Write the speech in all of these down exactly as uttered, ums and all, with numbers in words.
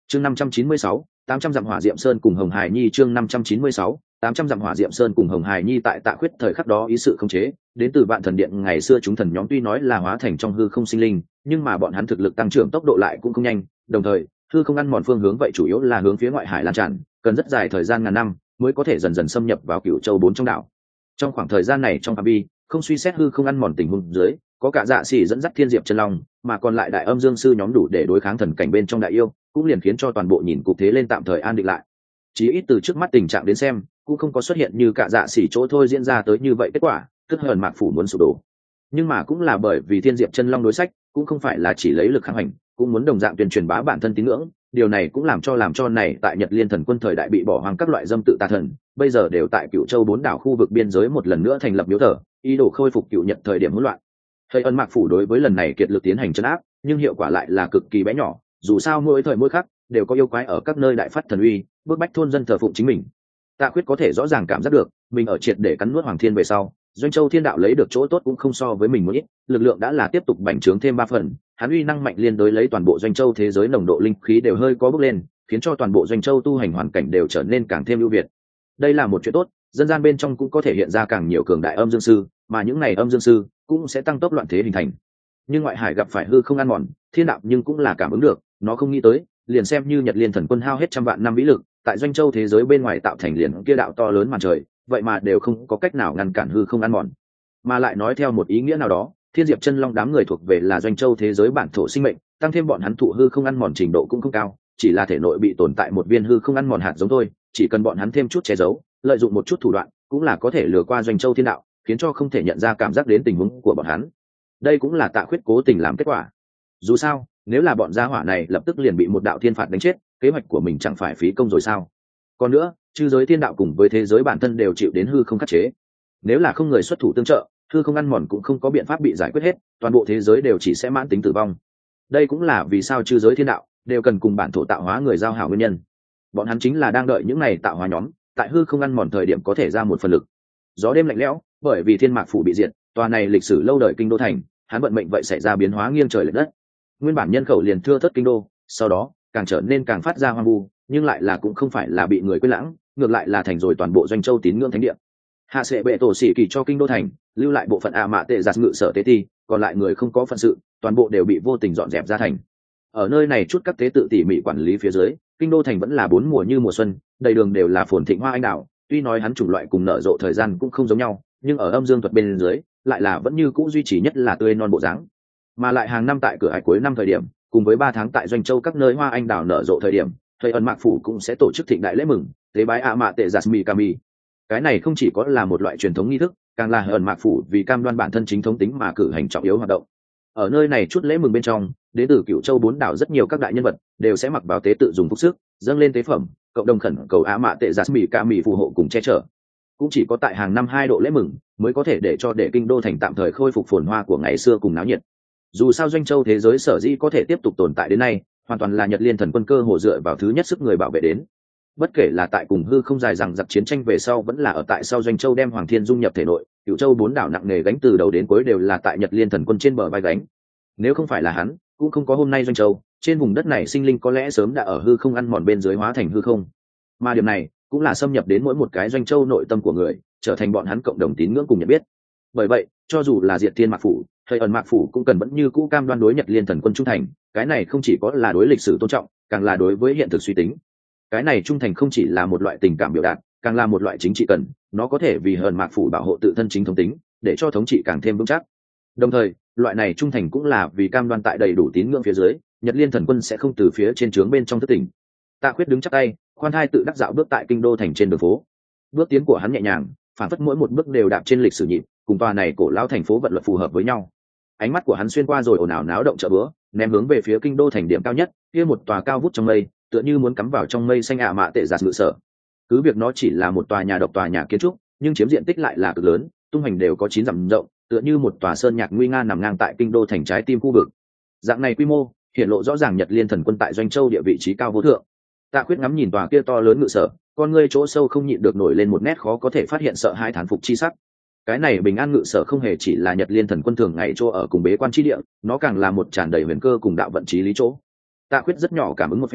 chương năm trăm chín mươi sáu tám trăm dặm hỏa diệm sơn cùng hồng hải nhi chương năm trăm chín mươi sáu tám trăm dặm hỏa diệm sơn cùng hồng hải nhi tại Tạ Khuyết thời khắc đó ý sự không chế đến từ vạn thần điện. Ngày xưa chúng thần nhóm tuy nói là hóa thành trong hư không sinh linh, nhưng mà bọn hắn thực lực tăng trưởng tốc độ lại cũng không nhanh, đồng thời hư không ăn mòn phương hướng vậy chủ yếu là hướng phía ngoại hải lan tràn, cần rất dài thời gian ngàn năm mới có thể dần dần xâm nhập vào Cửu Châu bốn trong đảo. Trong khoảng thời gian này trong phạm vi không suy xét hư không ăn mòn tình huống dưới, có cả dạ xỉ dẫn dắt thiên diệp chân long, mà còn lại đại âm dương sư nhóm đủ để đối kháng thần cảnh bên trong đại yêu, cũng liền khiến cho toàn bộ nhìn cục thế lên tạm thời an định lại. Chỉ ít từ trước mắt tình trạng đến xem, cũng không có xuất hiện như cả dạ xỉ chỗ thôi diễn ra tới như vậy kết quả, tức hờn mạc phủ muốn sụp đổ. Nhưng mà cũng là bởi vì thiên diệp chân long đối sách cũng không phải là chỉ lấy lực kháng hành, cũng muốn đồng dạng tuyên truyền bá bản thân tín ngưỡng, điều này cũng làm cho làm cho này tại Nhật Liên Thần Quân thời đại bị bỏ hoang các loại dâm tự tà thần, bây giờ đều tại Cửu Châu bốn đảo khu vực biên giới một lần nữa thành lập miếu thờ, ý đồ khôi phục cựu Nhật thời điểm hỗn loạn. Hơi ân mạc phủ đối với lần này kiệt lực tiến hành trấn áp, nhưng hiệu quả lại là cực kỳ bé nhỏ, dù sao mỗi thời mỗi khắc đều có yêu quái ở các nơi đại phát thần uy, bức bách thôn dân thờ phụng chính mình. Tạ Khuyết có thể rõ ràng cảm giác được, mình ở triệt để cắn nuốt Hoàng Thiên về sau, Doanh Châu Thiên Đạo lấy được chỗ tốt cũng không so với mình một ít, lực lượng đã là tiếp tục bành trướng thêm ba phần, hắn uy năng mạnh liên đối lấy toàn bộ Doanh Châu thế giới nồng độ linh khí đều hơi có bước lên, khiến cho toàn bộ Doanh Châu tu hành hoàn cảnh đều trở nên càng thêm ưu việt. Đây là một chuyện tốt, dân gian bên trong cũng có thể hiện ra càng nhiều cường đại âm dương sư, mà những này âm dương sư cũng sẽ tăng tốc loạn thế hình thành. Nhưng ngoại hải gặp phải hư không ăn mòn, Thiên Đạo nhưng cũng là cảm ứng được, nó không nghĩ tới, liền xem như Nhật Liên Thần Quân hao hết trăm vạn năm vĩ lực, tại Doanh Châu thế giới bên ngoài tạo thành liền kia đạo to lớn màn trời, vậy mà đều không có cách nào ngăn cản hư không ăn mòn. Mà lại nói theo một ý nghĩa nào đó, Thiên Diệp Chân Long đám người thuộc về là Doanh Châu thế giới bản thổ sinh mệnh, tăng thêm bọn hắn thụ hư không ăn mòn trình độ cũng không cao, chỉ là thể nội bị tồn tại một viên hư không ăn mòn hạt giống thôi, chỉ cần bọn hắn thêm chút che giấu, lợi dụng một chút thủ đoạn, cũng là có thể lừa qua Doanh Châu Thiên Đạo, khiến cho không thể nhận ra cảm giác đến tình huống của bọn hắn. Đây cũng là Tạ Khuyết cố tình làm kết quả. Dù sao, nếu là bọn gia hỏa này lập tức liền bị một đạo thiên phạt đánh chết, kế hoạch của mình chẳng phải phí công rồi sao? Còn nữa, chư giới thiên đạo cùng với thế giới bản thân đều chịu đến hư không khắc chế. Nếu là không người xuất thủ tương trợ, hư không ăn mòn cũng không có biện pháp bị giải quyết hết, toàn bộ thế giới đều chỉ sẽ mãn tính tử vong. Đây cũng là vì sao chư giới thiên đạo đều cần cùng bản thổ tạo hóa người giao hảo nguyên nhân. Bọn hắn chính là đang đợi những này tạo hóa nhóm tại hư không ăn mòn thời điểm có thể ra một phần lực. Gió đêm lạnh lẽo, bởi vì thiên mạc phủ bị diệt, tòa này lịch sử lâu đời kinh đô thành, hắn vận mệnh vậy xảy ra biến hóa nghiêng trời lệch đất. Nguyên bản nhân khẩu liền thưa thớt kinh đô, sau đó càng trở nên càng phát ra hoang vu, nhưng lại là cũng không phải là bị người quên lãng, ngược lại là thành rồi toàn bộ Doanh Châu tín ngưỡng thánh địa. Hạ sẽ bệ tổ sĩ kỳ cho kinh đô thành lưu lại bộ phận a mạ tệ giặt ngự sở tế ti, còn lại người không có phận sự, toàn bộ đều bị vô tình dọn dẹp ra thành. Ở nơi này chút các tế tự tỉ mỉ quản lý phía dưới, kinh đô thành vẫn là bốn mùa như mùa xuân, đầy đường đều là phồn thịnh hoa anh đào. Tuy nói hắn chủng loại cùng nở rộ thời gian cũng không giống nhau, nhưng ở âm dương thuật bên dưới lại là vẫn như cũ duy trì nhất là tươi non bộ dáng. Mà lại hàng năm tại cửa hải cuối năm thời điểm, cùng với ba tháng tại Doanh Châu các nơi hoa anh đào nở rộ thời điểm, thầy ẩn mạc phủ cũng sẽ tổ chức thịnh đại lễ mừng tế bái a mạ tệ giặt mì kami. Cái này không chỉ có là một loại truyền thống nghi thức, càng là ẩn mạc phủ vì cam đoan bản thân chính thống tính mà cử hành trọng yếu hoạt động. Ở nơi này chút lễ mừng bên trong, đến từ Cửu Châu bốn đảo rất nhiều các đại nhân vật đều sẽ mặc vào tế tự dùng phúc sức, dâng lên tế phẩm, cộng đồng khẩn cầu a mạ tệ giặt mì kami phù hộ cùng che chở. Cũng chỉ có tại hàng năm hai độ lễ mừng mới có thể để cho để kinh đô thành tạm thời khôi phục phồn hoa của ngày xưa cùng náo nhiệt. Dù sao Doanh Châu thế giới sở dĩ có thể tiếp tục tồn tại đến nay, hoàn toàn là Nhật Liên Thần Quân cơ hồ dựa vào thứ nhất sức người bảo vệ đến. Bất kể là tại cùng hư không dài rằng giặc chiến tranh về sau, vẫn là ở tại sau Doanh Châu đem Hoàng Thiên dung nhập thể nội, Cửu Châu bốn đảo nặng nề gánh từ đầu đến cuối đều là tại Nhật Liên Thần Quân trên bờ vai gánh. Nếu không phải là hắn, cũng không có hôm nay Doanh Châu, trên vùng đất này sinh linh có lẽ sớm đã ở hư không ăn mòn bên dưới hóa thành hư không. Mà điểm này cũng là xâm nhập đến mỗi một cái Doanh Châu nội tâm của người, trở thành bọn hắn cộng đồng tín ngưỡng cùng nhận biết. Bởi vậy, cho dù là diệt thiên mạc phủ, thời ẩn mạc phủ cũng cần vẫn như cũ cam đoan đối Nhật Liên Thần Quân trung thành, cái này không chỉ có là đối lịch sử tôn trọng, càng là đối với hiện thực suy tính. Cái này trung thành không chỉ là một loại tình cảm biểu đạt, càng là một loại chính trị cần, nó có thể vì ẩn mạc phủ bảo hộ tự thân chính thống tính, để cho thống trị càng thêm vững chắc. Đồng thời, loại này trung thành cũng là vì cam đoan tại đầy đủ tín ngưỡng phía dưới, Nhật Liên Thần Quân sẽ không từ phía trên trướng bên trong thất tỉnh. Tạ Khuyết đứng chắp tay, khoan thai tự đắc dạo bước tại kinh đô thành trên đường phố. Bước tiến của hắn nhẹ nhàng, phản phất mỗi một bước đều đạp trên lịch sử nhịp, cùng tòa này cổ lão thành phố vận luật phù hợp với nhau. Ánh mắt của hắn xuyên qua rồi ồn ào náo động chợ búa, ném hướng về phía kinh đô thành điểm cao nhất, kia một tòa cao vút trong mây, tựa như muốn cắm vào trong mây xanh ạ mạ tệ giạt ngự sở. Cứ việc nó chỉ là một tòa nhà độc tòa nhà kiến trúc, nhưng chiếm diện tích lại là cực lớn, tung hành đều có chín dặm rộng, tựa như một tòa sơn nhạc nguy nga nằm ngang tại kinh đô thành trái tim khu vực. Dạng này quy mô, hiện lộ rõ ràng Nhật Liên Thần Quân tại Doanh Châu địa vị trí cao vô thượng. Tạ Khuyết ngắm nhìn tòa kia to lớn ngự sở, con ngươi chỗ sâu không nhịn được nổi lên một nét khó có thể phát hiện sợ hãi thán phục chi sắc. Cái này bình an ngự sở không hề chỉ là Nhật Liên Thần Quân thường ngày chỗ ở cùng bế quan chi địa, nó càng là một tràn đầy huyền cơ cùng đạo vận chí lý chỗ. Tạ Khuyết rất nhỏ cảm ứng một phen,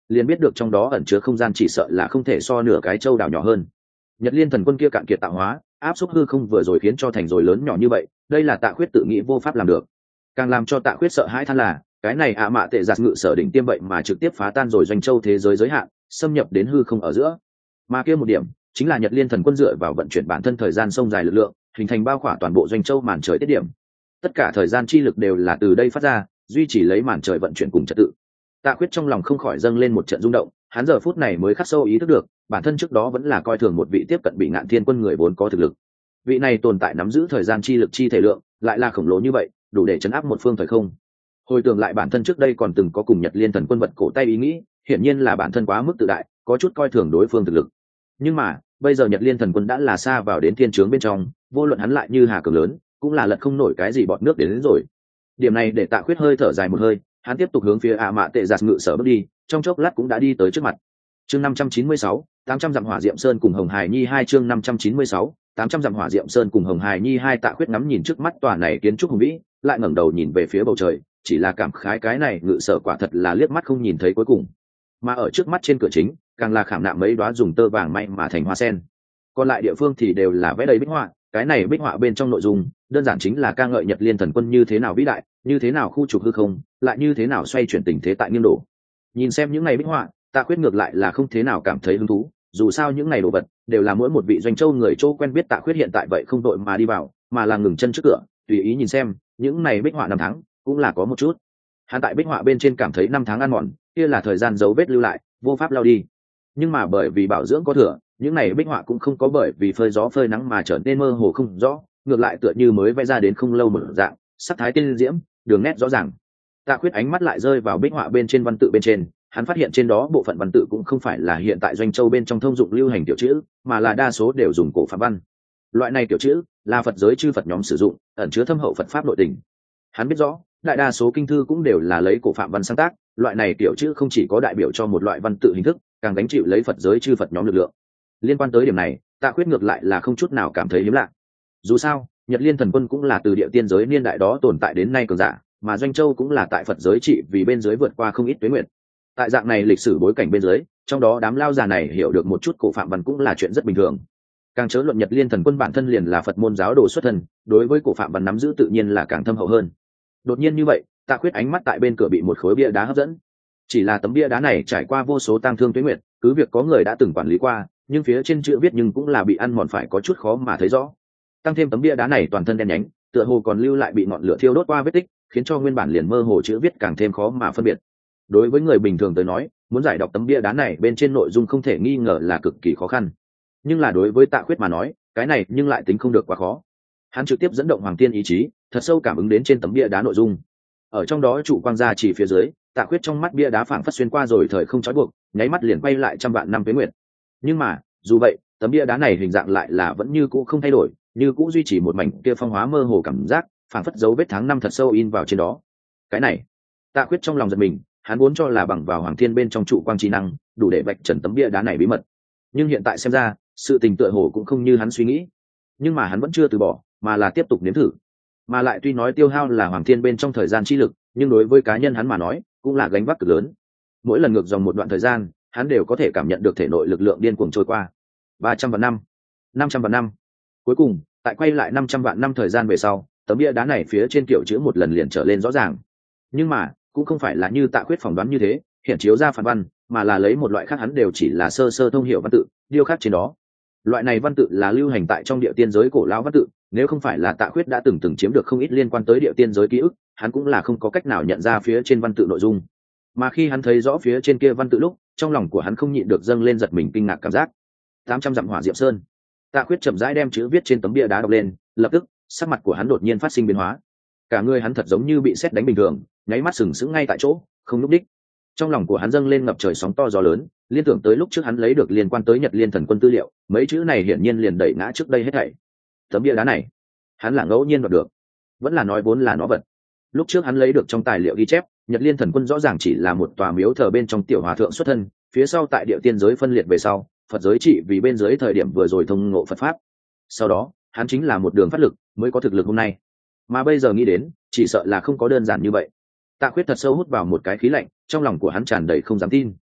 liền biết được trong đó ẩn chứa không gian chỉ sợ là không thể so nửa cái châu đảo nhỏ hơn. Nhật Liên Thần Quân kia cạn kiệt tạo hóa, áp xúc hư không vừa rồi khiến cho thành rồi lớn nhỏ như vậy, đây là Tạ Khuyết tự nghĩ vô pháp làm được. Càng làm cho Tạ Khuyết sợ hãi than là, cái này ạ mạ tệ giạt ngự sở đỉnh tiêm vậy mà trực tiếp phá tan rồi doanh châu thế giới giới hạn, xâm nhập đến hư không ở giữa. Mà kia một điểm, chính là Nhật Liên Thần Quân dựa vào vận chuyển bản thân thời gian sông dài lực lượng, hình thành bao khỏa toàn bộ doanh châu màn trời tiết điểm. Tất cả thời gian chi lực đều là từ đây phát ra, duy trì lấy màn trời vận chuyển cùng trật tự. Tạ Khuyết trong lòng không khỏi dâng lên một trận rung động, hắn giờ phút này mới khắc sâu ý thức được, bản thân trước đó vẫn là coi thường một vị tiếp cận bị Ngạn Thiên Quân người vốn có thực lực. Vị này tồn tại nắm giữ thời gian chi lực chi thể lượng, lại là khổng lồ như vậy, đủ để chấn áp một phương thời không. Hồi tưởng lại bản thân trước đây còn từng có cùng Nhật Liên Thần Quân vật cổ tay ý nghĩ, hiển nhiên là bản thân quá mức tự đại, có chút coi thường đối phương thực lực. Nhưng mà, bây giờ Nhật Liên Thần Quân đã là xa vào đến thiên trướng bên trong, vô luận hắn lại như hà cường lớn, cũng là lật không nổi cái gì bọt nước đến, đến rồi. Điểm này để Tạ Khuyết hơi thở dài một hơi, hắn tiếp tục hướng phía ạ mạ tệ giạt ngự sở bước đi, trong chốc lát cũng đã đi tới trước mặt. Chương năm trăm chín mươi sáu, tám trăm dặm hỏa diệm sơn cùng Hồng Hải Nhi hai chương năm trăm chín mươi sáu, tám trăm dặm hỏa diệm sơn cùng Hồng Hải Nhi hai. Tạ Khuyết ngắm nhìn trước mắt tòa này kiến trúc hùng vĩ, lại ngẩng đầu nhìn về phía bầu trời, chỉ là cảm khái cái này ngự sở quả thật là liếc mắt không nhìn thấy cuối cùng. Mà ở trước mắt trên cửa chính, càng là khảm nạm mấy đóa dùng tơ vàng may mà thành hoa sen. Còn lại địa phương thì đều là vẽ đầy bích họa, cái này bích họa bên trong nội dung đơn giản chính là ca ngợi Nhật Liên Thần Quân như thế nào vĩ đại, như thế nào khu trục hư không, lại như thế nào xoay chuyển tình thế tại nghiêng đổ. Nhìn xem những ngày bích họa, Tạ Khuyết ngược lại là không thế nào cảm thấy hứng thú, dù sao những ngày đồ vật đều là mỗi một vị doanh châu người châu quen biết. Tạ Khuyết hiện tại vậy không đội mà đi vào, mà là ngừng chân trước cửa, tùy ý nhìn xem những này bích họa năm tháng, cũng là có một chút. Hắn tại bích họa bên trên cảm thấy năm tháng ăn mòn, kia là thời gian dấu vết lưu lại, vô pháp lao đi. Nhưng mà bởi vì bảo dưỡng có thừa, những này bích họa cũng không có bởi vì phơi gió phơi nắng mà trở nên mơ hồ không rõ, ngược lại tựa như mới vẽ ra đến không lâu một dạng, sắc thái tiên diễm, đường nét rõ ràng. Tạ Khuyết ánh mắt lại rơi vào bích họa bên trên văn tự bên trên, hắn phát hiện trên đó bộ phận văn tự cũng không phải là hiện tại doanh châu bên trong thông dụng lưu hành tiểu chữ, mà là đa số đều dùng cổ phạm văn. Loại này tiểu chữ là Phật giới chư Phật nhóm sử dụng, ẩn chứa thâm hậu Phật pháp nội tình. Hắn biết rõ, đại đa số kinh thư cũng đều là lấy cổ phạm văn sáng tác, loại này tiểu chữ không chỉ có đại biểu cho một loại văn tự hình thức, càng gánh chịu lấy Phật giới chư Phật nhóm lực lượng. Liên quan tới điểm này, Tạ Khuyết ngược lại là không chút nào cảm thấy hiếm lạ. Dù sao, Nhật Liên Thần Quân cũng là từ địa tiên giới niên đại đó tồn tại đến nay cường giả, mà doanh châu cũng là tại Phật giới trị vì bên dưới vượt qua không ít tuế nguyệt. Tại dạng này lịch sử bối cảnh bên dưới, trong đó đám lao già này hiểu được một chút cổ phạm văn cũng là chuyện rất bình thường. Càng chớ luận Nhật Liên Thần Quân bản thân liền là Phật môn giáo đồ xuất thân, đối với cổ phạm văn nắm giữ tự nhiên là càng thâm hậu hơn. Đột nhiên như vậy, Tạ Khuyết ánh mắt tại bên cửa bị một khối bia đá hấp dẫn. Chỉ là tấm bia đá này trải qua vô số tang thương tuế nguyệt, cứ việc có người đã từng quản lý qua, nhưng phía trên chữ viết nhưng cũng là bị ăn mòn phải có chút khó mà thấy rõ. Tăng thêm tấm bia đá này toàn thân đen nhánh, tựa hồ còn lưu lại bị ngọn lửa thiêu đốt qua vết tích, khiến cho nguyên bản liền mơ hồ chữ viết càng thêm khó mà phân biệt. Đối với người bình thường tới nói, muốn giải đọc tấm bia đá này bên trên nội dung không thể nghi ngờ là cực kỳ khó khăn. Nhưng là đối với Tạ Khuyết mà nói, cái này nhưng lại tính không được quá khó. Hắn trực tiếp dẫn động Hoàng Tiên ý chí, thật sâu cảm ứng đến trên tấm bia đá nội dung. Ở trong đó trụ quang gia chỉ phía dưới, Tạ Khuyết trong mắt bia đá phảng phất xuyên qua rồi thời không trói buộc, nháy mắt liền quay lại trăm vạn năm tuế nguyệt. Nhưng mà, dù vậy, tấm bia đá này hình dạng lại là vẫn như cũ không thay đổi, như cũ duy trì một mảnh kia phong hóa mơ hồ cảm giác, phảng phất dấu vết tháng năm thật sâu in vào trên đó. Cái này, Tạ Khuyết trong lòng giật mình, hắn vốn cho là bằng vào Hoàng Thiên bên trong trụ quang chi năng, đủ để vạch trần tấm bia đá này bí mật. Nhưng hiện tại xem ra, sự tình tựa hồ cũng không như hắn suy nghĩ. Nhưng mà hắn vẫn chưa từ bỏ, mà là tiếp tục nếm thử. Mà lại tuy nói tiêu hao là Hoàng Thiên bên trong thời gian chi lực, nhưng đối với cá nhân hắn mà nói, cũng là gánh vác cực lớn. Mỗi lần ngược dòng một đoạn thời gian, hắn đều có thể cảm nhận được thể nội lực lượng điên cuồng trôi qua. ba trăm vạn năm, năm trăm vạn năm. Cuối cùng, tại quay lại năm trăm vạn năm thời gian về sau, tấm bia đá này phía trên kiểu chữ một lần liền trở lên rõ ràng. Nhưng mà, cũng không phải là như Tạ Khuyết phỏng đoán như thế, hiện chiếu ra phản văn, mà là lấy một loại khác hắn đều chỉ là sơ sơ thông hiểu văn tự, điêu khắc trên đó. Loại này văn tự là lưu hành tại trong địa tiên giới cổ lão văn tự, nếu không phải là Tạ Khuyết đã từng từng chiếm được không ít liên quan tới địa tiên giới ký ức, hắn cũng là không có cách nào nhận ra phía trên văn tự nội dung. Mà khi hắn thấy rõ phía trên kia văn tự lúc, trong lòng của hắn không nhịn được dâng lên giật mình kinh ngạc cảm giác. tám trăm dặm hỏa diệm sơn. Tạ Khuyết chậm rãi đem chữ viết trên tấm bia đá đọc lên, lập tức, sắc mặt của hắn đột nhiên phát sinh biến hóa. Cả người hắn thật giống như bị sét đánh bình thường, nháy mắt sừng sững ngay tại chỗ, không lúc đích. Trong lòng của hắn dâng lên ngập trời sóng to gió lớn, liên tưởng tới lúc trước hắn lấy được liên quan tới Nhật Liên Thần Quân tư liệu, mấy chữ này hiển nhiên liền đẩy ngã trước đây hết thảy. Tấm bia đá này, hắn là ngẫu nhiên đoạt được, vẫn là nói vốn là nó vật. Lúc trước hắn lấy được trong tài liệu ghi chép, Nhật Liên Thần Quân rõ ràng chỉ là một tòa miếu thờ bên trong tiểu hòa thượng xuất thân, phía sau tại địa tiên giới phân liệt về sau, Phật giới trị vì bên dưới thời điểm vừa rồi thông ngộ Phật pháp. Sau đó, hắn chính là một đường phát lực, mới có thực lực hôm nay. Mà bây giờ nghĩ đến, chỉ sợ là không có đơn giản như vậy. Tạ Khuyết thật sâu hút vào một cái khí lạnh, trong lòng của hắn tràn đầy không dám tin.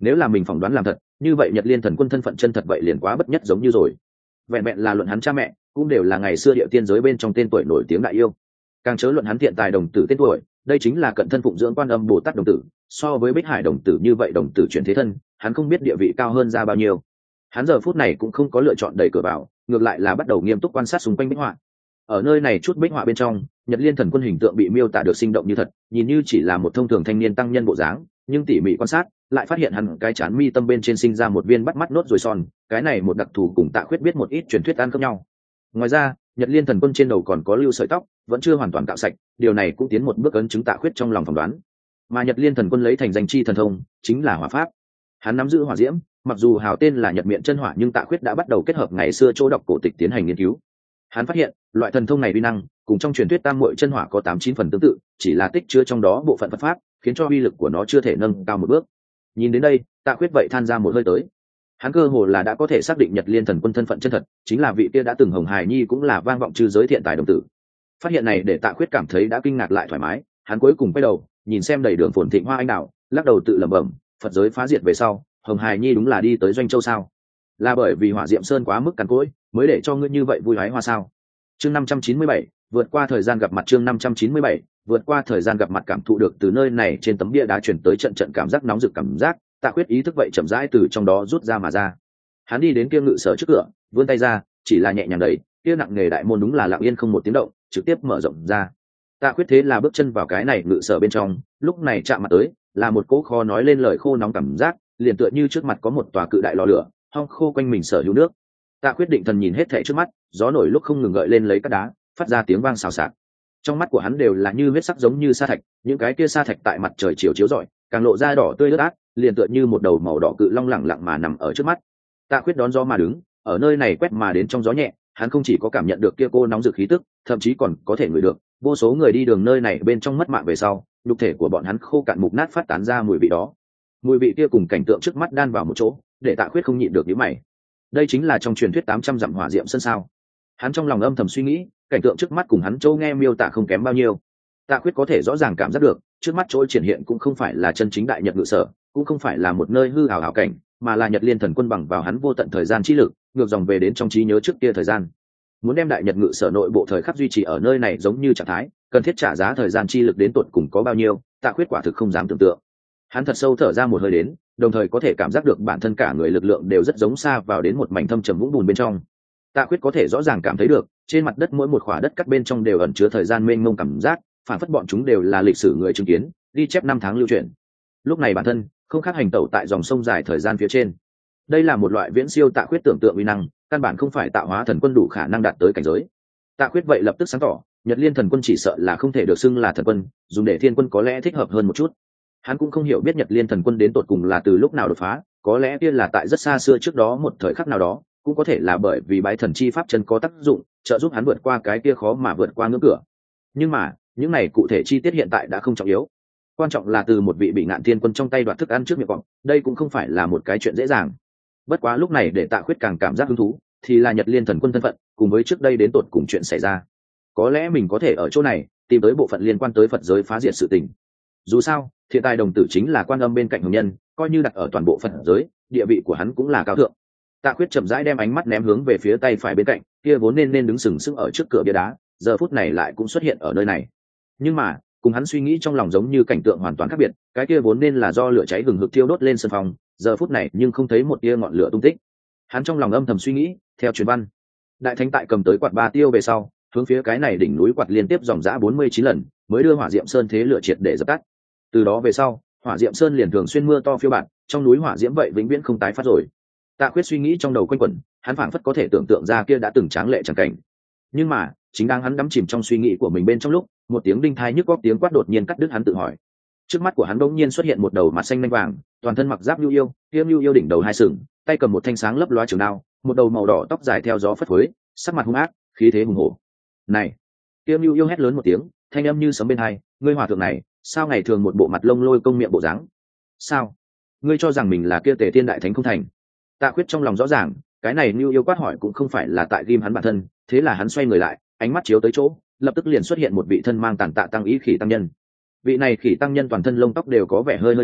nếu là mình phỏng đoán làm thật, như vậy Nhật Liên Thần Quân thân phận chân thật vậy liền quá bất nhất giống như rồi. Vẹn vẹn là luận hắn cha mẹ, cũng đều là ngày xưa địa tiên giới bên trong tên tuổi nổi tiếng đại yêu. Càng chớ luận hắn thiện tài đồng tử tên tuổi, đây chính là cận thân phụng dưỡng Quan Âm Bồ Tát đồng tử, so với Bích Hải đồng tử như vậy đồng tử chuyển thế thân, hắn không biết địa vị cao hơn ra bao nhiêu. Hắn giờ phút này cũng không có lựa chọn đẩy cửa vào, ngược lại là bắt đầu nghiêm túc quan sát xung quanh bích họa. Ở nơi này chút bích họa bên trong, Nhật Liên Thần Quân hình tượng bị miêu tả được sinh động như thật, nhìn như chỉ là một thông thường thanh niên tăng nhân bộ dáng, nhưng tỉ mỉ quan sát lại phát hiện hắn cái chán mi tâm bên trên sinh ra một viên bắt mắt nốt ruồi son, cái này một đặc thù cùng Tạ Khuyết biết một ít truyền thuyết ăn khớp nhau. Ngoài ra, Nhật Liên Thần Quân trên đầu còn có lưu sợi tóc, vẫn chưa hoàn toàn cạo sạch, điều này cũng tiến một bước ấn chứng Tạ Khuyết trong lòng phỏng đoán. Mà Nhật Liên Thần Quân lấy thành danh chi thần thông, chính là hỏa pháp. Hắn nắm giữ hỏa diễm, mặc dù hào tên là Nhật Miện Chân Hỏa, nhưng Tạ Khuyết đã bắt đầu kết hợp ngày xưa chỗ đọc cổ tịch tiến hành nghiên cứu. Hắn phát hiện, loại thần thông này uy năng cùng trong truyền thuyết Tam Muội Chân Hỏa có tám chín phần tương tự, chỉ là tích chứa trong đó bộ phận Phật pháp, khiến cho uy lực của nó chưa thể nâng cao một bước. Nhìn đến đây, Tạ Khuyết vậy than ra một hơi tới. Hắn cơ hồ là đã có thể xác định Nhật Liên Thần Quân thân phận chân thật, chính là vị kia đã từng Hồng Hải Nhi cũng là vang vọng chư giới thiện tài đồng tử. Phát hiện này để Tạ Khuyết cảm thấy đã kinh ngạc lại thoải mái, hắn cuối cùng quay đầu, nhìn xem đầy đường phồn thịnh hoa anh đào, lắc đầu tự lẩm bẩm, Phật giới phá diệt về sau, Hồng Hải Nhi đúng là đi tới Doanh Châu sao? Là bởi vì Hỏa Diệm Sơn quá mức cằn cỗi, mới để cho ngươi như vậy vui hái hoa sao? Chương năm trăm chín mươi bảy, vượt qua thời gian gặp mặt chương năm trăm chín mươi bảy, vượt qua thời gian gặp mặt cảm thụ được từ nơi này trên tấm bia đá chuyển tới trận trận cảm giác nóng rực cảm giác, Tạ Khuyết ý thức vậy chậm rãi từ trong đó rút ra mà ra. Hắn đi đến kia ngự sở trước cửa, vươn tay ra, chỉ là nhẹ nhàng đẩy, kia nặng nghề đại môn đúng là lặng yên không một tiếng động, trực tiếp mở rộng ra. Tạ Khuyết thế là bước chân vào cái này ngự sở bên trong, lúc này chạm mặt tới, là một cỗ khó nói lên lời khô nóng cảm giác, liền tựa như trước mặt có một tòa cự đại lò lửa, hong khô quanh mình sở hữu nước. Tạ Khuyết định thần nhìn hết thảy trước mắt, gió nổi lúc không ngừng gợi lên lấy các đá, phát ra tiếng vang xào xạc. Trong mắt của hắn đều là như huyết sắc giống như sa thạch, những cái kia sa thạch tại mặt trời chiều chiếu rọi, càng lộ ra đỏ tươi ướt át, liền tựa như một đầu màu đỏ cự long lẳng lặng mà nằm ở trước mắt. Tạ Khuyết đón gió mà đứng, ở nơi này quét mà đến trong gió nhẹ, hắn không chỉ có cảm nhận được kia cô nóng rực khí tức, thậm chí còn có thể ngửi được vô số người đi đường nơi này bên trong mất mạng về sau, nhục thể của bọn hắn khô cạn mục nát phát tán ra mùi vị đó. Mùi vị kia cùng cảnh tượng trước mắt đan vào một chỗ, để Tạ Khuyết không nhịn được nhíu mày. Đây chính là trong truyền thuyết tám trăm dặm hỏa diệm sơn sao? Hắn trong lòng âm thầm suy nghĩ, cảnh tượng trước mắt cùng hắn châu nghe miêu tả không kém bao nhiêu. Tạ Khuyết có thể rõ ràng cảm giác được, trước mắt chỗ triển hiện cũng không phải là chân chính đại nhật ngự sở, cũng không phải là một nơi hư ảo ảo cảnh, mà là Nhật Liên Thần Quân bằng vào hắn vô tận thời gian chi lực, ngược dòng về đến trong trí nhớ trước kia thời gian. Muốn đem đại nhật ngự sở nội bộ thời khắc duy trì ở nơi này giống như trạng thái, cần thiết trả giá thời gian chi lực đến tột cùng có bao nhiêu, Tạ Khuyết quả thực không dám tưởng tượng. Hắn thật sâu thở ra một hơi đến, đồng thời có thể cảm giác được bản thân cả người lực lượng đều rất giống xa vào đến một mảnh thâm trầm vũng bùn bên trong. Tạ Khuyết có thể rõ ràng cảm thấy được, trên mặt đất mỗi một khỏa đất cắt bên trong đều ẩn chứa thời gian mênh mông cảm giác, phản phất bọn chúng đều là lịch sử người chứng kiến, ghi chép năm tháng lưu truyền. Lúc này bản thân không khác hành tẩu tại dòng sông dài thời gian phía trên. Đây là một loại viễn siêu Tạ Khuyết tưởng tượng uy năng, căn bản không phải tạo hóa thần quân đủ khả năng đạt tới cảnh giới. Tạ Khuyết vậy lập tức sáng tỏ, Nhật Liên Thần Quân chỉ sợ là không thể được xưng là thần quân, dùng để thiên quân có lẽ thích hợp hơn một chút. Hắn cũng không hiểu biết Nhật Liên Thần Quân đến tột cùng là từ lúc nào đột phá, có lẽ kia là tại rất xa xưa trước đó một thời khắc nào đó, cũng có thể là bởi vì bái thần chi pháp chân có tác dụng, trợ giúp hắn vượt qua cái kia khó mà vượt qua ngưỡng cửa. Nhưng mà, những này cụ thể chi tiết hiện tại đã không trọng yếu. Quan trọng là từ một vị bị ngạn thiên quân trong tay đoạt thức ăn trước miệng cọp, đây cũng không phải là một cái chuyện dễ dàng. Bất quá lúc này để Tạ Khuyết càng cảm giác hứng thú, thì là Nhật Liên Thần Quân thân phận, cùng với trước đây đến tột cùng chuyện xảy ra. Có lẽ mình có thể ở chỗ này tìm tới bộ phận liên quan tới Phật giới phá diệt sự tình. Dù sao, thiện tài đồng tử chính là Quan Âm bên cạnh hồng nhân, coi như đặt ở toàn bộ Phật giới, địa vị của hắn cũng là cao thượng. Tạ Khuyết chậm rãi đem ánh mắt ném hướng về phía tay phải bên cạnh, kia vốn nên nên đứng sừng sững ở trước cửa bia đá, giờ phút này lại cũng xuất hiện ở nơi này. Nhưng mà, cùng hắn suy nghĩ trong lòng giống như cảnh tượng hoàn toàn khác biệt, cái kia vốn nên là do lửa cháy hừng hực thiêu đốt lên sân phòng, giờ phút này nhưng không thấy một tia ngọn lửa tung tích. Hắn trong lòng âm thầm suy nghĩ, theo truyền văn, đại thánh tại cầm tới quạt ba tiêu về sau, hướng phía cái này đỉnh núi quạt liên tiếp dòng dã bốn mươi chín lần, mới đưa Hỏa Diệm Sơn thế lửa triệt để dập tắt. Từ đó về sau, Hỏa Diệm Sơn liền thường xuyên mưa to phiêu bạt, trong núi hỏa diễm vậy vĩnh viễn không tái phát rồi. Tạ Khuyết suy nghĩ trong đầu quanh quẩn, hắn phảng phất có thể tưởng tượng ra kia đã từng tráng lệ chẳng cảnh. Nhưng mà, chính đang hắn đắm chìm trong suy nghĩ của mình bên trong lúc, một tiếng đinh thai nhức óc tiếng quát đột nhiên cắt đứt hắn tự hỏi. Trước mắt của hắn bỗng nhiên xuất hiện một đầu mặt xanh lanh vàng, toàn thân mặc giáp nhu yêu, tiêm nhu yêu đỉnh đầu hai sừng, tay cầm một thanh sáng lấp loá trường đao, một đầu màu đỏ tóc dài theo gió phất phới, sắc mặt hung ác, khí thế hùng hổ. "Này!" Tiêm nhu yêu hét lớn một tiếng, thanh âm như sấm bên tai, "Ngươi hòa thượng này, sao ngày thường một bộ mặt lông lôi công miệng bộ dáng? Sao? Ngươi cho rằng mình là kia Tề Thiên đại thánh không thành?" Tạ Khuyết trong lòng rõ ràng, cái này nhu yêu quát hỏi cũng không phải là tại ghim hắn bản thân, thế là hắn xoay người lại, ánh mắt chiếu tới chỗ, lập tức liền xuất hiện một vị thân mang tàn tạ tăng ý khỉ tăng nhân. Vị này khỉ tăng nhân toàn thân lông tóc đều có vẻ hơi hơi cháy,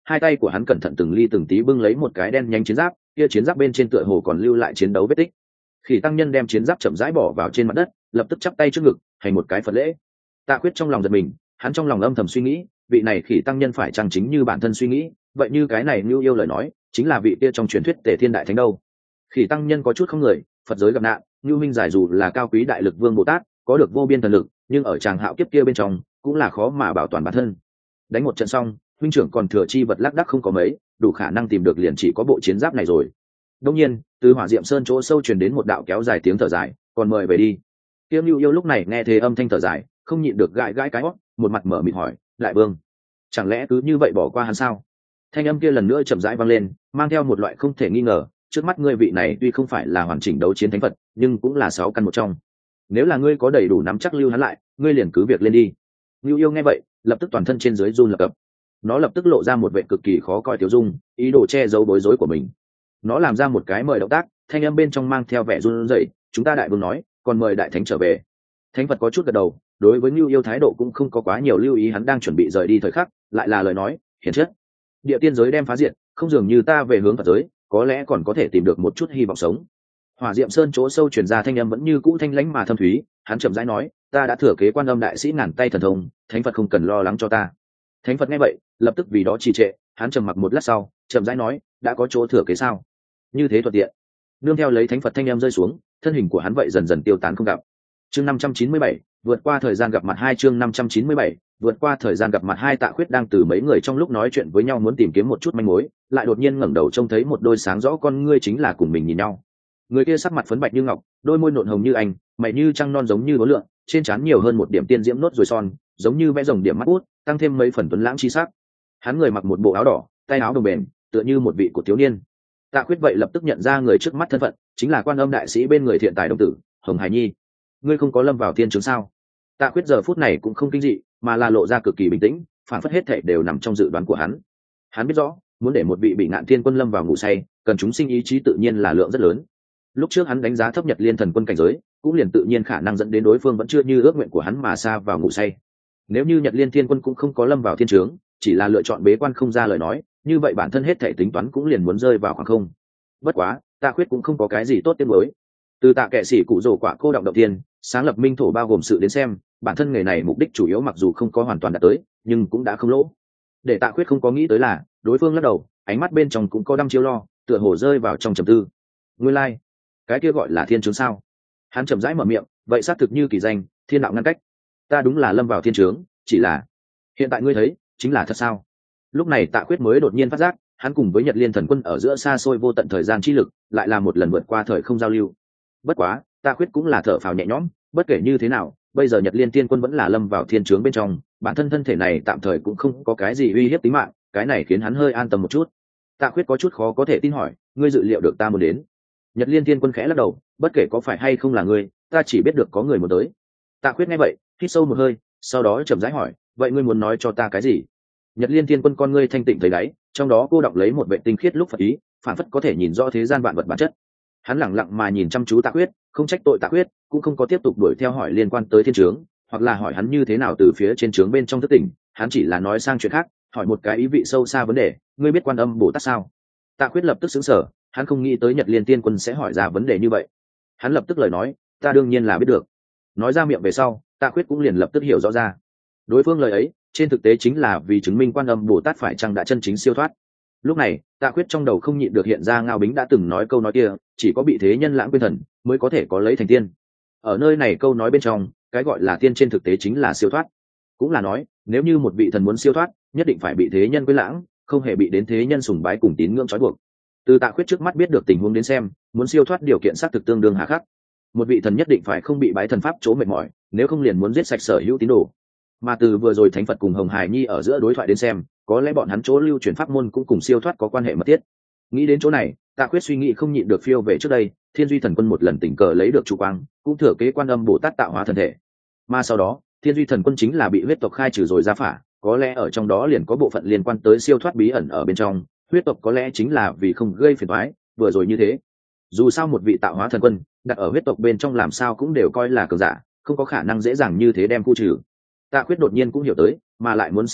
hai tay của hắn cẩn thận từng ly từng tí bưng lấy một cái đen nhánh chiến giáp, kia chiến giáp bên trên tựa hồ còn lưu lại chiến đấu vết tích. Khỉ tăng nhân đem chiến giáp chậm rãi bỏ vào trên mặt đất, lập tức chắp tay trước ngực hành một cái phật lễ. Tạ Khuyết trong lòng giật mình, hắn trong lòng âm thầm suy nghĩ, vị này khỉ tăng nhân phải chăng chính như bản thân suy nghĩ, vậy như cái này Nưu Yêu lời nói chính là vị kia trong truyền thuyết Tề Thiên đại thánh đâu. Khỉ tăng nhân có chút không người, Phật giới gặp nạn, Nưu minh giải dù là cao quý đại lực vương Bồ Tát, có được vô biên thần lực, nhưng ở tràng hạo kiếp kia bên trong cũng là khó mà bảo toàn bản thân. Đánh một trận xong, huynh trưởng còn thừa chi vật lác đác không có mấy, đủ khả năng tìm được liền chỉ có bộ chiến giáp này rồi. Đương nhiên, từ Hỏa Diệm Sơn chỗ sâu truyền đến một đạo kéo dài tiếng thở dài, còn mời về đi. Tiêm Nưu Yêu lúc này nghe thế âm thanh thở dài, không nhịn được gãi gãi cái hót, một mặt mở mịt hỏi, đại vương, chẳng lẽ cứ như vậy bỏ qua hắn sao? Thanh âm kia lần nữa chậm rãi vang lên, mang theo một loại không thể nghi ngờ, trước mắt ngươi vị này tuy không phải là hoàn chỉnh đấu chiến thánh Phật, nhưng cũng là sáu căn một trong. Nếu là ngươi có đầy đủ nắm chắc lưu hắn lại, ngươi liền cứ việc lên đi. Nưu Yêu nghe vậy, lập tức toàn thân trên dưới run lập cập. Nó lập tức lộ ra một vẻ cực kỳ khó coi tiêu dung, ý đồ che giấu bối rối của mình. Nó làm ra một cái mời động tác, thanh âm bên trong mang theo vẻ run rẩy, chúng ta đại vương nói, còn mời đại thánh trở về. Thánh Phật có chút gật đầu, đối với Nưu Yêu thái độ cũng không có quá nhiều lưu ý, hắn đang chuẩn bị rời đi thời khắc, lại là lời nói, hiển chất. Địa tiên giới đem phá diệt, không dường như ta về hướng Phật giới, có lẽ còn có thể tìm được một chút hy vọng sống. Hỏa Diệm Sơn chỗ sâu truyền ra thanh âm vẫn như cũ thanh lãnh mà thâm thúy, hắn chậm rãi nói, ta đã thừa kế Quan Âm đại sĩ ngàn tay thần thông, thánh Phật không cần lo lắng cho ta. Thánh Phật nghe vậy, lập tức vì đó trì trệ, hắn trầm mặc một lát sau, chậm rãi nói, đã có chỗ thừa kế sao? Như thế thuận tiện. Nương theo lấy thánh Phật thanh âm rơi xuống, thân hình của hắn vậy dần dần tiêu tán không gặp. Chương năm trăm chín mươi bảy, vượt qua thời gian gặp mặt hai chương năm trăm chín mươi bảy, vượt qua thời gian gặp mặt hai. Tạ Khuyết đang từ mấy người trong lúc nói chuyện với nhau muốn tìm kiếm một chút manh mối, lại đột nhiên ngẩng đầu trông thấy một đôi sáng rõ con ngươi chính là cùng mình nhìn nhau. Người kia sắc mặt phấn bạch như ngọc, đôi môi nộn hồng như anh, mày như trăng non giống như bố lượng, trên trán nhiều hơn một điểm tiên diễm nốt rồi son, giống như vẽ rồng điểm mắt út, tăng thêm mấy phần tuấn lãng chi sắc. Hắn người mặc một bộ áo đỏ, tay áo đồng bền, tựa như một vị của thiếu niên. Tạ Khuyết vậy lập tức nhận ra người trước mắt thân phận, chính là Quan Âm đại sĩ bên người thiện tài đồng tử, Hồng Hải Nhi. Ngươi không có lâm vào thiên chứng sao? Tạ Khuyết giờ phút này cũng không kinh dị, mà là lộ ra cực kỳ bình tĩnh, phản phất hết thảy đều nằm trong dự đoán của hắn. Hắn biết rõ, muốn để một vị bị ngạn thiên quân lâm vào ngủ say, cần chúng sinh ý chí tự nhiên là lượng rất lớn. Lúc trước hắn đánh giá thấp Nhật Liên thần quân cảnh giới, cũng liền tự nhiên khả năng dẫn đến đối phương vẫn chưa như ước nguyện của hắn mà sa vào ngủ say. Nếu như Nhật Liên thiên quân cũng không có lâm vào thiên trướng, chỉ là lựa chọn bế quan không ra lời nói, như vậy bản thân hết thảy tính toán cũng liền muốn rơi vào khoảng không. Bất quá, Tạ Khuyết cũng không có cái gì tốt tiếc nuối. Từ Tạ Kệ Sĩ cụ rồ quả cô động động tiên, sáng lập minh thổ bao gồm sự đến xem, bản thân nghề này mục đích chủ yếu mặc dù không có hoàn toàn đạt tới, nhưng cũng đã không lỗ. Để Tạ Khuyết không có nghĩ tới là, đối phương lắc đầu, ánh mắt bên trong cũng có đăm chiêu lo, tựa hồ rơi vào trong trầm tư. Nguyên lai, like, cái kia gọi là thiên trướng sao? Hắn chậm rãi mở miệng, vậy xác thực như kỳ danh, thiên đạo ngăn cách. Ta đúng là lâm vào thiên trướng, chỉ là hiện tại ngươi thấy, chính là thật sao? Lúc này Tạ Khuyết mới đột nhiên phát giác, hắn cùng với Nhật Liên thần quân ở giữa xa xôi vô tận thời gian chi lực, lại là một lần vượt qua thời không giao lưu. Bất quá, Tạ Khuyết cũng là thở phào nhẹ nhõm, bất kể như thế nào, bây giờ Nhật Liên tiên quân vẫn là lâm vào thiên trướng bên trong, bản thân thân thể này tạm thời cũng không có cái gì uy hiếp tính mạng, cái này khiến hắn hơi an tâm một chút. Tạ Khuyết có chút khó có thể tin hỏi, ngươi dự liệu được ta muốn đến? Nhật Liên tiên quân khẽ lắc đầu, bất kể có phải hay không là ngươi, ta chỉ biết được có người muốn tới. Tạ Khuyết nghe vậy, hít sâu một hơi, sau đó chậm rãi hỏi, vậy ngươi muốn nói cho ta cái gì? Nhật Liên tiên quân con ngươi thanh tịnh thấy đáy, trong đó cô đọng lấy một vệ tinh khiết lúc Phật ý, phản phất có thể nhìn rõ thế gian vạn vật bản chất. Hắn lẳng lặng mà nhìn chăm chú Tạ Khuyết, không trách tội Tạ Khuyết, cũng không có tiếp tục đuổi theo hỏi liên quan tới thiên trướng, hoặc là hỏi hắn như thế nào từ phía trên trướng bên trong thức tỉnh, hắn chỉ là nói sang chuyện khác, hỏi một cái ý vị sâu xa vấn đề, ngươi biết Quan Âm Bồ Tát sao? Tạ Khuyết lập tức sững sờ, hắn không nghĩ tới Nhật Liên tiên quân sẽ hỏi ra vấn đề như vậy. Hắn lập tức lời nói, ta đương nhiên là biết được. Nói ra miệng về sau, Tạ Khuyết cũng liền lập tức hiểu rõ ra. Đối phương lời ấy, trên thực tế chính là vì chứng minh Quan Âm Bồ Tát phải chăng đã chân chính siêu thoát. Lúc này, Tạ Khuyết trong đầu không nhịn được hiện ra Ngao Bính đã từng nói câu nói kia, chỉ có bị thế nhân lãng quên thần, mới có thể có lấy thành tiên. Ở nơi này câu nói bên trong, cái gọi là tiên trên thực tế chính là siêu thoát. Cũng là nói, nếu như một vị thần muốn siêu thoát, nhất định phải bị thế nhân quên lãng, không hề bị đến thế nhân sùng bái cùng tín ngưỡng trói buộc. Từ Tạ Khuyết trước mắt biết được tình huống đến xem, muốn siêu thoát điều kiện xác thực tương đương hà khắc. Một vị thần nhất định phải không bị bái thần pháp chỗ mệt mỏi, nếu không liền muốn giết sạch sở hữu tín đồ. Mà từ vừa rồi Thánh Phật cùng Hồng Hải Nhi ở giữa đối thoại đến xem, có lẽ bọn hắn chỗ lưu truyền pháp môn cũng cùng siêu thoát có quan hệ mật thiết. Nghĩ đến chỗ này, Tạ Khuyết suy nghĩ không nhịn được phiêu về trước đây, Thiên Duy Thần Quân một lần tình cờ lấy được chủ quang, cũng thừa kế Quan Âm Bồ Tát tạo hóa thân thể. Mà sau đó, Thiên Duy Thần Quân chính là bị huyết tộc khai trừ rồi ra phả, có lẽ ở trong đó liền có bộ phận liên quan tới siêu thoát bí ẩn ở bên trong, huyết tộc có lẽ chính là vì không gây phiền toái, vừa rồi như thế. Dù sao một vị tạo hóa thần quân, đặt ở huyết tộc bên trong làm sao cũng đều coi là cường giả, không có khả năng dễ dàng như thế đem khu trừ. Tạ Khuyết đột nhiên cũng hiểu tới, mà lại muốn siêu thoát,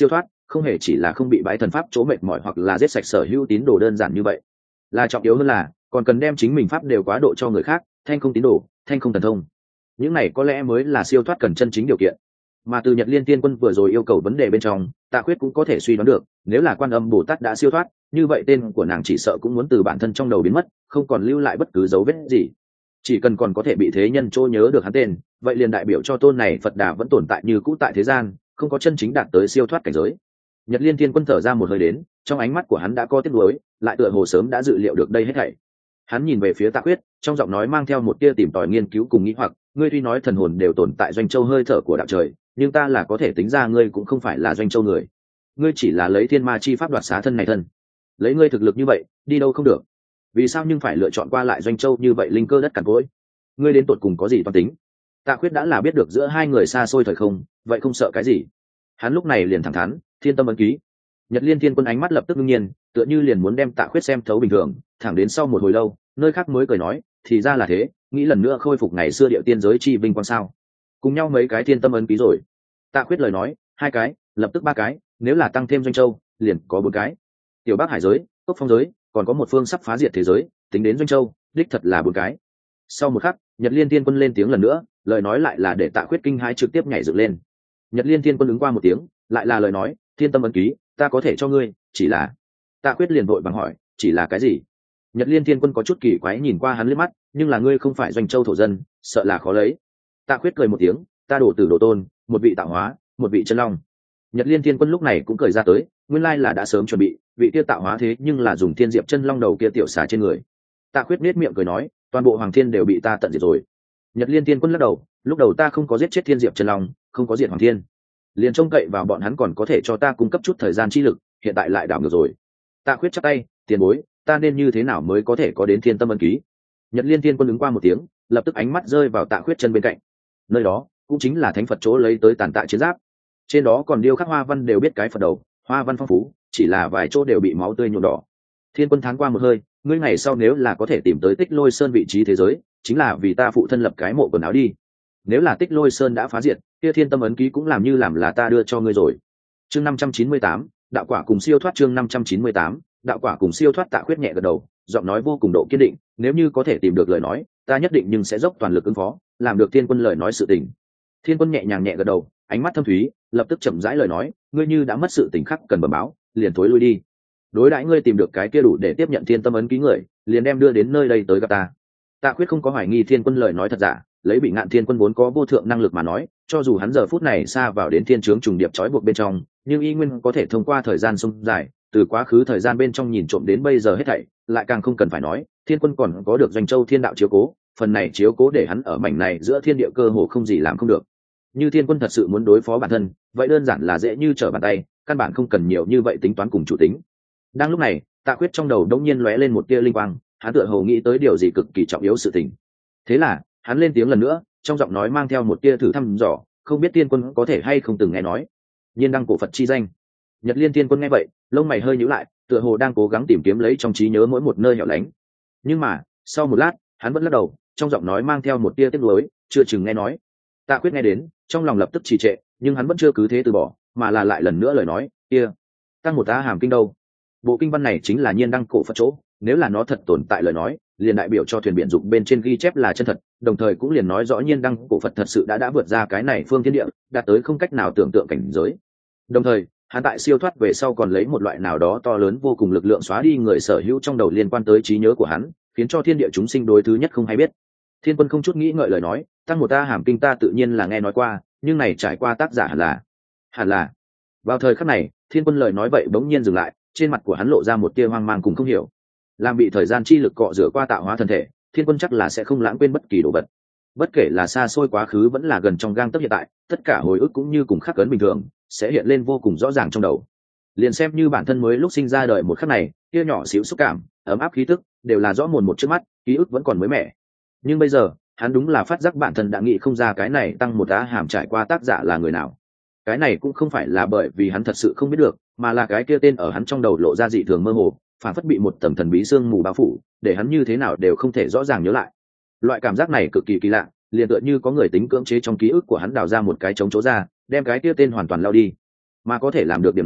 không hề chỉ là không bị bái thần pháp chỗ mệt mỏi hoặc là giết sạch sở hữu tín đồ đơn giản như vậy, là trọng yếu hơn là còn cần đem chính mình pháp đều quá độ cho người khác, thanh không tín đồ, thanh không thần thông. Những này có lẽ mới là siêu thoát cần chân chính điều kiện. Mà từ Nhật Liên Tiên Quân vừa rồi yêu cầu vấn đề bên trong, Tạ Khuyết cũng có thể suy đoán được, nếu là Quan Âm Bồ Tát đã siêu thoát, như vậy tên của nàng chỉ sợ cũng muốn từ bản thân trong đầu biến mất, không còn lưu lại bất cứ dấu vết gì. Chỉ cần còn có thể bị thế nhân trô nhớ được hắn tên, vậy liền đại biểu cho tôn này Phật Đà vẫn tồn tại như cũ tại thế gian, không có chân chính đạt tới siêu thoát cảnh giới. Nhật Liên Tiên Quân thở ra một hơi đến, trong ánh mắt của hắn đã có tiếc nuối, lại tựa hồ sớm đã dự liệu được đây hết thảy. Hắn nhìn về phía Tạ Khuyết, trong giọng nói mang theo một tia tìm tòi nghiên cứu cùng nghĩ hoặc, ngươi tuy nói thần hồn đều tồn tại doanh châu hơi thở của đạo trời, nhưng ta là có thể tính ra ngươi cũng không phải là doanh châu người. Ngươi chỉ là lấy thiên ma chi pháp đoạt xá thân này thân. Lấy ngươi thực lực như vậy, đi đâu không được. Vì sao nhưng phải lựa chọn qua lại doanh châu như vậy linh cơ đất cằn cỗi? Ngươi đến tột cùng có gì toan tính? Tạ Khuyết đã là biết được giữa hai người xa xôi thời không, vậy không sợ cái gì. Hắn lúc này liền thẳng thắn, thiên tâm ấn ký. Nhật Liên Thiên Quân ánh mắt lập tức ngưng nhiên, tựa như liền muốn đem Tạ Khuyết xem thấu bình thường, thẳng đến sau một hồi lâu, nơi khác mới cười nói, thì ra là thế, nghĩ lần nữa khôi phục ngày xưa điệu tiên giới chi vinh quang sao? Cùng nhau mấy cái thiên tâm ấn ký rồi. Tạ Khuyết lời nói, hai cái, lập tức ba cái, nếu là tăng thêm doanh châu, liền có bốn cái. Tiểu Bắc Hải giới, Cốc Phong giới, còn có một phương sắp phá diệt thế giới, tính đến doanh châu, đích thật là bốn cái. Sau một khắc, Nhật Liên Thiên Quân lên tiếng lần nữa, lời nói lại là để Tạ Khuyết kinh hãi trực tiếp nhảy dựng lên. Nhật Liên Thiên Quân ứng qua một tiếng, lại là lời nói, thiên tâm ấn ký, ta có thể cho ngươi, chỉ là. Tạ Khuyết liền vội vàng hỏi, chỉ là cái gì? Nhật Liên Thiên Quân có chút kỳ quái nhìn qua hắn liếc mắt, nhưng là ngươi không phải doanh châu thổ dân, sợ là khó lấy. Tạ Khuyết cười một tiếng, ta đổ tử đồ tôn, một vị tạo hóa, một vị chân long. Nhật Liên Thiên Quân lúc này cũng cười ra tới, nguyên lai là đã sớm chuẩn bị, vị kia tạo hóa thế nhưng là dùng thiên diệp chân long đầu kia tiểu xà trên người. Tạ Khuyết nết miệng cười nói, toàn bộ hoàng thiên đều bị ta tận diệt rồi. Nhật Liên Thiên Quân lắc đầu, lúc đầu ta không có giết chết thiên diệp chân long, không có diệt hoàng thiên, liền trông cậy vào bọn hắn còn có thể cho ta cung cấp chút thời gian chi lực, hiện tại lại đảo ngược rồi. Tạ Khuyết chắp tay, tiền bối, ta nên như thế nào mới có thể có đến thiên tâm ấn ký? Nhật Liên Thiên Quân ứng qua một tiếng, lập tức ánh mắt rơi vào Tạ Khuyết chân bên cạnh. Nơi đó cũng chính là thánh Phật chỗ lấy tới tàn tạ chiến giáp, trên đó còn điêu khắc hoa văn đều biết cái Phật đầu, hoa văn phong phú, chỉ là vài chỗ đều bị máu tươi nhuộm đỏ. Thiên Quân thắng qua một hơi, ngươi ngày sau nếu là có thể tìm tới Tích Lôi Sơn vị trí thế giới, chính là vì ta phụ thân lập cái mộ quần áo đi. Nếu là Tích Lôi Sơn đã phá diệt, kia thiên tâm ấn ký cũng làm như làm là ta đưa cho ngươi rồi. Chương năm trăm chín mươi tám, đạo quả cùng siêu thoát. Chương năm trăm chín mươi tám, đạo quả cùng siêu thoát. Tạ Khuyết nhẹ gật đầu, giọng nói vô cùng độ kiên định, nếu như có thể tìm được lời nói, ta nhất định nhưng sẽ dốc toàn lực ứng phó, làm được Thiên Quân lời nói sự tình. Thiên Quân nhẹ nhàng nhẹ gật đầu, ánh mắt thâm thúy, lập tức chậm rãi lời nói, ngươi như đã mất sự tình khắc cần bẩm báo, liền thối lui đi. Đối đãi ngươi tìm được cái kia đủ để tiếp nhận thiên tâm ấn ký người, liền đem đưa đến nơi đây tới gặp ta. Tạ Khuyết không có hoài nghi Thiên Quân lời nói thật giả, lấy Bị Ngạn Thiên Quân vốn có vô thượng năng lực mà nói, cho dù hắn giờ phút này xa vào đến thiên chướng trùng điệp trói buộc bên trong, nhưng y nguyên có thể thông qua thời gian sông dài, từ quá khứ thời gian bên trong nhìn trộm đến bây giờ hết thảy, lại càng không cần phải nói, Thiên Quân còn có được doanh châu thiên đạo chiếu cố, phần này chiếu cố để hắn ở mảnh này giữa thiên địa cơ hồ không gì làm không được. Như Thiên Quân thật sự muốn đối phó bản thân, vậy đơn giản là dễ như trở bàn tay, căn bản không cần nhiều như vậy tính toán cùng chủ tính. Đang lúc này, Tạ Khuyết trong đầu đống nhiên lóe lên một tia linh quang, hắn tựa hồ nghĩ tới điều gì cực kỳ trọng yếu sự tình. Thế là, hắn lên tiếng lần nữa, trong giọng nói mang theo một tia thử thăm dò, không biết Thiên Quân có thể hay không từng nghe nói Nhiên Đăng cổ Phật chi danh. Nhật Liên Thiên Quân nghe vậy, lông mày hơi nhíu lại, tựa hồ đang cố gắng tìm kiếm lấy trong trí nhớ mỗi một nơi hẻo lánh. Nhưng mà, sau một lát, hắn vẫn lắc đầu, trong giọng nói mang theo một tia tiếc nuối, chưa chừng nghe nói. Tạ Khuyết nghe đến, trong lòng lập tức trì trệ, nhưng hắn vẫn chưa cứ thế từ bỏ, mà là lại lần nữa lời nói, kia, tăng một tá hàm kinh đâu? Bộ kinh văn này chính là Nhiên Đăng cổ Phật chỗ, nếu là nó thật tồn tại lời nói, liền đại biểu cho thuyền biển dục bên trên ghi chép là chân thật, đồng thời cũng liền nói rõ Nhiên Đăng cổ Phật thật sự đã đã vượt ra cái này phương thiên địa, đạt tới không cách nào tưởng tượng cảnh giới. Đồng thời, hắn tại siêu thoát về sau còn lấy một loại nào đó to lớn vô cùng lực lượng xóa đi người sở hữu trong đầu liên quan tới trí nhớ của hắn, khiến cho thiên địa chúng sinh đối thứ nhất không hay biết. Thiên Quân không chút nghĩ ngợi lời nói, tăng một ta hàm kinh ta tự nhiên là nghe nói qua, nhưng này trải qua tác giả hẳn là hẳn là vào thời khắc này, Thiên Quân lời nói vậy bỗng nhiên dừng lại, trên mặt của hắn lộ ra một tia hoang mang cùng không hiểu. Làm bị thời gian chi lực cọ rửa qua tạo hóa thân thể, Thiên Quân chắc là sẽ không lãng quên bất kỳ đồ vật. Bất kể là xa xôi quá khứ vẫn là gần trong gang tấc hiện tại, tất cả hồi ức cũng như cùng khắc ấn bình thường, sẽ hiện lên vô cùng rõ ràng trong đầu. Liền xem như bản thân mới lúc sinh ra đời một khắc này, kia nhỏ xíu xúc cảm, ấm áp khí tức, đều là rõ mồn một trước mắt, ký ức vẫn còn mới mẻ. Nhưng bây giờ, hắn đúng là phát giác bản thân đã nghĩ không ra cái này tăng một á hàm trải qua tác giả là người nào. Cái này cũng không phải là bởi vì hắn thật sự không biết được, mà là cái kia tên ở hắn trong đầu lộ ra dị thường mơ hồ, phản phất bị một tầng thần bí sương mù bao phủ, để hắn như thế nào đều không thể rõ ràng nhớ lại. Loại cảm giác này cực kỳ kỳ lạ, liền tựa như có người tính cưỡng chế trong ký ức của hắn đào ra một cái trống chỗ ra, đem cái kia tên hoàn toàn lao đi. Mà có thể làm được điểm này,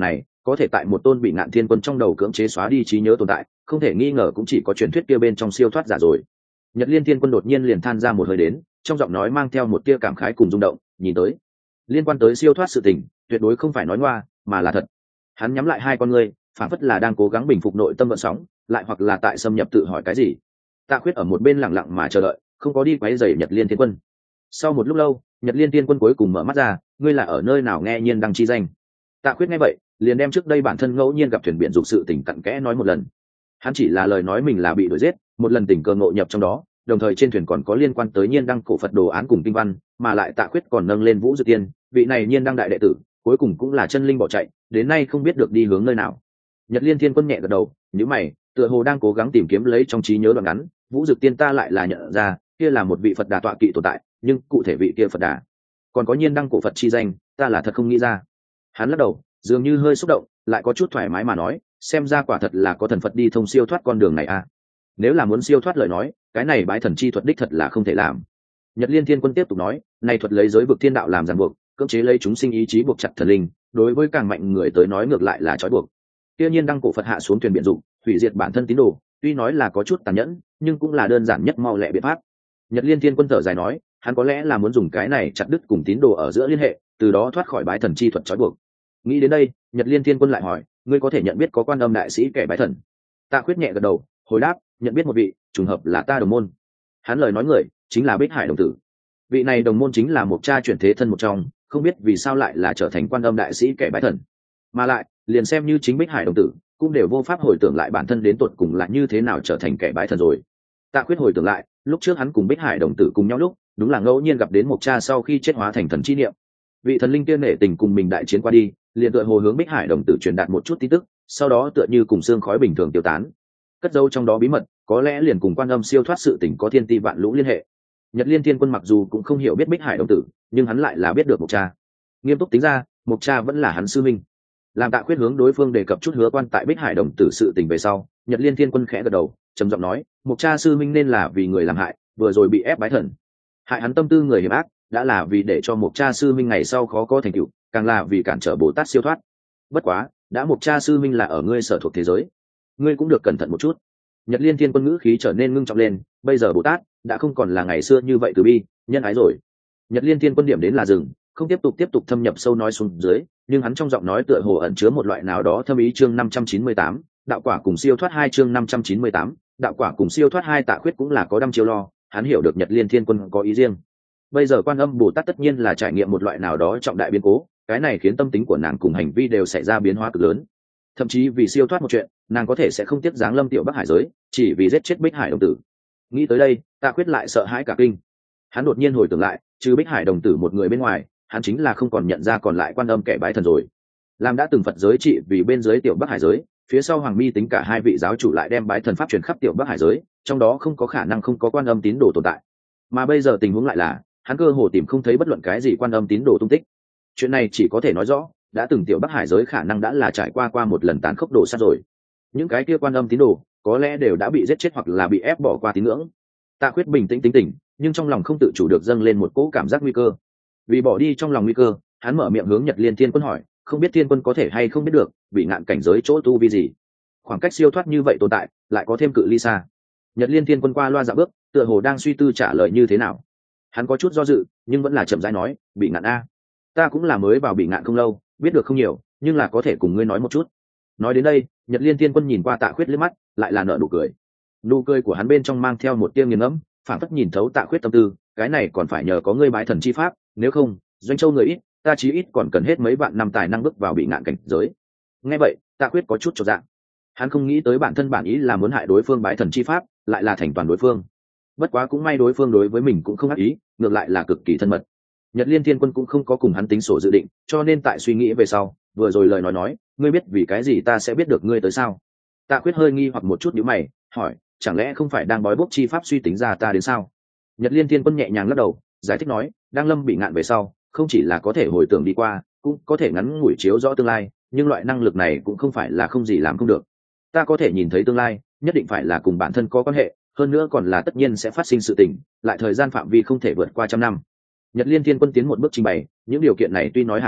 có thể tại một tôn bị ngạn thiên quân trong đầu cưỡng chế xóa đi trí nhớ tồn tại, không thể nghi ngờ cũng chỉ có truyền thuyết kia bên trong siêu thoát giả rồi. Nhật Liên Thiên Quân đột nhiên liền than ra một hơi đến, trong giọng nói mang theo một tia cảm khái cùng rung động, nhìn tới liên quan tới siêu thoát sự tình, tuyệt đối không phải nói ngoa, mà là thật. Hắn nhắm lại hai con ngươi, phản phất là đang cố gắng bình phục nội tâm vận sóng, lại hoặc là tại xâm nhập tự hỏi cái gì. Tạ Khuyết ở một bên lặng lặng mà chờ đợi, không có đi quấy rầy Nhật Liên Thiên Quân. Sau một lúc lâu, Nhật Liên Thiên Quân cuối cùng mở mắt ra, ngươi là ở nơi nào nghe nhiên đăng chi danh? Tạ Khuyết nghe vậy, liền đem trước đây bản thân ngẫu nhiên gặp thuyền biển dục sự tình cặn kẽ nói một lần. Hắn chỉ là lời nói mình là bị đuổi giết, một lần tình cờ ngộ nhập trong đó, đồng thời trên thuyền còn có liên quan tới nhiên đăng cổ Phật đồ án cùng kinh văn, mà lại Tạ Khuyết còn nâng lên Vũ Dực Tiên, vị này nhiên đăng đại đệ tử, cuối cùng cũng là chân linh bỏ chạy, đến nay không biết được đi hướng nơi nào. Nhật Liên Thiên Quân nhẹ gật đầu, nhíu mày, tựa hồ đang cố gắng tìm kiếm lấy trong trí nhớ đoạn ngắn, Vũ Dực Tiên ta lại là nhận ra, kia là một vị Phật Đà tọa kỵ tồn tại, nhưng cụ thể vị kia Phật Đà, còn có nhiên đăng cổ Phật chi danh, ta là thật không nghĩ ra. Hắn lắc đầu, dường như hơi xúc động, lại có chút thoải mái mà nói, xem ra quả thật là có thần Phật đi thông siêu thoát con đường này à. Nếu là muốn siêu thoát lời nói, cái này bái thần chi thuật đích thật là không thể làm. Nhật Liên Thiên Quân tiếp tục nói, này thuật lấy giới vực thiên đạo làm ràng buộc, cưỡng chế lấy chúng sinh ý chí buộc chặt thần linh, đối với càng mạnh người tới nói ngược lại là trói buộc. Tuy nhiên đăng cổ Phật hạ xuống thuyền biển dụng, hủy diệt bản thân tín đồ, tuy nói là có chút tàn nhẫn, nhưng cũng là đơn giản nhất mau lẹ biện pháp. Nhật Liên Thiên Quân thở dài nói, hắn có lẽ là muốn dùng cái này chặt đứt cùng tín đồ ở giữa liên hệ, từ đó thoát khỏi bái thần chi thuật trói buộc. Nghĩ đến đây, Nhật Liên Thiên Quân lại hỏi, ngươi có thể nhận biết có Quan Âm đại sĩ kẻ bái thần? Tạ Khuyết nhẹ gật đầu, hồi đáp, nhận biết một vị, trùng hợp là ta đồng môn. Hắn lời nói người chính là Bích Hải đồng tử. Vị này đồng môn chính là một cha chuyển thế thân một trong, không biết vì sao lại là trở thành Quan Âm đại sĩ kẻ bái thần. Mà lại, liền xem như chính Bích Hải đồng tử, cũng đều vô pháp hồi tưởng lại bản thân đến tột cùng là như thế nào trở thành kẻ bái thần rồi. Tạ Khuyết hồi tưởng lại, lúc trước hắn cùng Bích Hải đồng tử cùng nhau lúc, đúng là ngẫu nhiên gặp đến một cha sau khi chết hóa thành thần chi niệm. Vị thần linh kia nể tình cùng mình đại chiến qua đi, liền tựa hồ hướng Bích Hải đồng tử truyền đạt một chút tin tức, sau đó tựa như cùng xương khói bình thường tiêu tán. Cất dấu trong đó bí mật, có lẽ liền cùng Quan Âm siêu thoát sự tình có thiên ti vạn lũ liên hệ. Nhật Liên Thiên Quân mặc dù cũng không hiểu biết Bích Hải đồng tử, nhưng hắn lại là biết được một cha. Nghiêm túc tính ra, một cha vẫn là hắn sư minh. Làm Tạ Khuyết hướng đối phương đề cập chút hứa quan tại Bích Hải đồng tử sự tình về sau, Nhật Liên Thiên Quân khẽ gật đầu, trầm giọng nói, một cha sư minh nên là vì người làm hại, vừa rồi bị ép bái thần. Hại hắn tâm tư người hiểm ác, đã là vì để cho một cha sư minh ngày sau khó có thành tựu, càng là vì cản trở Bồ Tát siêu thoát. Bất quá, đã một cha sư minh là ở ngươi sở thuộc thế giới, ngươi cũng được cẩn thận một chút. Nhật Liên Thiên Quân ngữ khí trở nên ngưng trọng lên, bây giờ Bồ Tát đã không còn là ngày xưa như vậy từ bi, nhân ái rồi. Nhật Liên Thiên Quân điểm đến là dừng, không tiếp tục tiếp tục thâm nhập sâu nói xuống dưới, nhưng hắn trong giọng nói tựa hồ ẩn chứa một loại nào đó thâm ý. Chương năm trăm chín mươi tám, đạo quả cùng siêu thoát hai. Chương năm trăm chín mươi tám, đạo quả cùng siêu thoát hai. Tạ Khuyết cũng là có đăm chiêu lo, hắn hiểu được Nhật Liên Thiên Quân có ý riêng. Bây giờ Quan Âm Bồ Tát tất nhiên là trải nghiệm một loại nào đó trọng đại biến cố, cái này khiến tâm tính của nàng cùng hành vi đều xảy ra biến hóa cực lớn. Thậm chí vì siêu thoát một chuyện, nàng có thể sẽ không tiếc giáng lâm tiểu Bắc Hải giới, chỉ vì giết chết Bích Hải đồng tử. Nghĩ tới đây, Tạ Khuyết lại sợ hãi cả kinh. Hắn đột nhiên hồi tưởng lại, trừ Bích Hải đồng tử một người bên ngoài, hắn chính là không còn nhận ra còn lại Quan Âm kẻ bái thần rồi. Làm đã từng Phật giới trị vì bên dưới tiểu Bắc Hải giới, phía sau Hoàng Mi tính cả hai vị giáo chủ lại đem bái thần pháp truyền khắp tiểu Bắc Hải giới, trong đó không có khả năng không có Quan Âm tín đồ tồn tại. Mà bây giờ tình huống lại là, hắn cơ hồ tìm không thấy bất luận cái gì Quan Âm tín đồ tung tích. Chuyện này chỉ có thể nói rõ, đã từng tiểu Bắc Hải giới khả năng đã là trải qua qua một lần tàn khốc đổ sát rồi. Những cái kia Quan Âm tín đồ có lẽ đều đã bị giết chết hoặc là bị ép bỏ qua tín ngưỡng. Tạ Khuyết bình tĩnh tính tình, nhưng trong lòng không tự chủ được dâng lên một cỗ cảm giác nguy cơ. Vì bỏ đi trong lòng nguy cơ, hắn mở miệng hướng Nhật Liên Thiên Quân hỏi, không biết Thiên Quân có thể hay không biết được, bị ngạn cảnh giới chỗ tu vi gì? Khoảng cách siêu thoát như vậy tồn tại, lại có thêm cự ly xa. Nhật Liên Thiên Quân qua loa dạo bước, tựa hồ đang suy tư trả lời như thế nào. Hắn có chút do dự, nhưng vẫn là chậm rãi nói, bị ngạn a, ta cũng là mới vào bị ngạn không lâu, biết được không nhiều, nhưng là có thể cùng ngươi nói một chút. Nói đến đây, Nhật Liên Thiên Quân nhìn qua Tạ Khuyết liếc mắt, lại là nở nụ cười. Nụ cười của hắn bên trong mang theo một tia nghiền ngẫm, phảng phất nhìn thấu Tạ Khuyết tâm tư, cái này còn phải nhờ có ngươi bái thần chi pháp, nếu không, doanh châu người ít, ta chí ít còn cần hết mấy vạn năm tài năng bước vào bị ngạn cảnh giới. Nghe vậy, Tạ Khuyết có chút chột dạ. Hắn không nghĩ tới bản thân bản ý là muốn hại đối phương bái thần chi pháp, lại là thành toàn đối phương. Bất quá cũng may đối phương đối với mình cũng không ác ý, ngược lại là cực kỳ thân mật. Nhật Liên Thiên Quân cũng không có cùng hắn tính sổ dự định, cho nên tại suy nghĩ về sau, vừa rồi lời nói nói, ngươi biết vì cái gì ta sẽ biết được ngươi tới sao? Tạ Khuyết hơi nghi hoặc một chút nhíu mày, hỏi, chẳng lẽ không phải đang bói bốc chi pháp suy tính ra ta đến sao? Nhật Liên Thiên Quân nhẹ nhàng lắc đầu, giải thích nói, đang lâm bị ngạn về sau, không chỉ là có thể hồi tưởng đi qua, cũng có thể ngắn ngủi chiếu rõ tương lai, nhưng loại năng lực này cũng không phải là không gì làm không được. Ta có thể nhìn thấy tương lai, nhất định phải là cùng bản thân có quan hệ, hơn nữa còn là tất nhiên sẽ phát sinh sự tình, lại thời gian phạm vi không thể vượt qua trăm năm. Nhật Liên Thiên Quân tiến một bước trình bày, những điều kiện này tuy nói hà khắc,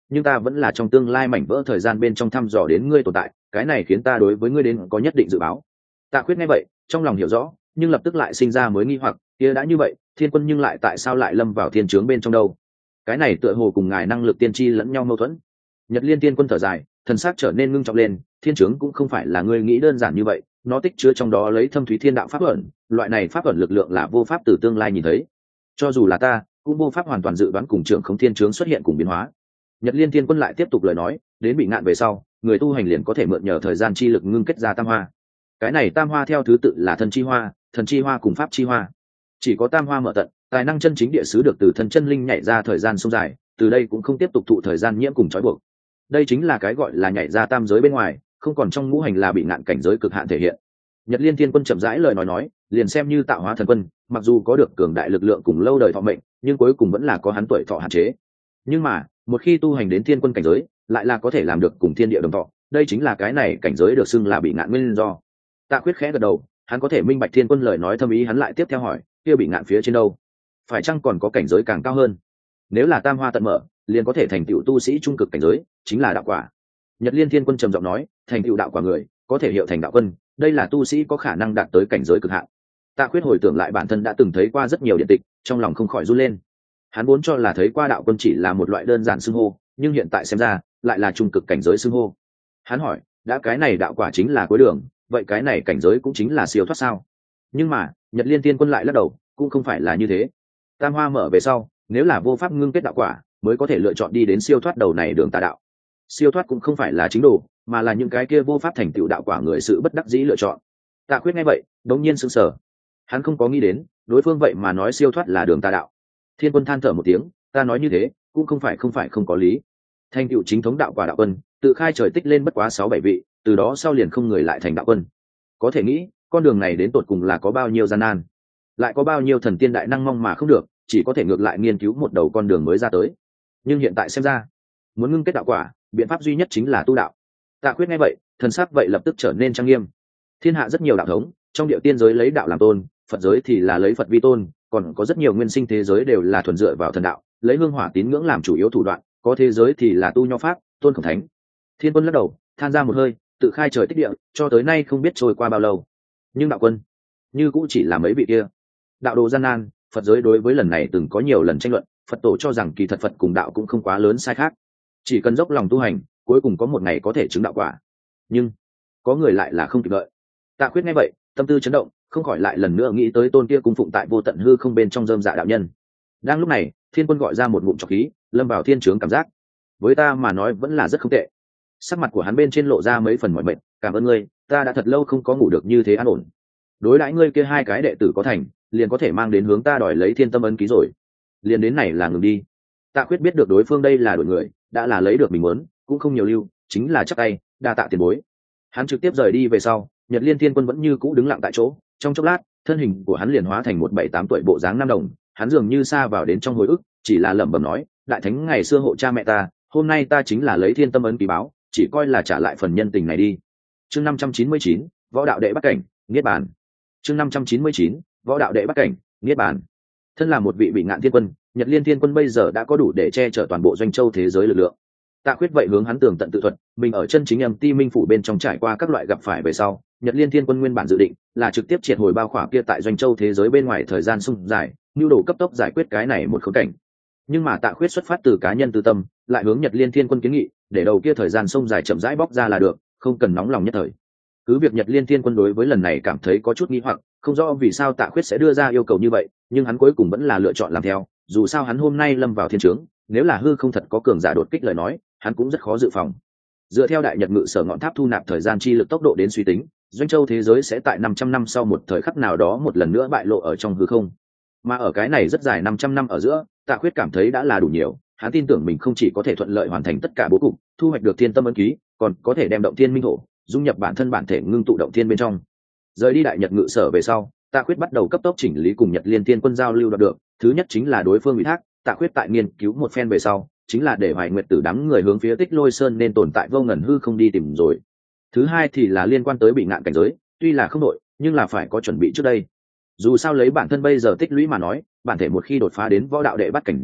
nhưng ta vẫn là trong tương lai mảnh vỡ thời gian bên trong thăm dò đến ngươi tồn tại, cái này khiến ta đối với ngươi đến có nhất định dự báo. Tạ Khuyết nghe vậy trong lòng hiểu rõ, nhưng lập tức lại sinh ra mới nghi hoặc, kia đã như vậy thiên quân nhưng lại tại sao lại lâm vào thiên trướng bên trong đâu? Cái này tựa hồ cùng ngài năng lực tiên tri lẫn nhau mâu thuẫn. Nhật Liên Tiên Quân thở dài, thần sắc trở nên ngưng trọng lên, thiên trướng cũng không phải là ngươi nghĩ đơn giản như vậy, nó tích chứa trong đó lấy thâm thúy thiên đạo pháp ẩn, loại này pháp ẩn lực lượng là vô pháp từ tương lai nhìn thấy, cho dù là ta cũng vô pháp hoàn toàn dự đoán cùng trưởng không thiên trướng xuất hiện cùng biến hóa. Nhật Liên Tiên Quân lại tiếp tục lời nói, đến bị ngạn về sau, người tu hành liền có thể mượn nhờ thời gian chi lực ngưng kết ra tam hoa. Cái này tam hoa theo thứ tự là thân chi hoa, thần chi hoa cùng pháp chi hoa. Chỉ có tam hoa mở tận, tài năng chân chính địa sứ được từ thân chân linh nhảy ra thời gian sông dài, từ đây cũng không tiếp tục thụ thời gian nhiễm cùng trói buộc. Đây chính là cái gọi là nhảy ra tam giới bên ngoài, không còn trong ngũ hành là bị ngạn cảnh giới cực hạn thể hiện. Nhật Liên Tiên Quân chậm rãi lời nói nói, liền xem như tạo hóa thần quân, mặc dù có được cường đại lực lượng cùng lâu đời thọ mệnh, nhưng cuối cùng vẫn là có hắn tuổi thọ hạn chế. Nhưng mà, một khi tu hành đến thiên quân cảnh giới, lại là có thể làm được cùng thiên địa đồng thọ, đây chính là cái này cảnh giới được xưng là bị ngạn nguyên do. Tạ Khuyết khẽ gật đầu, hắn có thể minh bạch thiên quân lời nói thâm ý, hắn lại tiếp theo hỏi, kia bị ngạn phía trên đâu? Phải chăng còn có cảnh giới càng cao hơn? Nếu là tam hoa tận mở, liền có thể thành tựu tu sĩ trung cực cảnh giới, chính là đạo quả. Nhật Liên Thiên Quân trầm giọng nói, thành tựu đạo quả người, có thể hiệu thành đạo quân, đây là tu sĩ có khả năng đạt tới cảnh giới cực hạn. Tạ Khuyết hồi tưởng lại bản thân đã từng thấy qua rất nhiều điện tịch, trong lòng không khỏi run lên. Hắn vốn cho là thấy qua đạo quân chỉ là một loại đơn giản xưng hô, nhưng hiện tại xem ra, lại là trung cực cảnh giới xưng hô. Hắn hỏi, đã cái này đạo quả chính là cuối đường, vậy cái này cảnh giới cũng chính là siêu thoát sao? Nhưng mà, Nhật Liên Tiên Quân lại lắc đầu, cũng không phải là như thế. Tam hoa mở về sau, nếu là vô pháp ngưng kết đạo quả, mới có thể lựa chọn đi đến siêu thoát đầu này đường tà đạo. Siêu thoát cũng không phải là chính đồ, mà là những cái kia vô pháp thành tựu đạo quả người sự bất đắc dĩ lựa chọn. Tạ Khuyết nghe vậy, đống nhiên sững sờ. Hắn không có nghĩ đến, đối phương vậy mà nói siêu thoát là đường tà đạo. Thiên Quân than thở một tiếng, ta nói như thế, cũng không phải không phải không có lý. Thành tựu chính thống đạo quả đạo quân, tự khai trời tích lên bất quá sáu bảy vị, từ đó sau liền không người lại thành đạo quân. Có thể nghĩ, con đường này đến tột cùng là có bao nhiêu gian nan, lại có bao nhiêu thần tiên đại năng mong mà không được, chỉ có thể ngược lại nghiên cứu một đầu con đường mới ra tới. Nhưng hiện tại xem ra, muốn ngưng kết đạo quả, biện pháp duy nhất chính là tu đạo. Tạ Khuyết nghe vậy, thần sắc vậy lập tức trở nên trang nghiêm. Thiên hạ rất nhiều đạo thống, trong điệu tiên giới lấy đạo làm tôn, Phật giới thì là lấy Phật vi tôn, còn có rất nhiều nguyên sinh thế giới đều là thuần dựa vào thần đạo, lấy hương hỏa tín ngưỡng làm chủ yếu thủ đoạn, có thế giới thì là tu nho pháp, tôn khổng thánh. Thiên Quân lắc đầu, than ra một hơi, tự khai trời tích địa, cho tới nay không biết trôi qua bao lâu. Nhưng đạo quân, như cũng chỉ là mấy vị kia. Đạo đồ gian nan, Phật giới đối với lần này từng có nhiều lần tranh luận, Phật tổ cho rằng kỳ thật Phật cùng đạo cũng không quá lớn sai khác, chỉ cần dốc lòng tu hành, cuối cùng có một ngày có thể chứng đạo quả. Nhưng có người lại là không kịp đợi. Tạ Khuyết nghe vậy, tâm tư chấn động, không khỏi lại lần nữa nghĩ tới tôn kia cung phụng tại vô tận hư không bên trong rơm dạ đạo nhân. Đang lúc này, Thiên Quân gọi ra một ngụm trọc khí, lâm vào thiên trướng cảm giác. Với ta mà nói vẫn là rất không tệ. Sắc mặt của hắn bên trên lộ ra mấy phần mỏi mệt, cảm ơn ngươi, ta đã thật lâu không có ngủ được như thế an ổn. Đối đãi ngươi kia hai cái đệ tử có thành, liền có thể mang đến hướng ta đòi lấy thiên tâm ấn ký rồi. Liền đến này là ngừng đi. Tạ Khuyết biết được đối phương đây là đổi người, đã là lấy được mình muốn, cũng không nhiều lưu, chính là chắc tay, đa tạ tiền bối. Hắn trực tiếp rời đi về sau, Nhật Liên Thiên Quân vẫn như cũ đứng lặng tại chỗ, trong chốc lát, thân hình của hắn liền hóa thành một bảy tám tuổi bộ dáng nam đồng, hắn dường như xa vào đến trong hồi ức, chỉ là lẩm bẩm nói, đại thánh ngày xưa hộ cha mẹ ta, hôm nay ta chính là lấy thiên tâm ấn ký báo, chỉ coi là trả lại phần nhân tình này đi. Chương năm trăm chín mươi chín, võ đạo đệ bắt cảnh, niết bàn. Chương năm trăm chín mươi chín, võ đạo đệ bắt cảnh, niết bàn. Thân là một vị bị ngạn thiên quân, Nhật Liên Thiên Quân bây giờ đã có đủ để che chở toàn bộ doanh châu thế giới lực lượng. Tạ Khuyết vậy hướng hắn tường tận tự thuật, mình ở chân chính âm ti minh phủ bên trong trải qua các loại gặp phải về sau, Nhật Liên Thiên Quân nguyên bản dự định là trực tiếp triệt hồi bao khỏa kia tại doanh châu thế giới bên ngoài thời gian sung dài, nhu đồ cấp tốc giải quyết cái này một khốn cảnh. Nhưng mà Tạ Khuyết xuất phát từ cá nhân tư tâm, lại hướng Nhật Liên Thiên Quân kiến nghị, để đầu kia thời gian sông dài chậm rãi bóc ra là được, không cần nóng lòng nhất thời. Cứ việc Nhật Liên Thiên Quân đối với lần này cảm thấy có chút nghi hoặc, không rõ vì sao Tạ Khuyết sẽ đưa ra yêu cầu như vậy, nhưng hắn cuối cùng vẫn là lựa chọn làm theo, dù sao hắn hôm nay lâm vào thiên trướng, nếu là hư không thật có cường giả đột kích lời nói, hắn cũng rất khó dự phòng. Dựa theo đại nhật ngự sở ngọn tháp thu nạp thời gian chi lực tốc độ đến suy tính, doanh châu thế giới sẽ tại năm trăm năm sau một thời khắc nào đó một lần nữa bại lộ ở trong hư không. Mà ở cái này rất dài năm trăm năm ở giữa, Tạ Khuyết cảm thấy đã là đủ nhiều, hắn tin tưởng mình không chỉ có thể thuận lợi hoàn thành tất cả bố cục, thu hoạch được thiên tâm ấn ký, còn có thể đem động thiên minh thổ dung nhập bản thân bản thể ngưng tụ động thiên bên trong. Rời đi đại nhật ngự sở về sau, Tạ Khuyết bắt đầu cấp tốc chỉnh lý cùng Nhật Liên Thiên Quân giao lưu đạt được, thứ nhất chính là đối phương ủy thác, Tạ Khuyết tại nghiên cứu một phen về sau, chính là để Hoài Nguyệt Tử đám người hướng phía Tích Lôi Sơn nên tồn tại vô ngần hư không đi tìm rồi. Thứ hai thì là liên quan tới bị ngạn cảnh giới, tuy là không đội, nhưng là phải có chuẩn bị trước đây. Dù sao lấy bản thân bây giờ tích lũy mà nói, bản thể một khi đột phá đến võ đạo đệ bắt cảnh giới,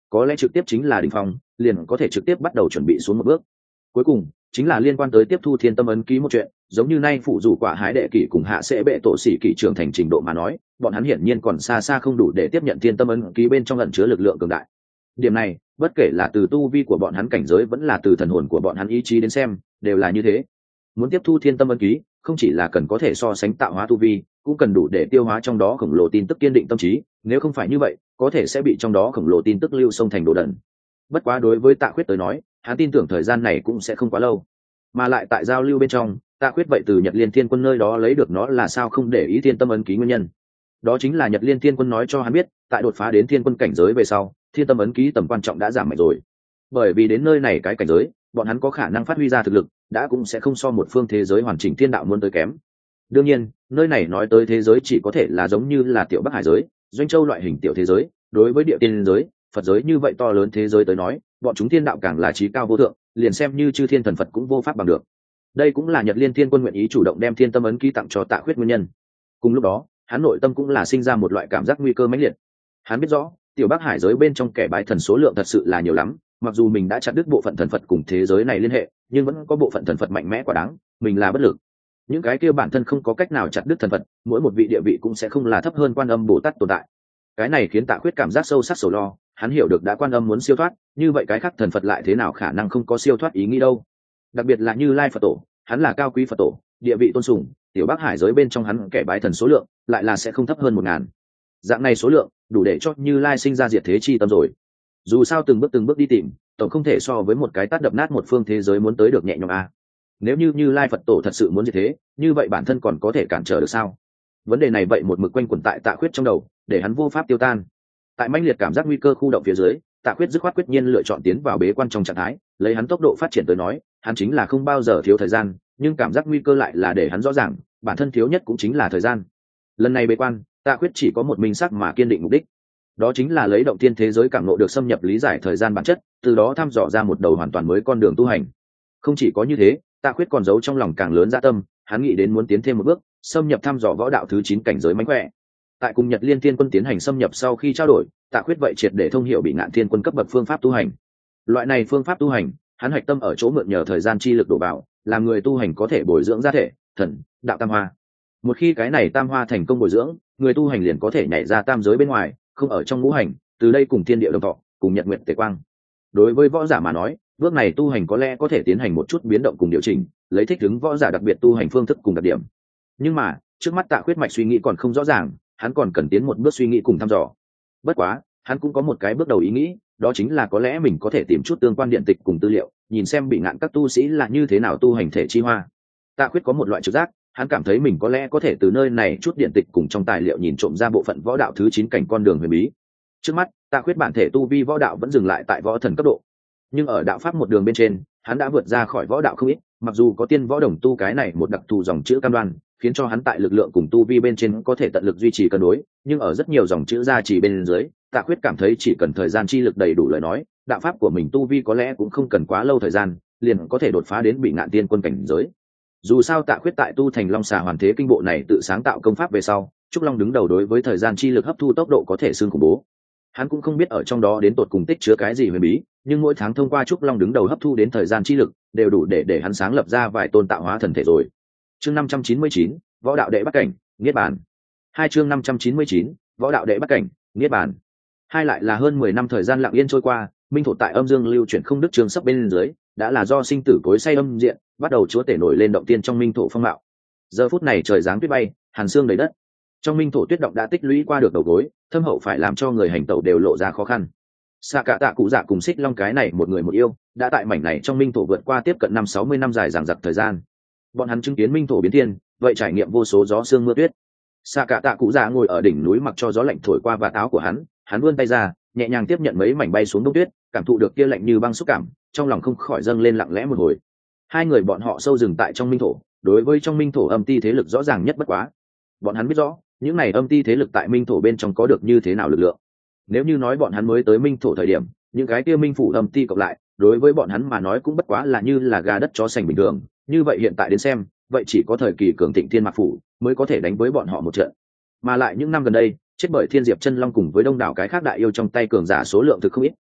có lẽ trực tiếp chính là đỉnh phong, liền có thể trực tiếp bắt đầu chuẩn bị xuống một bước. Cuối cùng chính là liên quan tới tiếp thu thiên tâm ấn ký một chuyện, giống như nay phụ dù quả hái đệ kỷ cùng hạ sẽ bệ tổ sĩ kỷ trưởng thành trình độ mà nói, bọn hắn hiển nhiên còn xa xa không đủ để tiếp nhận thiên tâm ấn ký bên trong ẩn chứa lực lượng cường đại. Điểm này bất kể là từ tu vi của bọn hắn cảnh giới vẫn là từ thần hồn của bọn hắn ý chí đến xem đều là như thế. Muốn tiếp thu thiên tâm ấn ký không chỉ là cần có thể so sánh tạo hóa tu vi, cũng cần đủ để tiêu hóa trong đó khổng lồ tin tức kiên định tâm trí, nếu không phải như vậy có thể sẽ bị trong đó khổng lồ tin tức lưu xông thành đồ đần. Bất quá đối với Tạ Khuyết tới nói, hắn tin tưởng thời gian này cũng sẽ không quá lâu, mà lại tại giao lưu bên trong Tạ Khuyết vậy từ Nhật Liên Thiên Quân nơi đó lấy được nó là sao không để ý thiên tâm ấn ký nguyên nhân. Đó chính là Nhật Liên Thiên Quân nói cho hắn biết, tại đột phá đến thiên quân cảnh giới về sau, thiên tâm ấn ký tầm quan trọng đã giảm mạnh rồi. Bởi vì đến nơi này cái cảnh giới, bọn hắn có khả năng phát huy ra thực lực đã cũng sẽ không so một phương thế giới hoàn chỉnh thiên đạo muốn tới kém. Đương nhiên nơi này nói tới thế giới chỉ có thể là giống như là tiểu Bắc Hải giới, Doanh Châu loại hình tiểu thế giới, đối với địa tiên giới, Phật giới như vậy to lớn thế giới tới nói, bọn chúng thiên đạo càng là trí cao vô thượng, liền xem như chư thiên thần Phật cũng vô pháp bằng được. Đây cũng là Nhật Liên Thiên Quân nguyện ý chủ động đem thiên tâm ấn ký tặng cho Tạ Khuyết nguyên nhân. Cùng lúc đó hắn nội tâm cũng là sinh ra một loại cảm giác nguy cơ mãnh liệt. Hắn biết rõ tiểu Bắc Hải giới bên trong kẻ bái thần số lượng thật sự là nhiều lắm, mặc dù mình đã chặt đứt bộ phận thần Phật cùng thế giới này liên hệ, nhưng vẫn có bộ phận thần Phật mạnh mẽ quá đáng, mình là bất lực. Những cái kia bản thân không có cách nào chặt đứt thần Phật, mỗi một vị địa vị cũng sẽ không là thấp hơn Quan Âm Bồ Tát tồn tại. Cái này khiến Tạ Khuyết cảm giác sâu sắc sầu lo, hắn hiểu được đã Quan Âm muốn siêu thoát, như vậy cái khác thần Phật lại thế nào khả năng không có siêu thoát ý nghĩ đâu. Đặc biệt là Như Lai Phật Tổ, hắn là cao quý Phật Tổ, địa vị tôn sùng, tiểu Bắc Hải giới bên trong hắn kẻ bái thần số lượng lại là sẽ không thấp hơn một ngàn. Dạng này số lượng đủ để cho Như Lai sinh ra diệt thế chi tâm rồi. Dù sao từng bước từng bước đi tìm, tổng không thể so với một cái tát đập nát một phương thế giới muốn tới được nhẹ nhõm a. Nếu như Như Lai Phật Tổ thật sự muốn diệt thế, như vậy bản thân còn có thể cản trở được sao? Vấn đề này vậy một mực quanh quẩn tại Tạ Khuyết trong đầu, để hắn vô pháp tiêu tan. Tại mãnh liệt cảm giác nguy cơ khu động phía dưới, Tạ Khuyết dứt khoát quyết nhiên lựa chọn tiến vào bế quan trong trạng thái, lấy hắn tốc độ phát triển tới nói, hắn chính là không bao giờ thiếu thời gian, nhưng cảm giác nguy cơ lại là để hắn rõ ràng, bản thân thiếu nhất cũng chính là thời gian. Lần này bế quan, Tạ Khuyết chỉ có một minh sắc mà kiên định mục đích, đó chính là lấy động tiên thế giới cảm ngộ được xâm nhập lý giải thời gian bản chất, từ đó thăm dò ra một đầu hoàn toàn mới con đường tu hành. Không chỉ có như thế, Tạ Khuyết còn giấu trong lòng càng lớn dạ tâm, hắn nghĩ đến muốn tiến thêm một bước, xâm nhập thăm dò võ đạo thứ chín cảnh giới mãnh khỏe. Tại cùng Nhật Liên Thiên Quân tiến hành xâm nhập sau khi trao đổi, Tạ Khuyết vậy triệt để thông hiểu Bị Ngạn Thiên Quân cấp bậc phương pháp tu hành. Loại này phương pháp tu hành, hắn hạch tâm ở chỗ mượn nhờ thời gian chi lực đổ vào, làm người tu hành có thể bồi dưỡng ra thể, thần, đạo tam hoa. Một khi cái này tam hoa thành công bồi dưỡng, người tu hành liền có thể nhảy ra tam giới bên ngoài, không ở trong ngũ hành, từ đây cùng thiên địa đồng thọ, cùng nhật nguyệt tề quang. Đối với võ giả mà nói, bước này tu hành có lẽ có thể tiến hành một chút biến động cùng điều chỉnh, lấy thích ứng võ giả đặc biệt tu hành phương thức cùng đặc điểm. Nhưng mà trước mắt Tạ Khuyết mạch suy nghĩ còn không rõ ràng, hắn còn cần tiến một bước suy nghĩ cùng thăm dò. Bất quá hắn cũng có một cái bước đầu ý nghĩ, đó chính là có lẽ mình có thể tìm chút tương quan điện tịch cùng tư liệu, nhìn xem Bị Ngạn các tu sĩ là như thế nào tu hành thể chi hoa. Tạ Khuyết có một loại trực giác, hắn cảm thấy mình có lẽ có thể từ nơi này chút điện tịch cùng trong tài liệu nhìn trộm ra bộ phận võ đạo thứ chín cảnh con đường huyền bí. Trước mắt Tạ Khuyết bản thể tu vi võ đạo vẫn dừng lại tại võ thần cấp độ, nhưng ở đạo pháp một đường bên trên hắn đã vượt ra khỏi võ đạo không ít, mặc dù có tiên võ đồng tu cái này một đặc thù dòng chữ cam đoan, khiến cho hắn tại lực lượng cùng tu vi bên trên có thể tận lực duy trì cân đối, nhưng ở rất nhiều dòng chữ gia trì bên dưới, Tạ Khuyết cảm thấy chỉ cần thời gian chi lực đầy đủ lời nói, đạo pháp của mình tu vi có lẽ cũng không cần quá lâu thời gian, liền có thể đột phá đến Bị Ngạn Tiên Quân cảnh giới. Dù sao Tạ Khuyết tại tu thành Long Xà Hoàn Thế Kinh bộ này tự sáng tạo công pháp về sau, Trúc Long đứng đầu đối với thời gian chi lực hấp thu tốc độ có thể xương khủng bố. Hắn cũng không biết ở trong đó đến tột cùng tích chứa cái gì huyền bí, nhưng mỗi tháng thông qua Trúc Long đứng đầu hấp thu đến thời gian chi lực, đều đủ để để hắn sáng lập ra vài tôn tạo hóa thần thể rồi. Chương năm trăm chín mươi chín, võ đạo đệ bắt cảnh, niết bàn. Hai chương năm trăm chín mươi chín, võ đạo đệ bắt cảnh, niết bàn. Hai lại là hơn mười năm thời gian lặng yên trôi qua, minh thổ tại âm dương lưu chuyển không đức trường sắp bên dưới, đã là do sinh tử cối say âm diện, bắt đầu chúa tể nổi lên động tiên trong minh thổ phong mạo. Giờ phút này trời giáng tuyết bay, hàn xương đầy đất. Trong minh thổ tuyết động đã tích lũy qua được đầu gối, thâm hậu phải làm cho người hành tẩu đều lộ ra khó khăn. Xạ Cả Tạ Cụ Dạ cùng Xích Long cái này một người một yêu, đã tại mảnh này trong minh thổ vượt qua tiếp cận năm sáu mươi năm dài dằng dặc thời gian. Bọn hắn chứng kiến minh thổ biến thiên, vậy trải nghiệm vô số gió sương mưa tuyết. Xạ Cả Tạ Cụ Dạ ngồi ở đỉnh núi mặc cho gió lạnh thổi qua vạt áo của hắn, hắn vươn tay ra, nhẹ nhàng tiếp nhận mấy mảnh bay xuống đông tuyết, cảm thụ được kia lạnh như băng xúc cảm, trong lòng không khỏi dâng lên lặng lẽ một hồi. Hai người bọn họ sâu rừng tại trong minh thổ, đối với trong minh thổ âm ti thế lực rõ ràng nhất bất quá. Bọn hắn biết rõ, những này âm ti thế lực tại minh thổ bên trong có được như thế nào lực lượng. Nếu như nói bọn hắn mới tới minh thổ thời điểm, những cái kia minh phủ âm ti cộng lại, đối với bọn hắn mà nói cũng bất quá là như là gà đất chó sành bình thường. Như vậy hiện tại đến xem, vậy chỉ có thời kỳ cường thịnh Thiên Mạc phủ mới có thể đánh với bọn họ một trận. Mà lại những năm gần đây, chết bởi Thiên Diệp Chân Long cùng với đông đảo cái khác đại yêu trong tay cường giả số lượng thực không ít,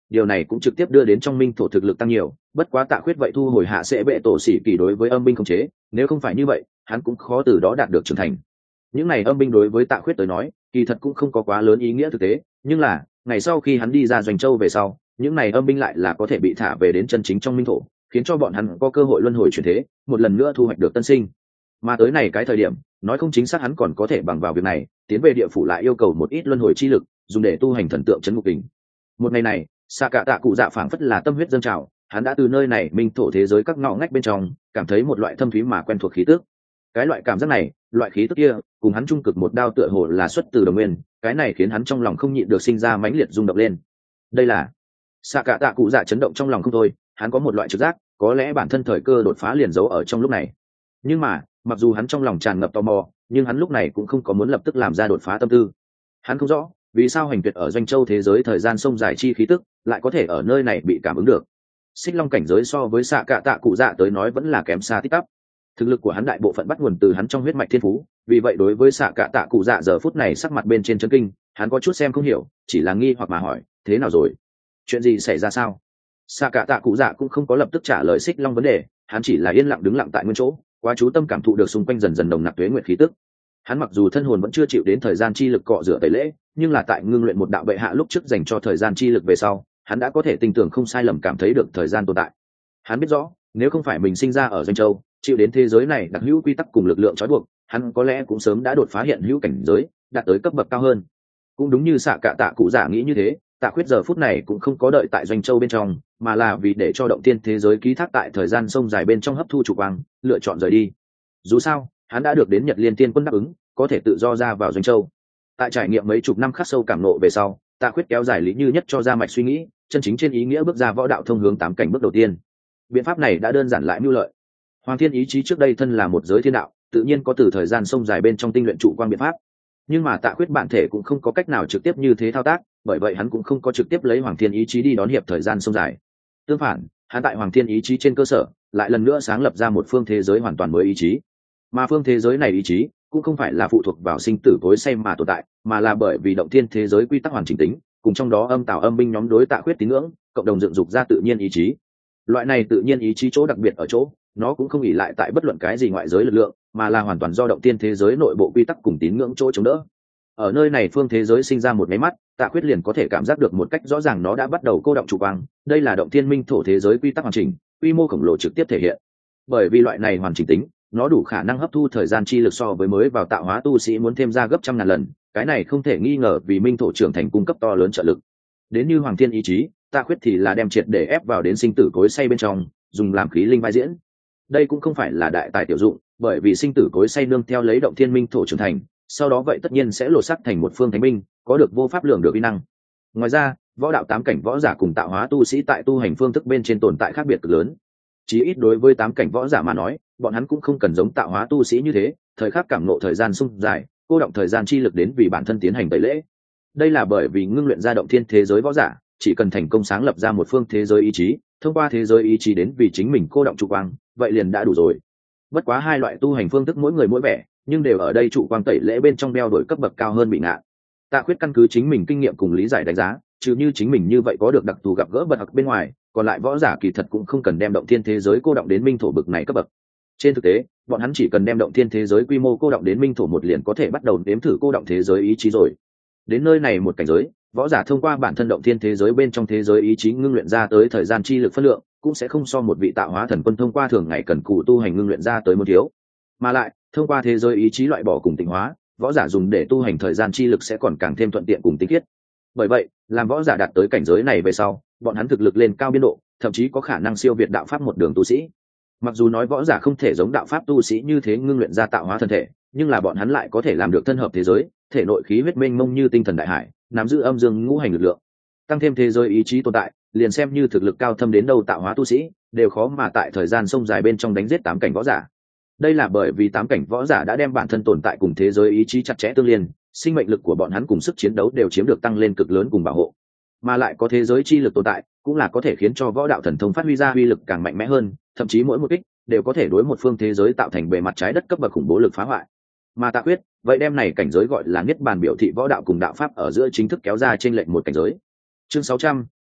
điều này cũng trực tiếp đưa đến trong minh thổ thực lực tăng nhiều. Bất quá Tạ Khuyết vậy thu hồi hạ sẽ bệ tổ sĩ kỳ đối với âm binh khống chế, nếu không phải như vậy hắn cũng khó từ đó đạt được trưởng thành. Những này âm binh đối với Tạ Khuyết tới nói kỳ thật cũng không có quá lớn ý nghĩa thực tế, nhưng là ngày sau khi hắn đi ra Doanh Châu về sau, những này âm binh lại là có thể bị thả về đến chân chính trong minh thổ, khiến cho bọn hắn có cơ hội luân hồi chuyển thế, một lần nữa thu hoạch được tân sinh. Mà tới này cái thời điểm, nói không chính xác hắn còn có thể bằng vào việc này tiến về địa phủ lại yêu cầu một ít luân hồi chi lực dùng để tu hành thần tượng chấn ngục kình. Một ngày này, xạ cả tạ cụ dạ phảng phất là tâm huyết dâng trào, hắn đã từ nơi này minh thổ thế giới các ngõ ngách bên trong cảm thấy một loại thâm thúy mà quen thuộc khí tức. Cái loại cảm giác này, loại khí tức kia cùng hắn trung cực một đao tựa hồ là xuất từ đồng nguyên, cái này khiến hắn trong lòng không nhịn được sinh ra mãnh liệt rung động lên. Đây là xạ cả tạ cụ dạ chấn động trong lòng không thôi, hắn có một loại trực giác có lẽ bản thân thời cơ đột phá liền giấu ở trong lúc này. Nhưng mà mặc dù hắn trong lòng tràn ngập tò mò, nhưng hắn lúc này cũng không có muốn lập tức làm ra đột phá tâm tư. Hắn không rõ vì sao hành tuyệt ở Doanh Châu thế giới thời gian sông dài chi khí tức lại có thể ở nơi này bị cảm ứng được. Xích Long cảnh giới so với xạ cả tạ cụ dạ tới nói vẫn là kém xa tích tắp. Thực lực của hắn đại bộ phận bắt nguồn từ hắn trong huyết mạch thiên phú, vì vậy đối với xạ cả tạ cụ dạ giờ phút này sắc mặt bên trên chấn kinh, hắn có chút xem không hiểu, chỉ là nghi hoặc mà hỏi, thế nào rồi, chuyện gì xảy ra sao? Xạ cả tạ cụ dạ cũng không có lập tức trả lời Xích Long vấn đề, hắn chỉ là yên lặng đứng lặng tại nguyên chỗ, quá chú tâm cảm thụ được xung quanh dần dần nồng nặc tuế nguyệt khí tức. Hắn mặc dù thân hồn vẫn chưa chịu đến thời gian chi lực cọ rửa tẩy lễ, nhưng là tại ngưng luyện một đạo bệ hạ lúc trước dành cho thời gian chi lực về sau, hắn đã có thể tin tưởng không sai lầm cảm thấy được thời gian tồn tại. Hắn biết rõ, nếu không phải mình sinh ra ở Doanh Châu, chịu đến thế giới này đặc hữu quy tắc cùng lực lượng trói buộc, hắn có lẽ cũng sớm đã đột phá hiện hữu cảnh giới, đạt tới cấp bậc cao hơn. Cũng đúng như xạ cả tạ cụ dạ nghĩ như thế, Tạ Khuyết giờ phút này cũng không có đợi tại Doanh Châu bên trong, mà là vì để cho động tiên thế giới ký thác tại thời gian sông dài bên trong hấp thu chủ quang, lựa chọn rời đi. Dù sao, hắn đã được đến Nhật Liên Tiên Quân đáp ứng, có thể tự do ra vào Doanh Châu. Tại trải nghiệm mấy chục năm khắc sâu cảm nộ về sau, Tạ Khuyết kéo dài lý như nhất cho ra mạch suy nghĩ, chân chính trên ý nghĩa bước ra võ đạo thông hướng tám cảnh bước đầu tiên. Biện pháp này đã đơn giản lại mưu lợi. Hoàng Thiên ý chí trước đây thân là một giới thiên đạo, tự nhiên có từ thời gian sông dài bên trong tinh luyện trụ quang biện pháp. Nhưng mà Tạ Khuyết bản thể cũng không có cách nào trực tiếp như thế thao tác, bởi vậy hắn cũng không có trực tiếp lấy Hoàng Thiên ý chí đi đón hiệp thời gian sông dài. Tương phản, hắn tại Hoàng Thiên ý chí trên cơ sở, lại lần nữa sáng lập ra một phương thế giới hoàn toàn mới ý chí. Mà phương thế giới này ý chí cũng không phải là phụ thuộc vào sinh tử tối say mà tồn tại, mà là bởi vì động thiên thế giới quy tắc hoàn chỉnh tính, cùng trong đó âm tào âm binh nhóm đối Tạ Khuyết tín ngưỡng, cộng đồng dựng dục ra tự nhiên ý chí. Loại này tự nhiên ý chí chỗ đặc biệt ở chỗ, nó cũng không ỷ lại tại bất luận cái gì ngoại giới lực lượng, mà là hoàn toàn do động thiên thế giới nội bộ quy tắc cùng tín ngưỡng chỗ chống đỡ. Ở nơi này phương thế giới sinh ra một máy mắt, Tạ Khuyết liền có thể cảm giác được một cách rõ ràng nó đã bắt đầu cô động trụ quang, đây là động thiên minh thổ thế giới quy tắc hoàn chỉnh, quy mô khổng lồ trực tiếp thể hiện. Bởi vì loại này hoàn chỉnh tính, nó đủ khả năng hấp thu thời gian chi lực so với mới vào tạo hóa tu sĩ muốn thêm ra gấp trăm ngàn lần, cái này không thể nghi ngờ vì minh thổ trưởng thành cung cấp to lớn trợ lực. Đến như Hoàng Thiên ý chí, Tạ Khuyết thì là đem triệt để ép vào đến sinh tử cối xay bên trong, dùng làm khí linh vai diễn. Đây cũng không phải là đại tài tiểu dụng, bởi vì sinh tử cối xay nương theo lấy động thiên minh thổ trưởng thành, sau đó vậy tất nhiên sẽ lột xác thành một phương thánh binh, có được vô pháp lượng được uy năng. Ngoài ra, võ đạo tám cảnh võ giả cùng tạo hóa tu sĩ tại tu hành phương thức bên trên tồn tại khác biệt cực lớn. Chí ít đối với tám cảnh võ giả mà nói, bọn hắn cũng không cần giống tạo hóa tu sĩ như thế, thời khắc cảm ngộ thời gian sung dài, cô động thời gian chi lực đến vì bản thân tiến hành tẩy lễ. Đây là bởi vì ngưng luyện ra động thiên thế giới võ giả, chỉ cần thành công sáng lập ra một phương thế giới ý chí, thông qua thế giới ý chí đến vì chính mình cô động trụ quang, vậy liền đã đủ rồi. Bất quá hai loại tu hành phương thức mỗi người mỗi vẻ, nhưng đều ở đây trụ quang tẩy lễ bên trong đeo đổi cấp bậc cao hơn bị ngạn. Tạ Khuyết căn cứ chính mình kinh nghiệm cùng lý giải đánh giá, trừ như chính mình như vậy có được đặc thù gặp gỡ bật học bên ngoài, còn lại võ giả kỳ thật cũng không cần đem động thiên thế giới cô động đến minh thổ bậc này cấp bậc. Trên thực tế, bọn hắn chỉ cần đem động thiên thế giới quy mô cô động đến minh thổ một liền có thể bắt đầu nếm thử cô động thế giới ý chí rồi. Đến nơi này một cảnh giới, võ giả thông qua bản thân động thiên thế giới bên trong thế giới ý chí ngưng luyện ra tới thời gian chi lực phân lượng, cũng sẽ không so một vị tạo hóa thần quân thông qua thường ngày cần cù tu hành ngưng luyện ra tới một thiếu. Mà lại, thông qua thế giới ý chí loại bỏ cùng tịnh hóa, võ giả dùng để tu hành thời gian chi lực sẽ còn càng thêm thuận tiện cùng tinh khiết. Bởi vậy, làm võ giả đạt tới cảnh giới này về sau, bọn hắn thực lực lên cao biên độ, thậm chí có khả năng siêu việt đạo pháp một đường tu sĩ. Mặc dù nói võ giả không thể giống đạo pháp tu sĩ như thế ngưng luyện ra tạo hóa thân thể, nhưng là bọn hắn lại có thể làm được thân hợp thế giới, thể nội khí huyết mênh mông như tinh thần đại hải, nắm giữ âm dương ngũ hành lực lượng. Tăng thêm thế giới ý chí tồn tại, liền xem như thực lực cao thâm đến đâu tạo hóa tu sĩ, đều khó mà tại thời gian sông dài bên trong đánh giết tám cảnh võ giả. Đây là bởi vì tám cảnh võ giả đã đem bản thân tồn tại cùng thế giới ý chí chặt chẽ tương liên, sinh mệnh lực của bọn hắn cùng sức chiến đấu đều chiếm được tăng lên cực lớn cùng bảo hộ. Mà lại có thế giới chi lực tồn tại, cũng là có thể khiến cho võ đạo thần thông phát huy ra uy lực càng mạnh mẽ hơn, thậm chí mỗi một kích đều có thể đối một phương thế giới tạo thành bề mặt trái đất cấp bậc khủng bố lực phá hoại. Mà Tạ Khuyết, vậy đem này cảnh giới gọi là niết bàn biểu thị võ đạo cùng đạo pháp ở giữa chính thức kéo ra trên lệnh một cảnh giới. Chương sáu trăm,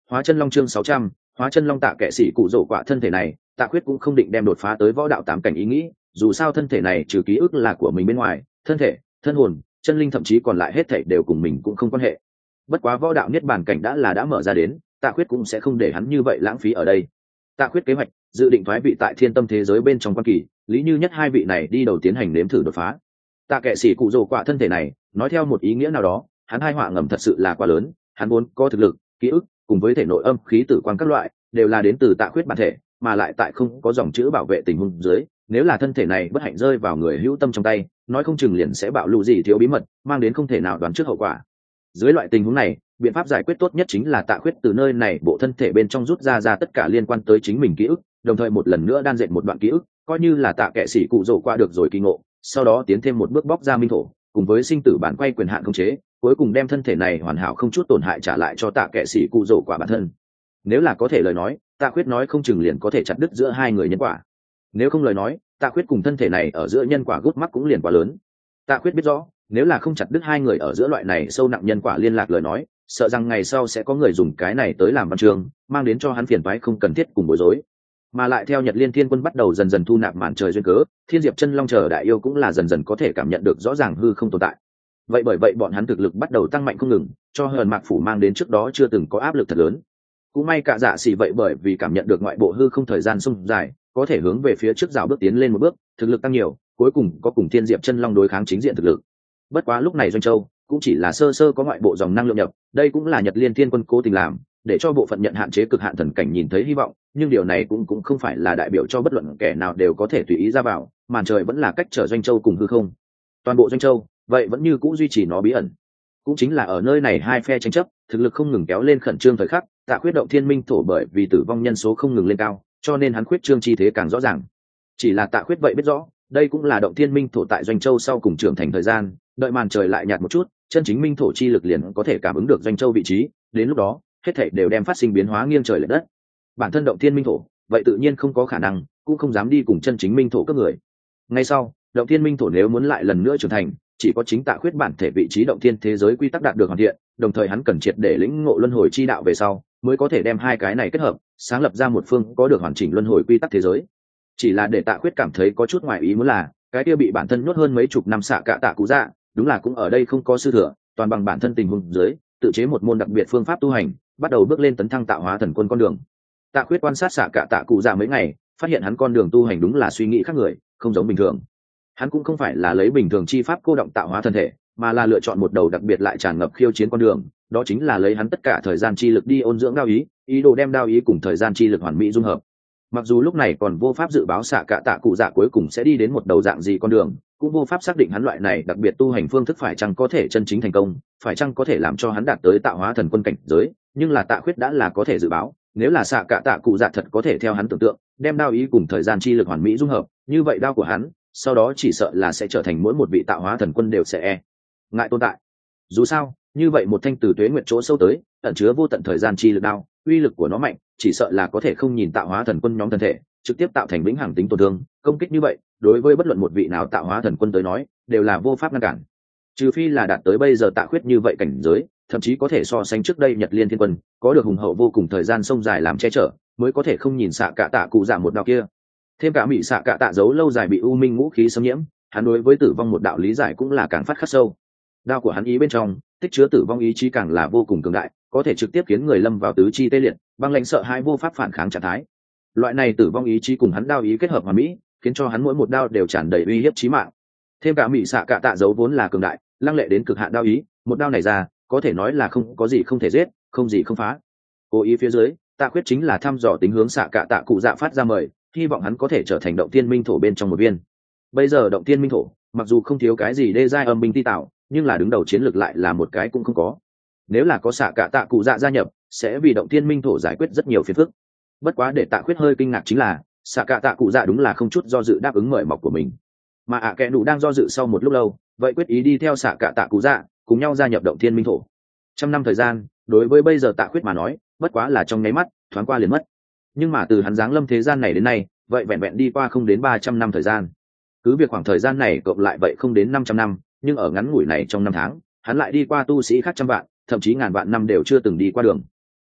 Hóa chân long chương sáu trăm, hóa chân long tạ kệ sĩ cụ rổ quả thân thể này, Tạ Khuyết cũng không định đem đột phá tới võ đạo tám cảnh ý nghĩ, dù sao thân thể này trừ ký ức là của mình bên ngoài, thân thể, thân hồn, chân linh thậm chí còn lại hết thảy đều cùng mình cũng không quan hệ. Bất quá võ đạo niết bàn cảnh đã là đã mở ra đến, Tạ Khuyết cũng sẽ không để hắn như vậy lãng phí ở đây. Tạ Khuyết kế hoạch, dự định thoái vị tại Thiên Tâm thế giới bên trong quan kỳ, Lý Như Nhất hai vị này đi đầu tiến hành nếm thử đột phá. Tạ Kệ sĩ cụ rồ quả thân thể này, nói theo một ý nghĩa nào đó, hắn hai họa ngầm thật sự là quá lớn, hắn vốn có thực lực, ký ức, cùng với thể nội âm khí tử quang các loại, đều là đến từ Tạ Khuyết bản thể, mà lại tại không có dòng chữ bảo vệ tình huống dưới, nếu là thân thể này bất hạnh rơi vào người hữu tâm trong tay, nói không chừng liền sẽ bạo lộ gì thiếu bí mật, mang đến không thể nào đoán trước hậu quả. Dưới loại tình huống này, biện pháp giải quyết tốt nhất chính là Tạ Khuyết từ nơi này bộ thân thể bên trong rút ra ra tất cả liên quan tới chính mình ký ức, đồng thời một lần nữa đan dệt một đoạn ký ức, coi như là Tạ Kệ sĩ cụ rồ qua được rồi kỳ ngộ, sau đó tiến thêm một bước bóc ra minh thổ, cùng với sinh tử bản quay quyền hạn khống chế, cuối cùng đem thân thể này hoàn hảo không chút tổn hại trả lại cho Tạ Kệ sĩ cụ rồ quả bản thân. Nếu là có thể lời nói, Tạ Khuyết nói không chừng liền có thể chặt đứt giữa hai người nhân quả. Nếu không lời nói, Tạ Khuyết cùng thân thể này ở giữa nhân quả gút mắc cũng liền quá lớn. Tạ Khuyết biết rõ, nếu là không chặt đứt hai người ở giữa loại này sâu nặng nhân quả liên lạc lời nói, sợ rằng ngày sau sẽ có người dùng cái này tới làm văn chương, mang đến cho hắn phiền toái không cần thiết cùng bối rối. Mà lại theo Nhật Liên Thiên Quân bắt đầu dần dần thu nạp màn trời duyên cớ, Thiên Diệp Chân Long chờ đại yêu cũng là dần dần có thể cảm nhận được rõ ràng hư không tồn tại. Vậy bởi vậy bọn hắn thực lực bắt đầu tăng mạnh không ngừng, cho Hờn Mạc phủ mang đến trước đó chưa từng có áp lực thật lớn. Cũng may cả dạ xỉ vậy bởi vì cảm nhận được ngoại bộ hư không thời gian sung dài, có thể hướng về phía trước rào bước tiến lên một bước, thực lực tăng nhiều, cuối cùng có cùng Thiên Diệp Chân Long đối kháng chính diện thực lực. Bất quá lúc này Doanh Châu cũng chỉ là sơ sơ có ngoại bộ dòng năng lượng nhập, đây cũng là Nhật Liên Thiên Quân cố tình làm, để cho bộ phận nhận hạn chế cực hạn thần cảnh nhìn thấy hy vọng, nhưng điều này cũng cũng không phải là đại biểu cho bất luận kẻ nào đều có thể tùy ý ra vào, màn trời vẫn là cách trở Doanh Châu cùng hư không. Toàn bộ Doanh Châu, vậy vẫn như cũ duy trì nó bí ẩn. Cũng chính là ở nơi này hai phe tranh chấp, thực lực không ngừng kéo lên khẩn trương thời khắc, Tạ Khuyết động Thiên Minh thổ bởi vì tử vong nhân số không ngừng lên cao, cho nên hắn khuyết trương chi thế càng rõ ràng. Chỉ là Tạ Khuyết vậy biết rõ, đây cũng là động Thiên Minh thổ tại Doanh Châu sau cùng trưởng thành thời gian, đợi màn trời lại nhạt một chút, chân chính minh thổ chi lực liền có thể cảm ứng được Doanh Châu vị trí, đến lúc đó, hết thảy đều đem phát sinh biến hóa nghiêng trời lệch đất. Bản thân động Thiên Minh thổ, vậy tự nhiên không có khả năng, cũng không dám đi cùng chân chính minh thổ các người. Ngay sau, động Thiên Minh thổ nếu muốn lại lần nữa trưởng thành, chỉ có chính Tạ Khuyết bản thể vị trí động thiên thế giới quy tắc đạt được hoàn thiện, đồng thời hắn cần triệt để lĩnh ngộ luân hồi chi đạo về sau, mới có thể đem hai cái này kết hợp, sáng lập ra một phương có được hoàn chỉnh luân hồi quy tắc thế giới. Chỉ là để Tạ Khuyết cảm thấy có chút ngoài ý muốn là, cái kia bị bản thân nhốt hơn mấy chục năm xạ cạ Tạ Cụ Dạ, đúng là cũng ở đây không có sư thừa, toàn bằng bản thân tình huống dưới, tự chế một môn đặc biệt phương pháp tu hành, bắt đầu bước lên tấn thăng tạo hóa thần quân con đường. Tạ Khuyết quan sát xạ cạ Tạ Cụ Dạ mấy ngày, phát hiện hắn con đường tu hành đúng là suy nghĩ khác người, không giống bình thường. Hắn cũng không phải là lấy bình thường chi pháp cô động tạo hóa thân thể, mà là lựa chọn một đầu đặc biệt lại tràn ngập khiêu chiến con đường, đó chính là lấy hắn tất cả thời gian chi lực đi ôn dưỡng đao ý, ý đồ đem đao ý cùng thời gian chi lực hoàn mỹ dung hợp. Mặc dù lúc này còn vô pháp dự báo xạ cạ Tạ Cụ Dạ cuối cùng sẽ đi đến một đầu dạng gì con đường, cũng vô pháp xác định hắn loại này đặc biệt tu hành phương thức phải chăng có thể chân chính thành công, phải chăng có thể làm cho hắn đạt tới tạo hóa thần quân cảnh giới, nhưng là Tạ Khuyết đã là có thể dự báo, nếu là xạ cạ Tạ Cụ Dạ thật có thể theo hắn tưởng tượng, đem đao ý cùng thời gian chi lực hoàn mỹ dung hợp, như vậy đao của hắn sau đó chỉ sợ là sẽ trở thành mỗi một vị tạo hóa thần quân đều sẽ e ngại tồn tại. Dù sao, như vậy một thanh từ tuế nguyệt chỗ sâu tới, ẩn chứa vô tận thời gian chi lực đao, uy lực của nó mạnh, chỉ sợ là có thể không nhìn tạo hóa thần quân nhóm thân thể, trực tiếp tạo thành vĩnh hằng tính tổn thương, công kích như vậy, đối với bất luận một vị nào tạo hóa thần quân tới nói, đều là vô pháp ngăn cản. Trừ phi là đạt tới bây giờ Tạ Khuyết như vậy cảnh giới, thậm chí có thể so sánh trước đây Nhật Liên Thiên Quân, có được hùng hậu vô cùng thời gian sông dài làm che chở, mới có thể không nhìn xạ cạ Tạ Cụ Dạ một đạo kia. Thêm cả mỹ xạ cạ Tạ giấu lâu dài bị u minh ngũ khí xâm nhiễm, hắn đối với tử vong một đạo lý giải cũng là càng phát khắc sâu. Đao của hắn ý bên trong tích chứa tử vong ý chí càng là vô cùng cường đại, có thể trực tiếp khiến người lâm vào tứ chi tê liệt, băng lãnh sợ hãi vô pháp phản kháng trạng thái. Loại này tử vong ý chí cùng hắn đao ý kết hợp hoàn mỹ, khiến cho hắn mỗi một đao đều tràn đầy uy hiếp chí mạng. Thêm cả mỹ xạ cạ Tạ giấu vốn là cường đại, lăng lệ đến cực hạn đao ý, một đao này ra, có thể nói là không có gì không thể giết, không gì không phá. Cố ý phía dưới, Tạ Khuyết chính là thăm dò tính hướng xạ cạ Tạ Cụ Dạ phát ra mời, hy vọng hắn có thể trở thành động tiên minh thổ bên trong một viên. Bây giờ động tiên minh thổ, mặc dù không thiếu cái gì đê giai âm binh ti tạo, nhưng là đứng đầu chiến lược lại là một cái cũng không có. Nếu là có xạ cạ Tạ Cụ Dạ gia nhập, sẽ vì động tiên minh thổ giải quyết rất nhiều phiền phức. Bất quá để Tạ Khuyết hơi kinh ngạc chính là, xạ cạ Tạ Cụ Dạ đúng là không chút do dự đáp ứng mời mọc của mình. Mà ạ kẽ đủ đang do dự sau một lúc lâu, vậy quyết ý đi theo xạ cạ Tạ Cụ Dạ, cùng nhau gia nhập động tiên minh thổ. Trăm năm thời gian, đối với bây giờ Tạ Khuyết mà nói, bất quá là trong nháy mắt, thoáng qua liền mất. Nhưng mà từ hắn giáng lâm thế gian này đến nay, vậy vẹn vẹn đi qua không đến ba trăm năm thời gian. Cứ việc khoảng thời gian này cộng lại vậy không đến năm trăm năm, nhưng ở ngắn ngủi này trong năm tháng, hắn lại đi qua tu sĩ khác trăm vạn, thậm chí ngàn vạn năm đều chưa từng đi qua đường.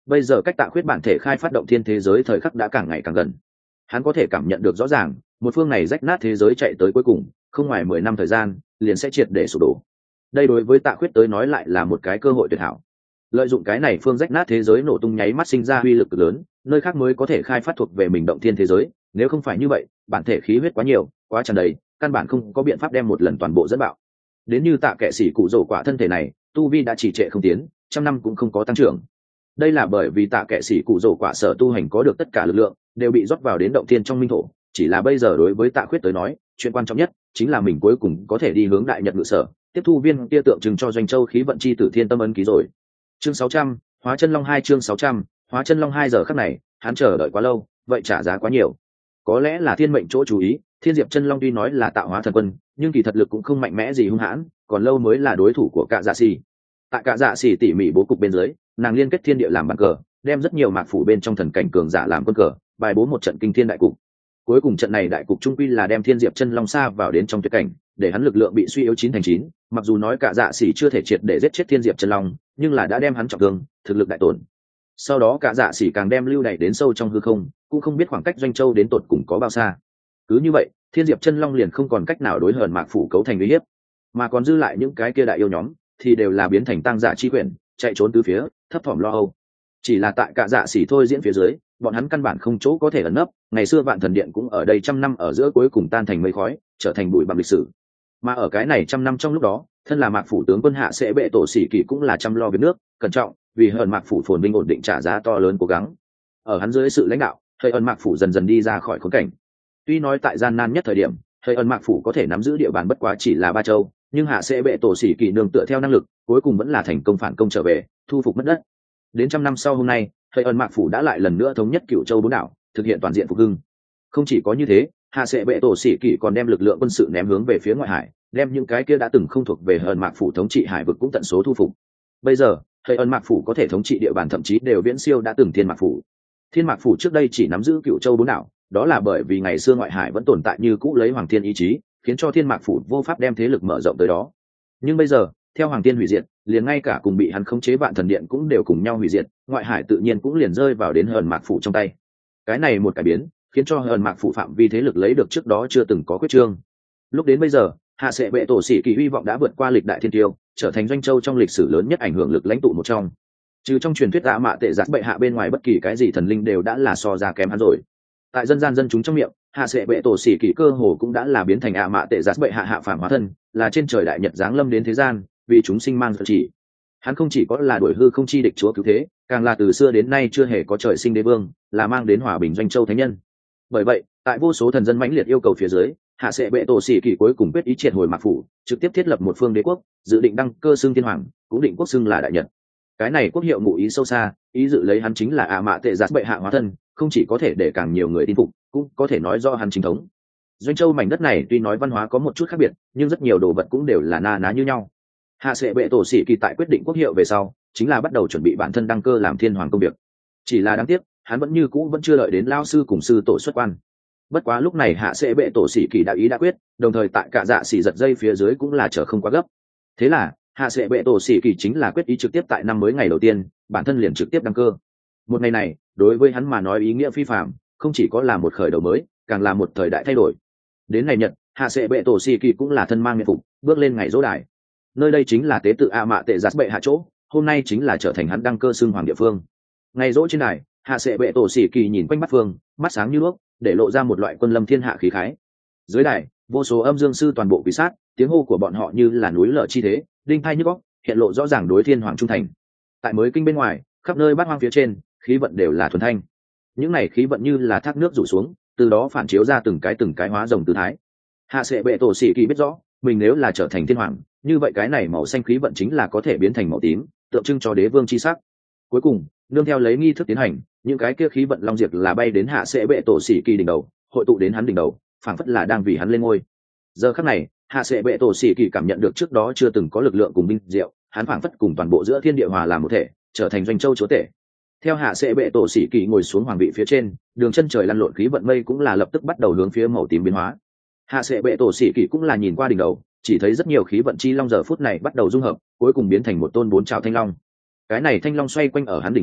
Bây giờ cách Tạ Khuyết bản thể khai phát động thiên thế giới thời khắc đã càng ngày càng gần. Hắn có thể cảm nhận được rõ ràng, một phương này rách nát thế giới chạy tới cuối cùng, không ngoài mười năm thời gian, liền sẽ triệt để sụp đổ. Đây đối với Tạ Khuyết tới nói lại là một cái cơ hội tuyệt hảo. Lợi dụng cái này phương rách nát thế giới nổ tung nháy mắt sinh ra uy lực lớn, nơi khác mới có thể khai phát thuộc về mình động thiên thế giới, nếu không phải như vậy, bản thể khí huyết quá nhiều, quá tràn đầy, căn bản không có biện pháp đem một lần toàn bộ dẫn bạo. Đến như Tạ Kệ Sĩ cụ rồ quả thân thể này, tu vi đã trì trệ không tiến, trăm năm cũng không có tăng trưởng. Đây là bởi vì Tạ Kệ Sĩ cụ rồ quả sở tu hành có được tất cả lực lượng đều bị rót vào đến động thiên trong minh thổ, chỉ là bây giờ đối với Tạ Khuyết tới nói, chuyện quan trọng nhất chính là mình cuối cùng có thể đi hướng đại nhật ngự sở, tiếp thu viên kia tượng trưng cho doanh châu khí vận chi tử thiên tâm ấn ký rồi. Chương sáu trăm, Hóa chân long hai chương sáu trăm, Hóa chân long hai giờ khắc này, hắn chờ đợi quá lâu, vậy trả giá quá nhiều. Có lẽ là thiên mệnh chỗ chú ý, Thiên Diệp chân long tuy nói là tạo hóa thần quân, nhưng kỳ thật lực cũng không mạnh mẽ gì hung hãn, còn lâu mới là đối thủ của Cạ Dạ Xỉ. Tại Cạ Dạ Xỉ tỉ mỉ bố cục bên dưới, nàng liên kết thiên địa làm bàn cờ, đem rất nhiều mạc phủ bên trong thần cảnh cường giả làm quân cờ, bài bố một trận kinh thiên đại cục. Cuối cùng trận này đại cục trung quy là đem Thiên Diệp chân long sa vào đến trong tuyệt cảnh, để hắn lực lượng bị suy yếu chín thành chín. Mặc dù nói Cạ Dạ Xỉ chưa thể triệt để giết chết Thiên Diệp chân long, nhưng là đã đem hắn trọng thương, thực lực đại tổn. Sau đó Cạ Dạ Xỉ càng đem lưu đày đến sâu trong hư không, cũng không biết khoảng cách doanh châu đến tột cùng có bao xa. Cứ như vậy, Thiên Diệp chân long liền không còn cách nào đối hờn mạc phủ cấu thành uy hiếp, mà còn dư lại những cái kia đại yêu nhóm thì đều là biến thành tang giả chi quyển, chạy trốn từ phía, thấp thỏm lo âu. Chỉ là tại Cạ Dạ Xỉ thôi diễn phía dưới, bọn hắn căn bản không chỗ có thể ẩn nấp. Ngày xưa Vạn Thần Điện cũng ở đây trăm năm ở giữa cuối cùng tan thành mây khói, trở thành bụi bặm lịch sử. Mà ở cái này trăm năm trong lúc đó, thân là mạc phủ tướng quân Hạ Sẽ Bệ Tổ Sĩ Kỳ cũng là chăm lo việc nước, cẩn trọng, vì hờn mạc phủ phồn vinh ổn định trả giá to lớn cố gắng. Ở hắn dưới sự lãnh đạo, hơi ẩn mạc phủ dần dần đi ra khỏi khốn cảnh. Tuy nói tại gian nan nhất thời điểm, hơi ẩn mạc phủ có thể nắm giữ địa bàn bất quá chỉ là ba châu, nhưng Hạ Sẽ Bệ Tổ Sĩ Kỳ nương tựa theo năng lực, cuối cùng vẫn là thành công phản công trở về, thu phục mất đất. Đến trăm năm sau hôm nay, hơi ẩn mạc phủ đã lại lần nữa thống nhất Cửu Châu bốn đảo, thực hiện toàn diện phục hưng. Không chỉ có như thế, Hạ Sẽ Bệ Tổ Sĩ Kỳ còn đem lực lượng quân sự ném hướng về phía ngoại hải, đem những cái kia đã từng không thuộc về hơi ẩn mạc phủ thống trị hải vực cũng tận số thu phục. Bây giờ, hơi ẩn mạc phủ có thể thống trị địa bàn thậm chí đều viễn siêu đã từng thiên mạc phủ. Thiên mạc phủ trước đây chỉ nắm giữ Cửu Châu bốn đảo, đó là bởi vì ngày xưa ngoại hải vẫn tồn tại như cũ lấy hoàng thiên ý chí, khiến cho thiên mạc phủ vô pháp đem thế lực mở rộng tới đó. Nhưng bây giờ, theo hoàng thiên hủy diệt, liền ngay cả cùng bị hắn khống chế Vạn Thần Điện cũng đều cùng nhau hủy diệt, ngoại hải tự nhiên cũng liền rơi vào đến hờn mạc phủ trong tay. Cái này một cải biến, khiến cho hờn mạc phủ phạm vi thế lực lấy được trước đó chưa từng có quyết trương. Lúc đến bây giờ, Hạ Sẽ Bệ Tổ Sĩ Kỳ hy vọng đã vượt qua lịch đại thiên tiêu, trở thành doanh châu trong lịch sử lớn nhất ảnh hưởng lực lãnh tụ một trong. Trừ trong truyền thuyết Ạ Mạ Tệ Giạt bệ hạ bên ngoài, bất kỳ cái gì thần linh đều đã là so ra kém hắn rồi. Tại dân gian dân chúng trong miệng, Hạ Sẽ Bệ Tổ Sĩ Kỳ cơ hồ cũng đã là biến thành Ạ Mạ Tệ Giạt bệ hạ hạ phàm hóa thân, là trên trời đại nhật giáng lâm đến thế gian, vì chúng sinh mang chỉ. Hắn không chỉ có là đuổi hư không chi địch chúa cứu thế, càng là từ xưa đến nay chưa hề có trời sinh đế vương, là mang đến hòa bình doanh châu thánh nhân. Bởi vậy, tại vô số thần dân mãnh liệt yêu cầu phía dưới, Hạ Sẽ Bệ Tổ Sĩ Kỳ cuối cùng quyết ý triệt hồi mạc phủ, trực tiếp thiết lập một phương đế quốc, dự định đăng cơ xưng thiên hoàng, cũng định quốc xưng là đại nhật. Cái này quốc hiệu ngụ ý sâu xa, ý dự lấy hắn chính là Ạ Mạ Tệ Giạt bệ hạ hóa thân, không chỉ có thể để càng nhiều người tin phục, cũng có thể nói do hắn chính thống. Doanh châu mảnh đất này tuy nói văn hóa có một chút khác biệt, nhưng rất nhiều đồ vật cũng đều là na ná như nhau. Hạ Sẽ Bệ Tổ Sĩ Kỳ tại quyết định quốc hiệu về sau, chính là bắt đầu chuẩn bị bản thân đăng cơ làm thiên hoàng công việc. Chỉ là đáng tiếc, hắn vẫn như cũ vẫn chưa đợi đến lao sư cùng sư tổ xuất quan. Bất quá lúc này Hạ Sẽ Bệ Tổ Sĩ Kỳ đã ý đã quyết, đồng thời tại Cạ Dạ Xỉ giật dây phía dưới cũng là chờ không quá gấp. Thế là Hạ Sẽ Bệ Tổ Sĩ Kỳ chính là quyết ý trực tiếp tại năm mới ngày đầu tiên, bản thân liền trực tiếp đăng cơ. Một ngày này, đối với hắn mà nói ý nghĩa phi phàm, không chỉ có là một khởi đầu mới, càng là một thời đại thay đổi. Đến ngày Nhật, Hạ Sẽ Bệ Tổ Sĩ Kỳ cũng là thân mang miện phục, bước lên ngày dỗ đài. Nơi đây chính là tế tự A Mạ Tệ Giạt bệ hạ chỗ, hôm nay chính là trở thành hắn đăng cơ xưng hoàng địa phương. Ngày dỗ trên đài, Hạ Sẽ Bệ Tổ Sĩ Kỳ nhìn quanh bát phương, mắt sáng như đuốc, để lộ ra một loại quân lâm thiên hạ khí khái. Dưới đài, vô số âm dương sư toàn bộ quỳ sát, tiếng hô của bọn họ như là núi lở chi thế, đinh tai nhức óc, hiện lộ rõ ràng đối thiên hoàng trung thành. Tại mới kinh bên ngoài, khắp nơi bát hoang phía trên, khí vận đều là thuần thanh. Những này khí vận như là thác nước rủ xuống, từ đó phản chiếu ra từng cái từng cái hóa rồng tư thái. Hạ Sẽ Bệ Tổ Sĩ Kỳ biết rõ, mình nếu là trở thành thiên hoàng, như vậy cái này màu xanh khí vận chính là có thể biến thành màu tím, tượng trưng cho đế vương chi sắc. Cuối cùng, nương theo lấy nghi thức tiến hành, những cái kia khí vận long diệt là bay đến Hạ Sẽ Bệ Tổ Sĩ Kỳ đỉnh đầu, hội tụ đến hắn đỉnh đầu, phảng phất là đang vì hắn lên ngôi. Giờ khắc này, Hạ Sẽ Bệ Tổ Sĩ Kỳ cảm nhận được trước đó chưa từng có lực lượng cùng binh diệu, hắn phảng phất cùng toàn bộ giữa thiên địa hòa làm một thể, trở thành doanh châu chúa tể. Theo Hạ Sẽ Bệ Tổ Sĩ Kỳ ngồi xuống hoàng vị phía trên, đường chân trời lăn lộn khí vận mây cũng là lập tức bắt đầu hướng phía màu tím biến hóa. Hạ Sẽ Bệ Tổ Sĩ Kỳ cũng là nhìn qua đỉnh đầu, chỉ thấy rất nhiều khí vận chi long giờ phút này bắt đầu dung hợp, cuối cùng biến thành một tôn bốn trảo thanh long. Cái này thanh long xoay quanh ở hắn đỉnh đầu,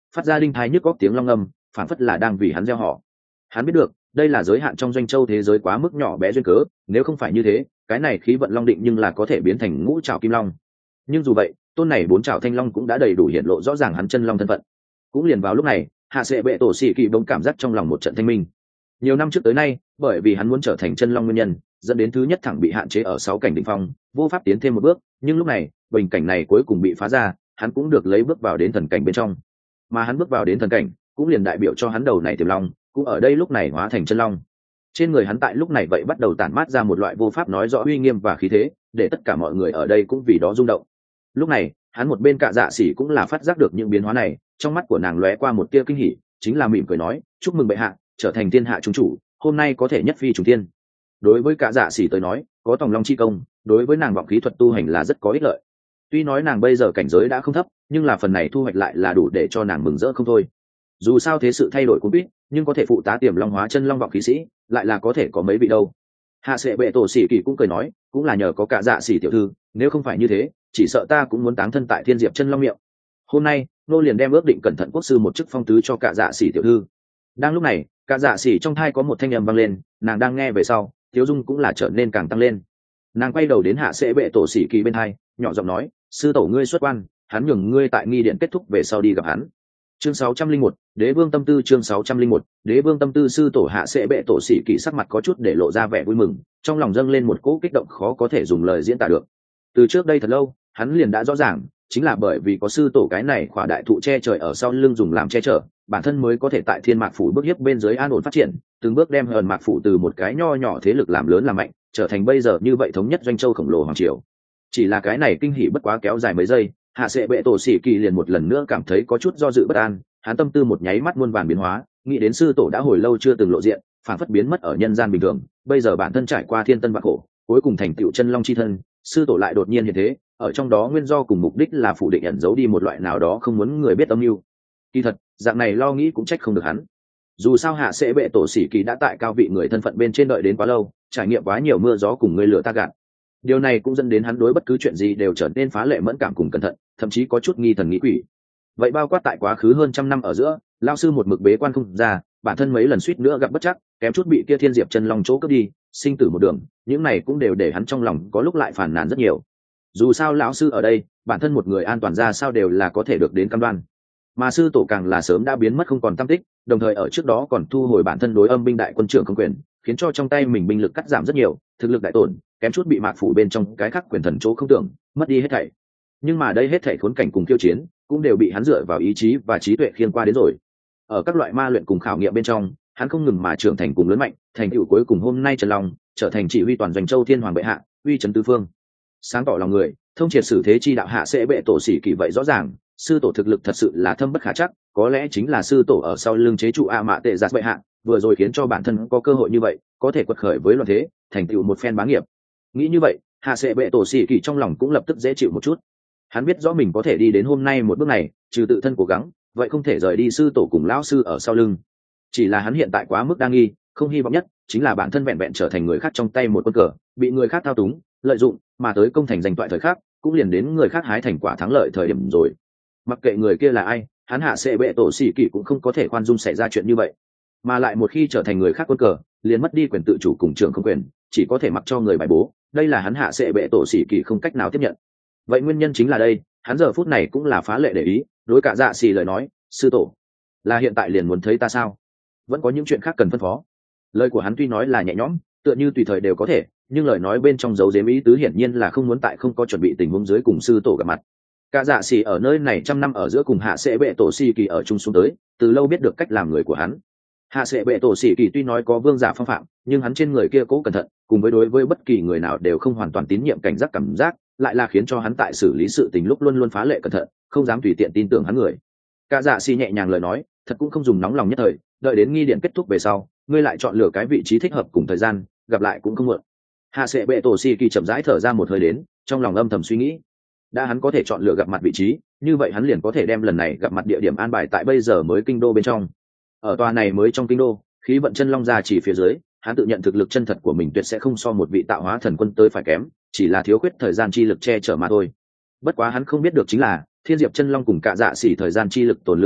phát ra đinh thái nhức góc tiếng long âm, phản phất là đang vì hắn gieo họ. Hắn biết được đây là giới hạn trong doanh châu thế giới quá mức nhỏ bé duyên cớ, nếu không phải như thế, cái này khí vận long định nhưng là có thể biến thành ngũ trảo kim long. Nhưng dù vậy, tôn này bốn trảo thanh long cũng đã đầy đủ hiện lộ rõ ràng hắn chân long thân phận. Cũng liền vào lúc này, hạ sệ bệ tổ sĩ kỳ bỗng cảm giác trong lòng một trận thanh minh. Nhiều năm trước tới nay, bởi vì hắn muốn trở thành chân long nguyên nhân, dẫn đến thứ nhất thẳng bị hạn chế ở sáu cảnh đỉnh phong, vô pháp tiến thêm một bước, nhưng lúc này, bình cảnh này cuối cùng bị phá ra, hắn cũng được lấy bước vào đến thần cảnh bên trong. Mà hắn bước vào đến thần cảnh, cũng liền đại biểu cho hắn đầu này tiềm long, cũng ở đây lúc này hóa thành chân long. Trên người hắn tại lúc này vậy bắt đầu tản mát ra một loại vô pháp nói rõ uy nghiêm và khí thế, để tất cả mọi người ở đây cũng vì đó rung động. Lúc này, hắn một bên cạ dạ xỉ cũng là phát giác được những biến hóa này, trong mắt của nàng lóe qua một tia kinh hỉ, chính là mỉm cười nói, chúc mừng bệ hạ, trở thành thiên hạ chúng chủ, hôm nay có thể nhất phi trùng thiên. Đối với cạ dạ xỉ tới nói, có tòng long chi công, đối với nàng vọng khí thuật tu hành là rất có ích lợi. Tuy nói nàng bây giờ cảnh giới đã không thấp, nhưng là phần này thu hoạch lại là đủ để cho nàng mừng rỡ không thôi. Dù sao thế sự thay đổi cũng biết, nhưng có thể phụ tá tiềm long hóa chân long vọng khí sĩ, lại là có thể có mấy vị đâu. Hạ sệ bệ tổ sĩ kỳ cũng cười nói, cũng là nhờ có cạ dạ xỉ tiểu thư, nếu không phải như thế, chỉ sợ ta cũng muốn táng thân tại thiên diệp chân long miệng. Hôm nay nô liền đem ước định cẩn thận quốc sư một chức phong tứ cho cạ dạ xỉ tiểu thư. Đang lúc này, cạ dạ xỉ trong thai có một thanh âm vang lên, nàng đang nghe về sau, thiếu dung cũng là trở nên càng tăng lên. Nàng quay đầu đến hạ sệ bệ tổ sĩ kỳ bên thai, nhỏ giọng nói, sư tổ ngươi xuất quan, hắn nhường ngươi tại nghi điện kết thúc về sau đi gặp hắn. Chương sáu trăm linh một, Đế vương tâm tư. Chương sáu trăm linh một, Đế vương tâm tư. Sư tổ hạ sệ bệ tổ sĩ kỳ sắc mặt có chút để lộ ra vẻ vui mừng, trong lòng dâng lên một cỗ kích động khó có thể dùng lời diễn tả được. Từ trước đây thật lâu, hắn liền đã rõ ràng, chính là bởi vì có sư tổ cái này khỏa đại thụ che trời ở sau lưng dùng làm che chở, bản thân mới có thể tại thiên mạc phủ bước hiếp bên dưới an ổn phát triển, từng bước đem hờn mạc phủ từ một cái nho nhỏ thế lực làm lớn làm mạnh, trở thành bây giờ như vậy thống nhất doanh châu khổng lồ hoàng triều. Chỉ là cái này kinh hỉ bất quá kéo dài mấy giây, hạ sệ bệ tổ sĩ kỳ liền một lần nữa cảm thấy có chút do dự bất an, hắn tâm tư một nháy mắt muôn vàn biến hóa, nghĩ đến sư tổ đã hồi lâu chưa từng lộ diện, phản phất biến mất ở nhân gian bình thường, bây giờ bản thân trải qua thiên tân vạn khổ, cuối cùng thành tựu chân long chi thân, sư tổ lại đột nhiên như thế, ở trong đó nguyên do cùng mục đích là phủ định ẩn giấu đi một loại nào đó không muốn người biết âm mưu. Kỳ thật, dạng này lo nghĩ cũng trách không được hắn. Dù sao hạ sẽ bệ tổ sĩ kỳ đã tại cao vị người thân phận bên trên đợi đến quá lâu, trải nghiệm quá nhiều mưa gió cùng người lửa ta gạt. Điều này cũng dẫn đến hắn đối bất cứ chuyện gì đều trở nên phá lệ mẫn cảm cùng cẩn thận, thậm chí có chút nghi thần nghĩ quỷ. Vậy bao quát tại quá khứ hơn trăm năm ở giữa, lao sư một mực bế quan không ra, bản thân mấy lần suýt nữa gặp bất chắc, kém chút bị kia thiên diệp chân long chỗ cướp đi, sinh tử một đường, những này cũng đều để hắn trong lòng có lúc lại phản nàn rất nhiều. Dù sao lão sư ở đây, bản thân một người an toàn ra sao đều là có thể được đến cam đoan, mà sư tổ càng là sớm đã biến mất không còn tăm tích, đồng thời ở trước đó còn thu hồi bản thân đối âm binh đại quân trưởng không quyền, khiến cho trong tay mình binh lực cắt giảm rất nhiều, thực lực đại tổn, kém chút bị mạc phủ bên trong cái khắc quyền thần chỗ không tưởng mất đi hết thảy. Nhưng mà đây hết thảy khốn cảnh cùng kiêu chiến cũng đều bị hắn dựa vào ý chí và trí tuệ khiêng qua đến rồi. Ở các loại ma luyện cùng khảo nghiệm bên trong, hắn không ngừng mà trưởng thành cùng lớn mạnh, thành tựu cuối cùng hôm nay Trần Long trở thành chỉ huy toàn doanh châu thiên hoàng bệ hạ, uy trấn tứ phương, sáng tỏ lòng người, thông triệt sử thế chi đạo. Hạ sẽ bệ tổ sĩ kỳ vậy rõ ràng, sư tổ thực lực thật sự là thâm bất khả chắc, có lẽ chính là sư tổ ở sau lưng chế trụ a mạ tệ giạt bệ hạ, vừa rồi khiến cho bản thân có cơ hội như vậy, có thể quật khởi với loạn thế, thành tựu một phen bá nghiệp. Nghĩ như vậy, hạ sẽ bệ tổ sĩ kỳ trong lòng cũng lập tức dễ chịu một chút. Hắn biết rõ mình có thể đi đến hôm nay một bước này, trừ tự thân cố gắng, vậy không thể rời đi sư tổ cùng lão sư ở sau lưng. Chỉ là hắn hiện tại quá mức đa nghi, không hy vọng nhất chính là bản thân vẹn vẹn trở thành người khác trong tay một quân cờ, bị người khác thao túng, lợi dụng, mà tới công thành danh toại thời khắc, cũng liền đến người khác hái thành quả thắng lợi thời điểm rồi. Mặc kệ người kia là ai, hắn hạ sẽ bệ tổ sĩ kỳ cũng không có thể khoan dung xảy ra chuyện như vậy. Mà lại một khi trở thành người khác quân cờ, liền mất đi quyền tự chủ cùng trưởng không quyền, chỉ có thể mặc cho người bài bố, đây là hắn hạ sẽ bệ tổ sĩ kỳ không cách nào tiếp nhận. Vậy nguyên nhân chính là đây, hắn giờ phút này cũng là phá lệ để ý, đối cả dạ xì lời nói, sư tổ, là hiện tại liền muốn thấy ta sao? Vẫn có những chuyện khác cần phân phó. Lời của hắn tuy nói là nhẹ nhõm, tựa như tùy thời đều có thể, nhưng lời nói bên trong dấu giếm ý tứ hiển nhiên là không muốn tại không có chuẩn bị tình huống dưới cùng sư tổ gặp mặt. Cả dạ xì ở nơi này trăm năm ở giữa cùng hạ sẽ bệ tổ sĩ kỳ ở chung xuống tới, từ lâu biết được cách làm người của hắn. Hạ sẽ bệ tổ sĩ kỳ tuy nói có vương giả phong phạm, nhưng hắn trên người kia cố cẩn thận, cùng với đối với bất kỳ người nào đều không hoàn toàn tín nhiệm, cảnh giác cảm giác, lại là khiến cho hắn tại xử lý sự tình lúc luôn luôn phá lệ cẩn thận, không dám tùy tiện tin tưởng hắn người. Cả dạ xì nhẹ nhàng lời nói, thật cũng không dùng nóng lòng nhất thời, đợi đến nghi điện kết thúc về sau, ngươi lại chọn lựa cái vị trí thích hợp cùng thời gian, gặp lại cũng không muộn. Hạ sẽ bệ tổ sĩ kỳ chậm rãi thở ra một hơi đến, trong lòng âm thầm suy nghĩ, đã hắn có thể chọn lựa gặp mặt vị trí, như vậy hắn liền có thể đem lần này gặp mặt địa điểm an bài tại bây giờ mới kinh đô bên trong. Ở tòa này mới trong kinh đô, khí vận chân long ra chỉ phía dưới, hắn tự nhận thực lực chân thật của mình tuyệt sẽ không so một vị tạo hóa thần quân tới phải kém, chỉ là thiếu khuyết thời gian chi lực che chở mà thôi. Bất quá hắn không biết được chính là thiên diệp chân long cùng cả dạ xỉ thời gian chi lực tồn lượng ít,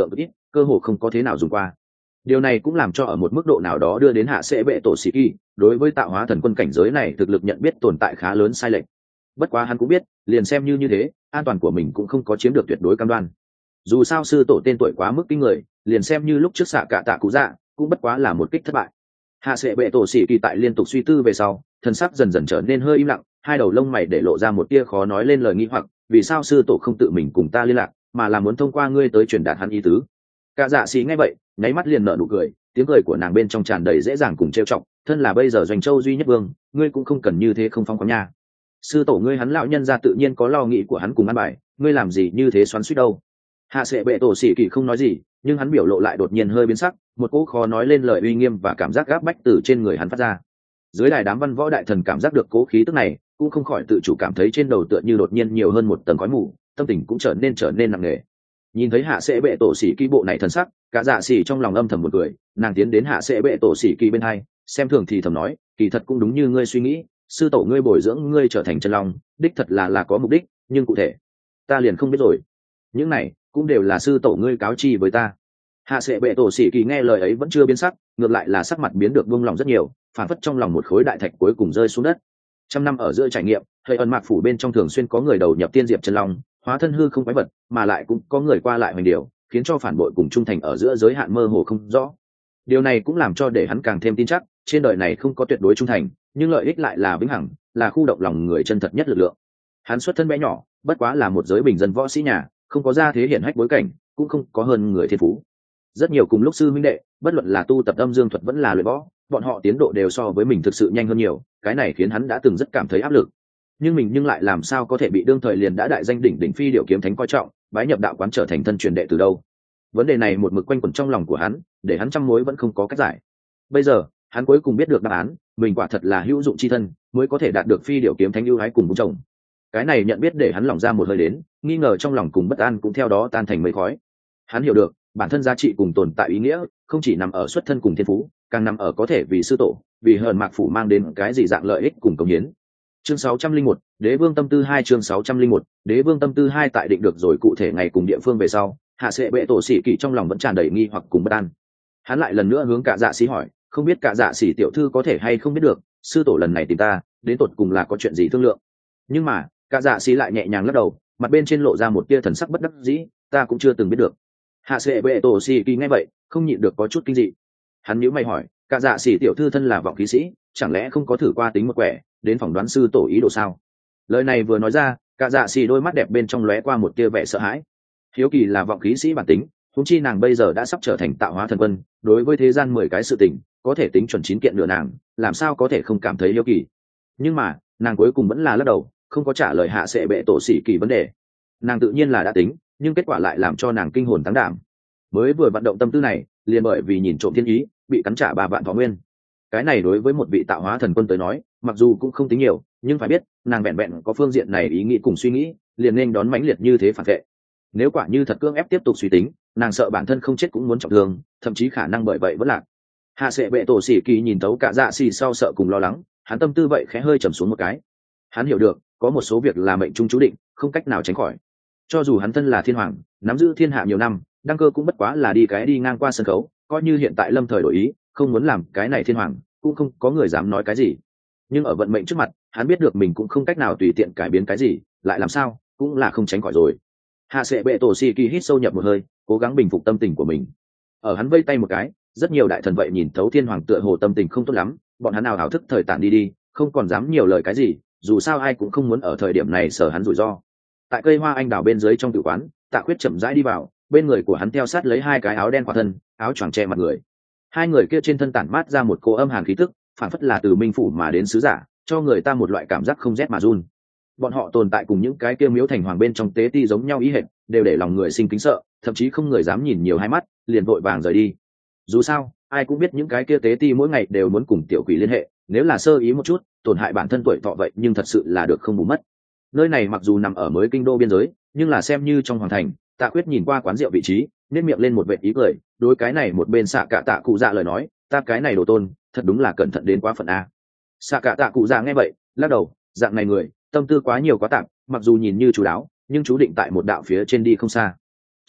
cơ hồ không có thế nào dùng qua. Điều này cũng làm cho ở một mức độ nào đó đưa đến hạ sẽ bệ tổ sĩ kỳ đối với tạo hóa thần quân cảnh giới này thực lực nhận biết tồn tại khá lớn sai lệch. Bất quá hắn cũng biết, liền xem như như thế, an toàn của mình cũng không có chiếm được tuyệt đối cam đoan. Dù sao sư tổ tên tuổi quá mức kinh người, liền xem như lúc trước xạ cả tạ cụ dạ cũng bất quá là một kích thất bại. Hạ sẽ bệ tổ sĩ kỳ tại liên tục suy tư về sau, thân sắc dần dần trở nên hơi im lặng, hai đầu lông mày để lộ ra một tia khó nói lên lời nghi hoặc, vì sao sư tổ không tự mình cùng ta liên lạc, mà là muốn thông qua ngươi tới truyền đạt hắn ý tứ. Cả dạ sĩ nghe vậy, nháy mắt liền nở nụ cười, tiếng cười của nàng bên trong tràn đầy dễ dàng cùng trêu chọc, thân là bây giờ doanh châu duy nhất vương, ngươi cũng không cần như thế không phong khoáng nha. Sư tổ ngươi hắn lão nhân gia tự nhiên có lo nghĩ của hắn cùng ăn bài, ngươi làm gì như thế xoắn xuýt đâu. Hạ sẽ bệ tổ sĩ kỳ không nói gì, nhưng hắn biểu lộ lại đột nhiên hơi biến sắc, một cỗ khó nói lên lời uy nghiêm và cảm giác gáp bách từ trên người hắn phát ra. Dưới đài đám văn võ đại thần cảm giác được cố khí tức này, cũng không khỏi tự chủ cảm thấy trên đầu tựa như đột nhiên nhiều hơn một tầng khói mù, tâm tình cũng trở nên trở nên nặng nề. Nhìn thấy hạ sẽ bệ tổ sĩ kỳ bộ này thần sắc, cả dạ sĩ trong lòng âm thầm một cười, nàng tiến đến hạ sẽ bệ tổ sĩ kỳ bên hai, xem thường thì thầm nói, kỳ thật cũng đúng như ngươi suy nghĩ, sư tổ ngươi bồi dưỡng ngươi trở thành chân long, đích thật là là có mục đích, nhưng cụ thể ta liền không biết rồi. Những này cũng đều là sư tổ ngươi cáo chi với ta. Hạ sẽ bệ tổ sĩ kỳ nghe lời ấy vẫn chưa biến sắc, ngược lại là sắc mặt biến được buông lòng rất nhiều, phản phất trong lòng một khối đại thạch cuối cùng rơi xuống đất. Trăm năm ở giữa trải nghiệm, thầy ẩn mạc phủ bên trong thường xuyên có người đầu nhập tiên diệp chân long, hóa thân hư không quái vật, mà lại cũng có người qua lại hoành điều, khiến cho phản bội cùng trung thành ở giữa giới hạn mơ hồ không rõ. Điều này cũng làm cho để hắn càng thêm tin chắc, trên đời này không có tuyệt đối trung thành, nhưng lợi ích lại là vĩnh hằng, là khu động lòng người chân thật nhất lực lượng. Hắn xuất thân bé nhỏ, bất quá là một giới bình dân võ sĩ nhà, không có gia thế hiển hách bối cảnh, cũng không có hơn người thiên phú. Rất nhiều cùng lúc sư huynh đệ, bất luận là tu tập âm dương thuật vẫn là luyện võ, bọn họ tiến độ đều so với mình thực sự nhanh hơn nhiều, cái này khiến hắn đã từng rất cảm thấy áp lực. Nhưng mình nhưng lại làm sao có thể bị đương thời liền đã đại danh đỉnh đỉnh phi điệu kiếm thánh coi trọng, bái nhập đạo quán trở thành thân truyền đệ từ đâu? Vấn đề này một mực quanh quẩn trong lòng của hắn, để hắn trăm mối vẫn không có cách giải. Bây giờ, hắn cuối cùng biết được đáp án, mình quả thật là hữu dụng chi thân, mới có thể đạt được phi điệu kiếm thánh ưu ái cùng bố chồng. Cái này nhận biết để hắn lòng ra một hơi đến, nghi ngờ trong lòng cùng bất an cũng theo đó tan thành mây khói. Hắn hiểu được, bản thân giá trị cùng tồn tại ý nghĩa, không chỉ nằm ở xuất thân cùng thiên phú, càng nằm ở có thể vì sư tổ, vì hờn mạc phủ mang đến cái gì dạng lợi ích cùng công hiến. Chương sáu trăm linh một, Đế vương tâm tư hai chương sáu trăm linh một, Đế vương tâm tư hai tại định được rồi cụ thể ngày cùng địa phương về sau, hạ sẽ bệ tổ sĩ kỳ trong lòng vẫn tràn đầy nghi hoặc cùng bất an. Hắn lại lần nữa hướng cả dạ sĩ hỏi, không biết cả dạ sĩ tiểu thư có thể hay không biết được, sư tổ lần này tìm ta, đến tột cùng là có chuyện gì thương lượng. Nhưng mà, cả dạ sĩ lại nhẹ nhàng lắc đầu, mặt bên trên lộ ra một tia thần sắc bất đắc dĩ, ta cũng chưa từng biết được. Hạ sẽ bệ tổ sĩ kỳ nghe vậy, không nhịn được có chút kinh dị. Hắn nhíu mày hỏi, cả dạ sĩ tiểu thư thân là vọng khí sĩ, chẳng lẽ không có thử qua tính một quẻ, đến phỏng đoán sư tổ ý đồ sao? Lời này vừa nói ra, cả dạ sĩ đôi mắt đẹp bên trong lóe qua một tia vẻ sợ hãi. Hiếu kỳ là vọng khí sĩ bản tính, huống chi nàng bây giờ đã sắp trở thành tạo hóa thần quân, đối với thế gian mười cái sự tình, có thể tính chuẩn chín kiện nửa nàng, làm sao có thể không cảm thấy hiếu kỳ. Nhưng mà, nàng cuối cùng vẫn là lắc đầu, không có trả lời hạ sẽ bệ tổ sĩ kỳ vấn đề. Nàng tự nhiên là đã tính, nhưng kết quả lại làm cho nàng kinh hồn táng đảm. Mới vừa vận động tâm tư này, liền bởi vì nhìn trộm thiên ý, bị cắn trả ba vạn thọ nguyên. Cái này đối với một vị tạo hóa thần quân tới nói, mặc dù cũng không tính nhiều, nhưng phải biết, nàng vẹn vẹn có phương diện này ý nghĩ cùng suy nghĩ, liền nên đón mãnh liệt như thế phản vệ. Nếu quả như thật cưỡng ép tiếp tục suy tính, nàng sợ bản thân không chết cũng muốn trọng thương, thậm chí khả năng bởi vậy vẫn lạc. Hạ sẽ bệ tổ sĩ kỳ nhìn tấu cả dạ xì sau sợ cùng lo lắng, hắn tâm tư vậy khẽ hơi trầm xuống một cái. Hắn hiểu được, có một số việc là mệnh trung chú định, không cách nào tránh khỏi. Cho dù hắn thân là thiên hoàng, nắm giữ thiên hạ nhiều năm, đăng cơ cũng bất quá là đi cái đi ngang qua sân khấu, coi như hiện tại lâm thời đổi ý, không muốn làm cái này thiên hoàng, cũng không có người dám nói cái gì. Nhưng ở vận mệnh trước mặt, hắn biết được mình cũng không cách nào tùy tiện cải biến cái gì, lại làm sao, cũng là không tránh khỏi rồi. Hạ sẽ bệ tổ sĩ kỳ hít sâu nhập một hơi, cố gắng bình phục tâm tình của mình. Ở hắn vây tay một cái, rất nhiều đại thần vậy nhìn thấu thiên hoàng tựa hồ tâm tình không tốt lắm, bọn hắn nào hào thức thời tản đi đi, không còn dám nhiều lời cái gì, dù sao ai cũng không muốn ở thời điểm này sở hắn rủi ro. Tại cây hoa anh đào bên dưới trong tử quán, Tạ Khuyết chậm rãi đi vào, bên người của hắn theo sát lấy hai cái áo đen khỏa thân, áo choàng che mặt người. Hai người kia trên thân tản mát ra một cô âm hàn khí tức, phản phất là từ minh phủ mà đến sứ giả, cho người ta một loại cảm giác không rét mà run. Bọn họ tồn tại cùng những cái kia miếu thành hoàng bên trong tế ti giống nhau ý hệt, đều để lòng người sinh kính sợ, thậm chí không người dám nhìn nhiều hai mắt, liền vội vàng rời đi. Dù sao, ai cũng biết những cái kia tế ti mỗi ngày đều muốn cùng tiểu quỷ liên hệ, nếu là sơ ý một chút, tổn hại bản thân tuổi thọ vậy nhưng thật sự là được không bù mất. Nơi này mặc dù nằm ở mới kinh đô biên giới, nhưng là xem như trong hoàng thành. Tạ Quyết nhìn qua quán rượu vị trí, nét miệng lên một vệt ý cười, đối cái này một bên xạ cả tạ cụ dạ lời nói, ta cái này đồ tôn, thật đúng là cẩn thận đến quá phận a. Xạ cả tạ cụ dạ nghe vậy, lắc đầu, dạng này người, tâm tư quá nhiều quá tạp, mặc dù nhìn như chú đáo, nhưng chú định tại một đạo phía trên đi không xa.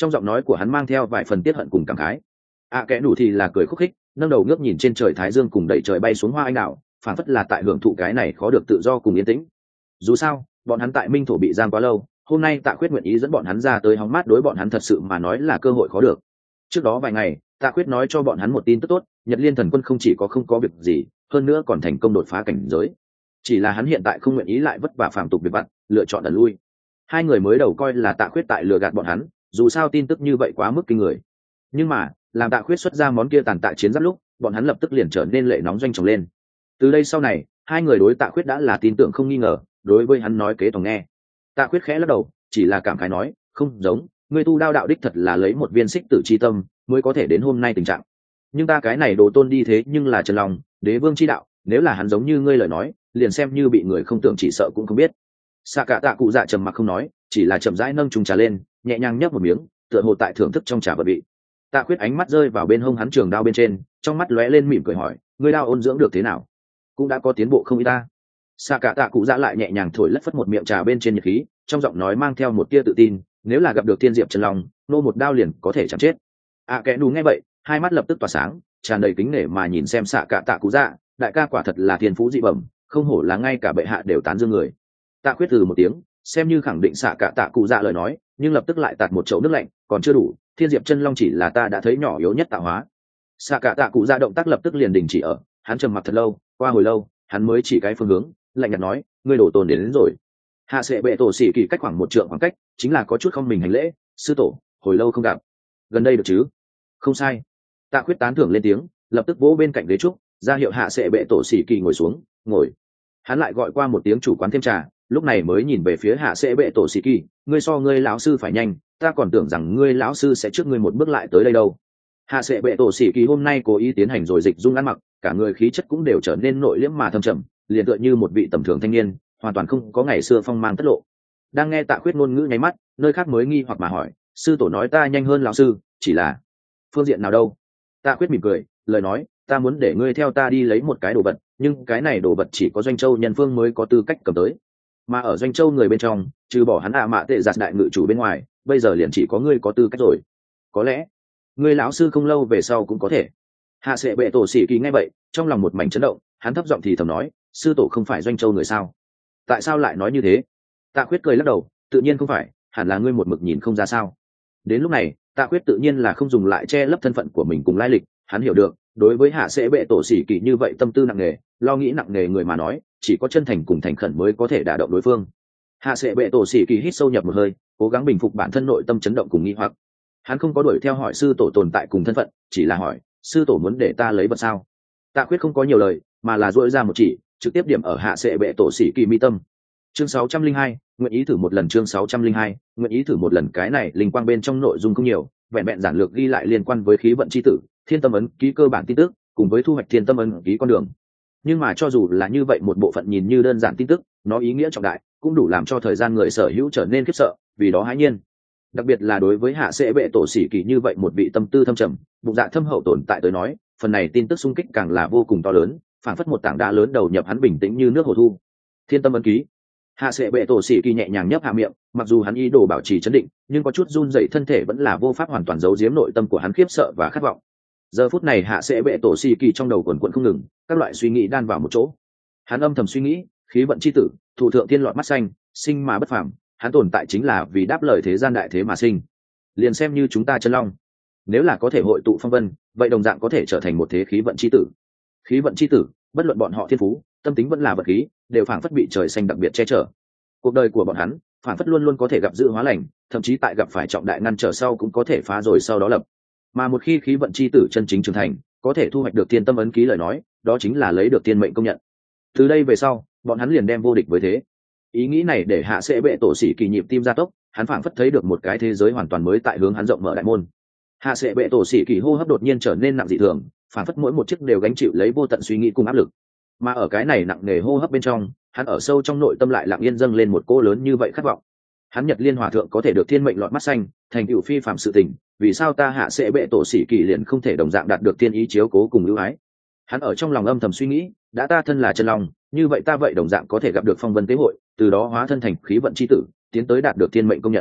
trong giọng nói của hắn mang theo vài phần tiết hận cùng cảm khái. ạ kẽ nủ thì là cười khúc khích, nâng đầu ngước nhìn trên trời thái dương cùng đẩy trời bay xuống hoa anh đào, phản phất là tại hưởng thụ cái này khó được tự do cùng yên tĩnh. Dù sao bọn hắn tại minh thổ bị giam quá lâu, hôm nay Tạ Khuyết nguyện ý dẫn bọn hắn ra tới hóng mát, đối bọn hắn thật sự mà nói là cơ hội khó được. Trước đó vài ngày Tạ Khuyết nói cho bọn hắn một tin tức tốt, Nhật Liên Thần Quân không chỉ có không có việc gì, hơn nữa còn thành công đột phá cảnh giới. Chỉ là hắn hiện tại không nguyện ý lại vất vả phàm tục việc vặt, lựa chọn ẩn lui. Hai người mới đầu coi là Tạ Khuyết tại lừa gạt bọn hắn, dù sao tin tức như vậy quá mức kinh người. Nhưng mà làm Tạ Khuyết xuất ra món kia tàn tạ chiến giáp lúc, bọn hắn lập tức liền trở nên lệ nóng doanh tròng lên. Từ đây sau này hai người đối Tạ Khuyết đã là tin tưởng không nghi ngờ, đối với hắn nói kế tòng nghe. Tạ Khuyết khẽ lắc đầu, chỉ là cảm khái nói, không giống, ngươi tu đao đạo đích thật là lấy một viên xích tử chi tâm mới có thể đến hôm nay tình trạng. Nhưng ta cái này đồ tôn đi thế nhưng là Trần Long, đế vương chi đạo, nếu là hắn giống như ngươi lời nói, liền xem như bị người không tưởng chỉ sợ cũng không biết. Xạ cả Tạ Cụ Dạ trầm mặc không nói, chỉ là chậm rãi nâng chung trà lên, nhẹ nhàng nhấp một miếng, tựa hồ tại thưởng thức trong trà vật vị. Tạ Khuyết ánh mắt rơi vào bên hông hắn trường đao bên trên, trong mắt lóe lên mỉm cười hỏi, ngươi đao ôn dưỡng được thế nào? Cũng đã có tiến bộ không ít ta. Xạ cả Tạ Cụ Dạ lại nhẹ nhàng thổi lất phất một miệng trà bên trên nhiệt khí, trong giọng nói mang theo một tia tự tin, nếu là gặp được Thiên Diệp Trần Long, nô một đao liền có thể chẳng chết. À kẻ đù nghe vậy, hai mắt lập tức tỏa sáng, tràn đầy kính nể mà nhìn xem Xạ cả Tạ Cụ Dạ, đại ca quả thật là thiên phú dị bẩm, không hổ là ngay cả bệ hạ đều tán dương người. Tạ Khuyết từ một tiếng, xem như khẳng định Xạ cả Tạ Cụ Dạ lời nói, nhưng lập tức lại tạt một chậu nước lạnh, còn chưa đủ, Thiên Diệp Chân Long chỉ là ta đã thấy nhỏ yếu nhất tạo hóa. Xạ cả Tạ Cụ Dạ động tác lập tức liền đình chỉ ở, hắn trầm mặc thật lâu, qua hồi lâu, hắn mới chỉ cái phương hướng, lạnh nhạt nói, ngươi đổ tồn đến, đến rồi. Hạ Sệ Bệ Tổ Sĩ Kỳ cách khoảng một trượng khoảng cách, chính là có chút không mình hành lễ, sư tổ, hồi lâu không gặp, gần đây được chứ? Không sai. Tạ Khuyết tán thưởng lên tiếng, lập tức vỗ bên cạnh ghế trúc, ra hiệu Hạ Sệ Bệ Tổ Sĩ Kỳ ngồi xuống, ngồi. Hắn lại gọi qua một tiếng chủ quán thêm trà, lúc này mới nhìn về phía Hạ Sệ Bệ Tổ Sĩ Kỳ, ngươi so ngươi lão sư phải nhanh, ta còn tưởng rằng ngươi lão sư sẽ trước ngươi một bước lại tới đây đâu. Hạ Sệ Bệ Tổ Sĩ Kỳ hôm nay cố ý tiến hành rồi dịch dung ăn mặc, cả người khí chất cũng đều trở nên nội liễm mà thâm trầm, liền tựa như một vị tầm thường thanh niên, hoàn toàn không có ngày xưa phong mang tất lộ. Đang nghe Tạ Khuyết ngôn ngữ nháy mắt, nơi khác mới nghi hoặc mà hỏi, sư tổ nói ta nhanh hơn lão sư, chỉ là phương diện nào đâu? Tạ Khuyết mỉm cười, lời nói, ta muốn để ngươi theo ta đi lấy một cái đồ vật, nhưng cái này đồ vật chỉ có Doanh Châu nhân phương mới có tư cách cầm tới, mà ở Doanh Châu người bên trong, trừ bỏ hắn ạ mạ tệ giạt đại ngự chủ bên ngoài, bây giờ liền chỉ có ngươi có tư cách rồi. Có lẽ ngươi lão sư không lâu về sau cũng có thể. Hạ Sệ Bệ Tổ Sĩ Kỳ nghe vậy, trong lòng một mảnh chấn động, hắn thấp giọng thì thầm nói, sư tổ không phải Doanh Châu người sao? Tại sao lại nói như thế? Tạ Khuyết cười lắc đầu, tự nhiên không phải, hẳn là ngươi một mực nhìn không ra sao. Đến lúc này Tạ Khuyết tự nhiên là không dùng lại che lấp thân phận của mình cùng lai lịch, hắn hiểu được, đối với Hạ Sệ Bệ Tổ Sĩ Kỳ như vậy tâm tư nặng nề, lo nghĩ nặng nề người mà nói, chỉ có chân thành cùng thành khẩn mới có thể đả động đối phương. Hạ Sệ Bệ Tổ Sĩ Kỳ hít sâu nhập một hơi, cố gắng bình phục bản thân nội tâm chấn động cùng nghi hoặc. Hắn không có đuổi theo hỏi sư tổ tồn tại cùng thân phận, chỉ là hỏi, sư tổ muốn để ta lấy vật sao? Tạ Khuyết không có nhiều lời, mà là duỗi ra một chỉ, trực tiếp điểm ở Hạ Sệ Bệ Tổ Sĩ Kỳ mi tâm. Chương sáu trăm linh hai, nguyện ý thử một lần. Chương sáu trăm linh hai, nguyện ý thử một lần. Cái này linh quang bên trong nội dung không nhiều, vẹn vẹn giản lược ghi lại liên quan với khí vận chi tử, thiên tâm ấn ký cơ bản tin tức, cùng với thu hoạch thiên tâm ấn ký con đường. Nhưng mà cho dù là như vậy một bộ phận nhìn như đơn giản tin tức, nó ý nghĩa trọng đại, cũng đủ làm cho thời gian người sở hữu trở nên khiếp sợ, vì đó hãi nhiên. Đặc biệt là đối với Hạ Sệ Bệ Tổ Sĩ Kỳ như vậy một vị tâm tư thâm trầm, bụng dạ thâm hậu tồn tại tới nói, phần này tin tức xung kích càng là vô cùng to lớn, phảng phất một tảng đá lớn đầu nhập hắn bình tĩnh như nước hồ thu. Thiên tâm ấn ký. Hạ Sệ Bệ Tổ Sĩ Kỳ nhẹ nhàng nhấp hạ miệng, mặc dù hắn ý đồ bảo trì trấn định, nhưng có chút run rẩy thân thể vẫn là vô pháp hoàn toàn giấu giếm nội tâm của hắn khiếp sợ và khát vọng. Giờ phút này Hạ Sệ Bệ Tổ Sĩ Kỳ trong đầu quần quật không ngừng, các loại suy nghĩ đan vào một chỗ. Hắn âm thầm suy nghĩ, khí vận chi tử, thủ thượng thiên lọt mắt xanh, sinh mà bất phàm, hắn tồn tại chính là vì đáp lời thế gian đại thế mà sinh. Liền xem như chúng ta chân long, nếu là có thể hội tụ phong vân, vậy đồng dạng có thể trở thành một thế khí vận chi tử. Khí vận chi tử, bất luận bọn họ thiên phú, tâm tính vẫn là vật khí, đều phảng phất bị trời xanh đặc biệt che chở. Cuộc đời của bọn hắn, phảng phất luôn luôn có thể gặp dự hóa lành, thậm chí tại gặp phải trọng đại ngăn trở sau cũng có thể phá rồi sau đó lập. Mà một khi khí vận chi tử chân chính trưởng thành, có thể thu hoạch được thiên tâm ấn ký lời nói, đó chính là lấy được thiên mệnh công nhận. Từ đây về sau, bọn hắn liền đem vô địch với thế. Ý nghĩ này để Hạ Sệ Bệ Tổ Sĩ Kỳ nhịp tim gia tốc, hắn phảng phất thấy được một cái thế giới hoàn toàn mới tại hướng hắn rộng mở đại môn. Hạ Sệ Bệ Tổ Sĩ Kỳ hô hấp đột nhiên trở nên nặng dị thường, phảng phất mỗi một chiếc đều gánh chịu lấy vô tận suy nghĩ cùng áp lực. Mà ở cái này nặng nề hô hấp bên trong, hắn ở sâu trong nội tâm lại lặng yên dâng lên một cỗ lớn như vậy khát vọng. Hắn Nhật Liên Hòa thượng có thể được thiên mệnh lọt mắt xanh, thành tựu phi phàm sự tình, vì sao ta Hạ Sệ Bệ Tổ Sĩ Kỳ liền không thể đồng dạng đạt được thiên ý chiếu cố cùng ưu ái? Hắn ở trong lòng âm thầm suy nghĩ, đã ta thân là chân long, như vậy ta vậy đồng dạng có thể gặp được phong vân tế hội, từ đó hóa thân thành khí vận chi tử, tiến tới đạt được thiên mệnh công nhận.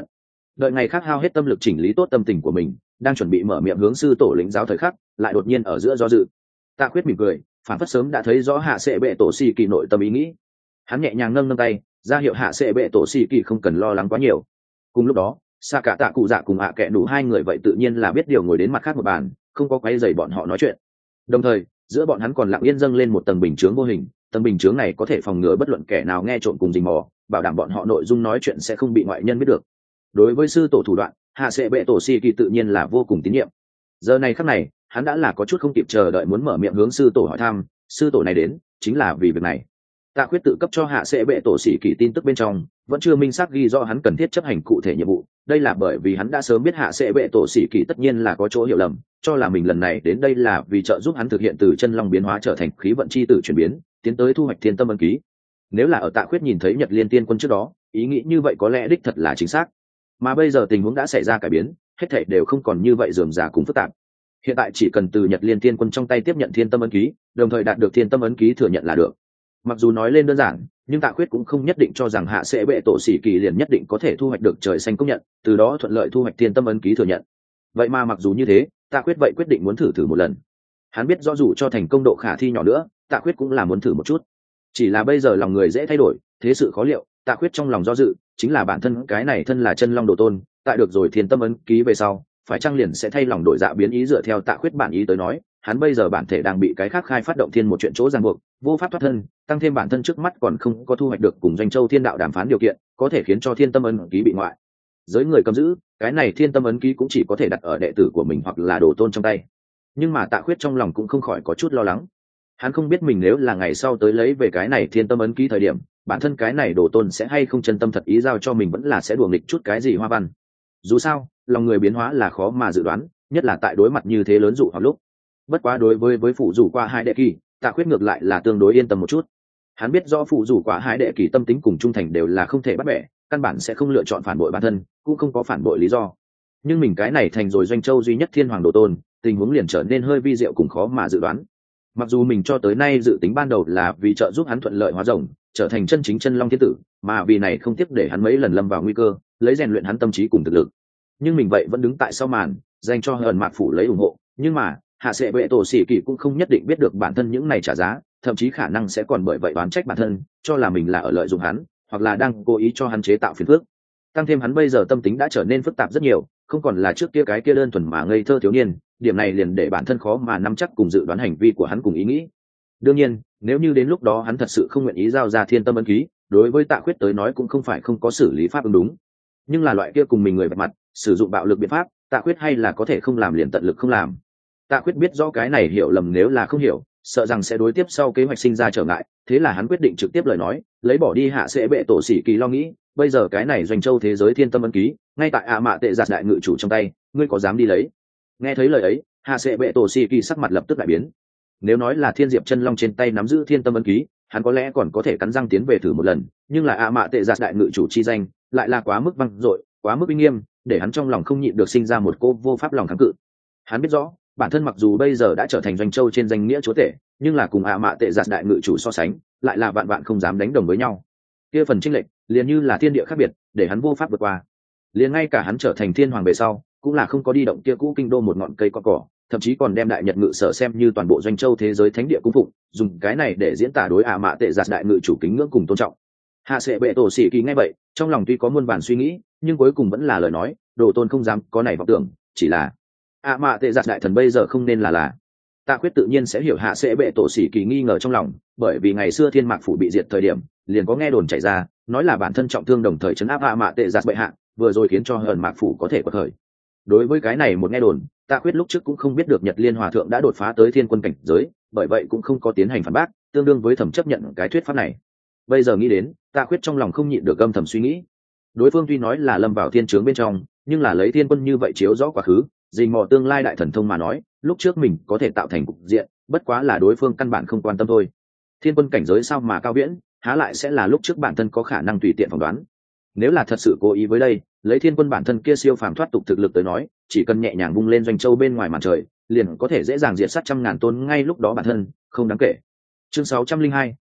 đợi ngày khác hao hết tâm lực chỉnh lý tốt tâm tình của mình, đang chuẩn bị mở miệng hướng sư tổ lĩnh giáo thời khắc, lại đột nhiên ở giữa do dự. Tạ Khuyết mỉm cười, phản phất sớm đã thấy rõ hạ sẽ bệ tổ xì kỳ nội tâm ý nghĩ. Hắn nhẹ nhàng nâng nâng tay, ra hiệu hạ sẽ bệ tổ xì kỳ không cần lo lắng quá nhiều. Cùng lúc đó, xa cả tạ cụ dạ cùng hạ kệ đủ hai người vậy tự nhiên là biết điều ngồi đến mặt khác một bàn, không có quấy rầy bọn họ nói chuyện. Đồng thời, giữa bọn hắn còn lặng yên dâng lên một tầng bình chướng vô hình, tầng bình chướng này có thể phòng ngừa bất luận kẻ nào nghe trộm cùng rình mò, bảo đảm bọn họ nội dung nói chuyện sẽ không bị ngoại nhân biết được. Đối với sư tổ thủ đoạn, hạ sẽ bệ tổ xì kỳ tự nhiên là vô cùng tín nhiệm. Giờ này khắc này, hắn đã là có chút không kịp chờ đợi muốn mở miệng hướng sư tổ hỏi thăm, sư tổ này đến chính là vì việc này. Tạ Khuyết tự cấp cho hạ sẽ bệ tổ sĩ kỳ tin tức bên trong vẫn chưa minh xác ghi rõ hắn cần thiết chấp hành cụ thể nhiệm vụ, đây là bởi vì hắn đã sớm biết hạ sẽ bệ tổ sĩ kỳ tất nhiên là có chỗ hiểu lầm, cho là mình lần này đến đây là vì trợ giúp hắn thực hiện từ chân long biến hóa trở thành khí vận chi tử chuyển biến, tiến tới thu hoạch thiên tâm ân ký. Nếu là ở Tạ Khuyết nhìn thấy Nhật Liên Tiên Quân trước đó, ý nghĩ như vậy có lẽ đích thật là chính xác, mà bây giờ tình huống đã xảy ra cải biến, hết thảy đều không còn như vậy rườm rà cùng phức tạp. Hiện tại chỉ cần từ Nhật Liên Tiên Quân trong tay tiếp nhận thiên tâm ấn ký, đồng thời đạt được thiên tâm ấn ký thừa nhận là được. Mặc dù nói lên đơn giản, nhưng Tạ Khuyết cũng không nhất định cho rằng hạ sẽ bệ tổ sĩ kỳ liền nhất định có thể thu hoạch được trời xanh công nhận, từ đó thuận lợi thu hoạch thiên tâm ấn ký thừa nhận. Vậy mà mặc dù như thế, Tạ Khuyết vậy quyết định muốn thử thử một lần. Hắn biết do dù cho thành công độ khả thi nhỏ nữa, Tạ Khuyết cũng là muốn thử một chút. Chỉ là bây giờ lòng người dễ thay đổi, thế sự khó liệu, Tạ Khuyết trong lòng do dự, chính là bản thân cái này thân là chân long đồ tôn, tại được rồi thiên tâm ấn ký về sau, phải chăng liền sẽ thay lòng đổi dạ biến ý dựa theo Tạ Khuyết bản ý tới nói, hắn bây giờ bản thể đang bị cái khác khai phát động thiên một chuyện chỗ ràng buộc, vô pháp thoát thân, tăng thêm bản thân trước mắt còn không có thu hoạch được cùng Doanh Châu Thiên Đạo đàm phán điều kiện, có thể khiến cho thiên tâm ấn ký bị ngoại giới người cầm giữ, cái này thiên tâm ấn ký cũng chỉ có thể đặt ở đệ tử của mình hoặc là đồ tôn trong tay. Nhưng mà Tạ Khuyết trong lòng cũng không khỏi có chút lo lắng. Hắn không biết mình nếu là ngày sau tới lấy về cái này thiên tâm ấn ký thời điểm, bản thân cái này đồ tôn sẽ hay không chân tâm thật ý giao cho mình, vẫn là sẽ đùa nghịch chút cái gì hoa văn. Dù sao, lòng người biến hóa là khó mà dự đoán, nhất là tại đối mặt như thế lớn dụ hoặc lúc. Bất quá đối với với phụ rủ qua hai đệ kỳ, Tạ Khuyết ngược lại là tương đối yên tâm một chút. Hắn biết rõ phụ rủ qua hai đệ kỳ tâm tính cùng trung thành đều là không thể bắt bẻ, căn bản sẽ không lựa chọn phản bội bản thân, cũng không có phản bội lý do. Nhưng mình cái này thành rồi Doanh Châu duy nhất thiên hoàng đồ tôn, tình huống liền trở nên hơi vi diệu cùng khó mà dự đoán. Mặc dù mình cho tới nay dự tính ban đầu là vì trợ giúp hắn thuận lợi hóa rồng, trở thành chân chính chân long thiên tử, mà vì này không tiếc để hắn mấy lần lâm vào nguy cơ, lấy rèn luyện hắn tâm trí cùng thực lực. Nhưng mình vậy vẫn đứng tại sau màn, dành cho hờn mạc phủ lấy ủng hộ. Nhưng mà hạ sẽ bệ tổ sĩ kỳ cũng không nhất định biết được bản thân những này trả giá, thậm chí khả năng sẽ còn bởi vậy đoán trách bản thân, cho là mình là ở lợi dụng hắn, hoặc là đang cố ý cho hắn chế tạo phiền phức. Tăng thêm hắn bây giờ tâm tính đã trở nên phức tạp rất nhiều, không còn là trước kia cái kia đơn thuần mà ngây thơ thiếu niên, điểm này liền để bản thân khó mà nắm chắc cùng dự đoán hành vi của hắn cùng ý nghĩ. Đương nhiên, nếu như đến lúc đó hắn thật sự không nguyện ý giao ra thiên tâm ấn ký, đối với Tạ Khuyết tới nói cũng không phải không có xử lý pháp ứng đúng. Nhưng là loại kia cùng mình người vạch mặt, sử dụng bạo lực biện pháp, Tạ Khuyết hay là có thể không làm liền tận lực không làm. Tạ Khuyết biết rõ cái này hiểu lầm nếu là không hiểu, sợ rằng sẽ đối tiếp sau kế hoạch sinh ra trở ngại, thế là hắn quyết định trực tiếp lời nói, lấy bỏ đi hạ sẽ bệ tổ sĩ kỳ lo nghĩ, bây giờ cái này Doanh Châu thế giới thiên tâm ấn ký, ngay tại ạ mạ tệ giạt đại ngự chủ trong tay, ngươi có dám đi lấy? Nghe thấy lời ấy, hạ sẽ bệ tổ sĩ kỳ sắc mặt lập tức đại biến. Nếu nói là Thiên Diệp Chân Long trên tay nắm giữ thiên tâm ấn ký, hắn có lẽ còn có thể cắn răng tiến về thử một lần, nhưng là ạ mạ tệ giạt đại ngự chủ chi danh, lại là quá mức vang dội, quá mức uy nghiêm, để hắn trong lòng không nhịn được sinh ra một cô vô pháp lòng kháng cự. Hắn biết rõ, bản thân mặc dù bây giờ đã trở thành Doanh Châu trên danh nghĩa chúa tể, nhưng là cùng ạ mạ tệ giạt đại ngự chủ so sánh, lại là vạn vạn không dám đánh đồng với nhau. Kia phần chênh lệch, liền như là thiên địa khác biệt, để hắn vô pháp vượt qua. Liền ngay cả hắn trở thành thiên hoàng về sau, cũng là không có đi động kia cũ kinh đô một ngọn cây con cỏ, thậm chí còn đem đại nhật ngự sở xem như toàn bộ Doanh Châu thế giới thánh địa cung phụng, dùng cái này để diễn tả đối ạ mạ tệ giạt đại ngự chủ kính ngưỡng cùng tôn trọng. Hạ sẽ bệ tổ sĩ kỳ nghe vậy, trong lòng tuy có muôn vàn suy nghĩ, nhưng cuối cùng vẫn là lời nói, đồ tôn không dám có này vọng tưởng, chỉ là ạ mạ tệ giạt đại thần bây giờ không nên là là. Tạ Khuyết tự nhiên sẽ hiểu hạ sẽ bệ tổ sĩ kỳ nghi ngờ trong lòng, bởi vì ngày xưa thiên mạc phủ bị diệt thời điểm, liền có nghe đồn chạy ra, nói là bản thân trọng thương đồng thời chấn áp ạ mạ tệ giạt bệ hạ, vừa rồi khiến cho hờn mạc phủ có thể quật khởi. Đối với cái này một nghe đồn, Tạ Khuyết lúc trước cũng không biết được Nhật Liên Hòa thượng đã đột phá tới thiên quân cảnh giới, bởi vậy cũng không có tiến hành phản bác, tương đương với thẩm chấp nhận cái thuyết pháp này. Bây giờ nghĩ đến, Tạ Khuyết trong lòng không nhịn được âm thầm suy nghĩ. Đối phương tuy nói là lâm vào thiên trướng bên trong, nhưng là lấy thiên quân như vậy chiếu rõ quá khứ, dình mò tương lai đại thần thông mà nói, lúc trước mình có thể tạo thành cục diện, bất quá là đối phương căn bản không quan tâm thôi. Thiên quân cảnh giới sao mà cao viễn, há lại sẽ là lúc trước bản thân có khả năng tùy tiện phỏng đoán. Nếu là thật sự cố ý với đây, lấy thiên quân bản thân kia siêu phàm thoát tục thực lực tới nói, chỉ cần nhẹ nhàng vung lên Doanh Châu bên ngoài màn trời, liền có thể dễ dàng diệt sát trăm ngàn tôn ngay lúc đó bản thân, không đáng kể. Chương sáu trăm linh hai,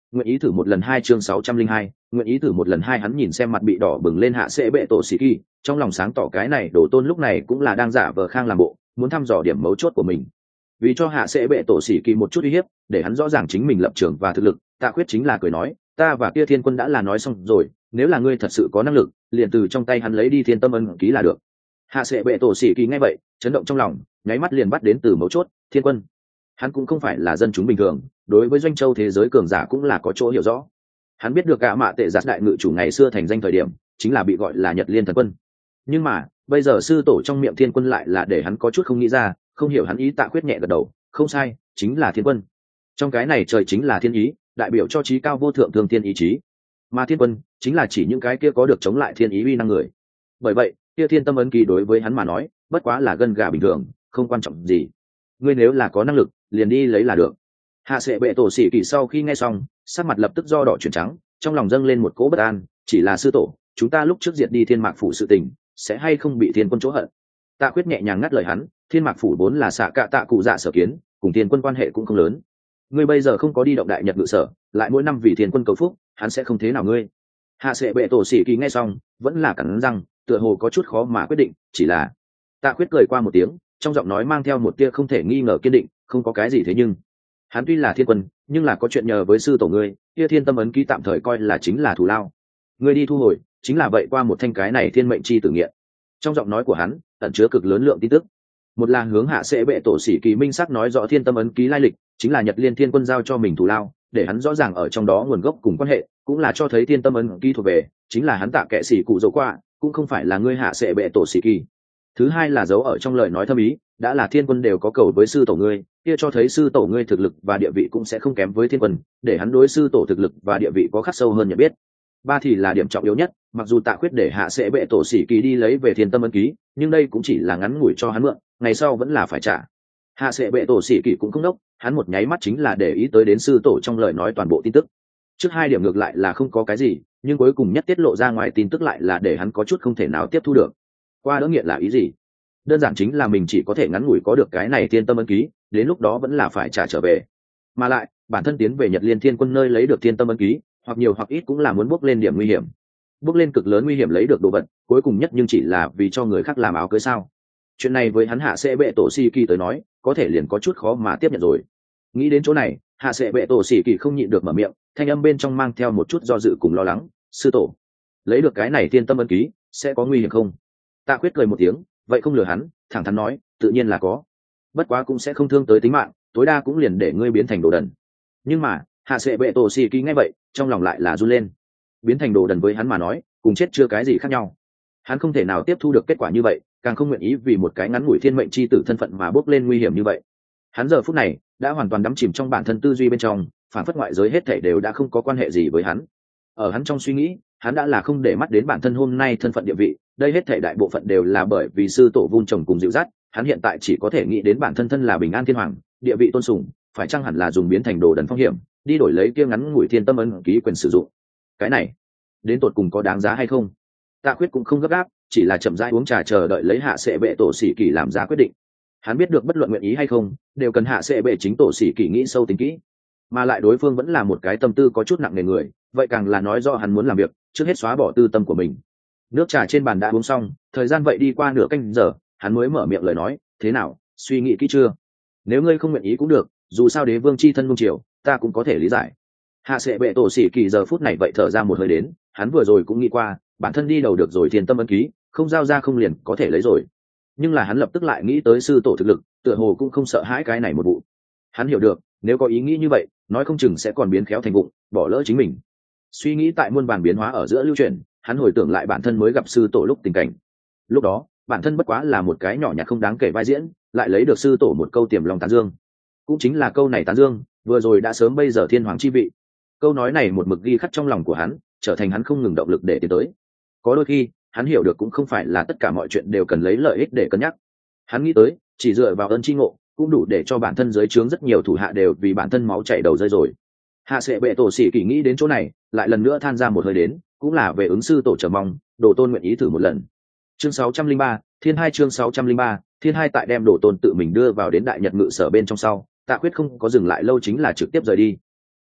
nguyện ý thử một lần hai chương sáu trăm linh hai, nguyện ý thử một lần hai. Hắn nhìn xem mặt bị đỏ bừng lên hạ sẽ bệ tổ sĩ kỳ, trong lòng sáng tỏ cái này đồ tôn lúc này cũng là đang giả vờ khang làm bộ, muốn thăm dò điểm mấu chốt của mình. Vì cho hạ sẽ bệ tổ sĩ kỳ một chút uy hiếp, để hắn rõ ràng chính mình lập trường và thực lực, Tạ Khuyết chính là cười nói, ta và kia thiên quân đã là nói xong rồi, nếu là ngươi thật sự có năng lực, liền từ trong tay hắn lấy đi thiên tâm ân ký là được. Hạ sẽ bệ tổ sĩ kỳ nghe vậy, chấn động trong lòng, nháy mắt liền bắt đến từ mấu chốt, thiên quân. Hắn cũng không phải là dân chúng bình thường, đối với doanh châu thế giới cường giả cũng là có chỗ hiểu rõ. Hắn biết được cả mạ tệ giặt đại ngự chủ ngày xưa thành danh thời điểm chính là bị gọi là Nhật Liên thần quân, nhưng mà bây giờ sư tổ trong miệng thiên quân lại là để hắn có chút không nghĩ ra, không hiểu hắn ý. Tạ Khuyết nhẹ gật đầu, không sai, chính là thiên quân. Trong cái này trời chính là thiên ý, đại biểu cho trí cao vô thượng thương thiên ý chí, mà thiên quân chính là chỉ những cái kia có được chống lại thiên ý uy năng người. Bởi vậy kia thiên tâm ấn ký đối với hắn mà nói bất quá là gân gà bình thường, không quan trọng gì. Ngươi nếu là có năng lực liền đi lấy là được. Hạ sẽ bệ tổ sĩ kỳ sau khi nghe xong, sắc mặt lập tức do đỏ chuyển trắng, trong lòng dâng lên một cỗ bất an. Chỉ là sư tổ, chúng ta lúc trước diệt đi thiên mạc phủ sự tình sẽ hay không bị thiên quân chỗ hận? Tạ Khuyết nhẹ nhàng ngắt lời hắn, thiên mạc phủ vốn là xạ cạ tạ cụ dạ sở kiến, cùng thiên quân quan hệ cũng không lớn. Ngươi bây giờ không có đi động đại nhật ngự sở, lại mỗi năm vì thiên quân cầu phúc, hắn sẽ không thế nào ngươi. Hạ sẽ bệ tổ sĩ kỳ nghe xong vẫn là cắn răng, tựa hồ có chút khó mà quyết định. Chỉ là Tạ Khuyết cười qua một tiếng, trong giọng nói mang theo một tia không thể nghi ngờ kiên định, không có cái gì. Thế nhưng hắn tuy là thiên quân, nhưng là có chuyện nhờ với sư tổ ngươi, kia thiên tâm ấn ký tạm thời coi là chính là thù lao. Ngươi đi thu hồi, chính là vậy qua một thanh cái này thiên mệnh chi tử nghiện. Trong giọng nói của hắn ẩn chứa cực lớn lượng tin tức. Một là hướng hạ sẽ bệ tổ sĩ kỳ minh sắc nói rõ thiên tâm ấn ký lai lịch chính là Nhật Liên thiên quân giao cho mình thù lao, để hắn rõ ràng ở trong đó nguồn gốc cùng quan hệ, cũng là cho thấy thiên tâm ấn ký thuộc về chính là hắn Tạ kệ sĩ cụ dỗ qua, cũng không phải là ngươi hạ sẽ bệ tổ sĩ kỳ. Thứ hai là giấu ở trong lời nói thâm ý, đã là thiên quân đều có cầu với sư tổ ngươi, kia cho thấy sư tổ ngươi thực lực và địa vị cũng sẽ không kém với thiên quân, để hắn đối sư tổ thực lực và địa vị có khắc sâu hơn nhận biết. Ba thì là điểm trọng yếu nhất, mặc dù Tạ Khuyết để hạ sẽ bệ tổ sĩ kỳ đi lấy về thiên tâm ấn ký, nhưng đây cũng chỉ là ngắn ngủi cho hắn mượn, ngày sau vẫn là phải trả. Hạ sẽ bệ tổ sĩ kỳ cũng không đốc, hắn một nháy mắt chính là để ý tới đến sư tổ trong lời nói toàn bộ tin tức. Trước hai điểm ngược lại là không có cái gì, nhưng cuối cùng nhất tiết lộ ra ngoài tin tức lại là để hắn có chút không thể nào tiếp thu được. Qua đỡ nghiện là ý gì? Đơn giản chính là mình chỉ có thể ngắn ngủi có được cái này thiên tâm ấn ký, đến lúc đó vẫn là phải trả trở về. Mà lại bản thân tiến về Nhật Liên thiên quân nơi lấy được thiên tâm ấn ký, hoặc nhiều hoặc ít cũng là muốn bước lên điểm nguy hiểm, bước lên cực lớn nguy hiểm lấy được đồ vật, cuối cùng nhất nhưng chỉ là vì cho người khác làm áo cưới sao? Chuyện này với hắn hạ sẽ bệ tổ sĩ kỳ tới nói có thể liền có chút khó mà tiếp nhận rồi. Nghĩ đến chỗ này, hạ sẽ bệ tổ sĩ kỳ không nhịn được mở miệng, thanh âm bên trong mang theo một chút do dự cùng lo lắng, sư tổ, lấy được cái này thiên tâm ấn ký sẽ có nguy hiểm không? Tạ Khuyết cười một tiếng, vậy không lừa hắn, thẳng thắn nói, tự nhiên là có, bất quá cũng sẽ không thương tới tính mạng, tối đa cũng liền để ngươi biến thành đồ đần. Nhưng mà hạ sẽ bệ tổ sĩ kỳ nghe vậy trong lòng lại là run lên. Biến thành đồ đần với hắn mà nói cùng chết chưa cái gì khác nhau. Hắn không thể nào tiếp thu được kết quả như vậy, càng không nguyện ý vì một cái ngắn ngủi thiên mệnh chi tử thân phận mà bước lên nguy hiểm như vậy. Hắn giờ phút này đã hoàn toàn đắm chìm trong bản thân tư duy bên trong, phản phất ngoại giới hết thảy đều đã không có quan hệ gì với hắn. Ở hắn trong suy nghĩ, hắn đã là không để mắt đến bản thân hôm nay thân phận địa vị, đây hết thảy đại bộ phận đều là bởi vì sư tổ vun trồng cùng dịu dắt, hắn hiện tại chỉ có thể nghĩ đến bản thân thân là bình an thiên hoàng, địa vị tôn sùng, phải chăng hẳn là dùng biến thành đồ đần phong hiểm, đi đổi lấy kia ngắn ngủi thiên tâm ấn ký quyền sử dụng. Cái này, đến tột cùng có đáng giá hay không? Tạ Khuyết cũng không gấp gáp, chỉ là chậm rãi uống trà chờ đợi lấy hạ sẽ bệ tổ sĩ kỳ làm ra quyết định. Hắn biết được bất luận nguyện ý hay không, đều cần hạ sẽ bệ chính tổ sĩ kỳ nghĩ sâu tính kỹ, mà lại đối phương vẫn là một cái tâm tư có chút nặng nề người, vậy càng là nói rõ hắn muốn làm việc trước hết xóa bỏ tư tâm của mình. Nước trà trên bàn đã uống xong, thời gian vậy đi qua nửa canh giờ, hắn mới mở miệng lời nói, thế nào, suy nghĩ kỹ chưa? Nếu ngươi không nguyện ý cũng được, dù sao đế vương chi thân nung chiều, ta cũng có thể lý giải. Hạ sẽ bệ tổ sĩ kỳ giờ phút này vậy thở ra một hơi đến, hắn vừa rồi cũng nghĩ qua, bản thân đi đầu được rồi thiên tâm ấn ký, không giao ra không liền có thể lấy rồi. Nhưng là hắn lập tức lại nghĩ tới sư tổ thực lực, tựa hồ cũng không sợ hãi cái này một vụ. Hắn hiểu được, nếu có ý nghĩ như vậy, nói không chừng sẽ còn biến khéo thành vụng, bỏ lỡ chính mình. Suy nghĩ tại muôn vàn biến hóa ở giữa lưu truyền, hắn hồi tưởng lại bản thân mới gặp sư tổ lúc tình cảnh. Lúc đó, bản thân bất quá là một cái nhỏ nhặt không đáng kể vai diễn, lại lấy được sư tổ một câu tiềm lòng tán dương. Cũng chính là câu này tán dương, vừa rồi đã sớm bây giờ thiên hoàng chi vị. Câu nói này một mực ghi khắc trong lòng của hắn, trở thành hắn không ngừng động lực để tiến tới. Có đôi khi hắn hiểu được cũng không phải là tất cả mọi chuyện đều cần lấy lợi ích để cân nhắc. Hắn nghĩ tới chỉ dựa vào ơn chi ngộ cũng đủ để cho bản thân dưới trướng rất nhiều thủ hạ đều vì bản thân máu chảy đầu rơi rồi. Hạ sẽ bệ tổ sĩ kỳ nghĩ đến chỗ này, lại lần nữa than ra một hơi đến, cũng là về ứng sư tổ chờ mong, Đồ Tôn nguyện ý thử một lần. Chương sáu trăm linh ba, Thiên hai chương sáu trăm linh ba, Thiên hai tại đem Đồ Tôn tự mình đưa vào đến Đại Nhật Ngự Sở bên trong sau, Tạ Khuyết không có dừng lại lâu chính là trực tiếp rời đi.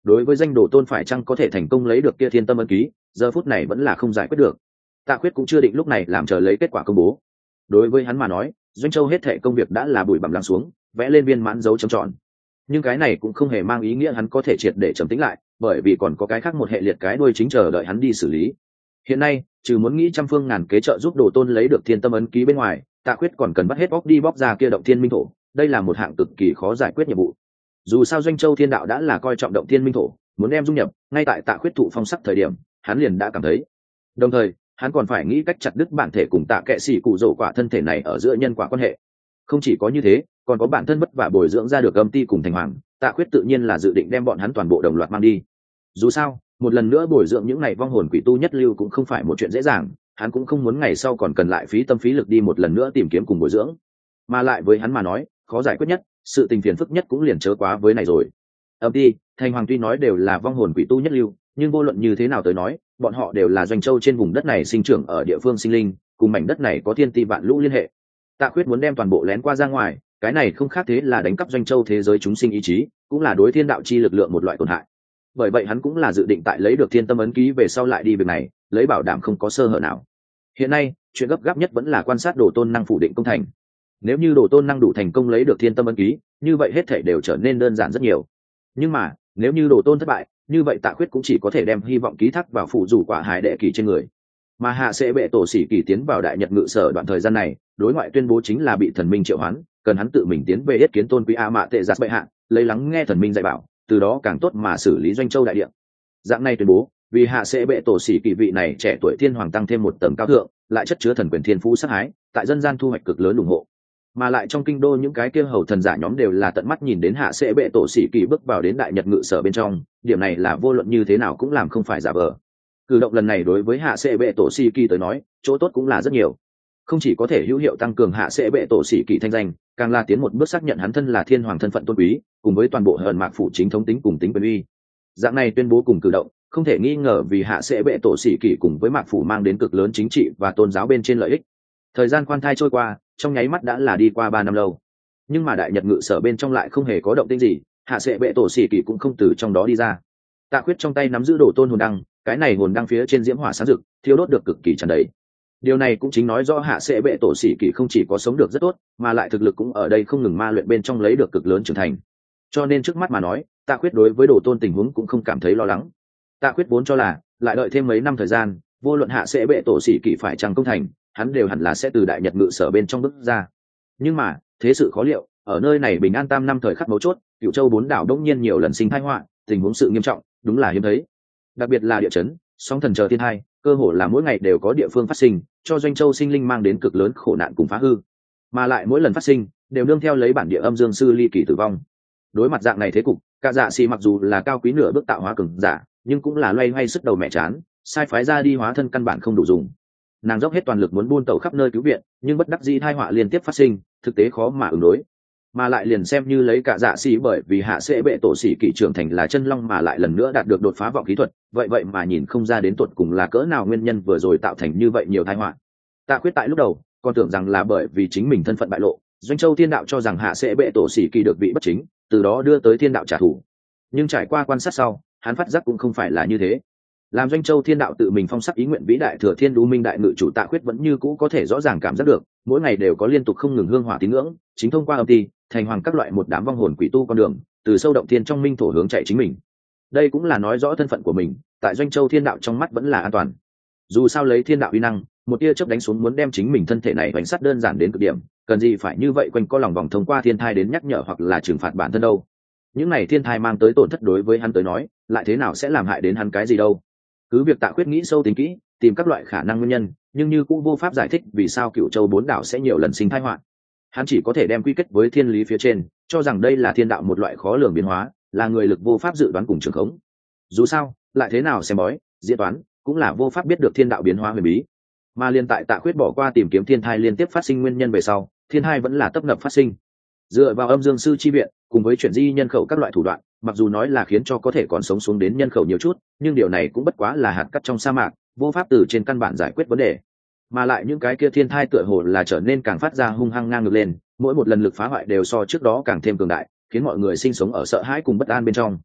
đối với danh đồ tôn phải chăng có thể thành công lấy được kia thiên tâm ấn ký, giờ phút này vẫn là không giải quyết được. Tạ Khuyết cũng chưa định lúc này làm chờ lấy kết quả công bố. Đối với hắn mà nói, doanh châu hết thệ công việc đã là bụi bặm lắng xuống, vẽ lên viên mãn dấu chấm tròn. Nhưng cái này cũng không hề mang ý nghĩa hắn có thể triệt để trầm tĩnh lại, bởi vì còn có cái khác một hệ liệt cái đuôi chính chờ đợi hắn đi xử lý. Hiện nay, trừ muốn nghĩ trăm phương ngàn kế trợ giúp đồ tôn lấy được thiên tâm ấn ký bên ngoài, Tạ Khuyết còn cần bắt hết bóc đi bóc ra kia động thiên minh thổ, đây là một hạng cực kỳ khó giải quyết nhiệm vụ. Dù sao doanh châu thiên đạo đã là coi trọng động thiên minh thổ, muốn đem dung nhập, ngay tại Tạ Khuyết thụ phong sắc thời điểm, hắn liền đã cảm thấy. Đồng thời, hắn còn phải nghĩ cách chặt đứt bản thể cùng Tạ Kệ Sĩ cụ rổ quả thân thể này ở giữa nhân quả quan hệ. Không chỉ có như thế, còn có bản thân vất vả bồi dưỡng ra được âm ti cùng thành hoàng, Tạ Khuyết tự nhiên là dự định đem bọn hắn toàn bộ đồng loạt mang đi. Dù sao, một lần nữa bồi dưỡng những này vong hồn quỷ tu nhất lưu cũng không phải một chuyện dễ dàng, hắn cũng không muốn ngày sau còn cần lại phí tâm phí lực đi một lần nữa tìm kiếm cùng bồi dưỡng. Mà lại với hắn mà nói, khó giải quyết nhất, sự tình phiền phức nhất cũng liền chớ quá với này rồi. Âm ti, thành hoàng tuy nói đều là vong hồn quỷ tu nhất lưu, nhưng vô luận như thế nào tới nói, bọn họ đều là doanh châu trên vùng đất này sinh trưởng ở địa phương sinh linh, cùng mảnh đất này có thiên ti vạn lũ liên hệ. Tạ Khuyết muốn đem toàn bộ lén qua ra ngoài, cái này không khác thế là đánh cắp doanh châu thế giới chúng sinh ý chí, cũng là đối thiên đạo chi lực lượng một loại tổn hại. Bởi vậy hắn cũng là dự định tại lấy được thiên tâm ấn ký về sau lại đi việc này, lấy bảo đảm không có sơ hở nào. Hiện nay, chuyện gấp gáp nhất vẫn là quan sát đồ tôn năng phủ định công thành. Nếu như đồ tôn năng đủ thành công lấy được thiên tâm ấn ký, như vậy hết thảy đều trở nên đơn giản rất nhiều. Nhưng mà, nếu như đồ tôn thất bại, như vậy Tạ Khuyết cũng chỉ có thể đem hy vọng ký thác vào phụ rủ quả hải đệ kỳ trên người. Mà hạ sẽ bệ tổ sĩ kỳ tiến vào đại nhật ngự sở đoạn thời gian này, đối ngoại tuyên bố chính là bị thần minh triệu hoán, cần hắn tự mình tiến về yết kiến tôn quý a mạ tệ giặt bệ hạ, lấy lắng nghe thần minh dạy bảo, từ đó càng tốt mà xử lý doanh châu đại địa. Dạng này tuyên bố, vì hạ sẽ bệ tổ sĩ kỳ vị này trẻ tuổi thiên hoàng tăng thêm một tầng cao thượng, lại chất chứa thần quyền thiên phú sát hái, tại dân gian thu hoạch cực lớn ủng hộ. Mà lại trong kinh đô những cái kia hầu thần giả nhóm đều là tận mắt nhìn đến hạ sẽ bệ tổ sĩ kỳ bước vào đến đại nhật ngự sở bên trong, điểm này là vô luận như thế nào cũng làm không phải giả vờ. Cử động lần này đối với hạ sẽ bệ tổ sĩ kỳ tới nói, chỗ tốt cũng là rất nhiều. Không chỉ có thể hữu hiệu tăng cường hạ sẽ bệ tổ sĩ kỳ thanh danh, càng là tiến một bước xác nhận hắn thân là thiên hoàng thân phận tôn quý, cùng với toàn bộ hờn mạc phủ chính thống tính cùng tính quyền uy. Dạng này tuyên bố cùng cử động, không thể nghi ngờ vì hạ sẽ bệ tổ sĩ kỳ cùng với mạc phủ mang đến cực lớn chính trị và tôn giáo bên trên lợi ích. Thời gian khoan thai trôi qua, trong nháy mắt đã là đi qua ba năm lâu. Nhưng mà đại nhật ngự sở bên trong lại không hề có động tĩnh gì, hạ sẽ bệ tổ sĩ kỳ cũng không từ trong đó đi ra. Tạ Khuyết trong tay nắm giữ đồ tôn hồn đăng, cái này hồn đăng phía trên diễm hỏa sáng rực, thiêu đốt được cực kỳ tràn đầy. Điều này cũng chính nói rõ hạ sẽ bệ tổ sĩ kỳ không chỉ có sống được rất tốt, mà lại thực lực cũng ở đây không ngừng ma luyện bên trong lấy được cực lớn trưởng thành. Cho nên trước mắt mà nói, Tạ Khuyết đối với đồ tôn tình huống cũng không cảm thấy lo lắng. Tạ Khuyết vốn cho là lại đợi thêm mấy năm thời gian, vô luận hạ sẽ bệ tổ sĩ kỳ phải chăng công thành, hắn đều hẳn là sẽ từ đại nhật ngự sở bên trong bước ra. Nhưng mà thế sự khó liệu, ở nơi này bình an tam năm thời khắc mấu chốt, Cửu Châu bốn đảo đống nhiên nhiều lần sinh tai họa, tình huống sự nghiêm trọng, đúng là hiếm thấy. Đặc biệt là địa chấn, sóng thần chờ thiên tai, cơ hồ là mỗi ngày đều có địa phương phát sinh, cho doanh châu sinh linh mang đến cực lớn khổ nạn cùng phá hư. Mà lại mỗi lần phát sinh, đều nương theo lấy bản địa âm dương sư ly kỳ tử vong. Đối mặt dạng này thế cục, cả dạ xì mặc dù là cao quý nửa bước tạo hóa cường giả, nhưng cũng là loay hoay sức đầu mẹ chán, sai phái ra đi hóa thân căn bản không đủ dùng. Nàng dốc hết toàn lực muốn buôn tẩu khắp nơi cứu viện, nhưng bất đắc dĩ tai họa liên tiếp phát sinh, thực tế khó mà ứng đối. Mà lại liền xem như lấy cả dạ xì bởi vì hạ sẽ bệ tổ sĩ kỵ trưởng thành là chân long mà lại lần nữa đạt được đột phá vọng kỹ thuật, vậy vậy mà nhìn không ra đến tuột cùng là cỡ nào nguyên nhân vừa rồi tạo thành như vậy nhiều tai họa. Tạ Khuyết tại lúc đầu còn tưởng rằng là bởi vì chính mình thân phận bại lộ, doanh châu thiên đạo cho rằng hạ sẽ bệ tổ sĩ kỵ được vị bất chính, từ đó đưa tới thiên đạo trả thù. Nhưng trải qua quan sát sau, hắn phát giác cũng không phải là như thế. Làm doanh châu thiên đạo tự mình phong sắc ý nguyện vĩ đại thừa thiên đu minh đại ngự chủ Tạ Khuyết vẫn như cũ có thể rõ ràng cảm giác được, mỗi ngày đều có liên tục không ngừng hương hỏa tín ngưỡng, chính thông qua âm ti thành hoàng các loại một đám vong hồn quỷ tu con đường, từ sâu động thiên trong minh thổ hướng chạy chính mình. Đây cũng là nói rõ thân phận của mình, tại doanh châu thiên đạo trong mắt vẫn là an toàn. Dù sao lấy thiên đạo uy năng, một tia chớp đánh xuống muốn đem chính mình thân thể này bánh sắt đơn giản đến cực điểm, cần gì phải như vậy quanh co lòng vòng thông qua thiên thai đến nhắc nhở hoặc là trừng phạt bản thân đâu. Những này thiên thai mang tới tổn thất đối với hắn tới nói, lại thế nào sẽ làm hại đến hắn cái gì đâu. Cứ việc Tạ Khuyết nghĩ sâu tính kỹ, tìm các loại khả năng nguyên nhân, nhưng như cũng vô pháp giải thích vì sao Cửu Châu bốn đảo sẽ nhiều lần sinh tai họa. Hắn chỉ có thể đem quy kết với thiên lý phía trên, cho rằng đây là thiên đạo một loại khó lường biến hóa, là người lực vô pháp dự đoán cùng trường khống. Dù sao, lại thế nào xem bói, diễn toán, cũng là vô pháp biết được thiên đạo biến hóa huyền bí. Mà liên tại Tạ Khuyết bỏ qua tìm kiếm thiên thai liên tiếp phát sinh nguyên nhân về sau, thiên thai vẫn là tấp nập phát sinh. Dựa vào âm dương sư chi viện, cùng với chuyển di nhân khẩu các loại thủ đoạn, mặc dù nói là khiến cho có thể còn sống xuống đến nhân khẩu nhiều chút, nhưng điều này cũng bất quá là hạt cát trong sa mạc, vô pháp từ trên căn bản giải quyết vấn đề. Mà lại những cái kia thiên thai tựa hồ là trở nên càng phát ra hung hăng ngang ngược lên, mỗi một lần lực phá hoại đều so trước đó càng thêm cường đại, khiến mọi người sinh sống ở sợ hãi cùng bất an bên trong.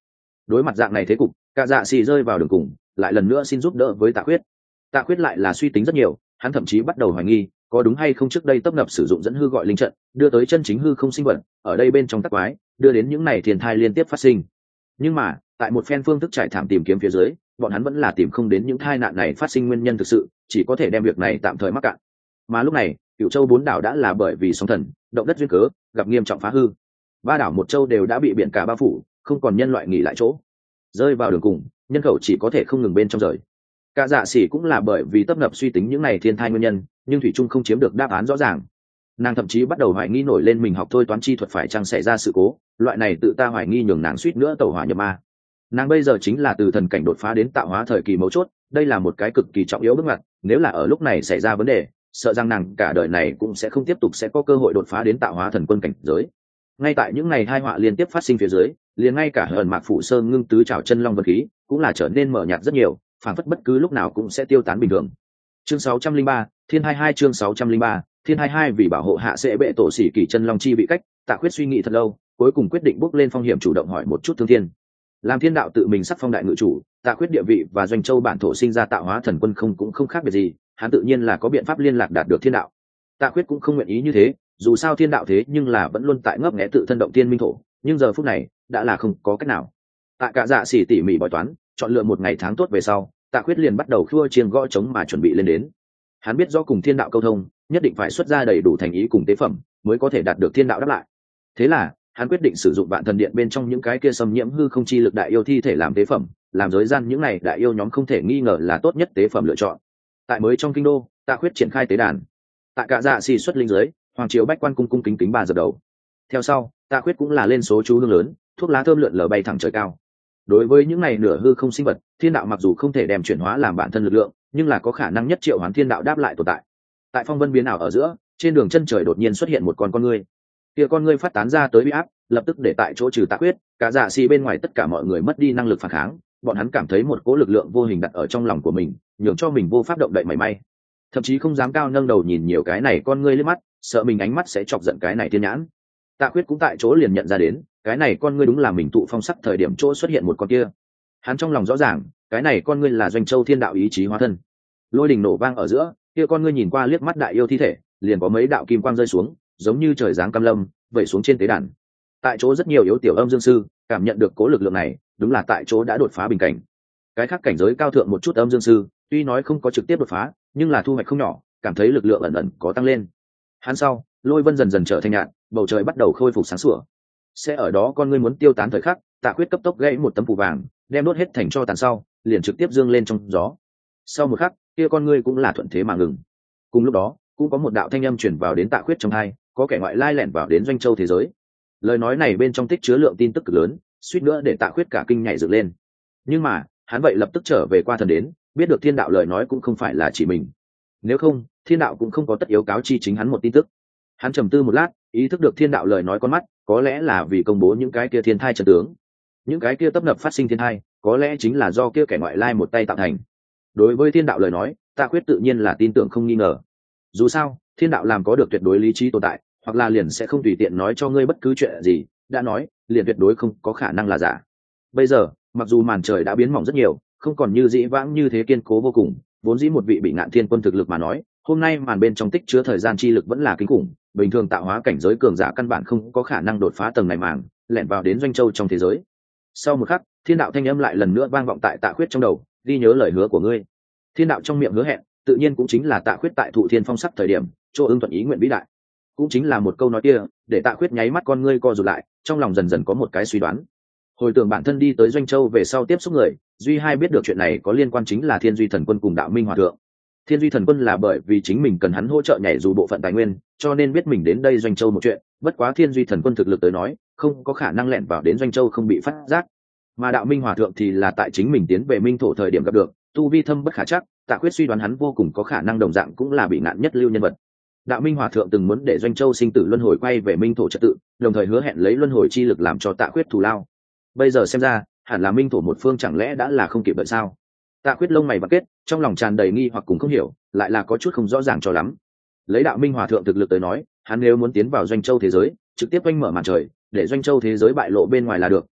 Đối mặt dạng này thế cục, cả dạ xì rơi vào đường cùng, lại lần nữa xin giúp đỡ với tạ khuyết. Tạ khuyết lại là suy tính rất nhiều, hắn thậm chí bắt đầu hoài nghi có đúng hay không trước đây tấp nập sử dụng dẫn hư gọi linh trận đưa tới chân chính hư không sinh vật ở đây bên trong tắc quái, đưa đến những này thiên thai liên tiếp phát sinh. Nhưng mà tại một phen phương thức trải thảm tìm kiếm phía dưới, bọn hắn vẫn là tìm không đến những tai nạn này phát sinh nguyên nhân thực sự, chỉ có thể đem việc này tạm thời mắc cạn. Mà lúc này Cửu Châu bốn đảo đã là bởi vì sóng thần động đất duyên cớ gặp nghiêm trọng phá hư, ba đảo một châu đều đã bị biển cả bao phủ, không còn nhân loại nghỉ lại chỗ, rơi vào đường cùng, nhân khẩu chỉ có thể không ngừng bên trong rời. Cả dạ xỉ cũng là bởi vì tấp nập suy tính những này thiên thai nguyên nhân, nhưng thủy trung không chiếm được đáp án rõ ràng. Nàng thậm chí bắt đầu hoài nghi nổi lên mình học thôi toán chi thuật phải chăng xảy ra sự cố, loại này tự ta hoài nghi nhường nàng suýt nữa tẩu hỏa nhập ma. Nàng bây giờ chính là từ thần cảnh đột phá đến tạo hóa thời kỳ mấu chốt, đây là một cái cực kỳ trọng yếu bước ngoặt, nếu là ở lúc này xảy ra vấn đề, sợ rằng nàng cả đời này cũng sẽ không tiếp tục sẽ có cơ hội đột phá đến tạo hóa thần quân cảnh giới. Ngay tại những ngày hai họa liên tiếp phát sinh phía dưới, liền ngay cả hờn mạc phủ sơn ngưng tứ trảo chân long vật khí cũng là trở nên mở nhạt rất nhiều, phản phất bất cứ lúc nào cũng sẽ tiêu tán bình thường. Chương sáu trăm linh ba, Thiên hai hai chương sáu trăm linh ba, Thiên hai hai vì bảo hộ hạ sẽ bệ tổ sĩ kỳ chân long chi bị cách, Tạ Khuyết suy nghĩ thật lâu, cuối cùng quyết định bước lên phong hiểm chủ động hỏi một chút Thương Thiên. Làm thiên đạo tự mình sắc phong đại ngự chủ, Tạ Khuyết địa vị và doanh châu bản thổ sinh ra tạo hóa thần quân không cũng không khác biệt gì, hắn tự nhiên là có biện pháp liên lạc đạt được thiên đạo. Tạ Khuyết cũng không nguyện ý như thế, dù sao thiên đạo thế nhưng là vẫn luôn tại ngấp nghé tự thân động tiên minh thổ, nhưng giờ phút này đã là không có cách nào. Tạ Cả Dạ xỉ tỉ mỉ bói toán, chọn lựa một ngày tháng tốt về sau, Tạ Khuyết liền bắt đầu khua chiêng gõ trống mà chuẩn bị lên đến. Hắn biết do cùng thiên đạo câu thông, nhất định phải xuất ra đầy đủ thành ý cùng tế phẩm mới có thể đạt được thiên đạo đáp lại. Thế là hắn quyết định sử dụng vạn thần điện bên trong những cái kia xâm nhiễm hư không chi lực đại yêu thi thể làm tế phẩm, làm giới gian những này đại yêu nhóm không thể nghi ngờ là tốt nhất tế phẩm lựa chọn. Tại mới trong kinh đô, Tạ Khuyết triển khai tế đàn. Tại Cả Dạ xỉ xuất linh giới, hoàng triều bách quan cung cung kính kính bà dập đầu. Theo sau, Tạ Khuyết cũng là lên số chú hương lớn, thuốc lá thơm lượn lờ bay thẳng trời cao. Đối với những này nửa hư không sinh vật, thiên đạo mặc dù không thể đem chuyển hóa làm bản thân lực lượng, nhưng là có khả năng nhất triệu hoán thiên đạo đáp lại tồn tại. Tại phong vân biến ảo ở giữa, trên đường chân trời đột nhiên xuất hiện một con con ngươi. Kia con ngươi phát tán ra tới uy áp, lập tức để tại chỗ trừ Tạ Khuyết, Cả Dạ xỉ bên ngoài tất cả mọi người mất đi năng lực phản kháng, bọn hắn cảm thấy một cỗ lực lượng vô hình đặt ở trong lòng của mình, nhường cho mình vô pháp động đậy mảy may, thậm chí không dám cao nâng đầu nhìn nhiều cái này con ngươi liếc mắt, sợ mình ánh mắt sẽ chọc giận cái này thiên nhãn. Tạ Khuyết cũng tại chỗ liền nhận ra đến, cái này con ngươi đúng là mình tụ phong sắc thời điểm chỗ xuất hiện một con kia. Hắn trong lòng rõ ràng, cái này con ngươi là doanh châu thiên đạo ý chí hóa thân. Lôi đình nổ vang ở giữa, kia con ngươi nhìn qua liếc mắt đại yêu thi thể, liền có mấy đạo kim quang rơi xuống, giống như trời giáng cam lâm, vẩy xuống trên tế đàn. Tại chỗ rất nhiều yếu tiểu âm dương sư cảm nhận được cố lực lượng này, đúng là tại chỗ đã đột phá bình cảnh. Cái khác cảnh giới cao thượng một chút âm dương sư, tuy nói không có trực tiếp đột phá, nhưng là thu hoạch không nhỏ, cảm thấy lực lượng ẩn ẩn có tăng lên. Hắn sau, lôi vân dần dần trở thành nhạt, bầu trời bắt đầu khôi phục sáng sủa. Sẽ ở đó con ngươi muốn tiêu tán thời khắc, Tạ Khuyết cấp tốc gãy một tấm phù vàng, đem đốt hết thành cho tàn sau, liền trực tiếp dương lên trong gió. Sau một khắc, kia con ngươi cũng là thuận thế mà ngừng. Cùng lúc đó, cũng có một đạo thanh âm truyền vào đến Tạ Khuyết trong tai, có kẻ ngoại lai lẻn vào đến doanh châu thế giới. Lời nói này bên trong tích chứa lượng tin tức cực lớn, suýt nữa để Tạ Khuyết cả kinh nhảy dựng lên. Nhưng mà, hắn vậy lập tức trở về qua thần đến, biết được thiên đạo lời nói cũng không phải là chỉ mình. Nếu không, thiên đạo cũng không có tất yếu cáo chi chính hắn một tin tức. Hắn trầm tư một lát, ý thức được thiên đạo lời nói con mắt, có lẽ là vì công bố những cái kia thiên thai trận tướng. Những cái kia tấp nập phát sinh thiên thai, có lẽ chính là do kia kẻ ngoại lai một tay tạo thành. Đối với thiên đạo lời nói, Tạ Khuyết tự nhiên là tin tưởng không nghi ngờ. Dù sao, thiên đạo làm có được tuyệt đối lý trí tồn tại, hoặc là liền sẽ không tùy tiện nói cho ngươi bất cứ chuyện gì, đã nói, liền tuyệt đối không có khả năng là giả. Bây giờ, mặc dù màn trời đã biến mỏng rất nhiều, không còn như dĩ vãng như thế kiên cố vô cùng, vốn dĩ một vị bị ngạn thiên quân thực lực mà nói, hôm nay màn bên trong tích chứa thời gian chi lực vẫn là kinh khủng, bình thường tạo hóa cảnh giới cường giả căn bản không có khả năng đột phá tầng này màng, lẻn vào đến doanh châu trong thế giới. Sau một khắc, thiên đạo thanh âm lại lần nữa vang vọng tại Tạ Khuyết trong đầu, ghi nhớ lời hứa của ngươi. Thiên đạo trong miệng hứa hẹn, tự nhiên cũng chính là Tạ Khuyết tại thụ thiên phong sắc thời điểm, chỗ ưng thuận ý nguyện vĩ đại. Cũng chính là một câu nói kia, để Tạ Khuyết nháy mắt con ngươi co rụt lại, trong lòng dần dần có một cái suy đoán. Hồi tưởng bản thân đi tới doanh châu về sau tiếp xúc người, duy hai biết được chuyện này có liên quan chính là Thiên Duy Thần Quân cùng Đạo Minh Hòa Thượng. Thiên Duy Thần Quân là bởi vì chính mình cần hắn hỗ trợ nhảy dù bộ phận tài nguyên, cho nên biết mình đến đây doanh châu một chuyện, bất quá Thiên Duy Thần Quân thực lực tới nói, không có khả năng lẻn vào đến doanh châu không bị phát giác. Mà Đạo Minh Hòa Thượng thì là tại chính mình tiến về Minh thổ thời điểm gặp được, tu vi thâm bất khả chắc, Tạ Khuyết suy đoán hắn vô cùng có khả năng đồng dạng cũng là bị nạn nhất lưu nhân vật. Đạo Minh Hòa Thượng từng muốn để doanh châu sinh tử luân hồi quay về Minh thổ trật tự, đồng thời hứa hẹn lấy luân hồi chi lực làm cho Tạ Khuyết thù lao. Bây giờ xem ra, hẳn là Minh thổ một phương chẳng lẽ đã là không kịp đợi sao? Tạ Khuyết lông mày vặn kết, trong lòng tràn đầy nghi hoặc cùng không hiểu, lại là có chút không rõ ràng cho lắm. Lấy Đạo Minh Hòa Thượng thực lực tới nói, hắn nếu muốn tiến vào doanh châu thế giới, trực tiếp oanh mở màn trời, để doanh châu thế giới bại lộ bên ngoài là được,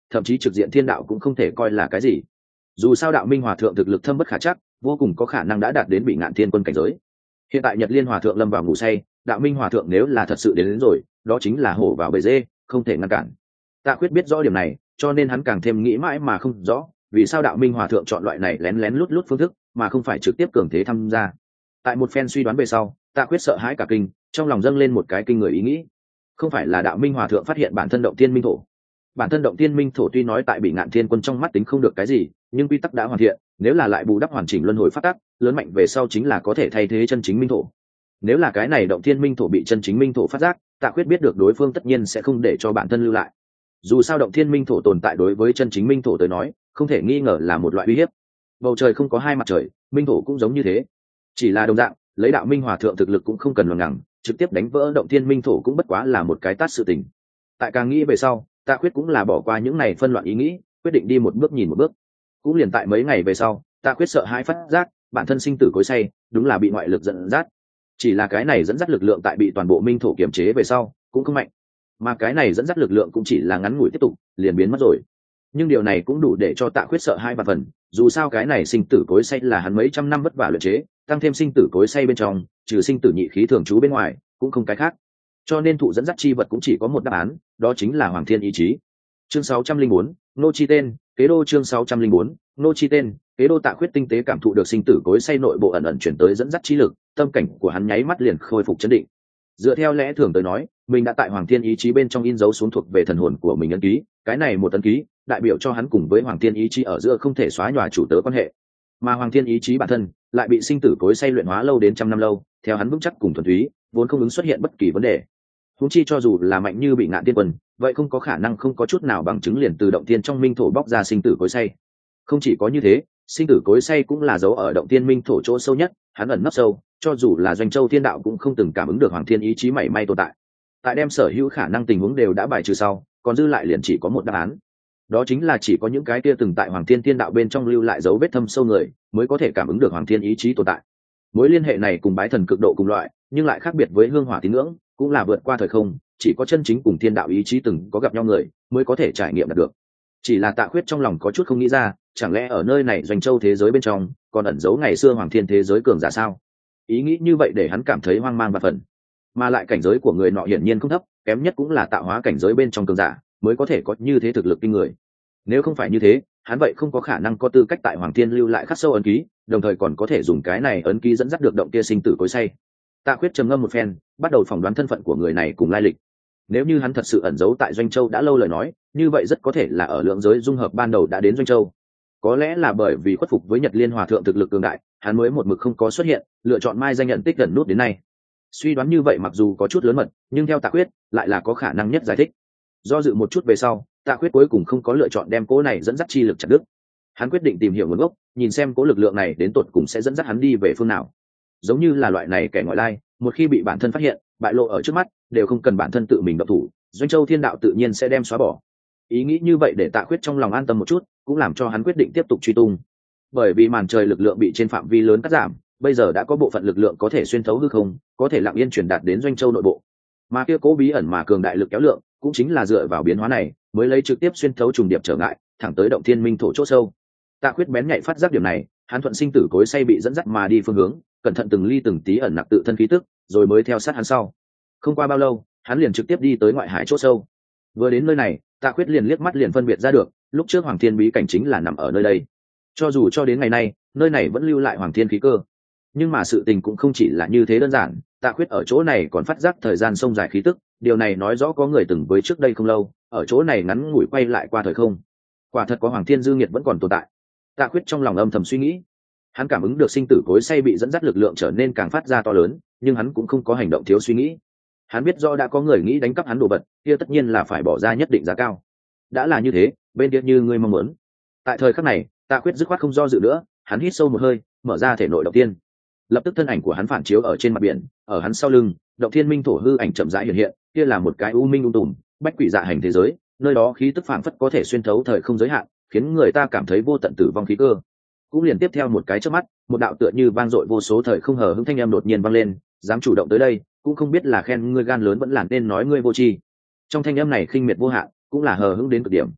thậm chí trực diện thiên đạo cũng không thể coi là cái gì. Dù sao đạo minh hòa thượng thực lực thâm bất khả chắc, vô cùng có khả năng đã đạt đến bị ngạn thiên quân cảnh giới. Hiện tại nhật liên hòa thượng lâm vào ngủ say, đạo minh hòa thượng nếu là thật sự đến, đến rồi đó chính là hổ vào bầy dê, không thể ngăn cản. Tạ Khuyết biết rõ điểm này, cho nên hắn càng thêm nghĩ mãi mà không rõ vì sao đạo minh hòa thượng chọn loại này lén lén lút lút phương thức mà không phải trực tiếp cường thế tham gia. Tại một phen suy đoán về sau, Tạ Khuyết sợ hãi cả kinh, trong lòng dâng lên một cái kinh người ý nghĩ. Không phải là đạo minh hòa thượng phát hiện bản thân động thiên minh thổ. Bản thân động thiên minh thổ tuy nói tại bị ngạn thiên quân trong mắt tính không được cái gì, nhưng quy tắc đã hoàn thiện, nếu là lại bù đắp hoàn chỉnh luân hồi phát tắc lớn mạnh về sau chính là có thể thay thế chân chính minh thổ. Nếu là cái này động thiên minh thổ bị chân chính minh thổ phát giác, Tạ Khuyết biết được đối phương tất nhiên sẽ không để cho bản thân lưu lại. Dù sao động thiên minh thổ tồn tại đối với chân chính minh thổ tới nói không thể nghi ngờ là một loại uy hiếp. Bầu trời không có hai mặt trời, minh thổ cũng giống như thế. Chỉ là đồng dạng, lấy đạo minh hòa thượng thực lực cũng không cần luận ngẳng, trực tiếp đánh vỡ động thiên minh thổ cũng bất quá là một cái tát sự tình. Tại càng nghĩ về sau, Tạ Khuyết cũng là bỏ qua những này phân loạn ý nghĩ, quyết định đi một bước nhìn một bước. Cũng liền tại mấy ngày về sau, Tạ Khuyết sợ hãi phát giác bản thân sinh tử cối say đúng là bị ngoại lực dẫn dắt. Chỉ là cái này dẫn dắt lực lượng tại bị toàn bộ minh thổ kiềm chế về sau cũng không mạnh, mà cái này dẫn dắt lực lượng cũng chỉ là ngắn ngủi tiếp tục liền biến mất rồi. Nhưng điều này cũng đủ để cho Tạ Khuyết sợ hai và phần, dù sao cái này sinh tử cối say là hắn mấy trăm năm vất vả luyện chế, tăng thêm sinh tử cối say bên trong trừ sinh tử nhị khí thường trú bên ngoài cũng không cái khác, cho nên thụ dẫn dắt chi vật cũng chỉ có một đáp án, đó chính là Hoàng Thiên ý chí. Chương sáu trăm linh bốn, nô chi tên kế đô. Chương sáu trăm linh bốn, nô chi tên kế đô. Tạ Khuyết tinh tế cảm thụ được sinh tử cối say nội bộ ẩn ẩn chuyển tới dẫn dắt chi lực, tâm cảnh của hắn nháy mắt liền khôi phục chấn định. Dựa theo lẽ thường tới nói, mình đã tại Hoàng Thiên ý chí bên trong in dấu xuống thuộc về thần hồn của mình ấn ký, cái này một ấn ký đại biểu cho hắn cùng với Hoàng Thiên ý chí ở giữa không thể xóa nhòa chủ tớ quan hệ. Mà Hoàng Thiên ý chí bản thân lại bị sinh tử cối say luyện hóa lâu đến trăm năm lâu, theo hắn vững chắc cùng thuần túy, vốn không ứng xuất hiện bất kỳ vấn đề. Huống chi cho dù là mạnh như bị ngạn tiên quân, vậy không có khả năng không có chút nào bằng chứng liền từ động tiên trong minh thổ bóc ra sinh tử cối say. Không chỉ có như thế, sinh tử cối say cũng là dấu ở động tiên minh thổ chỗ sâu nhất, hắn ẩn nấp sâu, cho dù là Doanh Châu Thiên Đạo cũng không từng cảm ứng được Hoàng Thiên ý chí mảy may tồn tại. Tại đem sở hữu khả năng tình huống đều đã bài trừ sau, còn dư lại liền chỉ có một đáp án. Đó chính là chỉ có những cái kia từng tại Hoàng Thiên Thiên Đạo bên trong lưu lại dấu vết thâm sâu người, mới có thể cảm ứng được Hoàng Thiên ý chí tồn tại. Mối liên hệ này cùng bái thần cực độ cùng loại, nhưng lại khác biệt với hương hỏa tín ngưỡng, cũng là vượt qua thời không, chỉ có chân chính cùng thiên đạo ý chí từng có gặp nhau người mới có thể trải nghiệm được. Chỉ là Tạ Khuyết trong lòng có chút không nghĩ ra, chẳng lẽ ở nơi này Doanh Châu thế giới bên trong còn ẩn giấu ngày xưa Hoàng Thiên thế giới cường giả sao? Ý nghĩ như vậy để hắn cảm thấy hoang mang và phần. Mà lại cảnh giới của người nọ hiển nhiên không thấp, kém nhất cũng là tạo hóa cảnh giới bên trong cường giả mới có thể có như thế thực lực kinh người. Nếu không phải như thế, hắn vậy không có khả năng có tư cách tại Hoàng Thiên lưu lại khắc sâu ấn ký, đồng thời còn có thể dùng cái này ấn ký dẫn dắt được động kia sinh tử cối say. Tạ Khuyết trầm ngâm một phen, bắt đầu phỏng đoán thân phận của người này cùng lai lịch. Nếu như hắn thật sự ẩn giấu tại Doanh Châu đã lâu lời nói, như vậy rất có thể là ở lượng giới dung hợp ban đầu đã đến Doanh Châu. Có lẽ là bởi vì khuất phục với Nhật Liên Hòa thượng thực lực cường đại, hắn mới một mực không có xuất hiện, lựa chọn mai danh nhận tích gần nút đến nay. Suy đoán như vậy mặc dù có chút lớn mật, nhưng theo Tạ Khuyết lại là có khả năng nhất giải thích. Do dự một chút về sau, Tạ Khuyết cuối cùng không có lựa chọn đem cố này dẫn dắt chi lực chặt đứt. Hắn quyết định tìm hiểu nguồn gốc, nhìn xem cố lực lượng này đến tột cùng sẽ dẫn dắt hắn đi về phương nào. Giống như là loại này kẻ ngoại lai, một khi bị bản thân phát hiện, bại lộ ở trước mắt, đều không cần bản thân tự mình động thủ, Doanh Châu Thiên Đạo tự nhiên sẽ đem xóa bỏ. Ý nghĩ như vậy để Tạ Khuyết trong lòng an tâm một chút, cũng làm cho hắn quyết định tiếp tục truy tung. Bởi vì màn trời lực lượng bị trên phạm vi lớn cắt giảm, bây giờ đã có bộ phận lực lượng có thể xuyên thấu hư không, có thể lặng yên truyền đạt đến Doanh Châu nội bộ. Mà kia cố bí ẩn mà cường đại lực kéo lượng, cũng chính là dựa vào biến hóa này, mới lấy trực tiếp xuyên thấu trùng điệp trở ngại, thẳng tới động thiên minh thổ chỗ sâu. Tạ Khuyết bén nhạy phát giác điểm này, hắn thuận sinh tử cối say bị dẫn dắt mà đi phương hướng, cẩn thận từng ly từng tí ẩn nặc tự thân khí tức, rồi mới theo sát hắn sau. Không qua bao lâu, hắn liền trực tiếp đi tới ngoại hải chỗ sâu. Vừa đến nơi này, Tạ Khuyết liền liếc mắt liền phân biệt ra được, lúc trước Hoàng Thiên bí cảnh chính là nằm ở nơi đây. Cho dù cho đến ngày nay, nơi này vẫn lưu lại Hoàng Thiên khí cơ, nhưng mà sự tình cũng không chỉ là như thế đơn giản. Tạ Khuyết ở chỗ này còn phát giác thời gian sông dài khí tức, điều này nói rõ có người từng với trước đây không lâu, ở chỗ này ngắn ngủi quay lại qua thời không. Quả thật có Hoàng Thiên dư nghiệt vẫn còn tồn tại. Tạ Khuyết trong lòng âm thầm suy nghĩ. Hắn cảm ứng được sinh tử cối say bị dẫn dắt lực lượng trở nên càng phát ra to lớn, nhưng hắn cũng không có hành động thiếu suy nghĩ. Hắn biết rõ đã có người nghĩ đánh cắp hắn đồ vật, kia tất nhiên là phải bỏ ra nhất định giá cao. Đã là như thế, bên kia như ngươi mong muốn. Tại thời khắc này, Tạ Khuyết dứt khoát không do dự nữa, hắn hít sâu một hơi, mở ra thể nội động tiên. Lập tức thân ảnh của hắn phản chiếu ở trên mặt biển, ở hắn sau lưng, động thiên minh thổ hư ảnh chậm rãi hiện hiện, kia là một cái u minh u tùm, bách quỷ dạ hành thế giới, nơi đó khí tức phảng phất có thể xuyên thấu thời không giới hạn, khiến người ta cảm thấy vô tận tử vong khí cơ. Cũng liền tiếp theo một cái chớp mắt, một đạo tựa như vang dội vô số thời không hờ hững thanh âm đột nhiên vang lên, dám chủ động tới đây, cũng không biết là khen ngươi gan lớn vẫn là nên nói ngươi vô tri. Trong thanh âm này khinh miệt vô hạn, cũng là hờ hững đến cực điểm.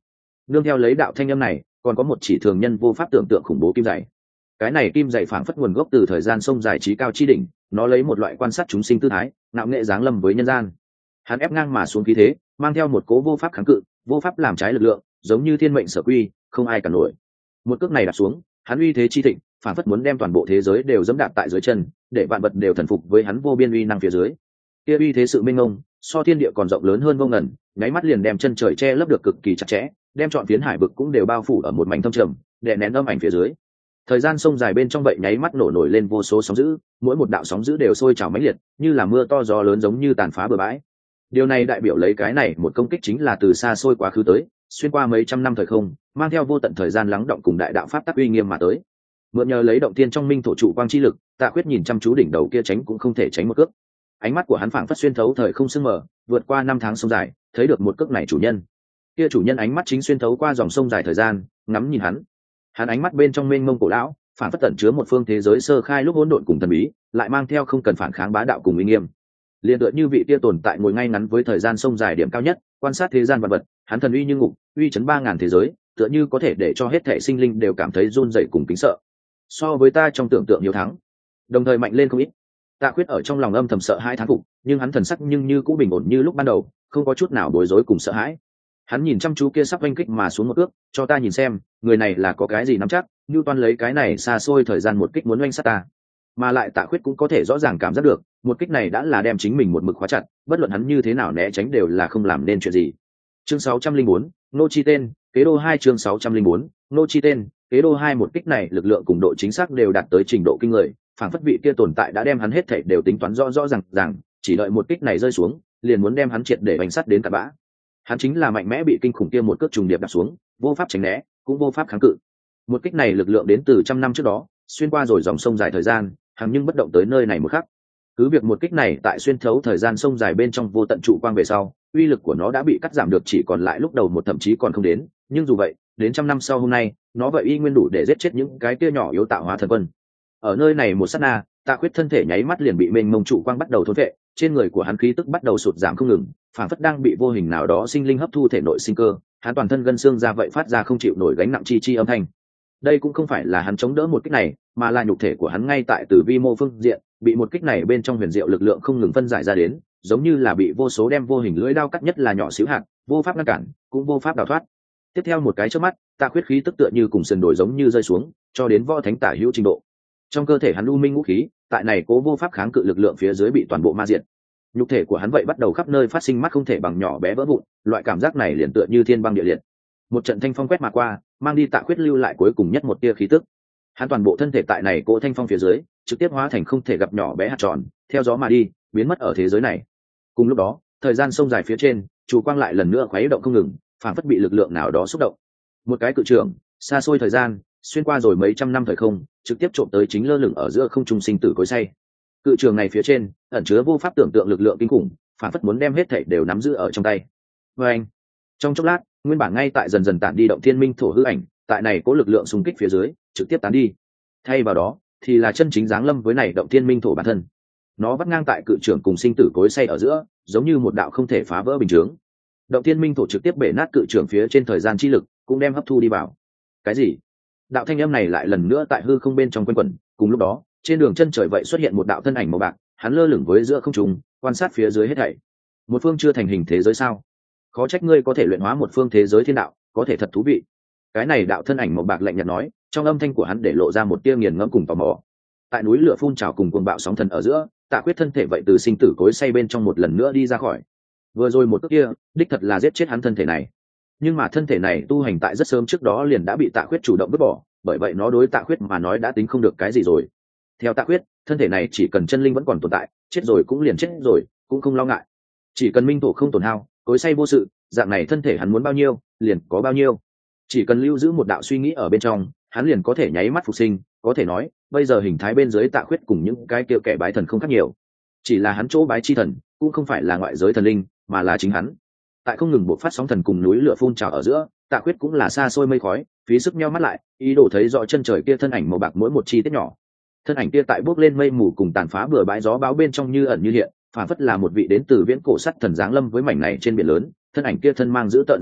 nương theo lấy đạo thanh âm này còn có một chỉ thường nhân vô pháp tưởng tượng khủng bố kim dày. Cái này kim dày phảng phất nguồn gốc từ thời gian sông dài trí cao chi đỉnh, nó lấy một loại quan sát chúng sinh tư thái ngạo nghệ giáng lâm với nhân gian. Hắn ép ngang mà xuống khí thế, mang theo một cố vô pháp kháng cự, vô pháp làm trái lực lượng, giống như thiên mệnh sở quy, không ai cản nổi. Một cước này đạp xuống, hắn uy thế chi thịnh, phản phất muốn đem toàn bộ thế giới đều dẫm đạp tại dưới chân, để vạn vật đều thần phục với hắn vô biên uy năng phía dưới. Kia uy thế sự mênh mông, so thiên địa còn rộng lớn hơn vô ngần, nháy mắt liền đem chân trời che lấp được cực kỳ chặt chẽ, đem trọn phiến hải vực cũng đều bao phủ ở một mảnh thâm trầm, đè nén âm ảnh phía dưới. Thời gian sông dài bên trong vậy nháy mắt nổ nổi lên vô số sóng dữ, mỗi một đạo sóng dữ đều sôi trào mãnh liệt, như là mưa to gió lớn giống như tàn phá bờ bãi. Điều này đại biểu lấy cái này một công kích chính là từ xa xôi quá khứ tới, xuyên qua mấy trăm năm thời không, mang theo vô tận thời gian lắng động cùng đại đạo pháp tắc uy nghiêm mà tới. Mượn nhờ lấy động tiên trong minh thổ trụ quang chi lực, Tạ Khuyết nhìn chăm chú đỉnh đầu kia tránh cũng không thể tránh một cước. Ánh mắt của hắn phảng phất xuyên thấu thời không sương mờ, vượt qua năm tháng sông dài, thấy được một cước này chủ nhân. Kia chủ nhân ánh mắt chính xuyên thấu qua dòng sông dài thời gian, ngắm nhìn hắn. Hắn ánh mắt bên trong mênh mông cổ lão, phảng phất tẩn chứa một phương thế giới sơ khai lúc hỗn độn cùng thần bí, lại mang theo không cần phản kháng bá đạo cùng uy nghiêm. Liên tựa như vị kia tồn tại ngồi ngay ngắn với thời gian sông dài điểm cao nhất, quan sát thế gian vật vật, hắn thần uy như ngục, uy chấn ba ngàn thế giới, tựa như có thể để cho hết thể sinh linh đều cảm thấy run rẩy cùng kính sợ. So với ta trong tưởng tượng nhiều thắng, đồng thời mạnh lên không ít. Tạ Khuyết ở trong lòng âm thầm sợ hãi thán phục, nhưng hắn thần sắc nhưng như cũ bình ổn như lúc ban đầu, không có chút nào bối rối cùng sợ hãi. Hắn nhìn chăm chú kia sắp oanh kích mà xuống một ước, cho ta nhìn xem, người này là có cái gì nắm chắc, như toan lấy cái này xa xôi thời gian một kích muốn oanh sát ta. Mà lại Tạ Khuyết cũng có thể rõ ràng cảm giác được, một kích này đã là đem chính mình một mực khóa chặt, bất luận hắn như thế nào né tránh đều là không làm nên chuyện gì. Chương sáu trăm linh bốn, nô chi tên, kế đô hai chương sáu trăm linh bốn, nô chi tên, kế đô hai một kích này lực lượng cùng độ chính xác đều đạt tới trình độ kinh người, phản phất vị kia tồn tại đã đem hắn hết thảy đều tính toán rõ rõ ràng ràng, chỉ đợi một kích này rơi xuống, liền muốn đem hắn triệt để bánh sắt đến tạt bã. Hắn chính là mạnh mẽ bị kinh khủng kia một cước trùng điệp đạp xuống, vô pháp tránh né, cũng vô pháp kháng cự. Một kích này lực lượng đến từ trăm năm trước đó, xuyên qua rồi dòng sông dài thời gian, hằng nhưng bất động tới nơi này một khắc. Cứ việc một kích này tại xuyên thấu thời gian sông dài bên trong vô tận trụ quang về sau, uy lực của nó đã bị cắt giảm được chỉ còn lại lúc đầu một thậm chí còn không đến, nhưng dù vậy, đến trăm năm sau hôm nay, nó vậy y nguyên đủ để giết chết những cái kia nhỏ yếu tạo hóa thần quân. Ở nơi này một sát na, Tạ Khuyết thân thể nháy mắt liền bị mênh mông trụ quang bắt đầu thôn phệ, trên người của hắn khí tức bắt đầu sụt giảm không ngừng, phản phất đang bị vô hình nào đó sinh linh hấp thu thể nội sinh cơ, hắn toàn thân gân xương ra vậy phát ra không chịu nổi gánh nặng chi chi âm thanh. Đây cũng không phải là hắn chống đỡ một kích này, mà là nhục thể của hắn ngay tại từ vi mô phương diện, bị một kích này bên trong huyền diệu lực lượng không ngừng phân giải ra đến, giống như là bị vô số đem vô hình lưỡi đao cắt nhất là nhỏ xíu hạt, vô pháp ngăn cản, cũng vô pháp đào thoát. Tiếp theo một cái chớp mắt, Tạ Khuyết khí tức tựa như cùng sườn đồi giống như rơi xuống, cho đến võ thánh tả hữu trình độ. Trong cơ thể hắn u minh ngũ khí, tại này cố vô pháp kháng cự lực lượng phía dưới bị toàn bộ ma diệt. Nhục thể của hắn vậy bắt đầu khắp nơi phát sinh mắt không thể bằng nhỏ bé vỡ vụn, loại cảm giác này liền tựa như thiên băng địa liệt. Một trận thanh phong quét mà qua, mang đi Tạ Khuyết lưu lại cuối cùng nhất một tia khí tức. Hắn toàn bộ thân thể tại này cố thanh phong phía dưới, trực tiếp hóa thành không thể gặp nhỏ bé hạt tròn, theo gió mà đi, biến mất ở thế giới này. Cùng lúc đó, thời gian sông dài phía trên, chủ quang lại lần nữa khuấy động không ngừng, phản phất bị lực lượng nào đó xúc động. Một cái cự trường, xa xôi thời gian, xuyên qua rồi mấy trăm năm thời không, trực tiếp trộm tới chính lơ lửng ở giữa không trung sinh tử cối xay. Cự trường này phía trên, ẩn chứa vô pháp tưởng tượng lực lượng kinh khủng, phản phất muốn đem hết thảy đều nắm giữ ở trong tay. Và anh, trong chốc lát, nguyên bản ngay tại dần dần tản đi động thiên minh thổ hư ảnh, tại này có lực lượng xung kích phía dưới, trực tiếp tán đi. Thay vào đó, thì là chân chính giáng lâm với này động thiên minh thổ bản thân. Nó vắt ngang tại cự trường cùng sinh tử cối xay ở giữa, giống như một đạo không thể phá vỡ bình chướng. Động thiên minh thổ trực tiếp bể nát cự trường phía trên thời gian chi lực, cũng đem hấp thu đi vào. Cái gì? Đạo thanh âm này lại lần nữa tại hư không bên trong quanh quẩn, cùng lúc đó, trên đường chân trời vậy xuất hiện một đạo thân ảnh màu bạc, hắn lơ lửng với giữa không trung, quan sát phía dưới hết thảy. Một phương chưa thành hình thế giới sao? Khó trách ngươi có thể luyện hóa một phương thế giới thiên đạo, có thể thật thú vị. Cái này đạo thân ảnh màu bạc lạnh nhạt nói, trong âm thanh của hắn để lộ ra một tia nghiền ngẫm cùng tò mò. Tại núi lửa phun trào cùng cuồng bạo sóng thần ở giữa, Tạ Khuyết thân thể vậy từ sinh tử cối xay bên trong một lần nữa đi ra khỏi. Vừa rồi một cước kia, đích thật là giết chết hắn thân thể này. Nhưng mà thân thể này tu hành tại rất sớm trước đó liền đã bị Tạ Khuyết chủ động vứt bỏ, bởi vậy nó đối Tạ Khuyết mà nói đã tính không được cái gì rồi. Theo Tạ Khuyết, thân thể này chỉ cần chân linh vẫn còn tồn tại, chết rồi cũng liền chết rồi, cũng không lo ngại. Chỉ cần minh thổ không tổn hao, cối xay vô sự, dạng này thân thể hắn muốn bao nhiêu, liền có bao nhiêu. Chỉ cần lưu giữ một đạo suy nghĩ ở bên trong, hắn liền có thể nháy mắt phục sinh, có thể nói, bây giờ hình thái bên dưới Tạ Khuyết cùng những cái kêu kẻ bái thần không khác nhiều. Chỉ là hắn chỗ bái chi thần, cũng không phải là ngoại giới thần linh, mà là chính hắn. Tại không ngừng bộc phát sóng thần cùng núi lửa phun trào ở giữa, Tạ Khuyết cũng là xa xôi mây khói, phí sức nheo mắt lại, ý đồ thấy rõ chân trời kia thân ảnh màu bạc mỗi một chi tiết nhỏ. Thân ảnh kia tại bước lên mây mù cùng tàn phá bừa bãi gió bão bên trong như ẩn như hiện, phản phất là một vị đến từ viễn cổ sắt thần giáng lâm với mảnh này trên biển lớn. Thân ảnh kia thân mang giữ tợn giáp trụ,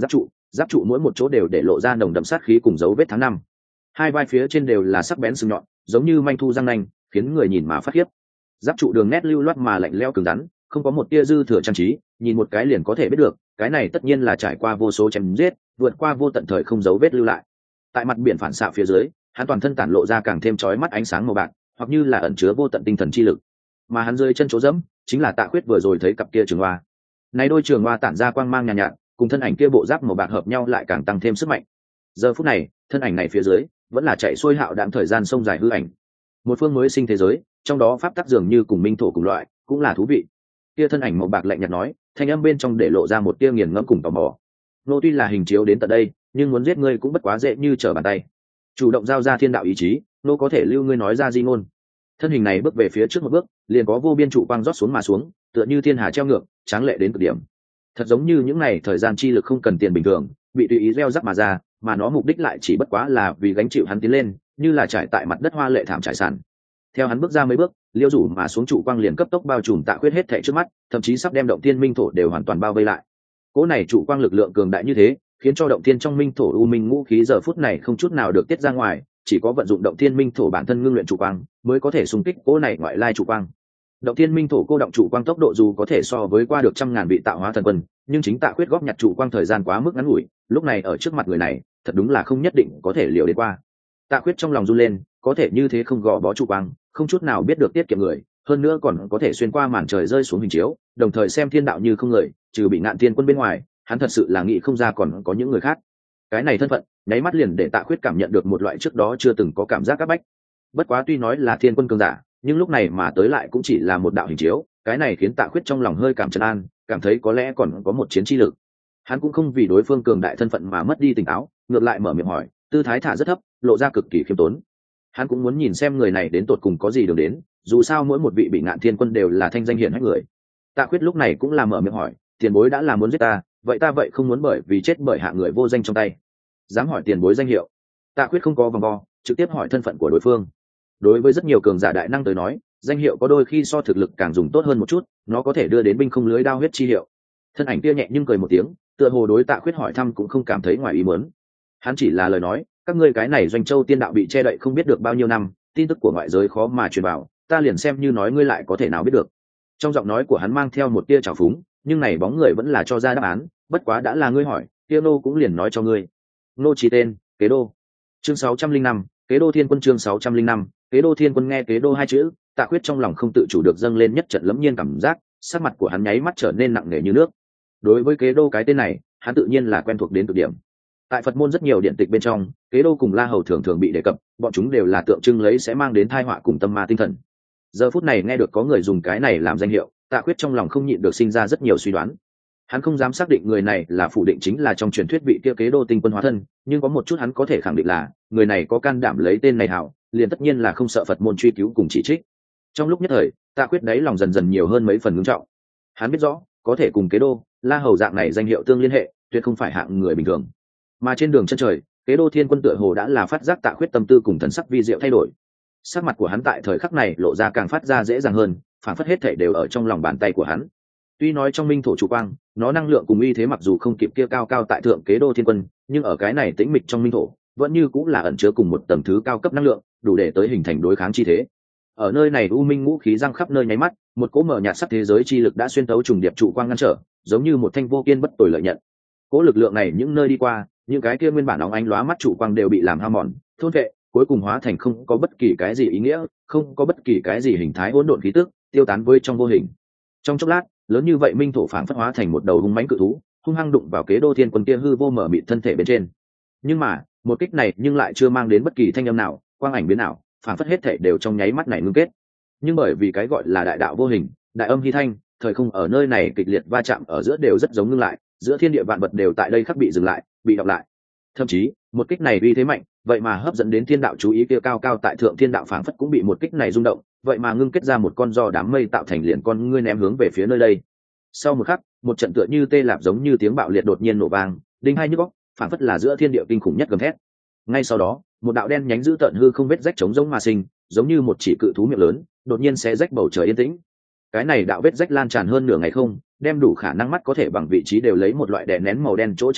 giáp trụ mỗi một chỗ đều để lộ ra nồng đậm sát khí cùng dấu vết tháng năm. Hai vai phía trên đều là sắc bén sừng nhọn, giống như manh thu răng nanh, khiến người nhìn mà phát khiếp. Giáp trụ đường nét lưu loát mà lạnh lẽo cứng rắn, không có một tia dư thừa trang trí, nhìn một cái liền có thể biết được, cái này tất nhiên là trải qua vô số chém giết, vượt qua vô tận thời không dấu vết lưu lại. Tại mặt biển phản xạ phía dưới, hắn toàn thân tản lộ ra càng thêm chói mắt ánh sáng màu bạc, hoặc như là ẩn chứa vô tận tinh thần chi lực. Mà hắn rơi chân chỗ dẫm, chính là Tạ Khuyết vừa rồi thấy cặp kia trường hoa. Này đôi trường hoa tản ra quang mang nhàn nhạt, nhạt, cùng thân ảnh kia bộ giáp màu bạc hợp nhau lại càng tăng thêm sức mạnh. Giờ phút này, thân ảnh này phía dưới, vẫn là chạy xuôi hạo đãng thời gian sông dài hư ảnh. Một phương mới sinh thế giới, trong đó pháp tắc dường như cùng minh thổ cùng loại, cũng là thú vị. Kia thân ảnh màu bạc lạnh nhạt nói, thanh âm bên trong để lộ ra một tia nghiền ngẫm cùng tò mò. Nô tuy là hình chiếu đến tận đây, nhưng muốn giết ngươi cũng bất quá dễ như trở bàn tay. Chủ động giao ra thiên đạo ý chí, nô có thể lưu ngươi nói ra di ngôn. Thân hình này bước về phía trước một bước, liền có vô biên trụ quang rót xuống mà xuống, tựa như thiên hà treo ngược, tráng lệ đến cực điểm. Thật giống như những này thời gian chi lực không cần tiền bình thường, bị tùy ý gieo rắc mà ra, mà nó mục đích lại chỉ bất quá là vì gánh chịu hắn tiến lên, như là trải tại mặt đất hoa lệ thảm trải sản. Theo hắn bước ra mấy bước, liêu rủ mà xuống trụ quang liền cấp tốc bao trùm Tạ Khuyết hết thảy trước mắt, thậm chí sắp đem động thiên minh thổ đều hoàn toàn bao vây lại. Cỗ này trụ quang lực lượng cường đại như thế, khiến cho động thiên trong minh thổ u minh ngũ khí giờ phút này không chút nào được tiết ra ngoài, chỉ có vận dụng động thiên minh thổ bản thân ngưng luyện trụ quang mới có thể xung kích cỗ này ngoại lai trụ quang. Động thiên minh thổ cô động trụ quang tốc độ dù có thể so với qua được trăm ngàn vị tạo hóa thần quân, nhưng chính Tạ Khuyết góp nhặt trụ quang thời gian quá mức ngắn ngủi, lúc này ở trước mặt người này, thật đúng là không nhất định có thể liều đến qua. Tạ Khuyết trong lòng run lên, có thể như thế không gò bó trụ quang, không chút nào biết được tiết kiệm người, hơn nữa còn có thể xuyên qua màn trời rơi xuống hình chiếu, đồng thời xem thiên đạo như không người, trừ bị ngạn thiên quân bên ngoài, hắn thật sự là nghĩ không ra còn có những người khác. Cái này thân phận, nháy mắt liền để Tạ Khuyết cảm nhận được một loại trước đó chưa từng có cảm giác áp bách. Bất quá tuy nói là thiên quân cường giả, nhưng lúc này mà tới lại cũng chỉ là một đạo hình chiếu, cái này khiến Tạ Khuyết trong lòng hơi cảm trấn an, cảm thấy có lẽ còn có một chiến chi lực. Hắn cũng không vì đối phương cường đại thân phận mà mất đi tỉnh táo, ngược lại mở miệng hỏi, tư thái thả rất thấp, lộ ra cực kỳ khiêm tốn. Hắn cũng muốn nhìn xem người này đến tột cùng có gì đường đến, dù sao mỗi một vị bị ngạn thiên quân đều là thanh danh hiển hách người. Tạ Khuyết lúc này cũng là mở miệng hỏi, tiền bối đã là muốn giết ta, vậy ta vậy không muốn bởi vì chết bởi hạ người vô danh trong tay. Dám hỏi tiền bối danh hiệu? Tạ Khuyết không có vòng vo, trực tiếp hỏi thân phận của đối phương. Đối với rất nhiều cường giả đại năng tới nói, danh hiệu có đôi khi so thực lực càng dùng tốt hơn một chút, nó có thể đưa đến binh không lưới đao huyết chi hiệu. Thân ảnh kia nhẹ nhưng cười một tiếng, tựa hồ đối Tạ Khuyết hỏi thăm cũng không cảm thấy ngoài ý muốn. Hắn chỉ là lời nói, các ngươi cái này doanh châu tiên đạo bị che đậy không biết được bao nhiêu năm, tin tức của ngoại giới khó mà truyền vào, ta liền xem như nói ngươi lại có thể nào biết được. Trong giọng nói của hắn mang theo một tia trào phúng, nhưng này bóng người vẫn là cho ra đáp án, bất quá đã là ngươi hỏi, kia nô cũng liền nói cho ngươi. Nô chỉ tên, Kế Đô. Chương sáu trăm linh năm, Kế Đô Thiên Quân chương sáu trăm linh năm, Kế Đô Thiên Quân nghe Kế Đô hai chữ, Tạ Khuyết trong lòng không tự chủ được dâng lên nhất trận lẫm nhiên cảm giác, sắc mặt của hắn nháy mắt trở nên nặng nề như nước. Đối với Kế Đô cái tên này, hắn tự nhiên là quen thuộc đến cực điểm. Tại Phật môn rất nhiều điện tịch bên trong, Kế Đô cùng La Hầu thường thường bị đề cập, bọn chúng đều là tượng trưng lấy sẽ mang đến tai họa cùng tâm ma tinh thần. Giờ phút này nghe được có người dùng cái này làm danh hiệu, Tạ Khuyết trong lòng không nhịn được sinh ra rất nhiều suy đoán. Hắn không dám xác định người này là phủ định chính là trong truyền thuyết vị kia Kế Đô tinh quân hóa thân, nhưng có một chút hắn có thể khẳng định là người này có can đảm lấy tên này hảo, liền tất nhiên là không sợ Phật môn truy cứu cùng chỉ trích. Trong lúc nhất thời, Tạ Khuyết đáy lòng dần dần nhiều hơn mấy phần ngưng trọng. Hắn biết rõ, có thể cùng Kế Đô, La Hầu dạng này danh hiệu tương liên hệ, tuyệt không phải hạng người bình thường. Mà trên đường chân trời, Kế Đô Thiên Quân tựa hồ đã là phát giác Tạ Khuyết tâm tư cùng thần sắc vi diệu thay đổi. Sắc mặt của hắn tại thời khắc này lộ ra càng phát ra dễ dàng hơn, phản phất hết thảy đều ở trong lòng bàn tay của hắn. Tuy nói trong minh thổ chủ quang, nó năng lượng cùng uy thế mặc dù không kịp kia cao cao tại thượng Kế Đô Thiên Quân, nhưng ở cái này tĩnh mịch trong minh thổ, vẫn như cũng là ẩn chứa cùng một tầng thứ cao cấp năng lượng, đủ để tới hình thành đối kháng chi thế. Ở nơi này u minh ngũ khí răng khắp nơi nháy mắt, một cỗ mở nhạt sắc thế giới chi lực đã xuyên tấu trùng điệp trụ quang ngăn trở, giống như một thanh vô kiên bất tồi lợi nhận. Cỗ lực lượng này những nơi đi qua, những cái kia nguyên bản óng ánh lóa mắt trụ quang đều bị làm hao mòn, thôn vệ, cuối cùng hóa thành không có bất kỳ cái gì ý nghĩa, không có bất kỳ cái gì hình thái hỗn độn khí tức, tiêu tán với trong vô hình. Trong chốc lát, lớn như vậy minh thổ phảng phất hóa thành một đầu hung mãnh cự thú, hung hăng đụng vào Kế Đô Thiên Quân kia hư vô mở mịt thân thể bên trên. Nhưng mà, một kích này nhưng lại chưa mang đến bất kỳ thanh âm nào, quang ảnh biến nào, phảng phất hết thể đều trong nháy mắt này ngưng kết. Nhưng bởi vì cái gọi là đại đạo vô hình, đại âm hy thanh, thời không ở nơi này kịch liệt va chạm ở giữa đều rất giống ngưng lại, giữa thiên địa vạn vật đều tại đây khắc bị dừng lại, bị đọc lại. Thậm chí, một kích này uy thế mạnh, vậy mà hấp dẫn đến thiên đạo chú ý kia cao cao tại thượng thiên đạo phảng phất cũng bị một kích này rung động, vậy mà ngưng kết ra một con do đám mây tạo thành liền con ngươi ném hướng về phía nơi đây. Sau một khắc, một trận tựa như tê lạp giống như tiếng bạo liệt đột nhiên nổ vang, đinh hai nhức óc, phảng phất là giữa thiên địa kinh khủng nhất gầm thét. Ngay sau đó, một đạo đen nhánh dữ tợn hư không vết rách trống rỗng mà sinh, giống như một chỉ cự thú miệng lớn, đột nhiên xé rách bầu trời yên tĩnh. Cái này đạo vết rách lan tràn hơn nửa ngày không, đem đủ khả năng mắt có thể bằng vị trí đều lấy một loại đè nén màu đen chỗ che đậy,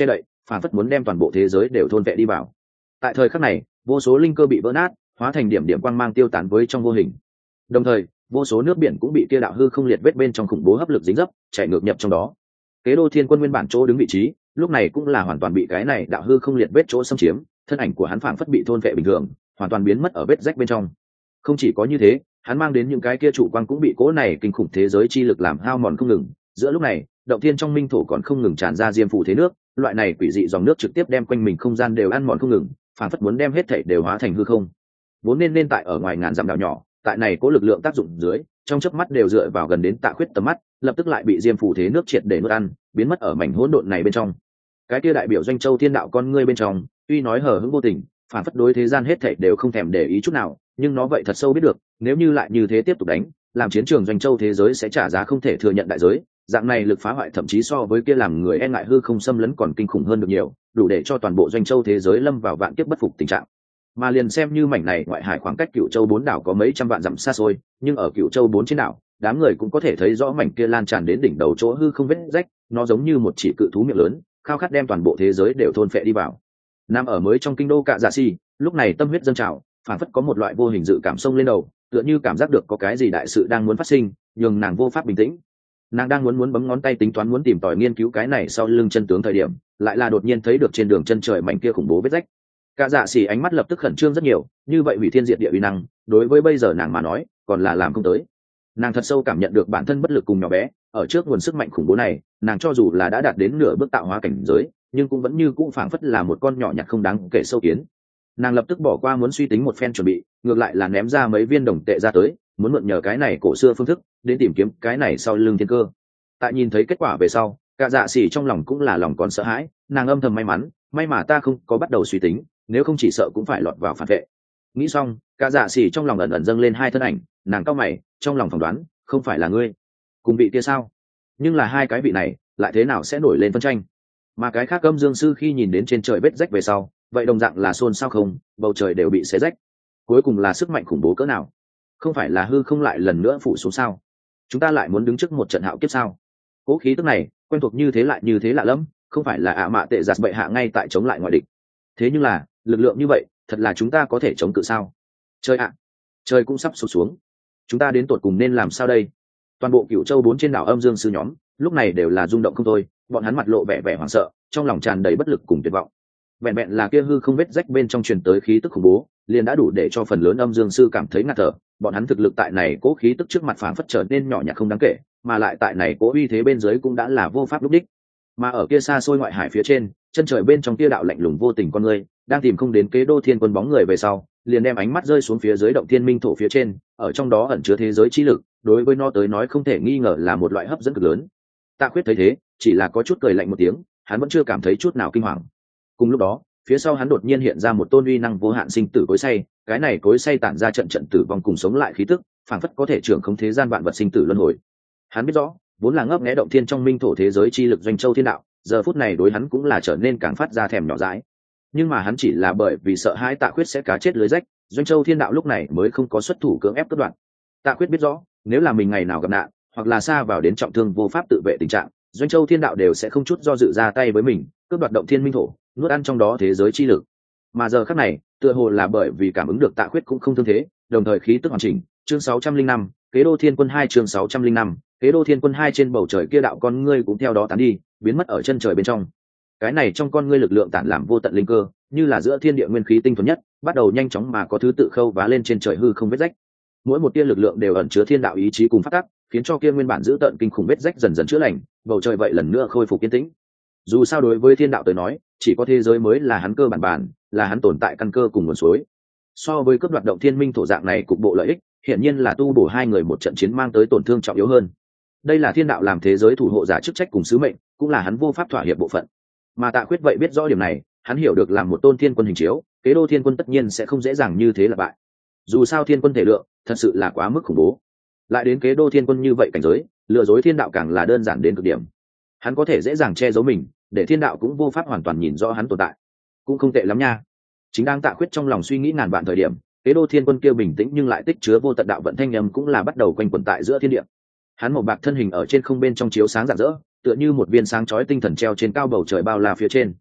phản phất muốn đem toàn bộ thế giới đều thôn vệ đi vào. Tại thời khắc này, vô số linh cơ bị vỡ nát, hóa thành điểm điểm quang mang tiêu tán với trong vô hình. Đồng thời, vô số nước biển cũng bị kia đạo hư không liệt vết bên trong khủng bố hấp lực dính dấp, chạy ngược nhập trong đó. Kế Đô Thiên Quân nguyên bản chỗ đứng vị trí, lúc này cũng là hoàn toàn bị cái này đạo hư không liệt vết chỗ xâm chiếm, thân ảnh của hắn phảng phất bị thôn vệ bình thường, hoàn toàn biến mất ở vết rách bên trong. Không chỉ có như thế, hắn mang đến những cái kia trụ quang cũng bị cỗ này kinh khủng thế giới chi lực làm hao mòn không ngừng. Giữa lúc này, động thiên trong minh thổ còn không ngừng tràn ra diêm phù thế nước, loại này quỷ dị dòng nước trực tiếp đem quanh mình không gian đều ăn mòn không ngừng, phảng phất muốn đem hết thảy đều hóa thành hư không. Vốn nên nên tại ở ngoài ngàn dặm đảo nhỏ, tại này có lực lượng tác dụng dưới, trong chớp mắt đều dựa vào gần đến Tạ Khuyết tầm mắt, lập tức lại bị diêm phù thế nước triệt để nuốt ăn, biến mất ở mảnh hỗn độn này bên trong. Cái kia đại biểu Doanh Châu Thiên Đạo con ngươi bên trong, tuy nói hờ hững vô tình, phản phất đối thế gian hết thảy đều không thèm để ý chút nào, nhưng nó vậy thật sâu biết được, nếu như lại như thế tiếp tục đánh, làm chiến trường Doanh Châu thế giới sẽ trả giá không thể thừa nhận đại giới. Dạng này lực phá hoại thậm chí so với kia làm người e ngại hư không xâm lấn còn kinh khủng hơn được nhiều, đủ để cho toàn bộ Doanh Châu thế giới lâm vào vạn kiếp bất phục tình trạng. Mà liền xem như mảnh này ngoại hải khoảng cách Cửu Châu bốn đảo có mấy trăm vạn dặm xa xôi, nhưng ở Cửu Châu bốn trên đảo, đám người cũng có thể thấy rõ mảnh kia lan tràn đến đỉnh đầu chỗ hư không vết rách, nó giống như một chỉ cự thú miệng lớn, khao khát đem toàn bộ thế giới đều thôn phệ đi vào. Nam ở mới trong kinh đô Cạ Dạ Xỉ, lúc này tâm huyết dâng trào, phản phất có một loại vô hình dự cảm xông lên đầu, tựa như cảm giác được có cái gì đại sự đang muốn phát sinh, nhưng nàng vô pháp bình tĩnh. Nàng đang muốn muốn bấm ngón tay tính toán muốn tìm tòi nghiên cứu cái này sau lưng chân tướng thời điểm, lại là đột nhiên thấy được trên đường chân trời mảnh kia khủng bố vết rách. Cạ Dạ Xỉ ánh mắt lập tức khẩn trương rất nhiều, như vậy hủy thiên diệt địa uy năng, đối với bây giờ nàng mà nói, còn là làm không tới. Nàng thật sâu cảm nhận được bản thân bất lực cùng nhỏ bé, ở trước nguồn sức mạnh khủng bố này, nàng cho dù là đã đạt đến nửa bước tạo hóa cảnh giới, nhưng cũng vẫn như cũng phảng phất là một con nhỏ nhặt không đáng kể sâu kiến. Nàng lập tức bỏ qua muốn suy tính một phen chuẩn bị, ngược lại là ném ra mấy viên đồng tệ ra tới, muốn mượn nhờ cái này cổ xưa phương thức đến tìm kiếm cái này sau lưng thiên cơ. Tại nhìn thấy kết quả về sau, Cạ Dạ Xỉ trong lòng cũng là lòng còn sợ hãi, nàng âm thầm may mắn, may mà ta không có bắt đầu suy tính, nếu không chỉ sợ cũng phải lọt vào phản vệ. Nghĩ xong, Cạ Dạ Xỉ trong lòng ẩn ẩn dâng lên hai thân ảnh, nàng cau mày, trong lòng phỏng đoán, không phải là ngươi, cùng vị kia sao? Nhưng là hai cái vị này, lại thế nào sẽ nổi lên phân tranh? Mà cái khác Âm Dương sư khi nhìn đến trên trời vết rách về sau, vậy đồng dạng là xôn xao không, bầu trời đều bị xé rách. Cuối cùng là sức mạnh khủng bố cỡ nào? Không phải là hư không lại lần nữa phủ xuống sao? Chúng ta lại muốn đứng trước một trận hạo kiếp sao? Cố khí tức này, quen thuộc như thế lại như thế lạ lắm, không phải là ạ mạ tệ giạt bệ hạ ngay tại chống lại ngoại địch. Thế nhưng là, lực lượng như vậy, thật là chúng ta có thể chống cự sao? Trời ạ, trời cũng sắp sụp xuống. Chúng ta đến tột cùng nên làm sao đây? Toàn bộ Cửu Châu bốn trên đảo Âm Dương sư nhóm, lúc này đều là rung động không thôi, bọn hắn mặt lộ vẻ vẻ hoảng sợ, trong lòng tràn đầy bất lực cùng tuyệt vọng. Vẹn vẹn là kia hư không vết rách bên trong truyền tới khí tức khủng bố, liền đã đủ để cho phần lớn Âm Dương sư cảm thấy ngạt thở. Bọn hắn thực lực tại này cố khí tức trước mặt phản phất trở nên nhỏ nhặt không đáng kể, mà lại tại này cố uy thế bên dưới cũng đã là vô pháp lúc đích. Mà ở kia xa xôi ngoại hải phía trên, chân trời bên trong kia đạo lạnh lùng vô tình con người, đang tìm không đến Kế Đô Thiên Quân bóng người về sau, liền đem ánh mắt rơi xuống phía dưới động thiên minh thổ phía trên, ở trong đó ẩn chứa thế giới chi lực, đối với nó tới nói không thể nghi ngờ là một loại hấp dẫn cực lớn. Tạ Khuyết thấy thế, chỉ là có chút cười lạnh một tiếng, hắn vẫn chưa cảm thấy chút nào kinh hoàng. Cùng lúc đó, phía sau hắn đột nhiên hiện ra một tôn uy năng vô hạn sinh tử cối xay, cái này cối xay tản ra trận trận tử vong cùng sống lại khí tức, phảng phất có thể trưởng không thế gian vạn vật sinh tử luân hồi. Hắn biết rõ, vốn là ngấp nghé động thiên trong minh thổ thế giới chi lực Doanh Châu Thiên Đạo, giờ phút này đối hắn cũng là trở nên càng phát ra thèm nhỏ dãi. Nhưng mà hắn chỉ là bởi vì sợ hãi Tạ Khuyết sẽ cá chết lưới rách, Doanh Châu Thiên Đạo lúc này mới không có xuất thủ cưỡng ép cắt đoạn. Tạ Khuyết biết rõ, nếu là mình ngày nào gặp nạn, hoặc là xa vào đến trọng thương vô pháp tự vệ tình trạng, Doanh Châu Thiên Đạo đều sẽ không chút do dự ra tay với mình, cướp đoạt động thiên minh thổ, nuốt ăn trong đó thế giới chi lực. Mà giờ khắc này, tựa hồ là bởi vì cảm ứng được Tạ Khuyết cũng không thương thế, đồng thời khí tức hoàn chỉnh. Chương sáu trăm linh năm, Kế Đô Thiên Quân hai chương sáu trăm linh năm, Kế Đô Thiên Quân hai trên bầu trời kia đạo con ngươi cũng theo đó tán đi, biến mất ở chân trời bên trong. Cái này trong con ngươi lực lượng tản làm vô tận linh cơ, như là giữa thiên địa nguyên khí tinh thuần nhất, bắt đầu nhanh chóng mà có thứ tự khâu vá lên trên trời hư không vết rách. Mỗi một tia lực lượng đều ẩn chứa thiên đạo ý chí cùng phát tác, khiến cho kia nguyên bản giữ tận kinh khủng vết rách dần dần chữa lành, bầu trời vậy lần nữa khôi phục yên tĩnh. Dù sao đối với thiên đạo tới nói, chỉ có thế giới mới là hắn cơ bản bản, là hắn tồn tại căn cơ cùng nguồn suối. So với cấp đoạt động thiên minh thổ dạng này cục bộ lợi ích, hiển nhiên là tu bổ hai người một trận chiến mang tới tổn thương trọng yếu hơn. Đây là thiên đạo làm thế giới thủ hộ giả chức trách cùng sứ mệnh, cũng là hắn vô pháp thỏa hiệp bộ phận. Mà Tạ Khuyết vậy biết rõ điểm này, hắn hiểu được làm một tôn thiên quân hình chiếu, Kế Đô Thiên Quân tất nhiên sẽ không dễ dàng như thế là bại. Dù sao thiên quân thể lượng thật sự là quá mức khủng bố, lại đến Kế Đô Thiên Quân như vậy cảnh giới, lừa dối thiên đạo càng là đơn giản đến cực điểm. Hắn có thể dễ dàng che giấu mình, để thiên đạo cũng vô pháp hoàn toàn nhìn rõ hắn tồn tại, cũng không tệ lắm nha. Chính đang Tạ Khuyết trong lòng suy nghĩ ngàn vạn thời điểm, Kế Đô Thiên Quân kia bình tĩnh nhưng lại tích chứa vô tận đạo vận thanh âm cũng là bắt đầu quanh quẩn tại giữa thiên địa. Hắn một bạc thân hình ở trên không bên trong chiếu sáng rạng rỡ, tựa như một viên sáng chói tinh thần treo trên cao bầu trời bao la phía trên.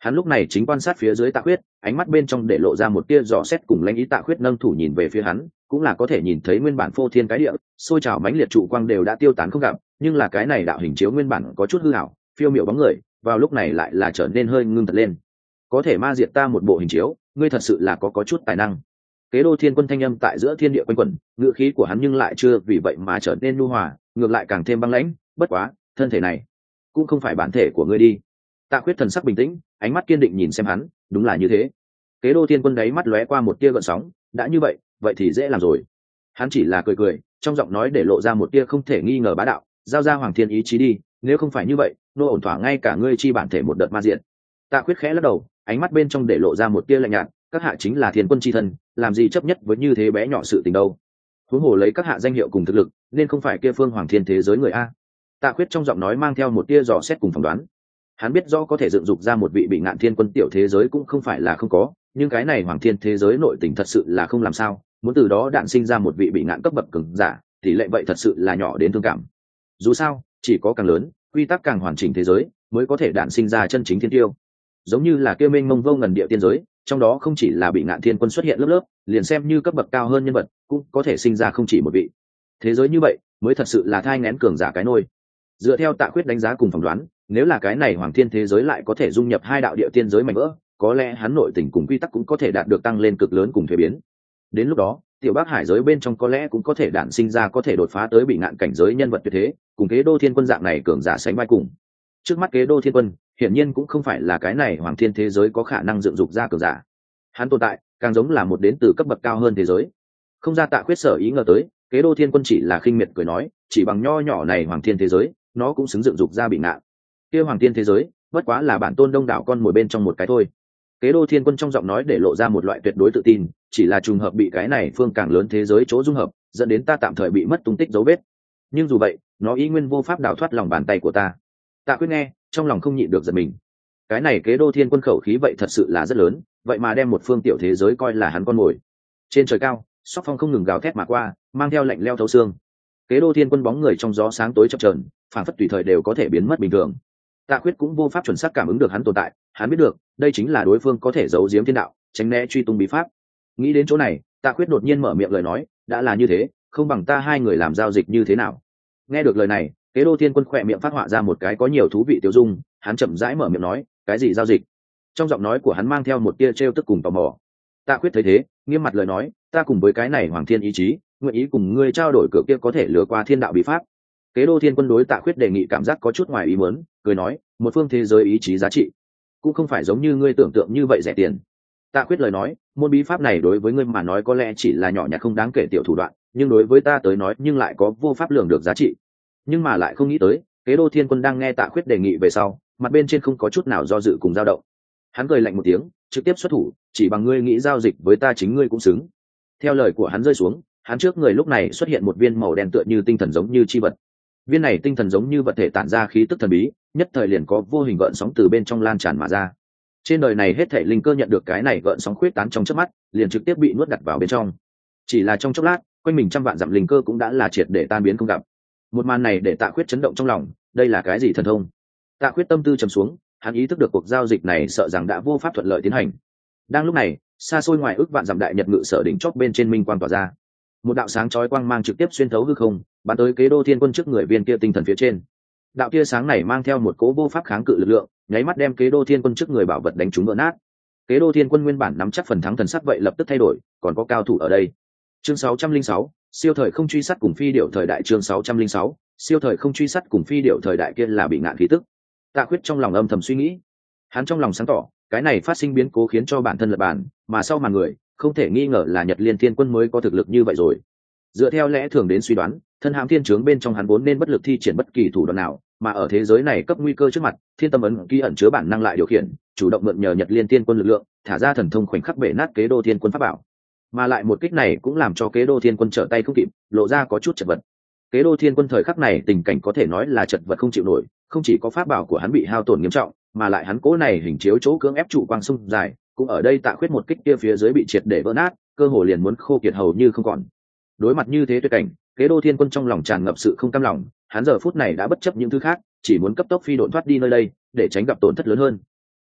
Hắn lúc này chính quan sát phía dưới Tạ Khuyết, ánh mắt bên trong để lộ ra một tia dò xét cùng lãnh ý. Tạ Khuyết nâng thủ nhìn về phía hắn, cũng là có thể nhìn thấy nguyên bản phô thiên cái địa, sôi trào mãnh liệt trụ quang đều đã tiêu tán không gặp, nhưng là cái này đạo hình chiếu nguyên bản có chút hư ảo, phiêu miểu bóng người, vào lúc này lại là trở nên hơi ngưng thật lên. Có thể ma diệt ta một bộ hình chiếu, ngươi thật sự là có có chút tài năng. Kế Đô Thiên Quân thanh âm tại giữa thiên địa quanh quẩn, ngữ khí của hắn nhưng lại chưa vì vậy mà trở nên nhu hòa, ngược lại càng thêm băng lãnh. Bất quá, thân thể này cũng không phải bản thể của ngươi đi. Tạ Khuyết thần sắc bình tĩnh, ánh mắt kiên định nhìn xem hắn, đúng là như thế. Kế Đô Thiên Quân đáy mắt lóe qua một tia gợn sóng, đã như vậy, vậy thì dễ làm rồi. Hắn chỉ là cười cười, trong giọng nói để lộ ra một tia không thể nghi ngờ bá đạo, giao ra Hoàng Thiên ý chí đi, nếu không phải như vậy, nô ổn thỏa ngay cả ngươi chi bản thể một đợt ma diện. Tạ Khuyết khẽ lắc đầu, ánh mắt bên trong để lộ ra một tia lạnh nhạt, các hạ chính là Thiên Quân chi thân, làm gì chấp nhất với như thế bé nhỏ sự tình đâu. Huống hồ lấy các hạ danh hiệu cùng thực lực, nên không phải kia phương Hoàng Thiên thế giới người a. Tạ Khuyết trong giọng nói mang theo một tia dò xét cùng phỏng đoán. Hắn biết rõ có thể dựng dục ra một vị bị ngạn thiên quân tiểu thế giới cũng không phải là không có, nhưng cái này Hoàng Thiên thế giới nội tình thật sự là không làm sao, muốn từ đó đạn sinh ra một vị bị ngạn cấp bậc cường giả, tỷ lệ vậy thật sự là nhỏ đến thương cảm. Dù sao, chỉ có càng lớn, quy tắc càng hoàn chỉnh thế giới, mới có thể đạn sinh ra chân chính thiên tiêu. Giống như là kia mênh mông vô ngần địa tiên giới, trong đó không chỉ là bị ngạn thiên quân xuất hiện lớp lớp, liền xem như cấp bậc cao hơn nhân vật, cũng có thể sinh ra không chỉ một vị. Thế giới như vậy, mới thật sự là thai nghén cường giả cái nôi. Dựa theo Tạ Khuyết đánh giá cùng phỏng đoán, nếu là cái này Hoàng Thiên thế giới lại có thể dung nhập hai đạo địa tiên giới mạnh vỡ, có lẽ hắn nội tình cùng quy tắc cũng có thể đạt được tăng lên cực lớn cùng thuế biến. Đến lúc đó, tiểu Bắc Hải giới bên trong có lẽ cũng có thể đản sinh ra có thể đột phá tới bị ngạn cảnh giới nhân vật tuyệt thế, cùng Kế Đô Thiên Quân dạng này cường giả sánh vai cùng. Trước mắt Kế Đô Thiên Quân, hiển nhiên cũng không phải là cái này Hoàng Thiên thế giới có khả năng dựng dục ra cường giả. Hắn tồn tại, càng giống là một đến từ cấp bậc cao hơn thế giới. Không ra Tạ Khuyết sở ý ngờ tới, Kế Đô Thiên Quân chỉ là khinh miệt cười nói, chỉ bằng nho nhỏ này Hoàng Thiên thế giới, nó cũng xứng dựng dục ra bị ngạn. Kia Hoàng Thiên thế giới, bất quá là bản tôn đông đảo con mồi bên trong một cái thôi. Kế Đô Thiên Quân trong giọng nói để lộ ra một loại tuyệt đối tự tin, chỉ là trùng hợp bị cái này phương càng lớn thế giới chỗ dung hợp, dẫn đến ta tạm thời bị mất tung tích dấu vết. Nhưng dù vậy, nó ý nguyên vô pháp đào thoát lòng bàn tay của ta. Tạ Quyết nghe, trong lòng không nhịn được giật mình. Cái này Kế Đô Thiên Quân khẩu khí vậy thật sự là rất lớn, vậy mà đem một phương tiểu thế giới coi là hắn con mồi. Trên trời cao, sóc phong không ngừng gào thét mà qua, mang theo lạnh leo thấu xương. Kế Đô Thiên Quân bóng người trong gió sáng tối chập chờn, phản phất tùy thời đều có thể biến mất bình thường. Tạ Quyết cũng vô pháp chuẩn xác cảm ứng được hắn tồn tại, hắn biết được, đây chính là đối phương có thể giấu giếm thiên đạo, tránh né truy tung bí pháp. Nghĩ đến chỗ này, Tạ Quyết đột nhiên mở miệng lời nói, đã là như thế, không bằng ta hai người làm giao dịch như thế nào? Nghe được lời này, Kế Đô Thiên Quân khỏe miệng phát họa ra một cái có nhiều thú vị tiêu dung, hắn chậm rãi mở miệng nói, cái gì giao dịch? Trong giọng nói của hắn mang theo một tia trêu tức cùng tò mò. Tạ Quyết thấy thế, nghiêm mặt lời nói, ta cùng với cái này Hoàng Thiên ý chí, nguyện ý cùng ngươi trao đổi cửa kia có thể lừa qua thiên đạo bí pháp. Kế Đô Thiên Quân đối Tạ Quyết đề nghị cảm giác có chút ngoài ý muốn, cười nói, một phương thế giới ý chí giá trị, cũng không phải giống như ngươi tưởng tượng như vậy rẻ tiền. Tạ Quyết lời nói, môn bí pháp này đối với ngươi mà nói có lẽ chỉ là nhỏ nhặt không đáng kể tiểu thủ đoạn, nhưng đối với ta tới nói nhưng lại có vô pháp lường được giá trị. Nhưng mà lại không nghĩ tới, Kế Đô Thiên Quân đang nghe Tạ Quyết đề nghị về sau, mặt bên trên không có chút nào do dự cùng dao động. Hắn cười lạnh một tiếng, trực tiếp xuất thủ, chỉ bằng ngươi nghĩ giao dịch với ta chính ngươi cũng xứng. Theo lời của hắn rơi xuống, hắn trước người lúc này xuất hiện một viên màu đen tựa như tinh thần giống như chi vật. Viên này tinh thần giống như vật thể tản ra khí tức thần bí, nhất thời liền có vô hình gợn sóng từ bên trong lan tràn mà ra. Trên đời này hết thảy linh cơ nhận được cái này gợn sóng khuyết tán trong chớp mắt, liền trực tiếp bị nuốt đặt vào bên trong. Chỉ là trong chốc lát, quanh mình trăm vạn dặm linh cơ cũng đã là triệt để tan biến không gặp. Một màn này để Tạ Quyết chấn động trong lòng, đây là cái gì thần thông? Tạ Quyết tâm tư trầm xuống, hắn ý thức được cuộc giao dịch này sợ rằng đã vô pháp thuận lợi tiến hành. Đang lúc này, xa xôi ngoài ước vạn dặm đại nhật ngự sở đỉnh chót bên trên minh quang tỏa ra. Một đạo sáng chói quang mang trực tiếp xuyên thấu hư không, bắn tới Kế Đô Thiên Quân trước người viên kia tinh thần phía trên. Đạo tia sáng này mang theo một cỗ vô pháp kháng cự lực lượng, nháy mắt đem Kế Đô Thiên Quân trước người bảo vật đánh trúng vỡ nát. Kế Đô Thiên Quân nguyên bản nắm chắc phần thắng thần sắc vậy lập tức thay đổi, còn có cao thủ ở đây. Chương sáu trăm linh sáu, siêu thời không truy sát cùng phi điệu thời đại. Chương sáu trăm linh sáu, siêu thời không truy sát cùng phi điệu thời đại kia là bị ngạn khí tức. Tạ Quyết trong lòng âm thầm suy nghĩ. Hắn trong lòng sáng tỏ, cái này phát sinh biến cố khiến cho bản thân lật bàn, mà sau màn người, không thể nghi ngờ là Nhật Liên Thiên Quân mới có thực lực như vậy rồi. Dựa theo lẽ thường đến suy đoán, thân hãm thiên trướng bên trong hắn vốn nên bất lực thi triển bất kỳ thủ đoạn nào, mà ở thế giới này cấp nguy cơ trước mặt, thiên tâm ấn ký ẩn chứa bản năng lại điều khiển, chủ động mượn nhờ Nhật Liên Thiên Quân lực lượng, thả ra thần thông khoảnh khắc bể nát Kế Đô Thiên Quân pháp bảo. Mà lại một kích này cũng làm cho Kế Đô Thiên Quân trở tay không kịp, lộ ra có chút chật vật. Kế Đô Thiên Quân thời khắc này tình cảnh có thể nói là chật vật không chịu nổi, không chỉ có pháp bảo của hắn bị hao tổn nghiêm trọng, mà lại hắn cố này hình chiếu chỗ cưỡng ép trụ quang sông dài, cũng ở đây Tạ Quyết một kích kia phía dưới bị triệt để vỡ nát, cơ hồ liền muốn khô kiệt hầu như không còn. Đối mặt như thế tuyệt cảnh, Kế Đô Thiên Quân trong lòng tràn ngập sự không cam lòng, hắn giờ phút này đã bất chấp những thứ khác, chỉ muốn cấp tốc phi độn thoát đi nơi đây, để tránh gặp tổn thất lớn hơn.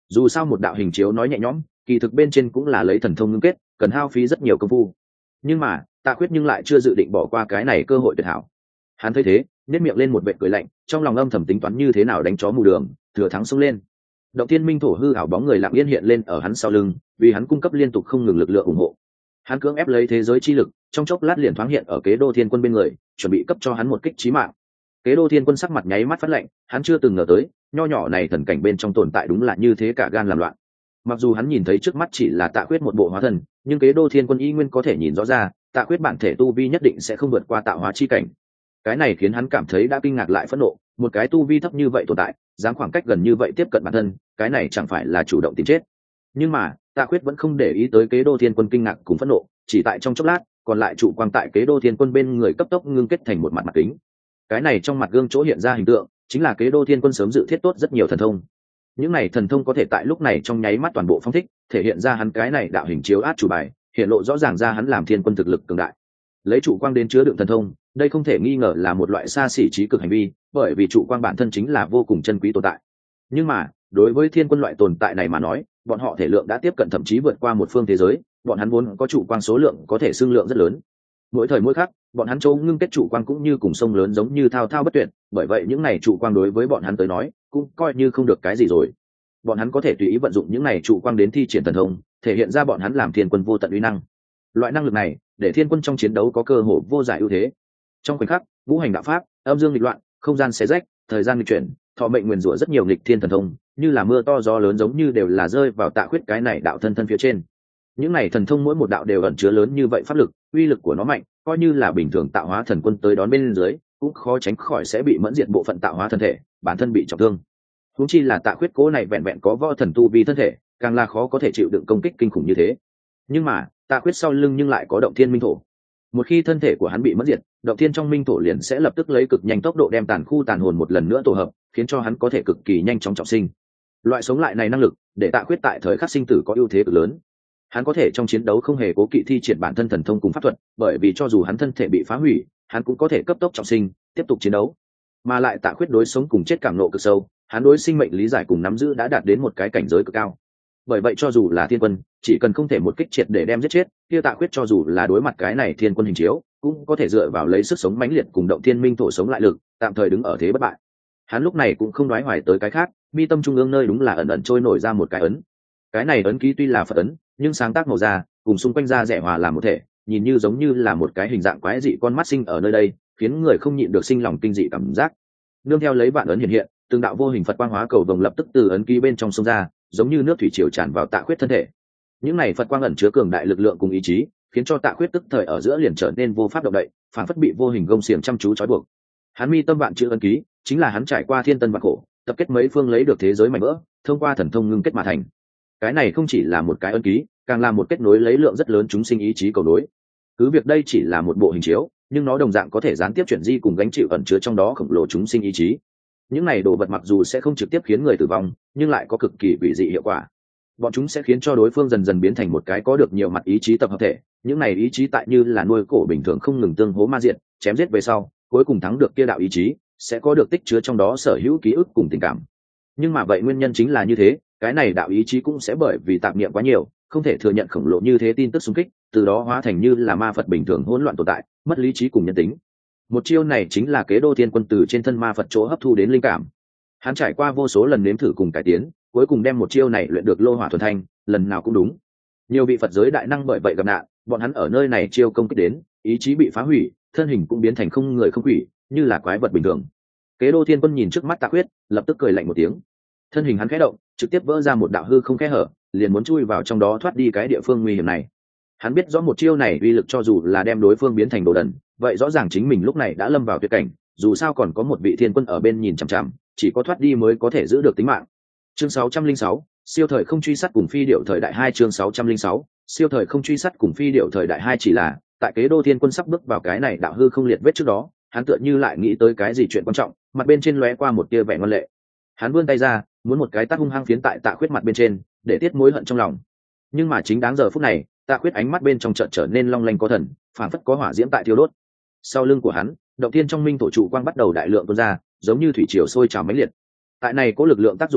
dù sao một đạo hình chiếu nói nhẹ nhõm, kỳ thực bên trên cũng là lấy thần thông ngưng kết, cần hao phí rất nhiều công phu. Nhưng mà Tạ Khuyết nhưng lại chưa dự định bỏ qua cái này cơ hội tuyệt hảo. Hắn thấy thế, nét miệng lên một vệt cười lạnh, trong lòng âm thầm tính toán như thế nào đánh chó mù đường, thừa thắng xông lên. Động Thiên Minh Thổ hư ảo bóng người lặng yên hiện lên ở hắn sau lưng, vì hắn cung cấp liên tục không ngừng lực lượng ủng hộ. Hắn cưỡng ép lấy thế giới chi lực, trong chốc lát liền thoáng hiện ở Kế Đô Thiên Quân bên người, chuẩn bị cấp cho hắn một kích chí mạng. Kế Đô Thiên Quân sắc mặt nháy mắt phát lạnh, hắn chưa từng ngờ tới, nho nhỏ này thần cảnh bên trong tồn tại đúng là như thế cả gan làm loạn. Mặc dù hắn nhìn thấy trước mắt chỉ là Tạ Khuyết một bộ hóa thần, nhưng Kế Đô Thiên Quân y nguyên có thể nhìn rõ ra, Tạ Khuyết bản thể tu vi nhất định sẽ không vượt qua tạo hóa chi cảnh. Cái này khiến hắn cảm thấy đã kinh ngạc lại phẫn nộ, một cái tu vi thấp như vậy tồn tại, dám khoảng cách gần như vậy tiếp cận bản thân, cái này chẳng phải là chủ động tìm chết. Nhưng mà Tạ Khuyết vẫn không để ý tới Kế Đô Thiên Quân kinh ngạc cùng phẫn nộ, chỉ tại trong chốc lát, còn lại trụ quang tại Kế Đô Thiên Quân bên người cấp tốc ngưng kết thành một mặt mặt kính. Cái này trong mặt gương chỗ hiện ra hình tượng, chính là Kế Đô Thiên Quân sớm dự thiết tốt rất nhiều thần thông. Những này thần thông có thể tại lúc này trong nháy mắt toàn bộ phong thích, thể hiện ra hắn cái này đạo hình chiếu át chủ bài, hiện lộ rõ ràng ra hắn làm thiên quân thực lực cường đại. Lấy trụ quang đến chứa đựng thần thông, đây không thể nghi ngờ là một loại xa xỉ trí cực hành vi, bởi vì trụ quang bản thân chính là vô cùng chân quý tồn tại. Nhưng mà đối với thiên quân loại tồn tại này mà nói, bọn họ thể lượng đã tiếp cận thậm chí vượt qua một phương thế giới, bọn hắn vốn có trụ quang số lượng có thể xương lượng rất lớn. Mỗi thời mỗi khắc, bọn hắn châu ngưng kết trụ quang cũng như cùng sông lớn giống như thao thao bất tuyệt, bởi vậy những này trụ quang đối với bọn hắn tới nói cũng coi như không được cái gì rồi. Bọn hắn có thể tùy ý vận dụng những này trụ quang đến thi triển thần thông, thể hiện ra bọn hắn làm thiên quân vô tận uy năng. Loại năng lực này để thiên quân trong chiến đấu có cơ hội vô giải ưu thế. Trong khoảnh khắc, ngũ hành đạo pháp, âm dương nghịch loạn, không gian xé rách, thời gian nghịch chuyển, thọ mệnh nguyền rủa rất nhiều nghịch thiên thần thông, như là mưa to gió lớn giống như đều là rơi vào Tạ Khuyết cái này đạo thân thân phía trên. Những này thần thông mỗi một đạo đều ẩn chứa lớn như vậy pháp lực, uy lực của nó mạnh, coi như là bình thường tạo hóa thần quân tới đón bên dưới, cũng khó tránh khỏi sẽ bị mẫn diệt bộ phận tạo hóa thân thể, bản thân bị trọng thương. Huống chi là Tạ Khuyết cố này vẹn vẹn có võ thần tu vi thân thể, càng là khó có thể chịu đựng công kích kinh khủng như thế. Nhưng mà Tạ Khuyết sau lưng nhưng lại có Động Thiên Minh Thổ. Một khi thân thể của hắn bị mất diệt, Động Thiên trong Minh Thổ liền sẽ lập tức lấy cực nhanh tốc độ đem tàn khu tàn hồn một lần nữa tổ hợp, khiến cho hắn có thể cực kỳ nhanh chóng trọng sinh. Loại sống lại này năng lực, để Tạ Khuyết tại thời khắc sinh tử có ưu thế cực lớn. Hắn có thể trong chiến đấu không hề cố kỵ thi triển bản thân thần thông cùng pháp thuật, bởi vì cho dù hắn thân thể bị phá hủy, hắn cũng có thể cấp tốc trọng sinh, tiếp tục chiến đấu. Mà lại Tạ Khuyết đối sống cùng chết cảm nộ cực sâu, hắn đối sinh mệnh lý giải cùng nắm giữ đã đạt đến một cái cảnh giới cực cao. Bởi vậy cho dù là thiên quân, chỉ cần không thể một kích triệt để đem giết chết, kia Tạ Khuyết cho dù là đối mặt cái này thiên quân hình chiếu, cũng có thể dựa vào lấy sức sống mãnh liệt cùng Động Thiên Minh Thổ sống lại lực, tạm thời đứng ở thế bất bại. Hắn lúc này cũng không đoái hoài tới cái khác, mi tâm trung ương nơi đúng là ẩn ẩn trôi nổi ra một cái ấn. Cái này ấn ký tuy là Phật ấn, nhưng sáng tác màu da cùng xung quanh da rẻ hòa làm một thể, nhìn như giống như là một cái hình dạng quái dị con mắt sinh ở nơi đây, khiến người không nhịn được sinh lòng kinh dị cảm giác. Nương theo lấy vạn ấn hiện hiện, từng đạo vô hình Phật quang hóa cầu vồng lập tức từ ấn ký bên trong sông ra, giống như nước thủy triều tràn vào Tạ Khuyết thân thể. Những này Phật quang ẩn chứa cường đại lực lượng cùng ý chí, khiến cho Tạ Khuyết tức thời ở giữa liền trở nên vô pháp động đậy, phản phất bị vô hình gông xiềng chăm chú trói buộc. Hắn mi tâm vạn chữ ấn ký, chính là hắn trải qua thiên tân vạn khổ, tập kết mấy phương lấy được thế giới mạnh vỡ, thông qua thần thông ngưng kết mà thành. Cái này không chỉ là một cái ấn ký, càng là một kết nối lấy lượng rất lớn chúng sinh ý chí cầu nối. Cứ việc đây chỉ là một bộ hình chiếu, nhưng nó đồng dạng có thể gián tiếp chuyển di cùng gánh chịu ẩn chứa trong đó khổng lồ chúng sinh ý chí. Những này đồ vật mặc dù sẽ không trực tiếp khiến người tử vong, nhưng lại có cực kỳ quỷ dị hiệu quả. Bọn chúng sẽ khiến cho đối phương dần dần biến thành một cái có được nhiều mặt ý chí tập hợp thể. Những này ý chí tại như là nuôi cổ bình thường không ngừng tương hố ma diện, chém giết về sau, cuối cùng thắng được kia đạo ý chí, sẽ có được tích chứa trong đó sở hữu ký ức cùng tình cảm. Nhưng mà vậy nguyên nhân chính là như thế, cái này đạo ý chí cũng sẽ bởi vì tạp niệm quá nhiều, không thể thừa nhận khổng lồ như thế tin tức xung kích, từ đó hóa thành như là ma Phật bình thường hỗn loạn tồn tại, mất lý trí cùng nhân tính. Một chiêu này chính là Kế Đô Thiên Quân từ trên thân ma Phật chỗ hấp thu đến linh cảm. Hắn trải qua vô số lần nếm thử cùng cải tiến, cuối cùng đem một chiêu này luyện được lô hỏa thuần thanh, lần nào cũng đúng. Nhiều vị Phật giới đại năng bởi vậy gặp nạn, bọn hắn ở nơi này chiêu công kích đến, ý chí bị phá hủy, thân hình cũng biến thành không người không quỷ, như là quái vật bình thường. Kế Đô Thiên Quân nhìn trước mắt Tạ Khuyết, lập tức cười lạnh một tiếng. Thân hình hắn khẽ động, trực tiếp vỡ ra một đạo hư không khe hở, liền muốn chui vào trong đó thoát đi cái địa phương nguy hiểm này. Hắn biết rõ một chiêu này uy lực cho dù là đem đối phương biến thành đồ đần, vậy rõ ràng chính mình lúc này đã lâm vào tuyệt cảnh, dù sao còn có một vị thiên quân ở bên nhìn chằm chằm, chỉ có thoát đi mới có thể giữ được tính mạng. Chương sáu trăm linh sáu, siêu thời không truy sát cùng phi điệu thời đại hai. Chương sáu trăm linh sáu, siêu thời không truy sát cùng phi điệu thời đại hai. Chỉ là tại Kế Đô Thiên Quân sắp bước vào cái này đạo hư không liệt vết trước đó, hắn tựa như lại nghĩ tới cái gì chuyện quan trọng, mặt bên trên lóe qua một tia vẻ ngoan lệ. Hắn vươn tay ra, muốn một cái tát hung hăng phiến tại Tạ Khuyết mặt bên trên, để tiết mối hận trong lòng. Nhưng mà chính đáng giờ phút này, Tạ Khuyết ánh mắt bên trong chợt trở nên long lanh có thần, phản phất có hỏa diễm tại thiêu đốt. Sau lưng của hắn, Động Thiên trong Minh Thổ trụ quang bắt đầu đại lượng tuôn ra, giống như thủy triều sôi trào mãnh liệt. Tại này có lực lượng tác dụng dưới,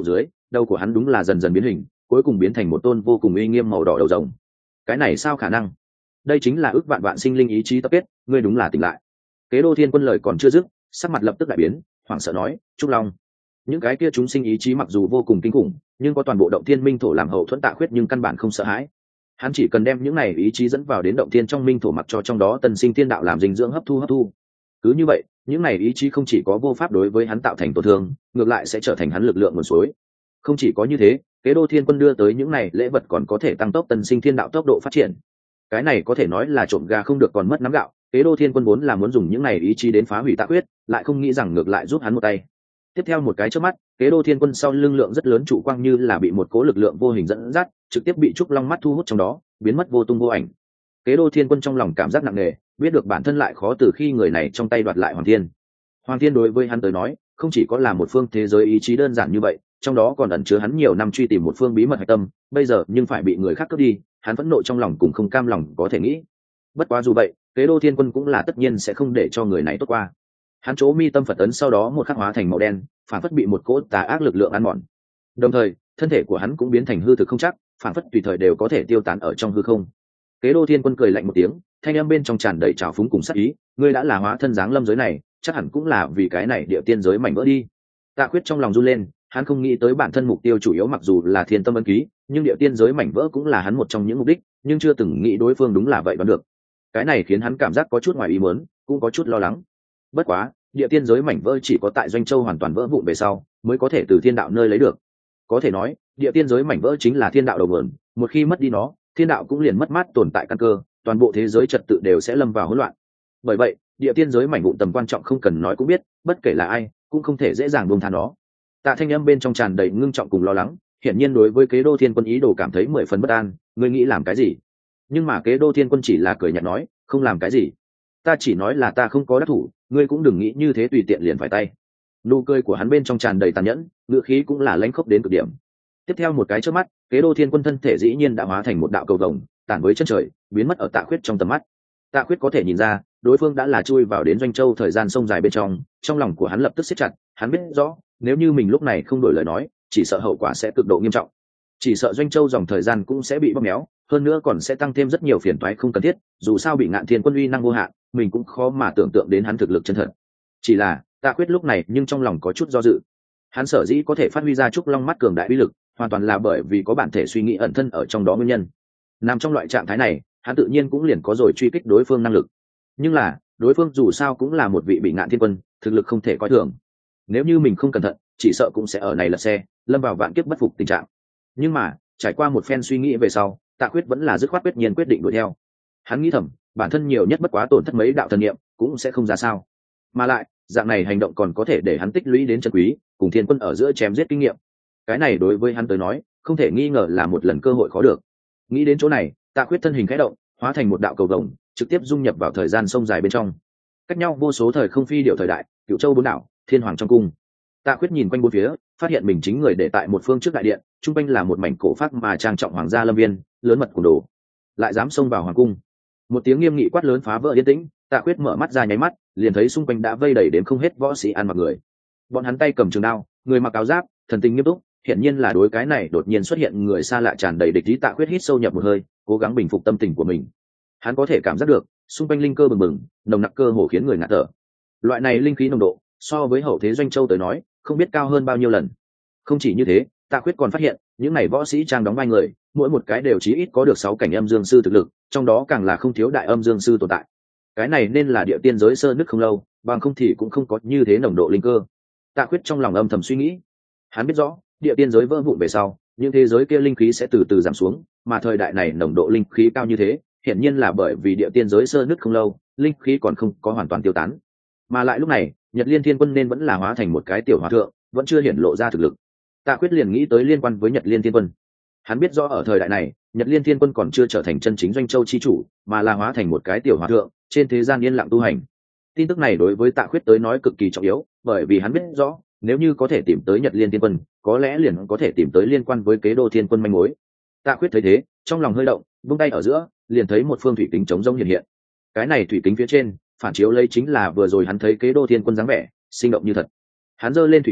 đầu của hắn đúng là dần dần biến hình, cuối cùng biến thành một tôn vô cùng uy nghiêm màu đỏ đầu rồng. Cái này sao khả năng? Đây chính là ước vạn vạn sinh linh ý chí tập kết, ngươi đúng là tỉnh lại. Kế Đô Thiên Quân lời còn chưa dứt, sắc mặt lập tức đại biến, hoảng sợ nói, Trúc Long. Những cái kia chúng sinh ý chí mặc dù vô cùng kinh khủng, nhưng có toàn bộ động thiên minh thổ làm hậu thuẫn Tạ Khuyết nhưng căn bản không sợ hãi. Hắn chỉ cần đem những này ý chí dẫn vào đến động thiên trong minh thổ, mặc cho trong đó tân sinh thiên đạo làm dinh dưỡng hấp thu hấp thu. Cứ như vậy, những này ý chí không chỉ có vô pháp đối với hắn tạo thành tổn thương, ngược lại sẽ trở thành hắn lực lượng nguồn suối. Không chỉ có như thế, Kế Đô Thiên Quân đưa tới những này lễ vật còn có thể tăng tốc tân sinh thiên đạo tốc độ phát triển. Cái này có thể nói là trộm gà không được còn mất nắm gạo. Kế Đô Thiên Quân vốn là muốn dùng những này ý chí đến phá hủy Tạ Khuyết, lại không nghĩ rằng ngược lại giúp hắn một tay. Tiếp theo một cái chớp mắt, Kế Đô Thiên Quân sau lưng lượng rất lớn trụ quang như là bị một cố lực lượng vô hình dẫn dắt, trực tiếp bị Trúc Long mắt thu hút trong đó, biến mất vô tung vô ảnh. Kế Đô Thiên Quân trong lòng cảm giác nặng nề, biết được bản thân lại khó từ khi người này trong tay đoạt lại Hoàng Thiên. Hoàng Thiên đối với hắn tới nói, không chỉ có là một phương thế giới ý chí đơn giản như vậy, trong đó còn ẩn chứa hắn nhiều năm truy tìm một phương bí mật hạch tâm, bây giờ nhưng phải bị người khác cướp đi, hắn phẫn nộ trong lòng cùng không cam lòng có thể nghĩ. Bất quá dù vậy, Kế Đô Thiên Quân cũng là tất nhiên sẽ không để cho người này tốt qua. Hắn chỗ mi tâm Phật ấn sau đó một khắc hóa thành màu đen, phản phất bị một cỗ tà ác lực lượng ăn mòn. Đồng thời, thân thể của hắn cũng biến thành hư thực không chắc, phản phất tùy thời đều có thể tiêu tán ở trong hư không. Kế Đô Thiên Quân cười lạnh một tiếng, thanh âm bên trong tràn đầy trào phúng cùng sát ý, ngươi đã là hóa thân dáng lâm giới này, chắc hẳn cũng là vì cái này địa tiên giới mảnh vỡ đi. Tạ Khuyết trong lòng run lên, hắn không nghĩ tới bản thân mục tiêu chủ yếu mặc dù là thiên tâm ấn ký, nhưng địa tiên giới mảnh vỡ cũng là hắn một trong những mục đích, nhưng chưa từng nghĩ đối phương đúng là vậy đoán được. Cái này khiến hắn cảm giác có chút ngoài ý muốn, cũng có chút lo lắng. Bất quá, địa tiên giới mảnh vỡ chỉ có tại Doanh Châu hoàn toàn vỡ vụn về sau, mới có thể từ thiên đạo nơi lấy được. Có thể nói, địa tiên giới mảnh vỡ chính là thiên đạo đầu nguồn, một khi mất đi nó, thiên đạo cũng liền mất mát tồn tại căn cơ, toàn bộ thế giới trật tự đều sẽ lâm vào hỗn loạn. Bởi vậy, địa tiên giới mảnh vụn tầm quan trọng không cần nói cũng biết, bất kể là ai, cũng không thể dễ dàng buông tha nó. Tạ thanh âm bên trong tràn đầy ngưng trọng cùng lo lắng, hiển nhiên đối với Kế Đô Thiên Quân ý đồ cảm thấy mười phần bất an, ngươi nghĩ làm cái gì? Nhưng mà Kế Đô Thiên Quân chỉ là cười nhạt nói, không làm cái gì, ta chỉ nói là ta không có đắc thủ, ngươi cũng đừng nghĩ như thế tùy tiện liền phải tay. Nụ cười của hắn bên trong tràn đầy tàn nhẫn, ngữ khí cũng là lãnh khốc đến cực điểm. Tiếp theo một cái chớp mắt, Kế Đô Thiên Quân thân thể dĩ nhiên đã hóa thành một đạo cầu vồng, tản với chân trời, biến mất ở Tạ Khuyết trong tầm mắt. Tạ Khuyết có thể nhìn ra, đối phương đã là chui vào đến Doanh Châu thời gian sông dài bên trong, trong lòng của hắn lập tức siết chặt, hắn biết rõ, nếu như mình lúc này không đổi lời nói, chỉ sợ hậu quả sẽ cực độ nghiêm trọng. Chỉ sợ Doanh Châu dòng thời gian cũng sẽ bị bóp méo, hơn nữa còn sẽ tăng thêm rất nhiều phiền toái không cần thiết, dù sao bị Ngạn Thiên Quân uy năng vô hạn, mình cũng khó mà tưởng tượng đến hắn thực lực chân thật. Chỉ là, Tạ Khuyết lúc này nhưng trong lòng có chút do dự. Hắn sở dĩ có thể phát huy ra Trúc Long mắt cường đại uy lực, hoàn toàn là bởi vì có bản thể suy nghĩ ẩn thân ở trong đó nguyên nhân. Nằm trong loại trạng thái này, hắn tự nhiên cũng liền có rồi truy kích đối phương năng lực. Nhưng là, đối phương dù sao cũng là một vị bị Ngạn Thiên Quân, thực lực không thể coi thường. Nếu như mình không cẩn thận, chỉ sợ cũng sẽ ở này lật xe, lâm vào vạn kiếp bất phục tình trạng. Nhưng mà, trải qua một phen suy nghĩ về sau, Tạ Khuyết vẫn là dứt khoát quyết nhiên quyết định đuổi theo. Hắn nghĩ thầm, bản thân nhiều nhất bất quá tổn thất mấy đạo thần niệm, cũng sẽ không ra sao. Mà lại, dạng này hành động còn có thể để hắn tích lũy đến chân quý, cùng Thiên Quân ở giữa chém giết kinh nghiệm. Cái này đối với hắn tới nói, không thể nghi ngờ là một lần cơ hội khó được. Nghĩ đến chỗ này, Tạ Khuyết thân hình khẽ động, hóa thành một đạo cầu vồng, trực tiếp dung nhập vào thời gian sông dài bên trong. Cách nhau vô số thời không phi điệu thời đại, Cửu Châu bốn đảo, Thiên Hoàng trong cung. Tạ Khuyết nhìn quanh bốn phía, phát hiện mình chính người để tại một phương trước đại điện, trung quanh là một mảnh cổ pháp mà trang trọng hoàng gia lâm viên, lớn mật cùng đồ. Lại dám xông vào hoàng cung. Một tiếng nghiêm nghị quát lớn phá vỡ yên tĩnh, Tạ Khuyết mở mắt ra nháy mắt, liền thấy xung quanh đã vây đầy đến không hết võ sĩ ăn mặc người. Bọn hắn tay cầm trường đao, người mặc áo giáp, thần tình nghiêm túc, hiển nhiên là đối cái này đột nhiên xuất hiện người xa lạ tràn đầy địch ý. Tạ Khuyết hít sâu nhập một hơi, cố gắng bình phục tâm tình của mình. Hắn có thể cảm giác được, xung quanh linh cơ bừng bừng, nồng nặc cơ hồ khiến người ngạt thở. Loại này linh khí nồng độ, so với hậu thế Doanh Châu tới nói, không biết cao hơn bao nhiêu lần. Không chỉ như thế, Tạ Khuyết còn phát hiện, những này võ sĩ trang đóng vai người, mỗi một cái đều chí ít có được sáu cảnh âm dương sư thực lực, trong đó càng là không thiếu đại âm dương sư tồn tại. Cái này nên là địa tiên giới sơ nứt không lâu, bằng không thì cũng không có như thế nồng độ linh cơ. Tạ Khuyết trong lòng âm thầm suy nghĩ. Hắn biết rõ, địa tiên giới vỡ vụn về sau, những thế giới kia linh khí sẽ từ từ giảm xuống, mà thời đại này nồng độ linh khí cao như thế, hiển nhiên là bởi vì địa tiên giới sơ nứt không lâu, linh khí còn không có hoàn toàn tiêu tán. Mà lại lúc này, Nhật Liên Thiên Quân nên vẫn là hóa thành một cái tiểu hòa thượng, vẫn chưa hiển lộ ra thực lực. Tạ Khuyết liền nghĩ tới liên quan với Nhật Liên Thiên Quân. Hắn biết rõ ở thời đại này, Nhật Liên Thiên Quân còn chưa trở thành chân chính Doanh Châu chi chủ, mà là hóa thành một cái tiểu hòa thượng, trên thế gian yên lặng tu hành. Tin tức này đối với Tạ Khuyết tới nói cực kỳ trọng yếu, bởi vì hắn biết rõ, nếu như có thể tìm tới Nhật Liên Thiên Quân, có lẽ liền có thể tìm tới liên quan với Kế Đô Thiên Quân manh mối. Tạ Khuyết thấy thế, trong lòng hơi động, vung tay ở giữa, liền thấy một phương thủy kính trống rỗng hiện hiện. Cái này thủy kính phía trên, phản chiếu lấy chính là vừa rồi hắn thấy Kế Đô Thiên Quân dáng vẻ, sinh động như thật. Hắn giơ lên thủy kính,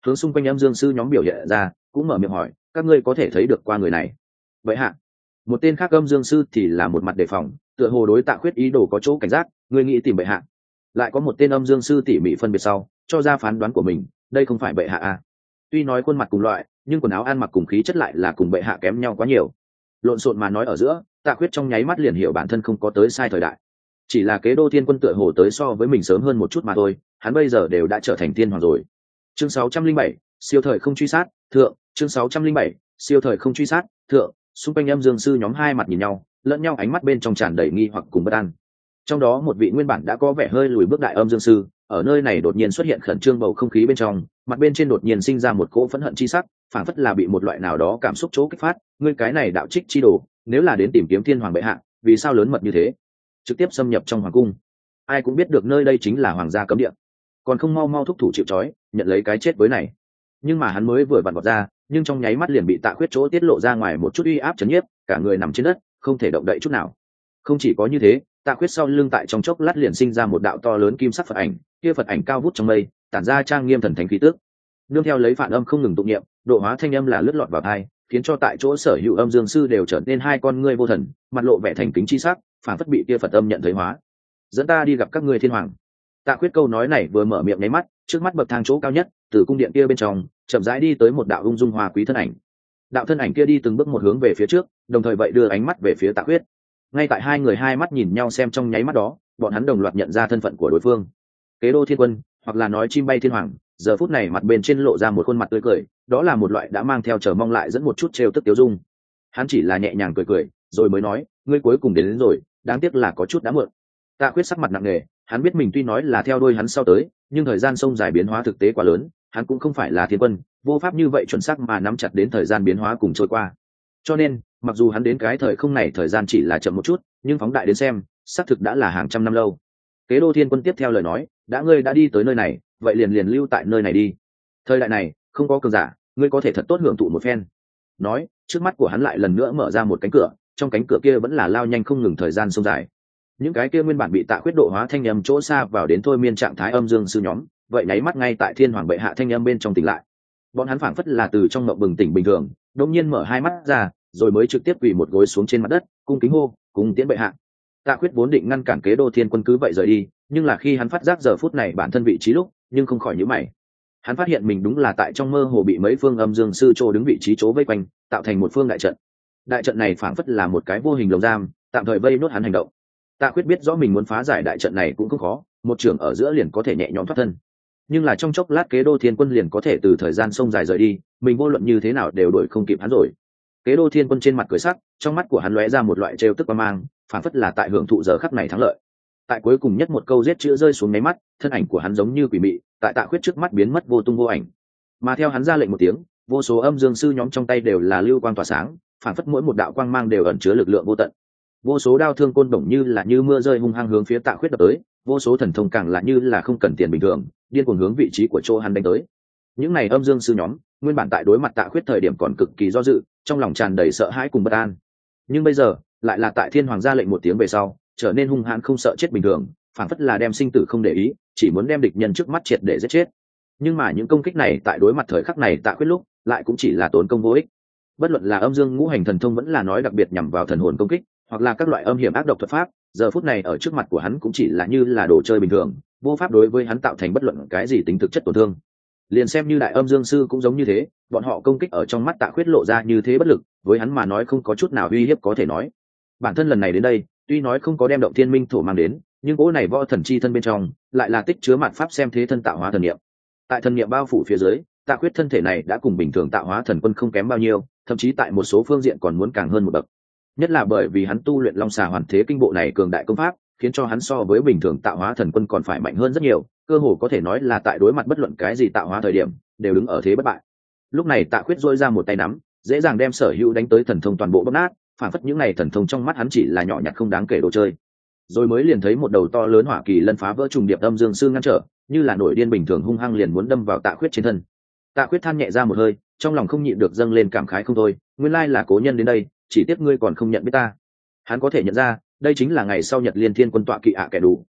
hướng xung quanh âm dương sư nhóm biểu hiện ra, cũng mở miệng hỏi, các ngươi có thể thấy được qua người này? Vậy hạ, một tên khác âm dương sư thì là một mặt đề phòng, tựa hồ đối Tạ Khuyết ý đồ có chỗ cảnh giác, ngươi nghĩ tìm bệ hạ. Lại có một tên âm dương sư tỉ mỉ phân biệt sau, cho ra phán đoán của mình, đây không phải bệ hạ à? Tuy nói khuôn mặt cùng loại, nhưng quần áo ăn mặc cùng khí chất lại là cùng bệ hạ kém nhau quá nhiều. Lộn xộn mà nói ở giữa, Tạ Khuyết trong nháy mắt liền hiểu bản thân không có tới sai thời đại. Chỉ là kế đô thiên quân tựa hồ tới so với mình sớm hơn một chút mà thôi, hắn bây giờ đều đã trở thành thiên hoàng rồi. Chương sáu trăm linh bảy, siêu thời không truy sát, thượng, chương sáu trăm linh bảy, siêu thời không truy sát, thượng, xung quanh âm dương sư nhóm hai mặt nhìn nhau, lẫn nhau ánh mắt bên trong tràn đầy nghi hoặc cùng bất an. Trong đó một vị nguyên bản đã có vẻ hơi lùi bước đại âm dương sư, ở nơi này đột nhiên xuất hiện khẩn trương bầu không khí bên trong, mặt bên trên đột nhiên sinh ra một cỗ phẫn hận chi sắc, phảng phất là bị một loại nào đó cảm xúc chỗ kích phát, ngươi cái này đạo trích chi đồ, nếu là đến tìm kiếm thiên hoàng bệ hạ, vì sao lớn mật như thế? Trực tiếp xâm nhập trong hoàng cung. Ai cũng biết được nơi đây chính là hoàng gia cấm địa, còn không mau mau thúc thủ chịu trói, nhận lấy cái chết với này. Nhưng mà hắn mới vừa vặn vọt ra, nhưng trong nháy mắt liền bị Tạ Khuyết chỗ tiết lộ ra ngoài một chút uy áp chấn nhiếp, cả người nằm trên đất, không thể động đậy chút nào. Không chỉ có như thế, Tạ Khuyết sau lưng tại trong chốc lát liền sinh ra một đạo to lớn kim sắc Phật ảnh, kia Phật ảnh cao vút trong mây, tản ra trang nghiêm thần thánh khí tức. Nương theo lấy phản âm không ngừng tụng niệm, độ hóa thanh âm là lướt lọt vào tai, khiến cho tại chỗ sở hữu âm dương sư đều trở nên hai con ngươi vô thần, mặt lộ vẻ thành kính chi sắc, phản phất bị kia Phật âm nhận thấy hóa. Dẫn ta đi gặp các ngươi thiên hoàng. Tạ Khuyết câu nói này vừa mở miệng nháy mắt, trước mắt bậc thang chỗ cao nhất, từ cung điện kia bên trong, chậm rãi đi tới một đạo ung dung hòa quý thân ảnh. Đạo thân ảnh kia đi từng bước một hướng về phía trước, đồng thời vậy đưa ánh mắt về phía Tạ Khuyết. Ngay tại hai người hai mắt nhìn nhau xem trong nháy mắt đó, bọn hắn đồng loạt nhận ra thân phận của đối phương. Kế đô thiên quân, hoặc là nói chim bay thiên hoàng, giờ phút này mặt bên trên lộ ra một khuôn mặt tươi cười, đó là một loại đã mang theo chờ mong lại dẫn một chút trêu tức tiêu dung. Hắn chỉ là nhẹ nhàng cười cười, rồi mới nói, ngươi cuối cùng đến, đến rồi, đáng tiếc là có chút đã muộn. Tạ Khuyết sắc mặt nặng nề, hắn biết mình tuy nói là theo đuôi hắn sau tới, nhưng thời gian sông dài biến hóa thực tế quá lớn, hắn cũng không phải là thiên quân, vô pháp như vậy chuẩn xác mà nắm chặt đến thời gian biến hóa cùng trôi qua. Cho nên, mặc dù hắn đến cái thời không này thời gian chỉ là chậm một chút, nhưng phóng đại đến xem, xác thực đã là hàng trăm năm lâu. Kế đô thiên quân tiếp theo lời nói, đã ngươi đã đi tới nơi này, vậy liền liền lưu tại nơi này đi. Thời đại này không có cường giả, ngươi có thể thật tốt hưởng thụ một phen. Nói, trước mắt của hắn lại lần nữa mở ra một cánh cửa, trong cánh cửa kia vẫn là lao nhanh không ngừng thời gian sông dài. Những cái kia nguyên bản bị Tạ Khuyết độ hóa thanh âm chỗ xa vào đến thôi miên trạng thái âm dương sư nhóm, vậy nháy mắt ngay tại thiên hoàng bệ hạ thanh âm bên trong tỉnh lại. Bọn hắn phảng phất là từ trong mộng bừng tỉnh bình thường, đột nhiên mở hai mắt ra, rồi mới trực tiếp quỳ một gối xuống trên mặt đất, cung kính hô, cung tiễn bệ hạ. Tạ Khuyết vốn định ngăn cản kế đô thiên quân cứ vậy rời đi, nhưng là khi hắn phát giác giờ phút này bản thân vị trí lúc, nhưng không khỏi nhíu mày. Hắn phát hiện mình đúng là tại trong mơ hồ bị mấy phương âm dương sư chỗ đứng vị trí chỗ vây quanh, tạo thành một phương đại trận. Đại trận này phảng phất là một cái vô hình lồng giam, tạm thời vây nốt hắn hành động. Tạ Khuyết biết rõ mình muốn phá giải đại trận này cũng không khó, một trường ở giữa liền có thể nhẹ nhõm thoát thân. Nhưng là trong chốc lát kế đô thiên quân liền có thể từ thời gian sông dài rời đi, mình vô luận như thế nào đều đuổi không kịp hắn rồi. Kế đô thiên quân trên mặt cười sắc, trong mắt của hắn lóe ra một loại trêu tức qua mang, phảng phất là tại hưởng thụ giờ khắc này thắng lợi. Tại cuối cùng nhất một câu giết chữ rơi xuống mấy mắt, thân ảnh của hắn giống như quỷ mị, tại Tạ Khuyết trước mắt biến mất vô tung vô ảnh. Mà theo hắn ra lệnh một tiếng, vô số âm dương sư nhóm trong tay đều là lưu quang tỏa sáng, phảng phất mỗi một đạo quang mang đều ẩn chứa lực lượng vô tận. Vô số đao thương côn đồng như là như mưa rơi hung hăng hướng phía Tạ Khuyết đập tới, vô số thần thông càng là như là không cần tiền bình thường, điên cuồng hướng vị trí của chỗ hắn đánh tới. Những này âm dương sư nhóm, nguyên bản tại đối mặt Tạ Khuyết thời điểm còn cực kỳ do dự, trong lòng tràn đầy sợ hãi cùng bất an. Nhưng bây giờ, lại là tại thiên hoàng ra lệnh một tiếng về sau, trở nên hung hãn không sợ chết bình thường, phảng phất là đem sinh tử không để ý, chỉ muốn đem địch nhân trước mắt triệt để giết chết. Nhưng mà những công kích này tại đối mặt thời khắc này Tạ Khuyết lúc, lại cũng chỉ là tốn công vô ích. Bất luận là âm dương ngũ hành thần thông vẫn là nói đặc biệt nhằm vào thần hồn công kích, hoặc là các loại âm hiểm ác độc thuật pháp, giờ phút này ở trước mặt của hắn cũng chỉ là như là đồ chơi bình thường, vô pháp đối với hắn tạo thành bất luận cái gì tính thực chất tổn thương. Liền xem như đại âm dương sư cũng giống như thế, bọn họ công kích ở trong mắt Tạ Khuyết lộ ra như thế bất lực, với hắn mà nói không có chút nào uy hiếp có thể nói. Bản thân lần này đến đây, tuy nói không có đem động thiên minh thổ mang đến, nhưng cỗ này võ thần chi thân bên trong lại là tích chứa mạn pháp xem thế thân tạo hóa thần niệm. Tại thần niệm bao phủ phía dưới, Tạ Khuyết thân thể này đã cùng bình thường tạo hóa thần quân không kém bao nhiêu, thậm chí tại một số phương diện còn muốn càng hơn một bậc. Nhất là bởi vì hắn tu luyện Long Xà Hoàn Thế Kinh bộ này cường đại công pháp, khiến cho hắn so với bình thường tạo hóa thần quân còn phải mạnh hơn rất nhiều, cơ hồ có thể nói là tại đối mặt bất luận cái gì tạo hóa thời điểm, đều đứng ở thế bất bại. Lúc này Tạ Khuyết duỗi ra một tay nắm, dễ dàng đem sở hữu đánh tới thần thông toàn bộ bóp nát, phản phất những này thần thông trong mắt hắn chỉ là nhỏ nhặt không đáng kể đồ chơi. Rồi mới liền thấy một đầu to lớn hỏa kỳ lân phá vỡ trùng điệp âm dương sư ngăn trở, như là nổi điên bình thường hung hăng liền muốn đâm vào Tạ Khuyết trên thân. Tạ Khuyết than nhẹ ra một hơi, trong lòng không nhịn được dâng lên cảm khái không thôi, nguyên lai là cố nhân đến đây, chỉ tiếc ngươi còn không nhận biết ta. Hắn có thể nhận ra, đây chính là ngày sau Nhật Liên Thiên quân tọa kỵ ạ kẻ đủ.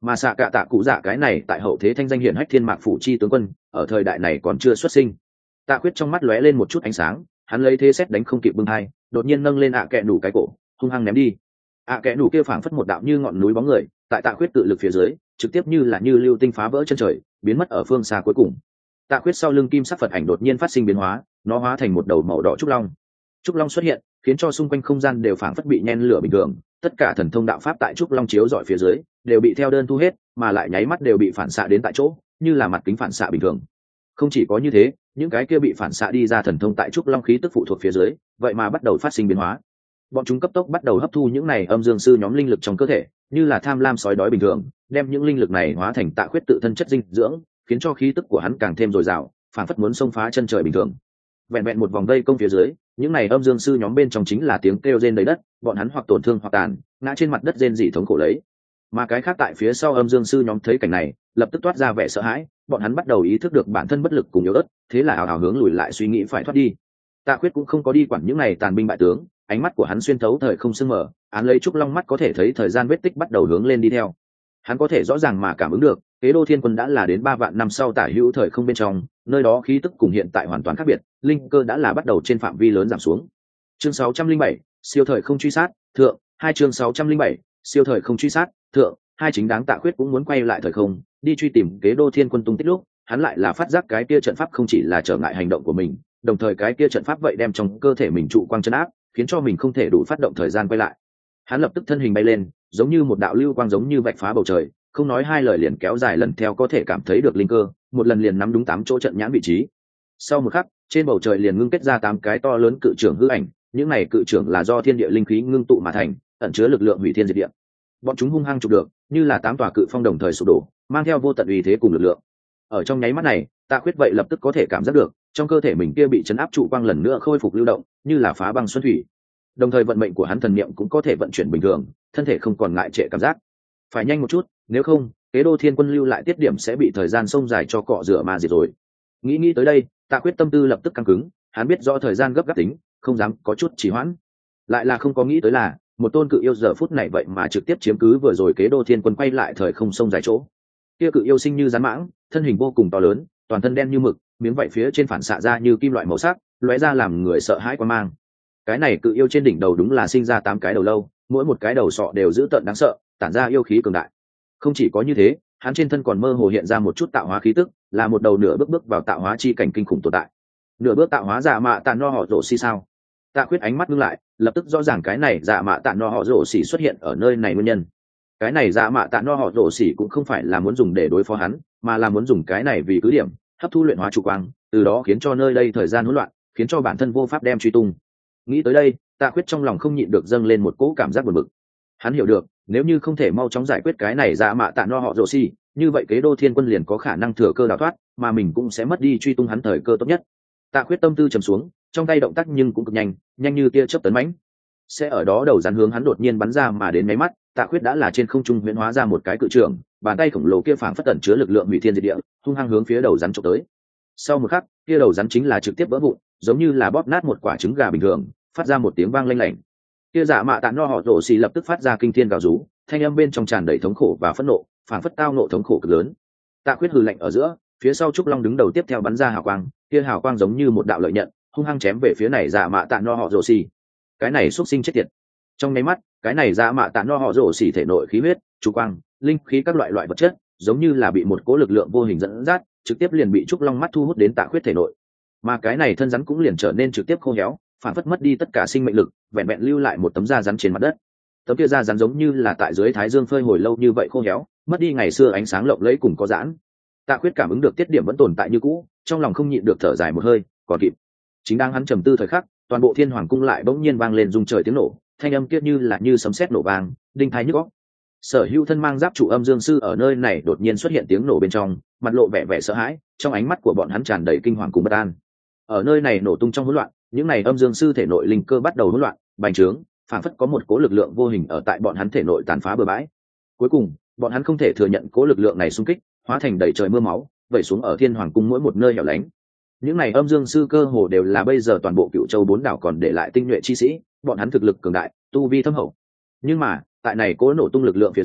mà xạ cạ tạ cụ dạ cái này tại hậu thế thanh danh hiển hách thiên mạc phủ chi tướng quân ở thời đại này còn chưa xuất sinh. Tạ Khuyết trong mắt lóe lên một chút ánh sáng, hắn lấy thế xét đánh không kịp bưng hai, đột nhiên nâng lên ạ kẹ nủ cái cổ, hung hăng ném đi. ạ kẹ nủ kia phảng phất một đạo như ngọn núi bóng người, tại Tạ Khuyết tự lực phía dưới, trực tiếp như là như lưu tinh phá vỡ chân trời, biến mất ở phương xa cuối cùng. Tạ Khuyết sau lưng kim sắc Phật ảnh đột nhiên phát sinh biến hóa, nó hóa thành một đầu màu đỏ trúc long. Trúc long xuất hiện, khiến cho xung quanh không gian đều phảng phất bị nhen lửa bình thường, tất cả thần thông đạo pháp tại trúc long chiếu dọi phía dưới, đều bị theo đơn thu hết, mà lại nháy mắt đều bị phản xạ đến tại chỗ, như là mặt kính phản xạ bình thường. Không chỉ có như thế, những cái kia bị phản xạ đi ra thần thông tại trúc long khí tức phụ thuộc phía dưới, vậy mà bắt đầu phát sinh biến hóa. Bọn chúng cấp tốc bắt đầu hấp thu những này âm dương sư nhóm linh lực trong cơ thể, như là tham lam sói đói bình thường, đem những linh lực này hóa thành Tạ Khuyết tự thân chất dinh dưỡng, khiến cho khí tức của hắn càng thêm dồi dào, phảng phất muốn xông phá chân trời bình thường. Vẹn vẹn một vòng vây công phía dưới, những này âm dương sư nhóm bên trong chính là tiếng kêu rên đầy đất, bọn hắn hoặc tổn thương hoặc tàn, ngã trên mặt đất rên rỉ thống khổ lấy. Mà cái khác tại phía sau âm dương sư nhóm thấy cảnh này, lập tức toát ra vẻ sợ hãi, bọn hắn bắt đầu ý thức được bản thân bất lực cùng yếu ớt, thế là hào hào hướng lùi lại suy nghĩ phải thoát đi. Tạ Khuyết cũng không có đi quản những này tàn binh bại tướng, ánh mắt của hắn xuyên thấu thời không sương mờ, án lấy trúc long mắt có thể thấy thời gian vết tích bắt đầu hướng lên đi theo. Hắn có thể rõ ràng mà cảm ứng được, Kế Đô Thiên Quân đã là đến ba vạn năm sau tả hữu thời không bên trong, nơi đó khí tức cùng hiện tại hoàn toàn khác biệt, linh cơ đã là bắt đầu trên phạm vi lớn giảm xuống. Chương sáu trăm linh bảy, siêu thời không truy sát, thượng, hai chương sáu trăm linh bảy, siêu thời không truy sát, thượng, hai chính đáng Tạ Khuyết cũng muốn quay lại thời không, đi truy tìm Kế Đô Thiên Quân tung tích lúc, hắn lại là phát giác cái kia trận pháp không chỉ là trở ngại hành động của mình, đồng thời cái kia trận pháp vậy đem trong cơ thể mình trụ quang chân áp, khiến cho mình không thể đủ phát động thời gian quay lại. Hắn lập tức thân hình bay lên, giống như một đạo lưu quang giống như vạch phá bầu trời, không nói hai lời liền kéo dài lần theo có thể cảm thấy được linh cơ, một lần liền nắm đúng tám chỗ trận nhãn vị trí. Sau một khắc, trên bầu trời liền ngưng kết ra tám cái to lớn cự trưởng hư ảnh, những này cự trưởng là do thiên địa linh khí ngưng tụ mà thành, ẩn chứa lực lượng hủy thiên diệt địa. Bọn chúng hung hăng chụp được, như là tám tòa cự phong đồng thời sụp đổ, mang theo vô tận uy thế cùng lực lượng. Ở trong nháy mắt này, Tạ Khuyết vậy lập tức có thể cảm giác được, trong cơ thể mình kia bị chấn áp trụ quang lần nữa khôi phục lưu động, như là phá băng xuân thủy. Đồng thời vận mệnh của hắn thần niệm cũng có thể vận chuyển bình thường, thân thể không còn ngại trệ cảm giác. Phải nhanh một chút, nếu không, Kế Đô Thiên Quân lưu lại tiết điểm sẽ bị thời gian sông dài cho cọ rửa mà diệt rồi. Nghĩ nghĩ tới đây, Tạ Khuyết tâm tư lập tức căng cứng, hắn biết rõ thời gian gấp gáp tính, không dám có chút trì hoãn. Lại là không có nghĩ tới là, một tôn cự yêu giờ phút này vậy mà trực tiếp chiếm cứ vừa rồi Kế Đô Thiên Quân quay lại thời không sông dài chỗ. Kia cự yêu sinh như rắn mãng, thân hình vô cùng to lớn, toàn thân đen như mực, miếng vảy phía trên phản xạ ra như kim loại màu sắc, lóe ra làm người sợ hãi quan mang. Cái này cự yêu trên đỉnh đầu đúng là sinh ra tám cái đầu lâu, mỗi một cái đầu sọ đều dữ tợn đáng sợ, tản ra yêu khí cường đại. Không chỉ có như thế, hắn trên thân còn mơ hồ hiện ra một chút tạo hóa khí tức, là một đầu nửa bước bước vào tạo hóa chi cảnh kinh khủng tồn tại. Nửa bước tạo hóa dạ mạ tàn no họ rổ xì sao? Tạ Khuyết ánh mắt ngưng lại, lập tức rõ ràng cái này dạ mạ tàn no họ rổ xì xuất hiện ở nơi này nguyên nhân. Cái này dạ mạ tàn no họ rổ xì cũng không phải là muốn dùng để đối phó hắn, mà là muốn dùng cái này vì cứ điểm hấp thu luyện hóa trụ quang, từ đó khiến cho nơi đây thời gian hỗn loạn, khiến cho bản thân vô pháp đem truy tung. Nghĩ tới đây, Tạ Khuyết trong lòng không nhịn được dâng lên một cỗ cảm giác buồn bực. Hắn hiểu được, nếu như không thể mau chóng giải quyết cái này dạ mạ tạ no họ rồ xì, như vậy Kế Đô Thiên Quân liền có khả năng thừa cơ đào thoát, mà mình cũng sẽ mất đi truy tung hắn thời cơ tốt nhất. Tạ Khuyết tâm tư trầm xuống, trong tay động tác nhưng cũng cực nhanh, nhanh như tia chớp tấn mãnh. Sẽ ở đó đầu rắn hướng hắn đột nhiên bắn ra mà đến mấy mắt, Tạ Khuyết đã là trên không trung huyễn hóa ra một cái cự trường, bàn tay khổng lồ kia phảng phất tẩn chứa lực lượng hủy thiên diệt địa, hung hăng hướng phía đầu rắn chụp tới. Sau một khắc, kia đầu rắn chính là trực tiếp vỡ vụn, giống như là bóp nát một quả trứng gà bình thường, phát ra một tiếng vang lanh lảnh. Kia dạ mạ tạ no họ rồ xì lập tức phát ra kinh thiên gào rú, thanh âm bên trong tràn đầy thống khổ và phẫn nộ, phảng phất tao nộ thống khổ cực lớn. Tạ Khuyết hừ lạnh ở giữa, phía sau trúc long đứng đầu tiếp theo bắn ra hào quang, kia hào quang giống như một đạo lợi nhận, hung hăng chém về phía này dạ mạ tạ no họ rồ xì. Cái này xuất sinh chết tiệt. Trong nháy mắt, cái này dạ mạ tạ no họ rồ xì thể nội khí huyết, trụ quang, linh khí các loại loại vật chất, giống như là bị một cỗ lực lượng vô hình dẫn dắt, trực tiếp liền bị trúc long mắt thu hút đến Tạ Khuyết thể nội. Mà cái này thân rắn cũng liền trở nên trực tiếp khô héo, phản phất mất đi tất cả sinh mệnh lực, vẹn vẹn lưu lại một tấm da rắn trên mặt đất. Tấm kia da rắn giống như là tại dưới thái dương phơi hồi lâu như vậy khô héo, mất đi ngày xưa ánh sáng lộng lẫy cùng có giãn. Tạ Khuyết cảm ứng được tiết điểm vẫn tồn tại như cũ, trong lòng không nhịn được thở dài một hơi, còn kịp. Chính đang hắn trầm tư thời khắc, toàn bộ Thiên Hoàng cung lại bỗng nhiên vang lên rung trời tiếng nổ, thanh âm kia như là như sấm sét nổ vang, đinh tai nhức óc. Sở Hữu thân mang giáp trụ âm dương sư ở nơi này đột nhiên xuất hiện tiếng nổ bên trong, mặt lộ vẻ vẻ sợ hãi, trong ánh mắt của bọn hắn tràn đầy kinh hoàng cùng bất an. Ở nơi này nổ tung trong hỗn loạn, những này âm dương sư thể nội linh cơ bắt đầu hỗn loạn, bành trướng, phản phất có một cố lực lượng vô hình ở tại bọn hắn thể nội tàn phá bừa bãi. Cuối cùng, bọn hắn không thể thừa nhận cố lực lượng này xung kích, hóa thành đầy trời mưa máu, vẩy xuống ở Thiên Hoàng cung mỗi một nơi hẻo lánh. Những này âm dương sư cơ hồ đều là bây giờ toàn bộ Cựu Châu bốn đảo còn để lại tinh nhuệ chi sĩ, bọn hắn thực lực cường đại, tu vi thâm hậu. Nhưng mà, tại này cố nổ tung lực lượng phía dưới,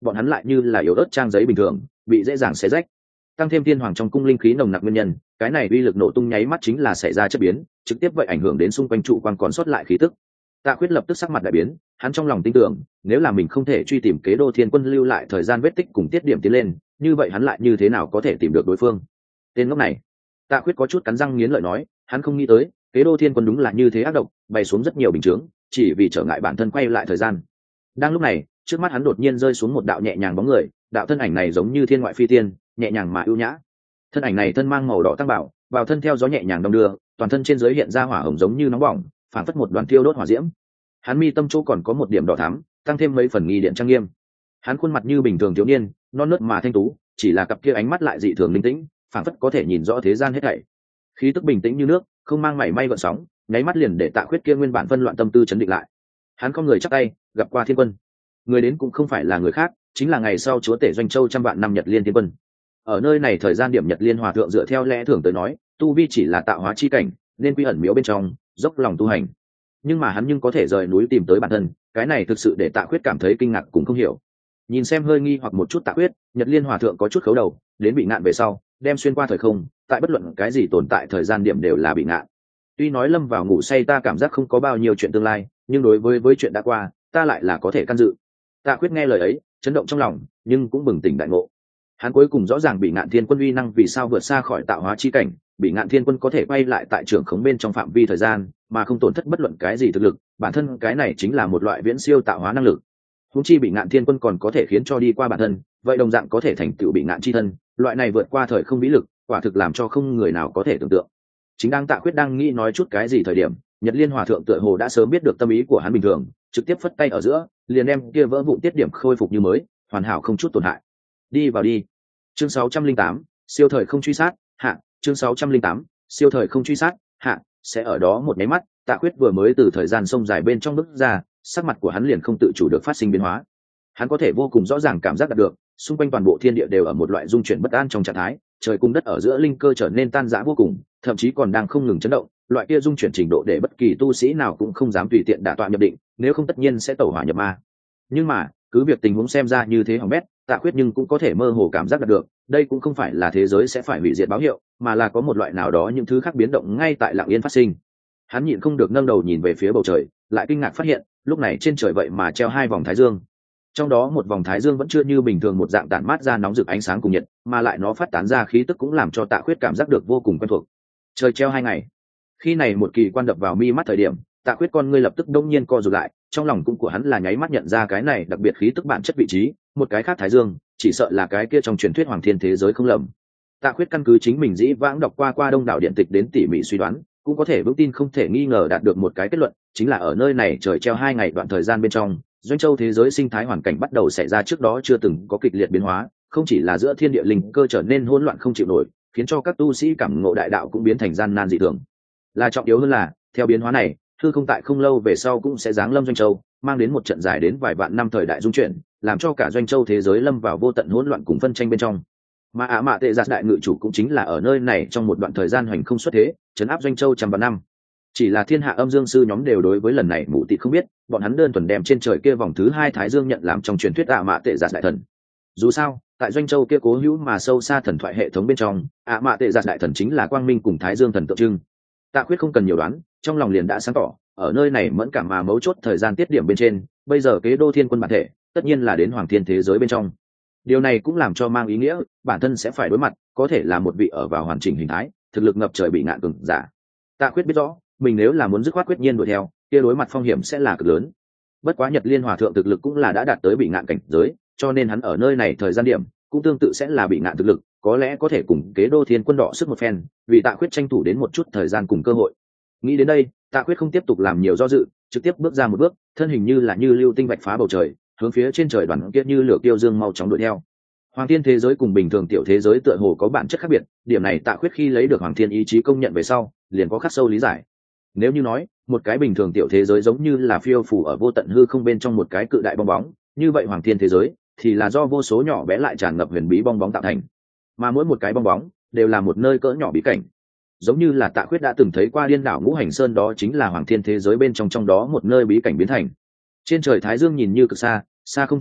bọn hắn lại như là yếu ớt trang giấy bình thường bị dễ dàng xé rách. Tăng thêm tiên hoàng trong cung linh khí nồng nặc nguyên nhân, cái này uy lực nổ tung nháy mắt chính là xảy ra chất biến, trực tiếp vậy ảnh hưởng đến xung quanh trụ quan còn sót lại khí tức. Tạ Khuyết lập tức sắc mặt đại biến, hắn trong lòng tin tưởng, nếu là mình không thể truy tìm kế đô thiên quân lưu lại thời gian vết tích cùng tiết điểm tiến lên, như vậy hắn lại như thế nào có thể tìm được đối phương? Tên ngốc này. Tạ Khuyết có chút cắn răng nghiến lợi nói, hắn không nghĩ tới, kế đô thiên quân đúng là như thế ác độc, bày xuống rất nhiều bình chướng, chỉ vì trở ngại bản thân quay lại thời gian. Đang lúc này, trước mắt hắn đột nhiên rơi xuống một đạo nhẹ nhàng bóng người, đạo thân ảnh này giống như thiên ngoại phi tiên, nhẹ nhàng mà ưu nhã. Thân ảnh này thân mang màu đỏ tăng bảo, vào thân theo gió nhẹ nhàng đong đưa, toàn thân trên dưới hiện ra hỏa hồng giống như nóng bỏng, phản phất một đoàn thiêu đốt hỏa diễm. Hắn mi tâm chỗ còn có một điểm đỏ thắm, tăng thêm mấy phần nghi điện trang nghiêm. Hắn khuôn mặt như bình thường thiếu niên, non nớt mà thanh tú, chỉ là cặp kia ánh mắt lại dị thường linh tĩnh, phản phất có thể nhìn rõ thế gian hết thảy. Khí tức bình tĩnh như nước, không mang mảy may gợn sóng, nháy mắt liền để Tạ Khuyết kia nguyên bản phân loạn tâm tư chấn định lại. Hắn có người chắp tay, gặp qua thiên quân. Người đến cũng không phải là người khác, chính là ngày sau chúa tể doanh châu trăm vạn năm Nhật Liên thiên quân. Ở nơi này thời gian điểm Nhật Liên hòa thượng dựa theo lẽ thường tới nói, tu vi chỉ là tạo hóa chi cảnh, nên quy ẩn miếu bên trong, dốc lòng tu hành. Nhưng mà hắn nhưng có thể rời núi tìm tới bản thân, cái này thực sự để Tạ Khuyết cảm thấy kinh ngạc cũng không hiểu. Nhìn xem hơi nghi hoặc một chút Tạ Khuyết, Nhật Liên hòa thượng có chút khấu đầu, đến bị ngạn về sau, đem xuyên qua thời không, tại bất luận cái gì tồn tại thời gian điểm đều là bị ngạn. Tuy nói lâm vào ngủ say ta cảm giác không có bao nhiêu chuyện tương lai, nhưng đối với với chuyện đã qua, ta lại là có thể can dự. Tạ Khuyết nghe lời ấy, chấn động trong lòng, nhưng cũng bừng tỉnh đại ngộ. Hắn cuối cùng rõ ràng bị ngạn thiên quân uy năng vì sao vượt xa khỏi tạo hóa chi cảnh, bị ngạn thiên quân có thể quay lại tại trường khống bên trong phạm vi thời gian, mà không tổn thất bất luận cái gì thực lực, bản thân cái này chính là một loại viễn siêu tạo hóa năng lực. Huống chi bị ngạn thiên quân còn có thể khiến cho đi qua bản thân, vậy đồng dạng có thể thành tựu bị ngạn chi thân, loại này vượt qua thời không vĩ lực, quả thực làm cho không người nào có thể tưởng tượng. Chính đang Tạ Khuyết đang nghĩ nói chút cái gì thời điểm, Nhật Liên hòa thượng tựa hồ đã sớm biết được tâm ý của hắn bình thường, trực tiếp phất tay ở giữa, liền đem kia vỡ vụn tiết điểm khôi phục như mới, hoàn hảo không chút tổn hại. Đi vào đi. Chương sáu trăm linh tám, siêu thời không truy sát, hạ, chương sáu trăm linh tám, siêu thời không truy sát, hạ, sẽ ở đó một cái mắt, Tạ Khuyết vừa mới từ thời gian sông dài bên trong bước ra, sắc mặt của hắn liền không tự chủ được phát sinh biến hóa. Hắn có thể vô cùng rõ ràng cảm giác được, xung quanh toàn bộ thiên địa đều ở một loại dung chuyển bất an trong trạng thái, trời cung đất ở giữa linh cơ trở nên tan rã vô cùng, thậm chí còn đang không ngừng chấn động, loại kia dung chuyển trình độ để bất kỳ tu sĩ nào cũng không dám tùy tiện đả tọa nhập định, nếu không tất nhiên sẽ tẩu hỏa nhập ma. Nhưng mà, cứ việc tình huống xem ra như thế hỏng bét, Tạ Khuyết nhưng cũng có thể mơ hồ cảm giác được, đây cũng không phải là thế giới sẽ phải hủy diệt báo hiệu, mà là có một loại nào đó những thứ khác biến động ngay tại lặng yên phát sinh. Hắn nhịn không được nâng đầu nhìn về phía bầu trời, lại kinh ngạc phát hiện, lúc này trên trời vậy mà treo hai vòng thái dương. Trong đó một vòng thái dương vẫn chưa như bình thường một dạng tản mát ra nóng rực ánh sáng cùng nhiệt, mà lại nó phát tán ra khí tức cũng làm cho Tạ Khuyết cảm giác được vô cùng quen thuộc. Trời treo hai ngày. Khi này một kỳ quan đập vào mi mắt thời điểm, Tạ Khuyết con ngươi lập tức đông nhiên co rụt lại, trong lòng cũng của hắn là nháy mắt nhận ra cái này đặc biệt khí tức bản chất vị trí, một cái khác thái dương, chỉ sợ là cái kia trong truyền thuyết hoàng thiên thế giới không lầm. Tạ Khuyết căn cứ chính mình dĩ vãng đọc qua qua đông đảo điện tịch đến tỉ mỉ suy đoán, cũng có thể vững tin không thể nghi ngờ đạt được một cái kết luận, chính là ở nơi này trời treo hai ngày đoạn thời gian bên trong, doanh châu thế giới sinh thái hoàn cảnh bắt đầu xảy ra trước đó chưa từng có kịch liệt biến hóa, không chỉ là giữa thiên địa linh cơ trở nên hỗn loạn không chịu nổi, khiến cho các tu sĩ cảm ngộ đại đạo cũng biến thành gian nan dị thường. Là trọng yếu hơn là, theo biến hóa này, hư không tại không lâu về sau cũng sẽ giáng lâm doanh châu, mang đến một trận dài đến vài vạn năm thời đại dung chuyển, làm cho cả doanh châu thế giới lâm vào vô tận hỗn loạn cùng phân tranh bên trong. Mà Ả Mạ Tệ Giạt đại ngự chủ cũng chính là ở nơi này trong một đoạn thời gian hoành không xuất thế, trấn áp doanh châu trăm vạn năm. Chỉ là thiên hạ âm dương sư nhóm đều đối với lần này mù tịt không biết, bọn hắn đơn thuần đem trên trời kia vòng thứ hai thái dương nhận làm trong truyền thuyết Ả Mạ Tệ Giạt đại thần. Dù sao, tại doanh châu kia cố hữu mà sâu xa thần thoại hệ thống bên trong, Ả Mạ Tệ Giạt đại thần chính là quang minh cùng thái dương thần tượng trưng. Tạ Khuyết không cần nhiều đoán, trong lòng liền đã sáng tỏ, ở nơi này mẫn cảm mà mấu chốt thời gian tiết điểm bên trên, bây giờ kế đô thiên quân bản thể, tất nhiên là đến hoàng thiên thế giới bên trong. Điều này cũng làm cho mang ý nghĩa, bản thân sẽ phải đối mặt, có thể là một vị ở vào hoàn chỉnh hình thái, thực lực ngập trời bị ngạn cường giả. Tạ Khuyết biết rõ, mình nếu là muốn dứt khoát quyết nhiên đuổi theo, kia đối mặt phong hiểm sẽ là cực lớn. Bất quá Nhật Liên hòa thượng thực lực cũng là đã đạt tới bị ngạn cảnh giới, cho nên hắn ở nơi này thời gian điểm, cũng tương tự sẽ là bị ngạn thực lực, có lẽ có thể cùng kế đô thiên quân đỏ sức một phen, vì Tạ Khuyết tranh thủ đến một chút thời gian cùng cơ hội. Nghĩ đến đây, Tạ Khuyết không tiếp tục làm nhiều do dự, trực tiếp bước ra một bước, thân hình như là như lưu tinh vạch phá bầu trời, hướng phía trên trời đoàn kia như lửa kiêu dương mau chóng đuổi theo. Hoàng thiên thế giới cùng bình thường tiểu thế giới tựa hồ có bản chất khác biệt, điểm này Tạ Khuyết khi lấy được Hoàng thiên ý chí công nhận về sau, liền có khắc sâu lý giải. Nếu như nói, một cái bình thường tiểu thế giới giống như là phiêu phù ở vô tận hư không bên trong một cái cự đại bong bóng, như vậy Hoàng thiên thế giới thì là do vô số nhỏ bé lại tràn ngập huyền bí bong bóng tạo thành, mà mỗi một cái bong bóng đều là một nơi cỡ nhỏ bí cảnh. Giống như là Tạ Khuyết đã từng thấy qua điên đảo Ngũ Hành Sơn, đó chính là Hoàng thiên thế giới bên trong trong đó một nơi bí cảnh biến thành. Trên trời thái dương nhìn như cực xa, xa không thể chạm,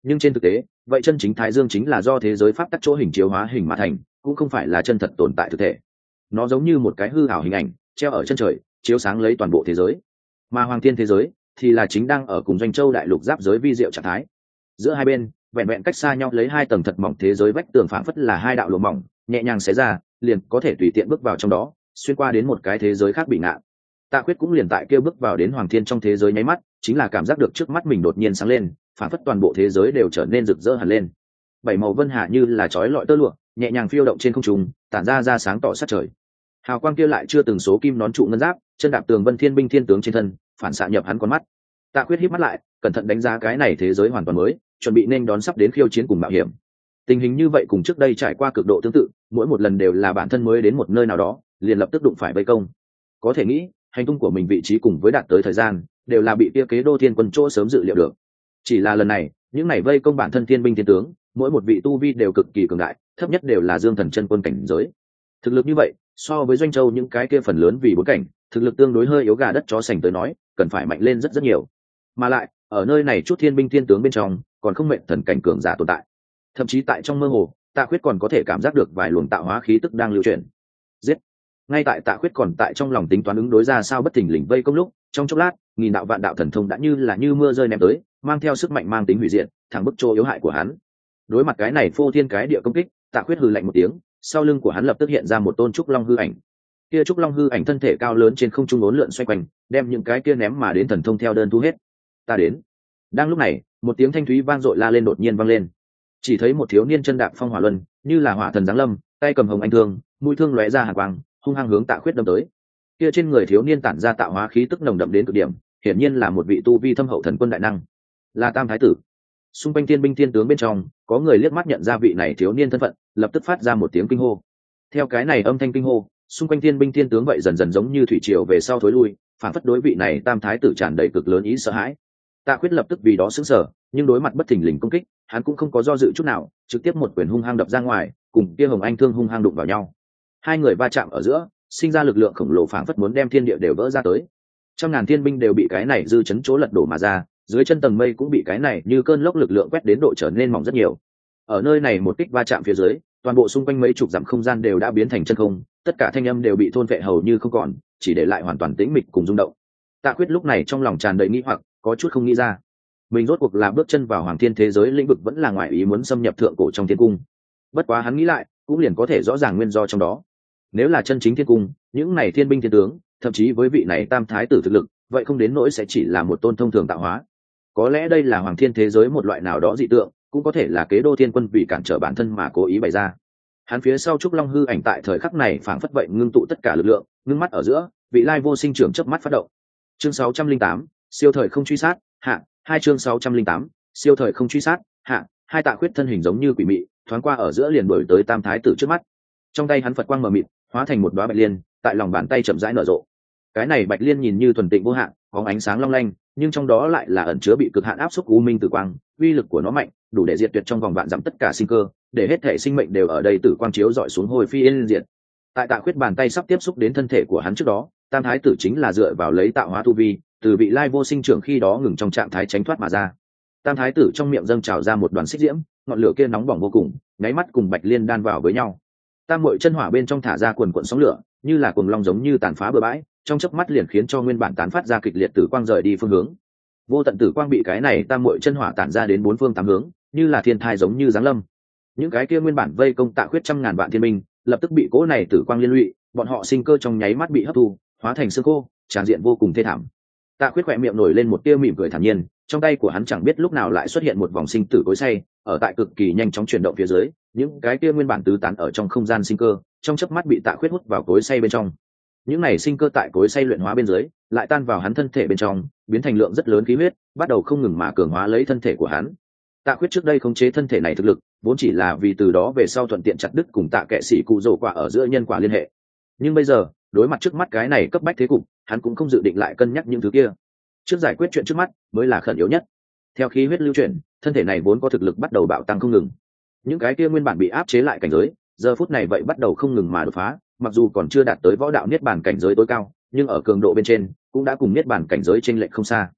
nhưng trên thực tế vậy chân chính thái dương chính là do thế giới pháp tắc chỗ hình chiếu hóa hình mà thành, cũng không phải là chân thật tồn tại thực thể. Nó giống như một cái hư ảo hình ảnh treo ở chân trời, chiếu sáng lấy toàn bộ thế giới. Mà hoàng thiên thế giới thì là chính đang ở cùng Doanh Châu đại lục giáp giới vi diệu trạng thái. Giữa hai bên vẹn vẹn cách xa nhau lấy hai tầng thật mỏng thế giới vách tường phảng phất là hai đạo lụa mỏng nhẹ nhàng xé ra, liền có thể tùy tiện bước vào trong đó, xuyên qua đến một cái thế giới khác bị ngạn. Tạ Quyết cũng liền tại kia bước vào đến hoàng thiên trong thế giới nháy mắt, chính là cảm giác được trước mắt mình đột nhiên sáng lên, phảng phất toàn bộ thế giới đều trở nên rực rỡ hẳn lên. Bảy màu vân hà như là chói lọi tơ lụa, nhẹ nhàng phiêu động trên không trung, tản ra ra sáng tỏ sát trời. Hào quang kia lại chưa từng số kim nón trụ ngân giáp, chân đạp tường vân thiên binh thiên tướng trên thân, phản xạ nhập hắn con mắt. Tạ Quyết híp mắt lại, cẩn thận đánh giá cái này thế giới hoàn toàn mới, chuẩn bị nên đón sắp đến khiêu chiến cùng mạo hiểm. Tình hình như vậy cùng trước đây trải qua cực độ tương tự, mỗi một lần đều là bản thân mới đến một nơi nào đó, liền lập tức đụng phải vây công. Có thể nghĩ, hành tung của mình vị trí cùng với đạt tới thời gian, đều là bị kia kế đô thiên quân chỗ sớm dự liệu được. Chỉ là lần này, những này vây công bản thân thiên binh thiên tướng, mỗi một vị tu vi đều cực kỳ cường đại, thấp nhất đều là Dương Thần chân quân cảnh giới. Thực lực như vậy, so với Doanh Châu những cái kia phần lớn vì bốn cảnh, thực lực tương đối hơi yếu gà đất chó sành tới nói, cần phải mạnh lên rất rất nhiều. Mà lại, ở nơi này chút thiên binh thiên tướng bên trong, còn không mệnh thần cảnh cường giả tồn tại. Thậm chí tại trong mơ hồ, Tạ Khuyết còn có thể cảm giác được vài luồng tạo hóa khí tức đang lưu chuyển. Giết! Ngay tại Tạ Khuyết còn tại trong lòng tính toán ứng đối ra sao bất thình lình vây công lúc, trong chốc lát, nghìn đạo vạn đạo thần thông đã như là như mưa rơi ném tới, mang theo sức mạnh mang tính hủy diệt, thẳng bức chỗ yếu hại của hắn. Đối mặt cái này phô thiên cái địa công kích, Tạ Khuyết hừ lạnh một tiếng, sau lưng của hắn lập tức hiện ra một tôn trúc long hư ảnh. Kia trúc long hư ảnh thân thể cao lớn trên không trung uốn lượn xoay quanh, đem những cái kia ném mà đến thần thông theo đơn thu hết. Ta đến. Đang lúc này, một tiếng thanh thúy vang dội la lên đột nhiên vang lên. Chỉ thấy một thiếu niên chân đạp phong hỏa luân, như là hỏa thần giáng lâm, tay cầm hồng anh thương, mũi thương lóe ra hàn quang, hung hăng hướng Tạ Khuyết đâm tới. Kia trên người thiếu niên tản ra tạo hóa khí tức nồng đậm đến cực điểm, hiển nhiên là một vị tu vi thâm hậu thần quân đại năng, là Tam thái tử. Xung quanh thiên binh thiên tướng bên trong, có người liếc mắt nhận ra vị này thiếu niên thân phận, lập tức phát ra một tiếng kinh hô. Theo cái này âm thanh kinh hô, xung quanh thiên binh thiên tướng vậy dần dần giống như thủy triều về sau thối lui, phản phất đối vị này Tam thái tử tràn đầy cực lớn ý sợ hãi. Tạ Khuyết lập tức vì đó sững sờ, nhưng đối mặt bất thình lình công kích, hắn cũng không có do dự chút nào, trực tiếp một quyền hung hăng đập ra ngoài, cùng kia hồng anh thương hung hăng đụng vào nhau. Hai người va chạm ở giữa, sinh ra lực lượng khổng lồ phảng phất muốn đem thiên địa đều vỡ ra tới. Trăm ngàn thiên binh đều bị cái này dư chấn chỗ lật đổ mà ra, dưới chân tầng mây cũng bị cái này như cơn lốc lực lượng quét đến độ trở nên mỏng rất nhiều. Ở nơi này một kích va chạm phía dưới, toàn bộ xung quanh mấy chục dặm không gian đều đã biến thành chân không, tất cả thanh âm đều bị thôn phệ hầu như không còn, chỉ để lại hoàn toàn tĩnh mịch cùng rung động. Tạ Khuyết lúc này trong lòng tràn đầy nghi hoặc, có chút không nghĩ ra, mình rốt cuộc là bước chân vào hoàng thiên thế giới lĩnh vực vẫn là ngoại ý muốn xâm nhập thượng cổ trong thiên cung. Bất quá hắn nghĩ lại, cũng liền có thể rõ ràng nguyên do trong đó. Nếu là chân chính thiên cung, những này thiên binh thiên tướng, thậm chí với vị này Tam thái tử thực lực, vậy không đến nỗi sẽ chỉ là một tôn thông thường tạo hóa. Có lẽ đây là hoàng thiên thế giới một loại nào đó dị tượng, cũng có thể là kế đô thiên quân vì cản trở bản thân mà cố ý bày ra. Hắn phía sau trúc long hư ảnh tại thời khắc này phảng phất vậy ngưng tụ tất cả lực lượng, ngưng mắt ở giữa, vị lai vô sinh trưởng chớp mắt phát động. Chương sáu trăm linh tám, siêu thời không truy sát, hạ, hai chương sáu trăm linh tám, siêu thời không truy sát, hạ, hai Tạ Khuyết thân hình giống như quỷ mị, thoáng qua ở giữa liền đuổi tới Tam thái tử trước mắt. Trong tay hắn Phật quang mờ mịt, hóa thành một đóa bạch liên, tại lòng bàn tay chậm rãi nở rộ. Cái này bạch liên nhìn như thuần tịnh vô hạn, có ánh sáng long lanh, nhưng trong đó lại là ẩn chứa bị cực hạn áp suất u minh tử quang, uy lực của nó mạnh, đủ để diệt tuyệt trong vòng vạn dặm tất cả sinh cơ, để hết thể sinh mệnh đều ở đây tử quang chiếu dọi xuống hồi phi yên diệt. Tại Tạ Khuyết bàn tay sắp tiếp xúc đến thân thể của hắn trước đó, Tam thái tử chính là dựa vào lấy tạo hóa tu vi, từ vị lai vô sinh trưởng khi đó ngừng trong trạng thái tránh thoát mà ra. Tam thái tử trong miệng dâng trào ra một đoàn xích diễm, ngọn lửa kia nóng bỏng vô cùng, nháy mắt cùng bạch liên đan vào với nhau. Tam muội chân hỏa bên trong thả ra quần quần sóng lửa, như là cuồng long giống như tàn phá bừa bãi, trong chớp mắt liền khiến cho nguyên bản tán phát ra kịch liệt tử quang rời đi phương hướng. Vô tận tử quang bị cái này tam muội chân hỏa tản ra đến bốn phương tám hướng, như là thiên thai giống như giáng lâm. Những cái kia nguyên bản vây công Tạ Khuyết trăm ngàn vạn thiên binh, lập tức bị cỗ này tử quang liên lụy, bọn họ sinh cơ trong nháy mắt bị hấp thu, hóa thành xương khô, tràn diện vô cùng thê thảm. Tạ Khuyết khỏe miệng nổi lên một tia mỉm cười thản nhiên, trong tay của hắn chẳng biết lúc nào lại xuất hiện một vòng sinh tử cối xay, ở tại cực kỳ nhanh chóng chuyển động phía dưới, những cái kia nguyên bản tứ tán ở trong không gian sinh cơ, trong chớp mắt bị Tạ Khuyết hút vào cối xay bên trong. Những này sinh cơ tại cối xay luyện hóa bên dưới, lại tan vào hắn thân thể bên trong, biến thành lượng rất lớn khí huyết, bắt đầu không ngừng mà cường hóa lấy thân thể của hắn. Tạ Khuyết trước đây khống chế thân thể này thực lực, vốn chỉ là vì từ đó về sau thuận tiện chặt đứt cùng Tạ Kệ Sĩ cụ rồ quả ở giữa nhân quả liên hệ. Nhưng bây giờ, đối mặt trước mắt cái này cấp bách thế cục, hắn cũng không dự định lại cân nhắc những thứ kia. Trước giải quyết chuyện trước mắt mới là khẩn yếu nhất. Theo khí huyết lưu chuyển, thân thể này vốn có thực lực bắt đầu bạo tăng không ngừng. Những cái kia nguyên bản bị áp chế lại cảnh giới, giờ phút này vậy bắt đầu không ngừng mà đột phá, mặc dù còn chưa đạt tới võ đạo niết bàn cảnh giới tối cao, nhưng ở cường độ bên trên cũng đã cùng niết bàn cảnh giới chênh lệch không xa.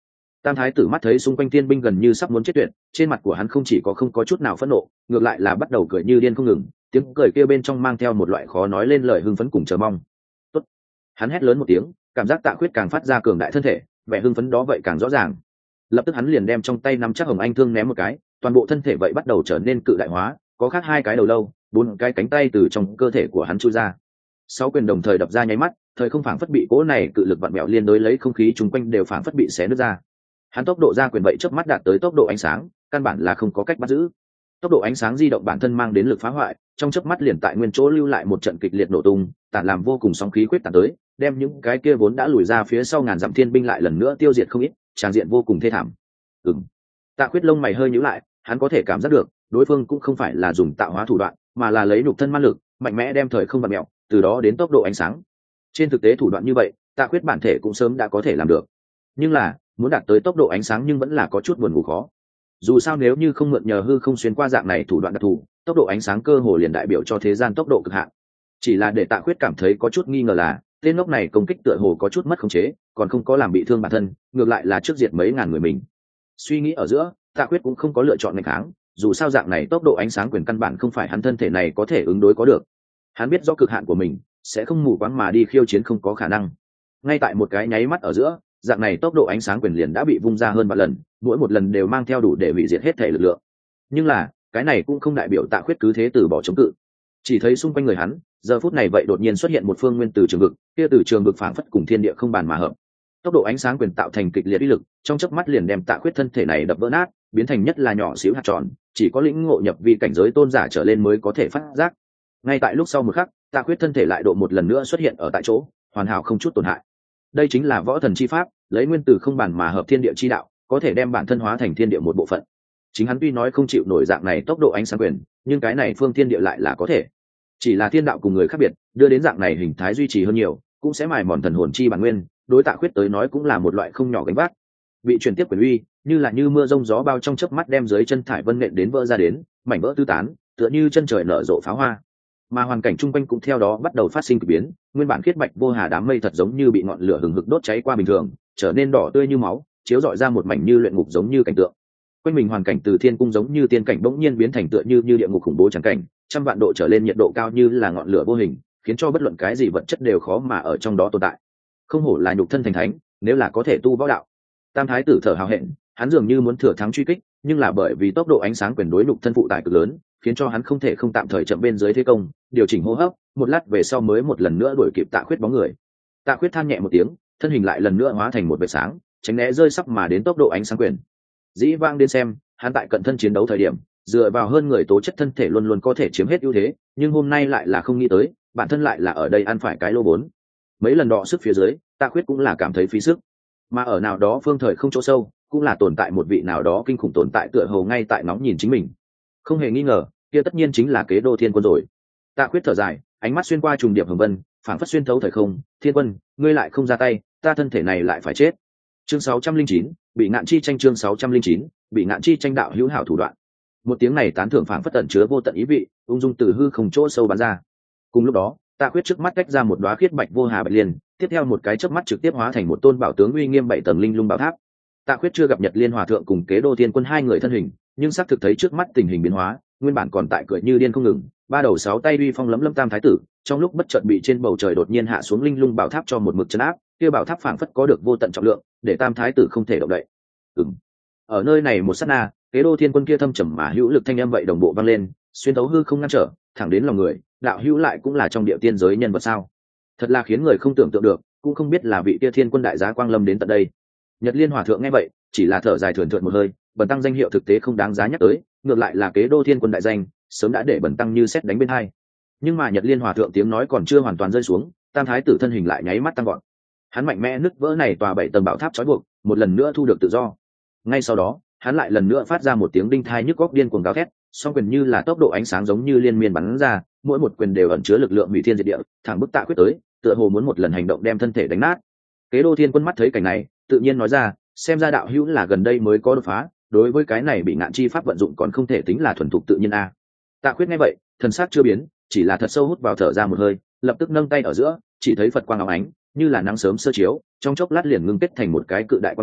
Tam thái tử mắt thấy xung quanh thiên binh gần như sắp muốn chết tuyệt, trên mặt của hắn không chỉ có không có chút nào phẫn nộ, ngược lại là bắt đầu cười như điên không ngừng, tiếng cười kia bên trong mang theo một loại khó nói lên lời hưng phấn cùng chờ mong. Tốt. Hắn hét lớn một tiếng, cảm giác Tạ Khuyết càng phát ra cường đại thân thể, vẻ hưng phấn đó vậy càng rõ ràng. Lập tức hắn liền đem trong tay nắm chắc hồng anh thương ném một cái, toàn bộ thân thể vậy bắt đầu trở nên cự đại hóa, có khác hai cái đầu lâu, bốn cái cánh tay từ trong cơ thể của hắn chui ra. Sáu quyền đồng thời đập ra nháy mắt, thời không phảng phất bị cỗ này cự lực vặn mèo liên đối lấy không khí chung quanh đều phảng phất bị xé nứt ra. Hắn tốc độ ra quyền vậy chớp mắt đạt tới tốc độ ánh sáng, căn bản là không có cách bắt giữ. Tốc độ ánh sáng di động bản thân mang đến lực phá hoại, trong chớp mắt liền tại nguyên chỗ lưu lại một trận kịch liệt nổ tung, tản làm vô cùng sóng khí quyết tản tới, đem những cái kia vốn đã lùi ra phía sau ngàn dặm thiên binh lại lần nữa tiêu diệt không ít, tràn diện vô cùng thê thảm. Ừm. Tạ Khuyết lông mày hơi nhíu lại, hắn có thể cảm giác được, đối phương cũng không phải là dùng tạo hóa thủ đoạn, mà là lấy nhục thân ma lực, mạnh mẽ đem thời không vặn mèo, từ đó đến tốc độ ánh sáng. Trên thực tế thủ đoạn như vậy, Tạ Khuyết bản thể cũng sớm đã có thể làm được. Nhưng là, muốn đạt tới tốc độ ánh sáng nhưng vẫn là có chút buồn ngủ khó. Dù sao nếu như không mượn nhờ hư không xuyên qua dạng này thủ đoạn đặc thù, tốc độ ánh sáng cơ hồ liền đại biểu cho thế gian tốc độ cực hạn. Chỉ là để Tạ Khuyết cảm thấy có chút nghi ngờ là, tên ngốc này công kích tựa hồ có chút mất khống chế, còn không có làm bị thương bản thân, ngược lại là trước diệt mấy ngàn người mình. Suy nghĩ ở giữa, Tạ Khuyết cũng không có lựa chọn nghênh kháng, dù sao dạng này tốc độ ánh sáng quyền căn bản không phải hắn thân thể này có thể ứng đối có được. Hắn biết rõ cực hạn của mình, sẽ không mù quáng mà đi khiêu chiến không có khả năng. Ngay tại một cái nháy mắt ở giữa, dạng này tốc độ ánh sáng quyền liền đã bị vung ra hơn vài lần, mỗi một lần đều mang theo đủ để hủy diệt hết thể lực lượng. Nhưng là, cái này cũng không đại biểu Tạ Khuyết cứ thế từ bỏ chống cự. Chỉ thấy xung quanh người hắn, giờ phút này vậy đột nhiên xuất hiện một phương nguyên từ trường vực, kia từ trường vực phảng phất cùng thiên địa không bàn mà hợp. Tốc độ ánh sáng quyền tạo thành kịch liệt uy lực, trong chớp mắt liền đem Tạ Khuyết thân thể này đập vỡ nát, biến thành nhất là nhỏ xíu hạt tròn, chỉ có lĩnh ngộ nhập vi cảnh giới tôn giả trở lên mới có thể phát giác. Ngay tại lúc sau một khắc, Tạ Khuyết thân thể lại độ một lần nữa xuất hiện ở tại chỗ, hoàn hảo không chút tổn hại. Đây chính là võ thần chi pháp, lấy nguyên tử không bàn mà hợp thiên địa chi đạo, có thể đem bản thân hóa thành thiên địa một bộ phận. Chính hắn tuy nói không chịu nổi dạng này tốc độ ánh sáng quyền, nhưng cái này phương thiên địa lại là có thể. Chỉ là thiên đạo cùng người khác biệt, đưa đến dạng này hình thái duy trì hơn nhiều, cũng sẽ mài mòn thần hồn chi bản nguyên, đối Tạ Khuyết tới nói cũng là một loại không nhỏ gánh vác. Bị truyền tiếp quyền uy, như là như mưa rông gió bao trong chớp mắt đem dưới chân thải vân nện đến vỡ ra đến, mảnh vỡ tứ tán, tựa như chân trời nở rộ pháo hoa. Mà hoàn cảnh chung quanh cũng theo đó bắt đầu phát sinh kỳ biến, nguyên bản khiết bạch vô hà đám mây thật giống như bị ngọn lửa hừng hực đốt cháy qua bình thường, trở nên đỏ tươi như máu, chiếu rọi ra một mảnh như luyện ngục giống như cảnh tượng. Quanh mình hoàn cảnh từ thiên cung giống như tiên cảnh bỗng nhiên biến thành tựa như như địa ngục khủng bố trắng cảnh, trăm vạn độ trở lên nhiệt độ cao như là ngọn lửa vô hình, khiến cho bất luận cái gì vật chất đều khó mà ở trong đó tồn tại. Không hổ là nhục thân thành thánh, nếu là có thể tu võ đạo. Tam thái tử thở hào hẹn, hắn dường như muốn thừa thắng truy kích, nhưng là bởi vì tốc độ ánh sáng quyền đối nhục thân phụ tải cực lớn, khiến cho hắn không thể không tạm thời chậm bên dưới thế công, điều chỉnh hô hấp, một lát về sau mới một lần nữa đuổi kịp Tạ Khuyết bóng người. Tạ Khuyết than nhẹ một tiếng, thân hình lại lần nữa hóa thành một vệt sáng, tránh né rơi sắp mà đến tốc độ ánh sáng quyền. Dĩ vang đến xem, hắn tại cận thân chiến đấu thời điểm, dựa vào hơn người tố chất thân thể luôn luôn có thể chiếm hết ưu thế, nhưng hôm nay lại là không nghĩ tới, bản thân lại là ở đây ăn phải cái lô vốn. Mấy lần đọ sức phía dưới, Tạ Khuyết cũng là cảm thấy phí sức. Mà ở nào đó phương thời không chỗ sâu, cũng là tồn tại một vị nào đó kinh khủng tồn tại tựa hồ ngay tại nóng nhìn chính mình. Không hề nghi ngờ, kia tất nhiên chính là Kế Đô Thiên Quân rồi. Tạ Khuyết thở dài, ánh mắt xuyên qua trùng điệp hồng vân, phảng phất xuyên thấu thời không. Thiên Quân, ngươi lại không ra tay, ta thân thể này lại phải chết. Chương sáu trăm linh chín, bị ngạn chi tranh chương sáu trăm linh chín, bị ngạn chi tranh đạo hữu hảo thủ đoạn. Một tiếng này tán thưởng phảng phất tận chứa vô tận ý vị, ung dung từ hư không chỗ sâu bắn ra. Cùng lúc đó, Tạ Khuyết trước mắt tách ra một đóa khiết bạch vô hà bạch liên, tiếp theo một cái chớp mắt trực tiếp hóa thành một tôn bảo tướng uy nghiêm bảy tầng linh lung bảo tháp. Tạ Khuyết chưa gặp Nhật Liên Hòa thượng cùng Kế Đô Thiên Quân hai người thân hình, nhưng xác thực thấy trước mắt tình hình biến hóa, nguyên bản còn tại cười như điên không ngừng, ba đầu sáu tay uy phong lấm lấm tam thái tử, trong lúc bất chợt bị trên bầu trời đột nhiên hạ xuống linh lung bảo tháp cho một mực trấn áp, kia bảo tháp phảng phất có được vô tận trọng lượng, để tam thái tử không thể động đậy. Ừm. Ở nơi này một sát na, Kế Đô Thiên Quân kia thâm trầm mà hữu lực thanh âm vậy đồng bộ vang lên, xuyên thấu hư không ngăn trở, thẳng đến lòng người, đạo hữu lại cũng là trong địa tiên giới nhân vật sao? Thật là khiến người không tưởng tượng được, cũng không biết là vị kia Thiên Quân đại giá quang lâm đến tận đây. Nhật Liên Hòa thượng nghe vậy, chỉ là thở dài thườn thượt một hơi, bần tăng danh hiệu thực tế không đáng giá nhắc tới, ngược lại là Kế Đô Thiên Quân đại danh, sớm đã để bần tăng như sét đánh bên hai. Nhưng mà Nhật Liên Hòa thượng tiếng nói còn chưa hoàn toàn rơi xuống, tam thái tử thân hình lại nháy mắt tăng gọn. Hắn mạnh mẽ nứt vỡ này tòa bảy tầng bảo tháp trói buộc, một lần nữa thu được tự do. Ngay sau đó, hắn lại lần nữa phát ra một tiếng đinh thai nhức góc điên cuồng gào thét, song quyền như là tốc độ ánh sáng giống như liên miên bắn ra, mỗi một quyền đều ẩn chứa lực lượng hủy thiên diệt địa, thẳng bức Tạ Khuyết tới, tựa hồ muốn một lần hành động đem thân thể đánh nát. Kế Đô Thiên Quân mắt thấy cảnh này, tự nhiên nói ra, xem ra đạo hữu là gần đây mới có đột phá, đối với cái này bị ngạn chi pháp vận dụng còn không thể tính là thuần thục tự nhiên a. Tạ Khuyết nghe vậy, thần sắc chưa biến, chỉ là thật sâu hút vào thở ra một hơi, lập tức nâng tay ở giữa, chỉ thấy Phật quang óng ánh, như là nắng sớm sơ chiếu, trong chốc lát liền ngưng kết thành một cái cự đại quang kén,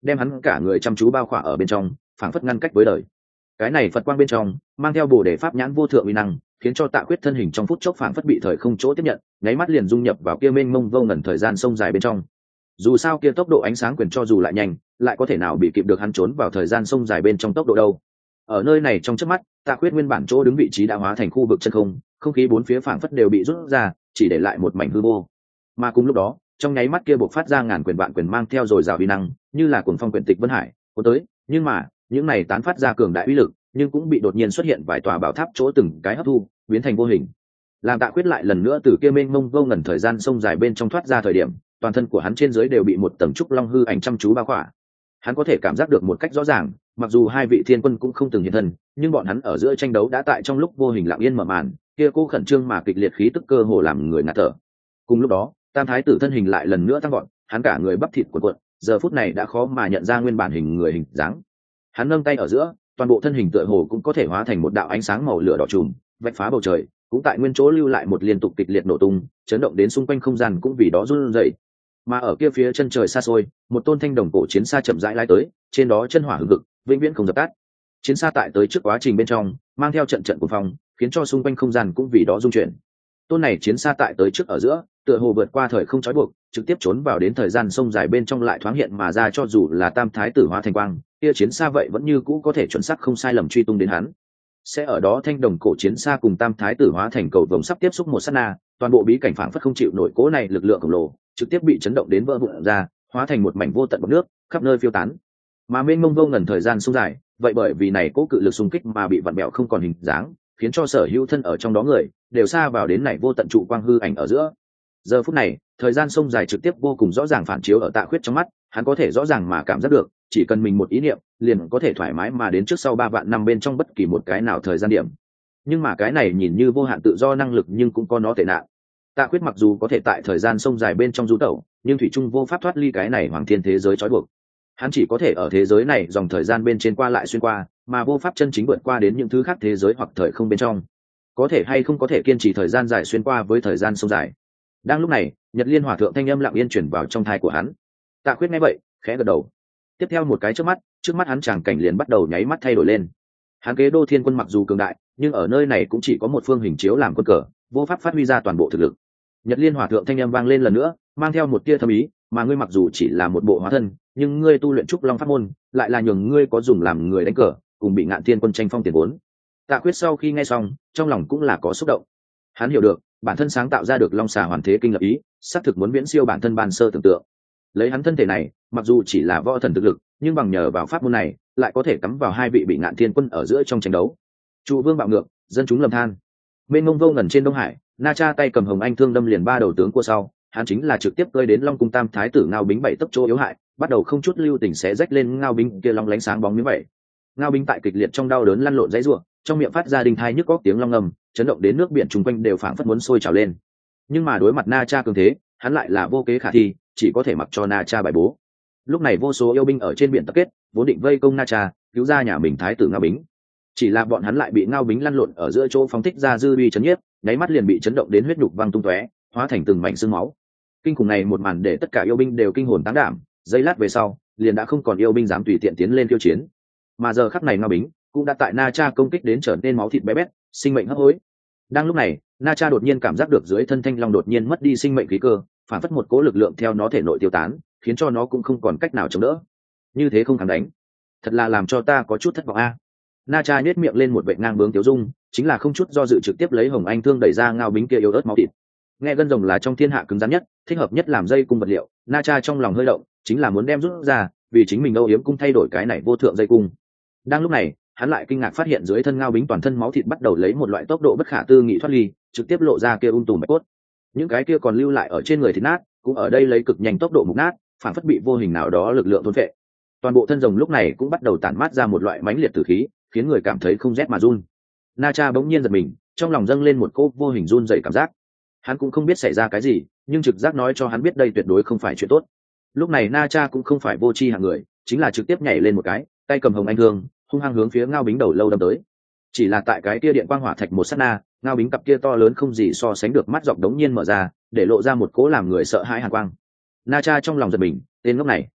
đem hắn cả người chăm chú bao khỏa ở bên trong, phảng phất ngăn cách với đời. Cái này Phật quang bên trong mang theo bồ đề pháp nhãn vô thượng uy năng, khiến cho Tạ Khuyết thân hình trong phút chốc phảng phất bị thời không chỗ tiếp nhận, nháy mắt liền dung nhập vào kia mênh mông vô ngần thời gian sông dài bên trong. Dù sao kia tốc độ ánh sáng quyền cho dù lại nhanh, lại có thể nào bị kịp được hắn trốn vào thời gian sông dài bên trong tốc độ đâu. Ở nơi này trong chớp mắt, Tạ Khuyết nguyên bản chỗ đứng vị trí đã hóa thành khu vực chân không, không khí bốn phía phảng phất đều bị rút ra, chỉ để lại một mảnh hư vô. Mà cùng lúc đó, trong nháy mắt kia bộc phát ra ngàn quyền vạn quyền mang theo rồi rào uy năng, như là cuồng phong quyển tịch vân hải, cuốn tới, nhưng mà, những này tán phát ra cường đại uy lực, nhưng cũng bị đột nhiên xuất hiện vài tòa bảo tháp chỗ từng cái hấp thu, biến thành vô hình. Làm Tạ Khuyết lại lần nữa từ kia mênh mông vô ngần thời gian sông dài bên trong thoát ra thời điểm, toàn thân của hắn trên dưới đều bị một tầng trúc long hư ảnh chăm chú bao khỏa. Hắn có thể cảm giác được một cách rõ ràng, mặc dù hai vị thiên quân cũng không từng hiện thân, nhưng bọn hắn ở giữa tranh đấu đã tại trong lúc vô hình lặng yên mở màn, kia cô khẩn trương mà kịch liệt khí tức cơ hồ làm người ngạt thở. Cùng lúc đó, Tam thái tử thân hình lại lần nữa tăng vọt, hắn cả người bắp thịt cuộn cuộn, giờ phút này đã khó mà nhận ra nguyên bản hình người hình dáng. Hắn nâng tay ở giữa, toàn bộ thân hình tựa hồ cũng có thể hóa thành một đạo ánh sáng màu lửa đỏ trùm, vạch phá bầu trời, cũng tại nguyên chỗ lưu lại một liên tục kịch liệt nổ tung, chấn động đến xung quanh không gian cũng vì đó run rẩy. Mà ở kia phía chân trời xa xôi, một tôn thanh đồng cổ chiến xa chậm rãi lái tới, trên đó chân hỏa hừng hực, vĩnh viễn không dập tắt. Chiến xa tại tới trước quá trình bên trong, mang theo trận trận cuồng phong, khiến cho xung quanh không gian cũng vì đó rung chuyển. Tôn này chiến xa tại tới trước ở giữa, tựa hồ vượt qua thời không trói buộc, trực tiếp trốn vào đến thời gian sông dài bên trong lại thoáng hiện mà ra, cho dù là Tam thái tử hóa thành quang, kia chiến xa vậy vẫn như cũ có thể chuẩn xác không sai lầm truy tung đến hắn. Sẽ ở đó thanh đồng cổ chiến xa cùng Tam thái tử hóa thành cầu vồng sắp tiếp xúc một sát na, toàn bộ bí cảnh phảng phất không chịu nổi cố này lực lượng khổng lồ, trực tiếp bị chấn động đến vỡ vụn ra, hóa thành một mảnh vô tận bọt nước, khắp nơi phiêu tán. Mà mênh mông vô ngần thời gian sông dài, vậy bởi vì này cố cự lực xung kích mà bị vặn bẹo không còn hình dáng, khiến cho sở hữu thân ở trong đó người đều xa vào đến này vô tận trụ quang hư ảnh ở giữa. Giờ phút này, thời gian sông dài trực tiếp vô cùng rõ ràng phản chiếu ở Tạ Khuyết trong mắt, hắn có thể rõ ràng mà cảm giác được, chỉ cần mình một ý niệm, liền có thể thoải mái mà đến trước sau ba vạn năm bên trong bất kỳ một cái nào thời gian điểm. Nhưng mà cái này nhìn như vô hạn tự do năng lực nhưng cũng có nó tệ nạn. Tạ Khuyết mặc dù có thể tại thời gian sông dài bên trong du tẩu, nhưng thủy trung vô pháp thoát ly cái này hoàng thiên thế giới trói buộc. Hắn chỉ có thể ở thế giới này dòng thời gian bên trên qua lại xuyên qua, mà vô pháp chân chính vượt qua đến những thứ khác thế giới hoặc thời không bên trong. Có thể hay không có thể kiên trì thời gian dài xuyên qua với thời gian sông dài. Đang lúc này, Nhật Liên Hòa thượng thanh âm lặng yên chuyển vào trong thai của hắn. Tạ Khuyết nghe vậy, khẽ gật đầu. Tiếp theo một cái trước mắt, trước mắt hắn tràng cảnh liền bắt đầu nháy mắt thay đổi lên. Hắn kế đô thiên quân mặc dù cường đại, nhưng ở nơi này cũng chỉ có một phương hình chiếu làm quân cờ, vô pháp phát huy ra toàn bộ thực lực. Nhật Liên Hòa thượng thanh âm vang lên lần nữa, mang theo một tia thâm ý, mà ngươi mặc dù chỉ là một bộ hóa thân, nhưng ngươi tu luyện trúc long pháp môn, lại là nhường ngươi có dùng làm người đánh cờ, cùng bị Ngạn Thiên quân tranh phong tiền vốn. Tạ Khuyết sau khi nghe xong, trong lòng cũng là có xúc động. Hắn hiểu được, bản thân sáng tạo ra được long xà hoàn thế kinh lập ý, xác thực muốn viễn siêu bản thân ban sơ tưởng tượng. Lấy hắn thân thể này, mặc dù chỉ là võ thần thực lực, nhưng bằng nhờ vào pháp môn này, lại có thể cắm vào hai vị bị Ngạn Thiên quân ở giữa trong tranh đấu. Trụ vương bạo ngược, dân chúng lầm than. Bên ngông vô ngần trên Đông Hải, Na Cha tay cầm hồng anh thương đâm liền ba đầu tướng cua sau, hắn chính là trực tiếp cơi đến Long cung Tam thái tử Ngao Bính bảy tấc chỗ yếu hại, bắt đầu không chút lưu tình xé rách lên Ngao Bính kia long lánh sáng bóng miếng vậy. Ngao Bính tại kịch liệt trong đau đớn lăn lộn dãy rủa, trong miệng phát ra đinh thai nhức óc tiếng long ngầm, chấn động đến nước biển chung quanh đều phảng phất muốn sôi trào lên. Nhưng mà đối mặt Na Cha cường thế, hắn lại là vô kế khả thi, chỉ có thể mặc cho Na Cha bài bố. Lúc này vô số yêu binh ở trên biển tập kết, vốn định vây công Na Cha, cứu ra nhà mình thái tử Ngao Bính. Chỉ là bọn hắn lại bị Ngao Bính lăn lộn ở giữa chỗ phóng thích ra dư uy chấn nhiếp, nháy mắt liền bị chấn động đến huyết nhục văng tung tóe, hóa thành từng mảnh xương máu. Kinh khủng này một màn để tất cả yêu binh đều kinh hồn táng đảm, giây lát về sau, liền đã không còn yêu binh dám tùy tiện tiến lên khiêu chiến. Mà giờ khắc này Ngao Bính cũng đã tại Na Cha công kích đến trở nên máu thịt bé bét, sinh mệnh hấp hối. Đang lúc này, Na Cha đột nhiên cảm giác được dưới thân thanh long đột nhiên mất đi sinh mệnh khí cơ, phản phất một cỗ lực lượng theo nó thể nội tiêu tán, khiến cho nó cũng không còn cách nào chống đỡ. Như thế không thắng đánh, thật là làm cho ta có chút thất vọng a. Na Cha nhếch miệng lên một vệt ngang bướng tiêu dung, chính là không chút do dự trực tiếp lấy hồng anh thương đẩy ra Ngao Bính kia yếu ớt máu thịt. Nghe gân rồng là trong thiên hạ cứng rắn nhất, thích hợp nhất làm dây cung vật liệu, Na Cha trong lòng hơi động, chính là muốn đem rút ra, vì chính mình âu yếm cung thay đổi cái này vô thượng dây cung. Đang lúc này, hắn lại kinh ngạc phát hiện dưới thân Ngao Bính toàn thân máu thịt bắt đầu lấy một loại tốc độ bất khả tư nghị thoát ly, trực tiếp lộ ra kia ung tùm bạch cốt. Những cái kia còn lưu lại ở trên người thịt nát, cũng ở đây lấy cực nhanh tốc độ mục nát, phản phất bị vô hình nào đó lực lượng thôn phệ. Toàn bộ thân rồng lúc này cũng bắt đầu tản mát ra một loại mãnh liệt tử khí, khiến người cảm thấy không rét mà run. Na Cha bỗng nhiên giật mình, trong lòng dâng lên một cỗ vô hình run rẩy cảm giác. Hắn cũng không biết xảy ra cái gì, nhưng trực giác nói cho hắn biết đây tuyệt đối không phải chuyện tốt. Lúc này Na Cha cũng không phải vô tri hạng người, chính là trực tiếp nhảy lên một cái, tay cầm hồng anh thương, hung hăng hướng phía Ngao Bính đầu lâu đâm tới. Chỉ là tại cái kia điện quang hỏa thạch một sát na, Ngao Bính cặp kia to lớn không gì so sánh được mắt dọc đống nhiên mở ra, để lộ ra một cỗ làm người sợ hãi hàn quang. Na Cha trong lòng giật mình, tên ngốc này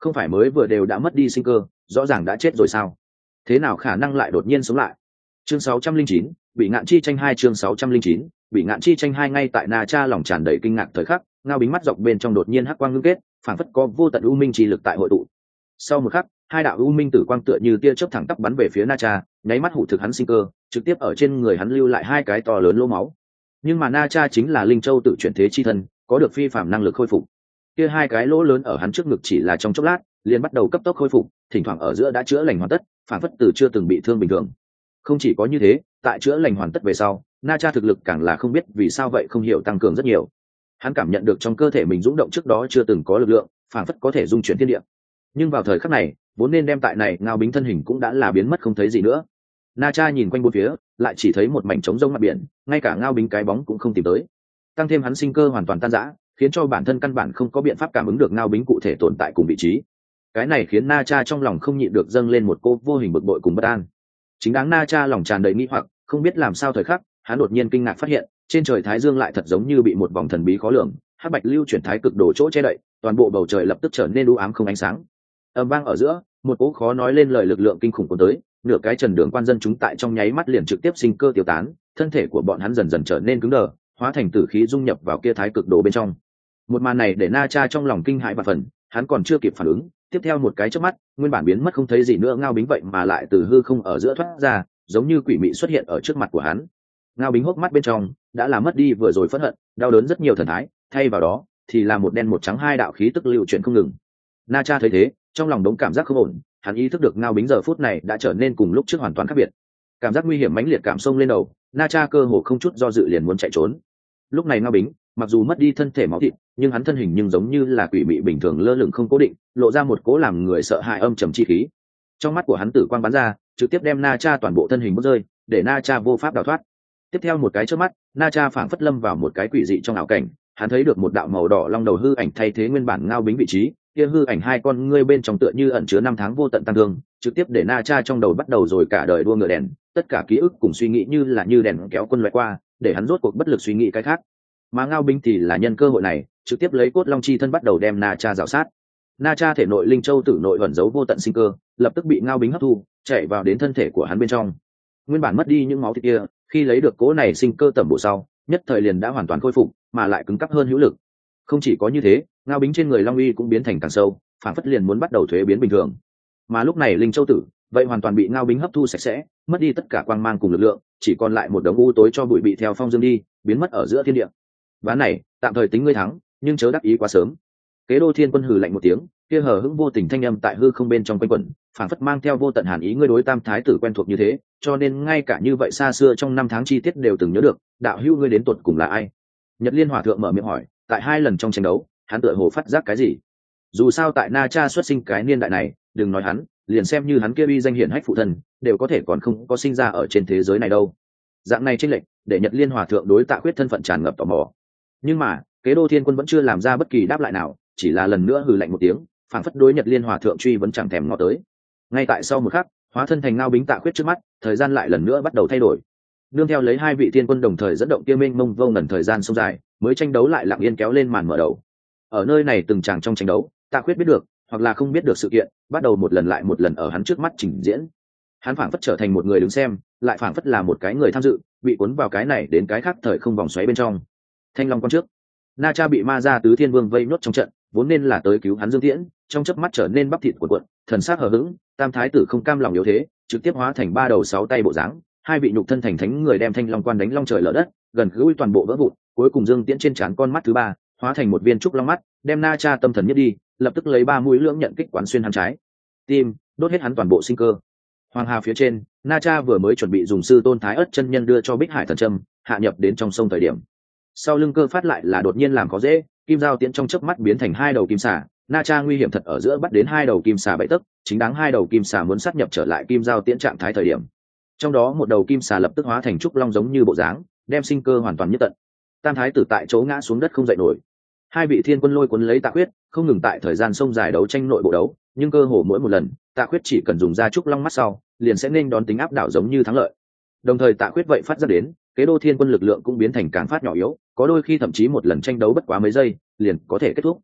Không phải mới vừa đều đã mất đi sinh cơ, rõ ràng đã chết rồi sao? Thế nào khả năng lại đột nhiên sống lại? Chương sáu trăm linh chín, bị ngạn chi tranh hai chương sáu trăm linh chín, bị ngạn chi tranh hai ngay tại Na Cha lòng tràn đầy kinh ngạc thời khắc, Ngao Bính mắt dọc bên trong đột nhiên hắc quang ngưng kết, phảng phất có vô tận u minh chi lực tại hội tụ. Sau một khắc, hai đạo u minh tử quang tựa như tia chớp thẳng tắp bắn về phía Na Cha, nháy mắt hủ thực hắn sinh cơ, trực tiếp ở trên người hắn lưu lại hai cái to lớn lỗ máu. Nhưng mà Na Cha chính là linh châu tự chuyển thế chi thân, có được phi phàm năng lực khôi phục. Kia hai cái lỗ lớn ở hắn trước ngực chỉ là trong chốc lát, liền bắt đầu cấp tốc khôi phục, thỉnh thoảng ở giữa đã chữa lành hoàn tất, phảng phất từ chưa từng bị thương bình thường. Không chỉ có như thế, tại chữa lành hoàn tất về sau, Na Cha thực lực càng là không biết vì sao vậy không hiểu tăng cường rất nhiều. Hắn cảm nhận được trong cơ thể mình dũng động trước đó chưa từng có lực lượng, phảng phất có thể dung chuyển thiên địa. Nhưng vào thời khắc này, vốn nên đem tại này Ngao Bính thân hình cũng đã là biến mất không thấy gì nữa. Na Cha nhìn quanh bốn phía, lại chỉ thấy một mảnh trống rông mặt biển, ngay cả Ngao Bính cái bóng cũng không tìm tới. Tăng thêm hắn sinh cơ hoàn toàn tan rã, khiến cho bản thân căn bản không có biện pháp cảm ứng được Ngao Bính cụ thể tồn tại cùng vị trí. Cái này khiến Na Cha trong lòng không nhịn được dâng lên một cô vô hình bực bội cùng bất an. Chính đáng Na Cha lòng tràn đầy nghi hoặc, không biết làm sao thời khắc, hắn đột nhiên kinh ngạc phát hiện, trên trời thái dương lại thật giống như bị một vòng thần bí khó lường, hắc bạch lưu chuyển thái cực đổ chỗ che đậy, toàn bộ bầu trời lập tức trở nên u ám không ánh sáng. Ầm vang ở giữa, một cỗ khó nói lên lời lực lượng kinh khủng cuốn tới, nửa cái trần đường quan dân chúng tại trong nháy mắt liền trực tiếp sinh cơ tiêu tán, thân thể của bọn hắn dần dần trở nên cứng đờ, hóa thành tử khí dung nhập vào kia thái cực đồ bên trong. Một màn này để Na Cha trong lòng kinh hãi và phần, hắn còn chưa kịp phản ứng, tiếp theo một cái chớp mắt, nguyên bản biến mất không thấy gì nữa Ngao Bính vậy mà lại từ hư không ở giữa thoát ra, giống như quỷ mị xuất hiện ở trước mặt của hắn. Ngao Bính hốc mắt bên trong đã là mất đi vừa rồi phẫn hận, đau đớn rất nhiều thần thái, thay vào đó thì là một đen một trắng hai đạo khí tức lưu chuyển không ngừng. Na Cha thấy thế, trong lòng đống cảm giác không ổn, hắn ý thức được Ngao Bính giờ phút này đã trở nên cùng lúc trước hoàn toàn khác biệt. Cảm giác nguy hiểm mãnh liệt cảm xông lên đầu, Na Cha cơ hồ không chút do dự liền muốn chạy trốn. Lúc này Ngao Bính mặc dù mất đi thân thể máu thịt, nhưng hắn thân hình nhưng giống như là quỷ mị bình thường lơ lửng không cố định, lộ ra một cố làm người sợ hãi âm trầm chi khí. Trong mắt của hắn tử quang bắn ra, trực tiếp đem Na Cha toàn bộ thân hình bứt rơi, để Na Cha vô pháp đào thoát. Tiếp theo một cái chớp mắt, Na Cha phảng phất lâm vào một cái quỷ dị trong ảo cảnh, hắn thấy được một đạo màu đỏ long đầu hư ảnh thay thế nguyên bản Ngao Bính vị trí, kia hư ảnh hai con ngươi bên trong tựa như ẩn chứa năm tháng vô tận tăng thương, trực tiếp để Na Cha trong đầu bắt đầu rồi cả đời đua ngựa đèn, tất cả ký ức cùng suy nghĩ như là như đèn kéo quân loại qua, để hắn rốt cuộc bất lực suy nghĩ cái khác. Mà Ngao Bính thì là nhân cơ hội này, trực tiếp lấy cốt long chi thân bắt đầu đem Na Cha rào sát. Na Cha thể nội linh châu tử nội ẩn giấu vô tận sinh cơ, lập tức bị Ngao Bính hấp thu, chạy vào đến thân thể của hắn bên trong. Nguyên bản mất đi những máu thịt kia, khi lấy được cố này sinh cơ tẩm bổ sau, nhất thời liền đã hoàn toàn khôi phục, mà lại cứng cáp hơn hữu lực. Không chỉ có như thế, Ngao Bính trên người long uy cũng biến thành càng sâu, phản phất liền muốn bắt đầu thuế biến bình thường. Mà lúc này linh châu tử vậy hoàn toàn bị Ngao Bính hấp thu sạch sẽ, mất đi tất cả quang mang cùng lực lượng, chỉ còn lại một đống u tối cho bụi bị theo phong dương đi, biến mất ở giữa thiên địa. Ván này, tạm thời tính ngươi thắng, nhưng chớ đắc ý quá sớm. Kế Đô Thiên Quân hừ lạnh một tiếng, kia hờ hững vô tình thanh âm tại hư không bên trong quanh quẩn, phản phất mang theo vô tận hàn ý. Ngươi đối Tam thái tử quen thuộc như thế, cho nên ngay cả như vậy xa xưa trong năm tháng chi tiết đều từng nhớ được. Đạo hữu ngươi đến tuột cùng là ai? Nhật Liên Hòa thượng mở miệng hỏi. Tại hai lần trong tranh đấu, hắn tựa hồ phát giác cái gì? Dù sao tại Na Cha xuất sinh cái niên đại này, đừng nói hắn, liền xem như hắn kia uy danh hiển hách phụ thân, đều có thể còn không có sinh ra ở trên thế giới này đâu. Dạng này chênh lệch, để Nhật Liên Hòa thượng đối Tạ Khuyết thân phận tràn ngập tò mò. Nhưng mà Kế Đô Thiên Quân vẫn chưa làm ra bất kỳ đáp lại nào, chỉ là lần nữa hừ lạnh một tiếng, phảng phất đối Nhật Liên Hòa thượng truy vẫn chẳng thèm ngó tới. Ngay tại sau một khắc, hóa thân thành Ngao Bính Tạ Khuyết trước mắt, thời gian lại lần nữa bắt đầu thay đổi. Nương theo lấy hai vị thiên quân đồng thời dẫn động kia mênh mông vô ngần thời gian sông dài, mới tranh đấu lại lặng yên kéo lên màn mở đầu. Ở nơi này từng tràng trong tranh đấu, Tạ Khuyết biết được, hoặc là không biết được sự kiện, bắt đầu một lần lại một lần ở hắn trước mắt trình diễn. Hắn phảng phất trở thành một người đứng xem, lại phảng phất là một cái người tham dự, bị cuốn vào cái này đến cái khác thời không vòng xoáy bên trong. Thanh Long quan trước, Na Cha bị ma gia tứ thiên vương vây nhốt trong trận, vốn nên là tới cứu hắn Dương Tiễn, trong chớp mắt trở nên bắp thịt cuộn cuộn, thần sắc hờ hững. Tam thái tử không cam lòng yếu thế, trực tiếp hóa thành ba đầu sáu tay bộ dáng, hai vị nhục thân thành thánh người đem Thanh Long quan đánh long trời lở đất, gần gũi toàn bộ vỡ vụn. Cuối cùng Dương Tiễn trên trán con mắt thứ ba hóa thành một viên trúc long mắt, đem Na Cha tâm thần nhất đi, lập tức lấy ba mũi lưỡng nhận kích quán xuyên hắn trái tim, đốt hết hắn toàn bộ sinh cơ. Hoàng hà phía trên, Na Cha vừa mới chuẩn bị dùng sư tôn thái ất chân nhân đưa cho Bích Hải thần trâm hạ nhập đến trong sông thời điểm, sau lưng cơ phát lại là đột nhiên làm có dễ, kim dao tiễn trong chớp mắt biến thành hai đầu kim xà. Na Cha nguy hiểm thật ở giữa bắt đến hai đầu kim xà bậy tấc, chính đáng hai đầu kim xà muốn sát nhập trở lại kim dao tiễn trạng thái thời điểm, trong đó một đầu kim xà lập tức hóa thành trúc long giống như bộ dáng, đem sinh cơ hoàn toàn nhất tận. Tam thái tử tại chỗ ngã xuống đất không dậy nổi. Hai vị thiên quân lôi cuốn lấy Tạ Khuyết, không ngừng tại thời gian sông dài đấu tranh nội bộ đấu, nhưng cơ hồ mỗi một lần, Tạ Khuyết chỉ cần dùng ra trúc long mắt sau, liền sẽ nên đón tính áp đảo giống như thắng lợi. Đồng thời Tạ Khuyết vậy phát ra đến, Kế Đô Thiên Quân lực lượng cũng biến thành càng phát nhỏ yếu, có đôi khi thậm chí một lần tranh đấu bất quá mấy giây, liền có thể kết thúc.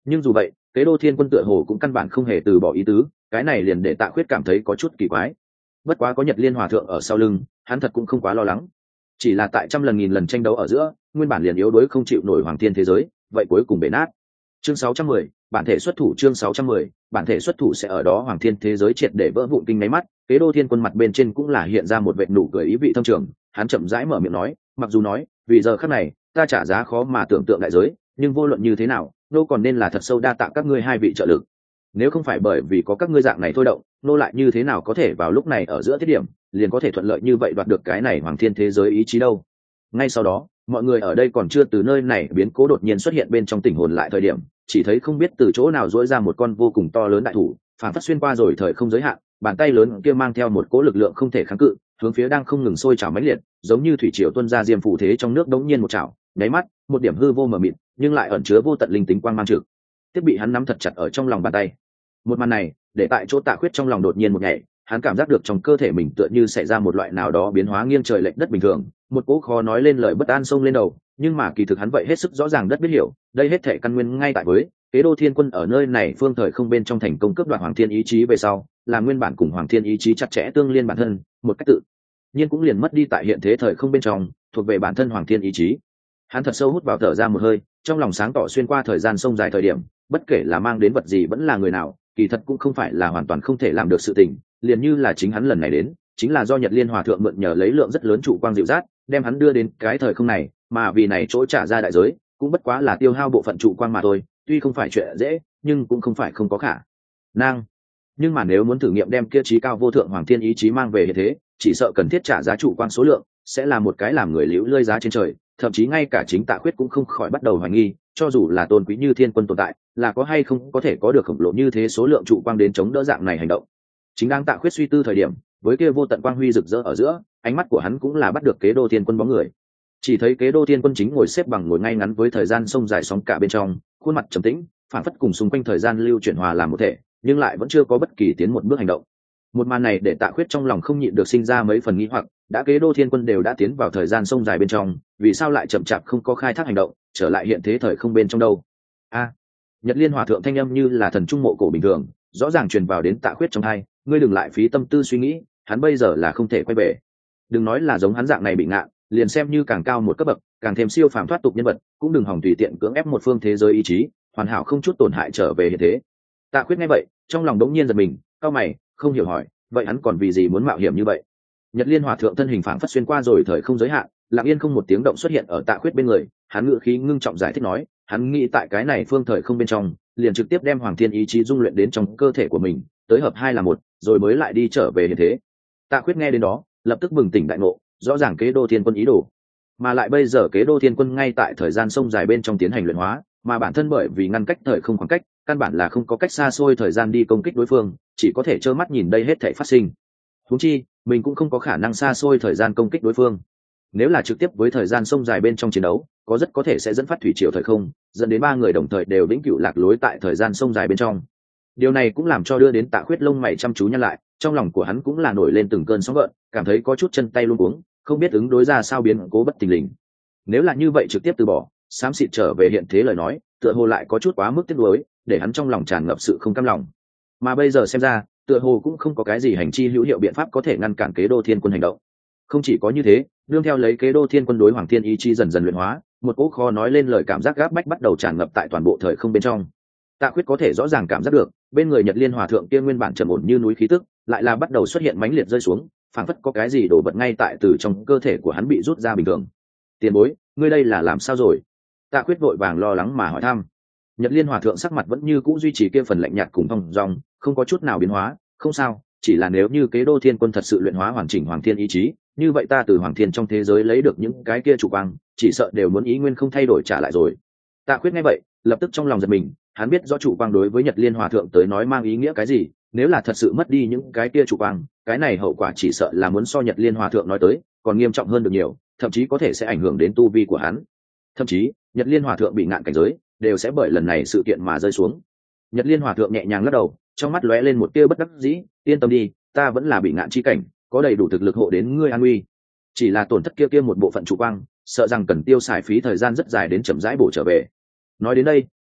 Nhưng dù vậy kế đô thiên quân tựa hồ cũng căn bản không hề từ bỏ ý tứ, cái này liền để Tạ Khuyết cảm thấy có chút kỳ quái. Bất quá có Nhật Liên Hòa thượng ở sau lưng, hắn thật cũng không quá lo lắng. Chỉ là tại trăm lần nghìn lần tranh đấu ở giữa, nguyên bản liền yếu đuối không chịu nổi hoàng thiên thế giới, vậy cuối cùng bể nát. Chương sáu trăm mười, bản thể xuất thủ. Chương sáu trăm mười, bản thể xuất thủ sẽ ở đó hoàng thiên thế giới triệt để vỡ vụn kinh mấy mắt. Kế đô thiên quân mặt bên trên cũng là hiện ra một vệt nụ cười ý vị thâm trường, hắn chậm rãi mở miệng nói, mặc dù nói vì giờ khắc này ta trả giá khó mà tưởng tượng đại giới, nhưng vô luận như thế nào nô còn nên là thật sâu đa tạ các ngươi hai vị trợ lực. Nếu không phải bởi vì có các ngươi dạng này thôi động, nô lại như thế nào có thể vào lúc này ở giữa tiết điểm liền có thể thuận lợi như vậy đoạt được cái này hoàng thiên thế giới ý chí đâu. Ngay sau đó mọi người ở đây còn chưa từ nơi này biến cố đột nhiên xuất hiện bên trong tình hồn lại thời điểm, chỉ thấy không biết từ chỗ nào dỗi ra một con vô cùng to lớn đại thủ, phản phất xuyên qua rồi thời không giới hạn, bàn tay lớn kia mang theo một cỗ lực lượng không thể kháng cự, hướng phía đang không ngừng sôi trào mãnh liệt, giống như thủy triều tuôn ra diêm phù thế trong nước đống nhiên một trào, nháy mắt một điểm hư vô mờ mịt nhưng lại ẩn chứa vô tận linh tính quang mang trực tiếp bị hắn nắm thật chặt ở trong lòng bàn tay. Một màn này để tại chỗ Tạ Khuyết trong lòng đột nhiên một nhảy, hắn cảm giác được trong cơ thể mình tựa như xảy ra một loại nào đó biến hóa nghiêng trời lệch đất bình thường, một cỗ khó nói lên lời bất an xông lên đầu, nhưng mà kỳ thực hắn vậy hết sức rõ ràng đất biết hiểu, đây hết thể căn nguyên ngay tại với kế đô thiên quân ở nơi này phương thời không bên trong thành công cướp đoạt hoàng thiên ý chí về sau, là nguyên bản cùng hoàng thiên ý chí chặt chẽ tương liên bản thân, một cách tự nhiên cũng liền mất đi tại hiện thế thời không bên trong, thuộc về bản thân hoàng thiên ý chí. Hắn thật sâu hút vào thở ra một hơi, trong lòng sáng tỏ xuyên qua thời gian sông dài thời điểm, bất kể là mang đến vật gì vẫn là người nào, kỳ thật cũng không phải là hoàn toàn không thể làm được sự tình, liền như là chính hắn lần này đến chính là do Nhật Liên Hòa thượng mượn nhờ lấy lượng rất lớn trụ quang dịu dắt đem hắn đưa đến cái thời không này, mà vì này chỗ trả ra đại giới cũng bất quá là tiêu hao bộ phận trụ quang mà thôi, tuy không phải chuyện dễ nhưng cũng không phải không có khả năng. Nhưng mà nếu muốn thử nghiệm đem kia trí cao vô thượng hoàng thiên ý chí mang về hiện thế, chỉ sợ cần thiết trả giá trụ quang số lượng sẽ là một cái làm người liễu lơi giá trên trời, thậm chí ngay cả chính Tạ Khuyết cũng không khỏi bắt đầu hoài nghi, cho dù là tôn quý như thiên quân tồn tại, là có hay không có thể có được khổng lồ như thế số lượng trụ quang đến chống đỡ dạng này hành động. Chính đang Tạ Khuyết suy tư thời điểm, với kia vô tận quang huy rực rỡ ở giữa, ánh mắt của hắn cũng là bắt được kế đô thiên quân bóng người. Chỉ thấy kế đô thiên quân chính ngồi xếp bằng ngồi ngay ngắn với thời gian sông dài sóng cả bên trong, khuôn mặt trầm tĩnh, phản phất cùng xung quanh thời gian lưu chuyển hòa làm một thể, nhưng lại vẫn chưa có bất kỳ tiến một bước hành động. Một màn này để Tạ Khuyết trong lòng không nhịn được sinh ra mấy phần nghi hoặc, đã kế đô thiên quân đều đã tiến vào thời gian sông dài bên trong, vì sao lại chậm chạp không có khai thác hành động, trở lại hiện thế thời không bên trong đâu? A, Nhật Liên Hòa thượng thanh âm như là thần trung mộ cổ bình thường, rõ ràng truyền vào đến Tạ Khuyết trong tai, ngươi đừng lại phí tâm tư suy nghĩ, hắn bây giờ là không thể quay về. Đừng nói là giống hắn dạng này bị ngạn, liền xem như càng cao một cấp bậc, càng thêm siêu phàm thoát tục nhân vật, cũng đừng hòng tùy tiện cưỡng ép một phương thế giới ý chí, hoàn hảo không chút tổn hại trở về hiện thế. Tạ Khuyết nghe vậy, trong lòng đống nhiên giật mình, cau mày, không hiểu hỏi, vậy hắn còn vì gì muốn mạo hiểm như vậy? Nhật Liên Hòa thượng thân hình phảng phất xuyên qua rồi thời không giới hạn, lặng yên không một tiếng động xuất hiện ở Tạ Khuyết bên người, hắn ngữ khí ngưng trọng giải thích nói, hắn nghĩ tại cái này phương thời không bên trong, liền trực tiếp đem hoàng thiên ý chí dung luyện đến trong cơ thể của mình, tới hợp hai là một, rồi mới lại đi trở về hiện thế. Tạ Khuyết nghe đến đó, lập tức bừng tỉnh đại ngộ, rõ ràng kế đô thiên quân ý đồ, mà lại bây giờ kế đô thiên quân ngay tại thời gian sông dài bên trong tiến hành luyện hóa, mà bản thân bởi vì ngăn cách thời không khoảng cách, căn bản là không có cách xa xôi thời gian đi công kích đối phương, chỉ có thể trơ mắt nhìn đây hết thảy phát sinh. Huống chi mình cũng không có khả năng xa xôi thời gian công kích đối phương, nếu là trực tiếp với thời gian sông dài bên trong chiến đấu, có rất có thể sẽ dẫn phát thủy triều thời không, dẫn đến ba người đồng thời đều vĩnh cửu lạc lối tại thời gian sông dài bên trong. Điều này cũng làm cho đưa đến Tạ Khuyết lông mày chăm chú nhăn lại, trong lòng của hắn cũng là nổi lên từng cơn sóng gợn, cảm thấy có chút chân tay luống cuống, không biết ứng đối ra sao biến cố bất thình lình. Nếu là như vậy trực tiếp từ bỏ, xám xịt trở về hiện thế lời nói, tựa hồ lại có chút quá mức tiếc nuối, để hắn trong lòng tràn ngập sự không cam lòng. Mà bây giờ xem ra, tựa hồ cũng không có cái gì hành chi hữu hiệu biện pháp có thể ngăn cản kế đô thiên quân hành động. Không chỉ có như thế, đương theo lấy kế đô thiên quân đối hoàng thiên ý chí dần dần luyện hóa, một cỗ khó nói lên lời cảm giác gáp bách bắt đầu tràn ngập tại toàn bộ thời không bên trong. Tạ Khuyết có thể rõ ràng cảm giác được, bên người Nhật Liên Hòa thượng kia nguyên bản trầm ổn như núi khí tức, lại là bắt đầu xuất hiện mãnh liệt rơi xuống, phảng phất có cái gì đổ vật ngay tại từ trong cơ thể của hắn bị rút ra bình thường. Tiền bối, ngươi đây là làm sao rồi? Tạ Khuyết vội vàng lo lắng mà hỏi thăm. Nhật Liên Hòa thượng sắc mặt vẫn như cũ duy trì kia phần lạnh nhạt cùng thong dong, không có chút nào biến hóa, không sao, chỉ là nếu như kế đô thiên quân thật sự luyện hóa hoàn chỉnh hoàng thiên ý chí, như vậy ta từ hoàng thiên trong thế giới lấy được những cái kia chủ quang, chỉ sợ đều muốn ý nguyên không thay đổi trả lại rồi. Tạ Khuyết nghe vậy, lập tức trong lòng giật mình, hắn biết rõ chủ quang đối với Nhật Liên Hòa thượng tới nói mang ý nghĩa cái gì, nếu là thật sự mất đi những cái kia chủ quang, cái này hậu quả chỉ sợ là muốn so Nhật Liên Hòa thượng nói tới còn nghiêm trọng hơn được nhiều, thậm chí có thể sẽ ảnh hưởng đến tu vi của hắn. Thậm chí, Nhật Liên Hòa thượng bị ngạn cảnh giới, đều sẽ bởi lần này sự kiện mà rơi xuống. Nhật Liên Hòa thượng nhẹ nhàng lắc đầu, trong mắt lóe lên một tia bất đắc dĩ, yên tâm đi, ta vẫn là bị ngạn chi cảnh, có đầy đủ thực lực hộ đến ngươi an nguy. Chỉ là tổn thất kia kia một bộ phận chủ quang, sợ rằng cần tiêu xài phí thời gian rất dài đến chậm rãi bổ trở về. Nói đến đây,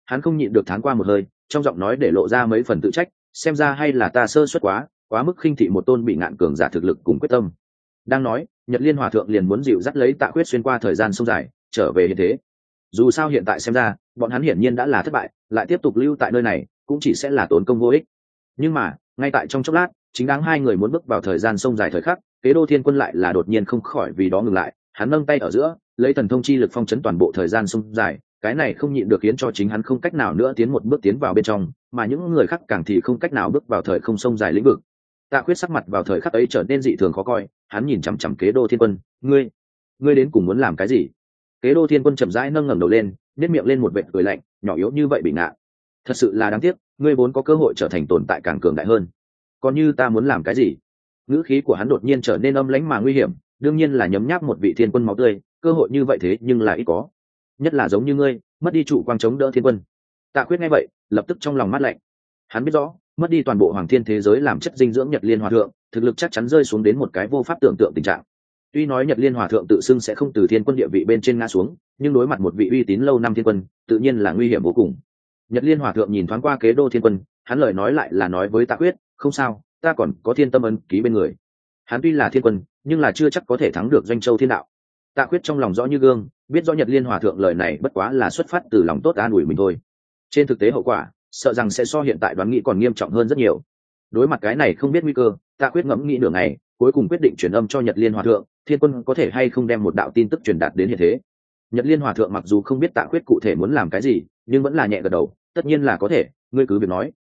hắn không nhịn được thán qua một hơi, trong giọng nói để lộ ra mấy phần tự trách, xem ra hay là ta sơ suất quá quá mức khinh thị một tôn bị ngạn cường giả thực lực cùng quyết tâm. Đang nói, Nhật Liên Hòa thượng liền muốn dịu dắt lấy Tạ Khuyết xuyên qua thời gian sông dài trở về hiện thế. Dù sao hiện tại xem ra bọn hắn hiển nhiên đã là thất bại, lại tiếp tục lưu tại nơi này cũng chỉ sẽ là tốn công vô ích. Nhưng mà ngay tại trong chốc lát, chính đáng hai người muốn bước vào thời gian sông dài thời khắc, Kế Đô Thiên Quân lại là đột nhiên không khỏi vì đó ngừng lại. Hắn nâng tay ở giữa, lấy thần thông chi lực phong chấn toàn bộ thời gian sông dài, cái này không nhịn được khiến cho chính hắn không cách nào nữa tiến một bước tiến vào bên trong, mà những người khác càng thì không cách nào bước vào thời không sông dài lĩnh vực. Tạ Khuyết sắc mặt vào thời khắc ấy trở nên dị thường khó coi, hắn nhìn chằm chằm Kế Đô Thiên Quân, "Ngươi, ngươi đến cùng muốn làm cái gì?" Kế Đô Thiên Quân chậm rãi nâng ngẩng đầu lên, nhếch miệng lên một vệt cười lạnh, nhỏ yếu như vậy bị ngạ. Thật sự là đáng tiếc, ngươi vốn có cơ hội trở thành tồn tại càng cường đại hơn. Còn như ta muốn làm cái gì? Ngữ khí của hắn đột nhiên trở nên âm lãnh mà nguy hiểm, đương nhiên là nhấm nháp một vị thiên quân máu tươi, cơ hội như vậy thế nhưng là ít có. Nhất là giống như ngươi, mất đi trụ quang chống đỡ thiên quân. Tạ Khuyết nghe vậy, lập tức trong lòng mát lạnh. Hắn biết rõ, mất đi toàn bộ hoàng thiên thế giới làm chất dinh dưỡng Nhật Liên Hòa thượng, thực lực chắc chắn rơi xuống đến một cái vô pháp tưởng tượng tình trạng. Tuy nói Nhật Liên Hòa thượng tự xưng sẽ không từ thiên quân địa vị bên trên ngã xuống, nhưng đối mặt một vị uy tín lâu năm thiên quân, tự nhiên là nguy hiểm vô cùng. Nhật Liên Hòa thượng nhìn thoáng qua Kế Đô Thiên Quân, hắn lời nói lại là nói với Tạ Khuyết, "Không sao, ta còn có Thiên Tâm ấn ký bên người." Hắn tuy là thiên quân, nhưng là chưa chắc có thể thắng được Doanh Châu Thiên Đạo. Tạ Khuyết trong lòng rõ như gương, biết rõ Nhật Liên Hòa thượng lời này bất quá là xuất phát từ lòng tốt an ủi mình thôi. Trên thực tế hậu quả, sợ rằng sẽ so hiện tại đoán nghĩ còn nghiêm trọng hơn rất nhiều. Đối mặt cái này không biết nguy cơ, Tạ Khuyết ngẫm nghĩ nửa ngày, cuối cùng quyết định truyền âm cho Nhật Liên Hòa thượng, thiên quân có thể hay không đem một đạo tin tức truyền đạt đến hiện thế. Nhật Liên Hòa thượng mặc dù không biết Tạ Khuyết cụ thể muốn làm cái gì, nhưng vẫn là nhẹ gật đầu, tất nhiên là có thể, ngươi cứ việc nói,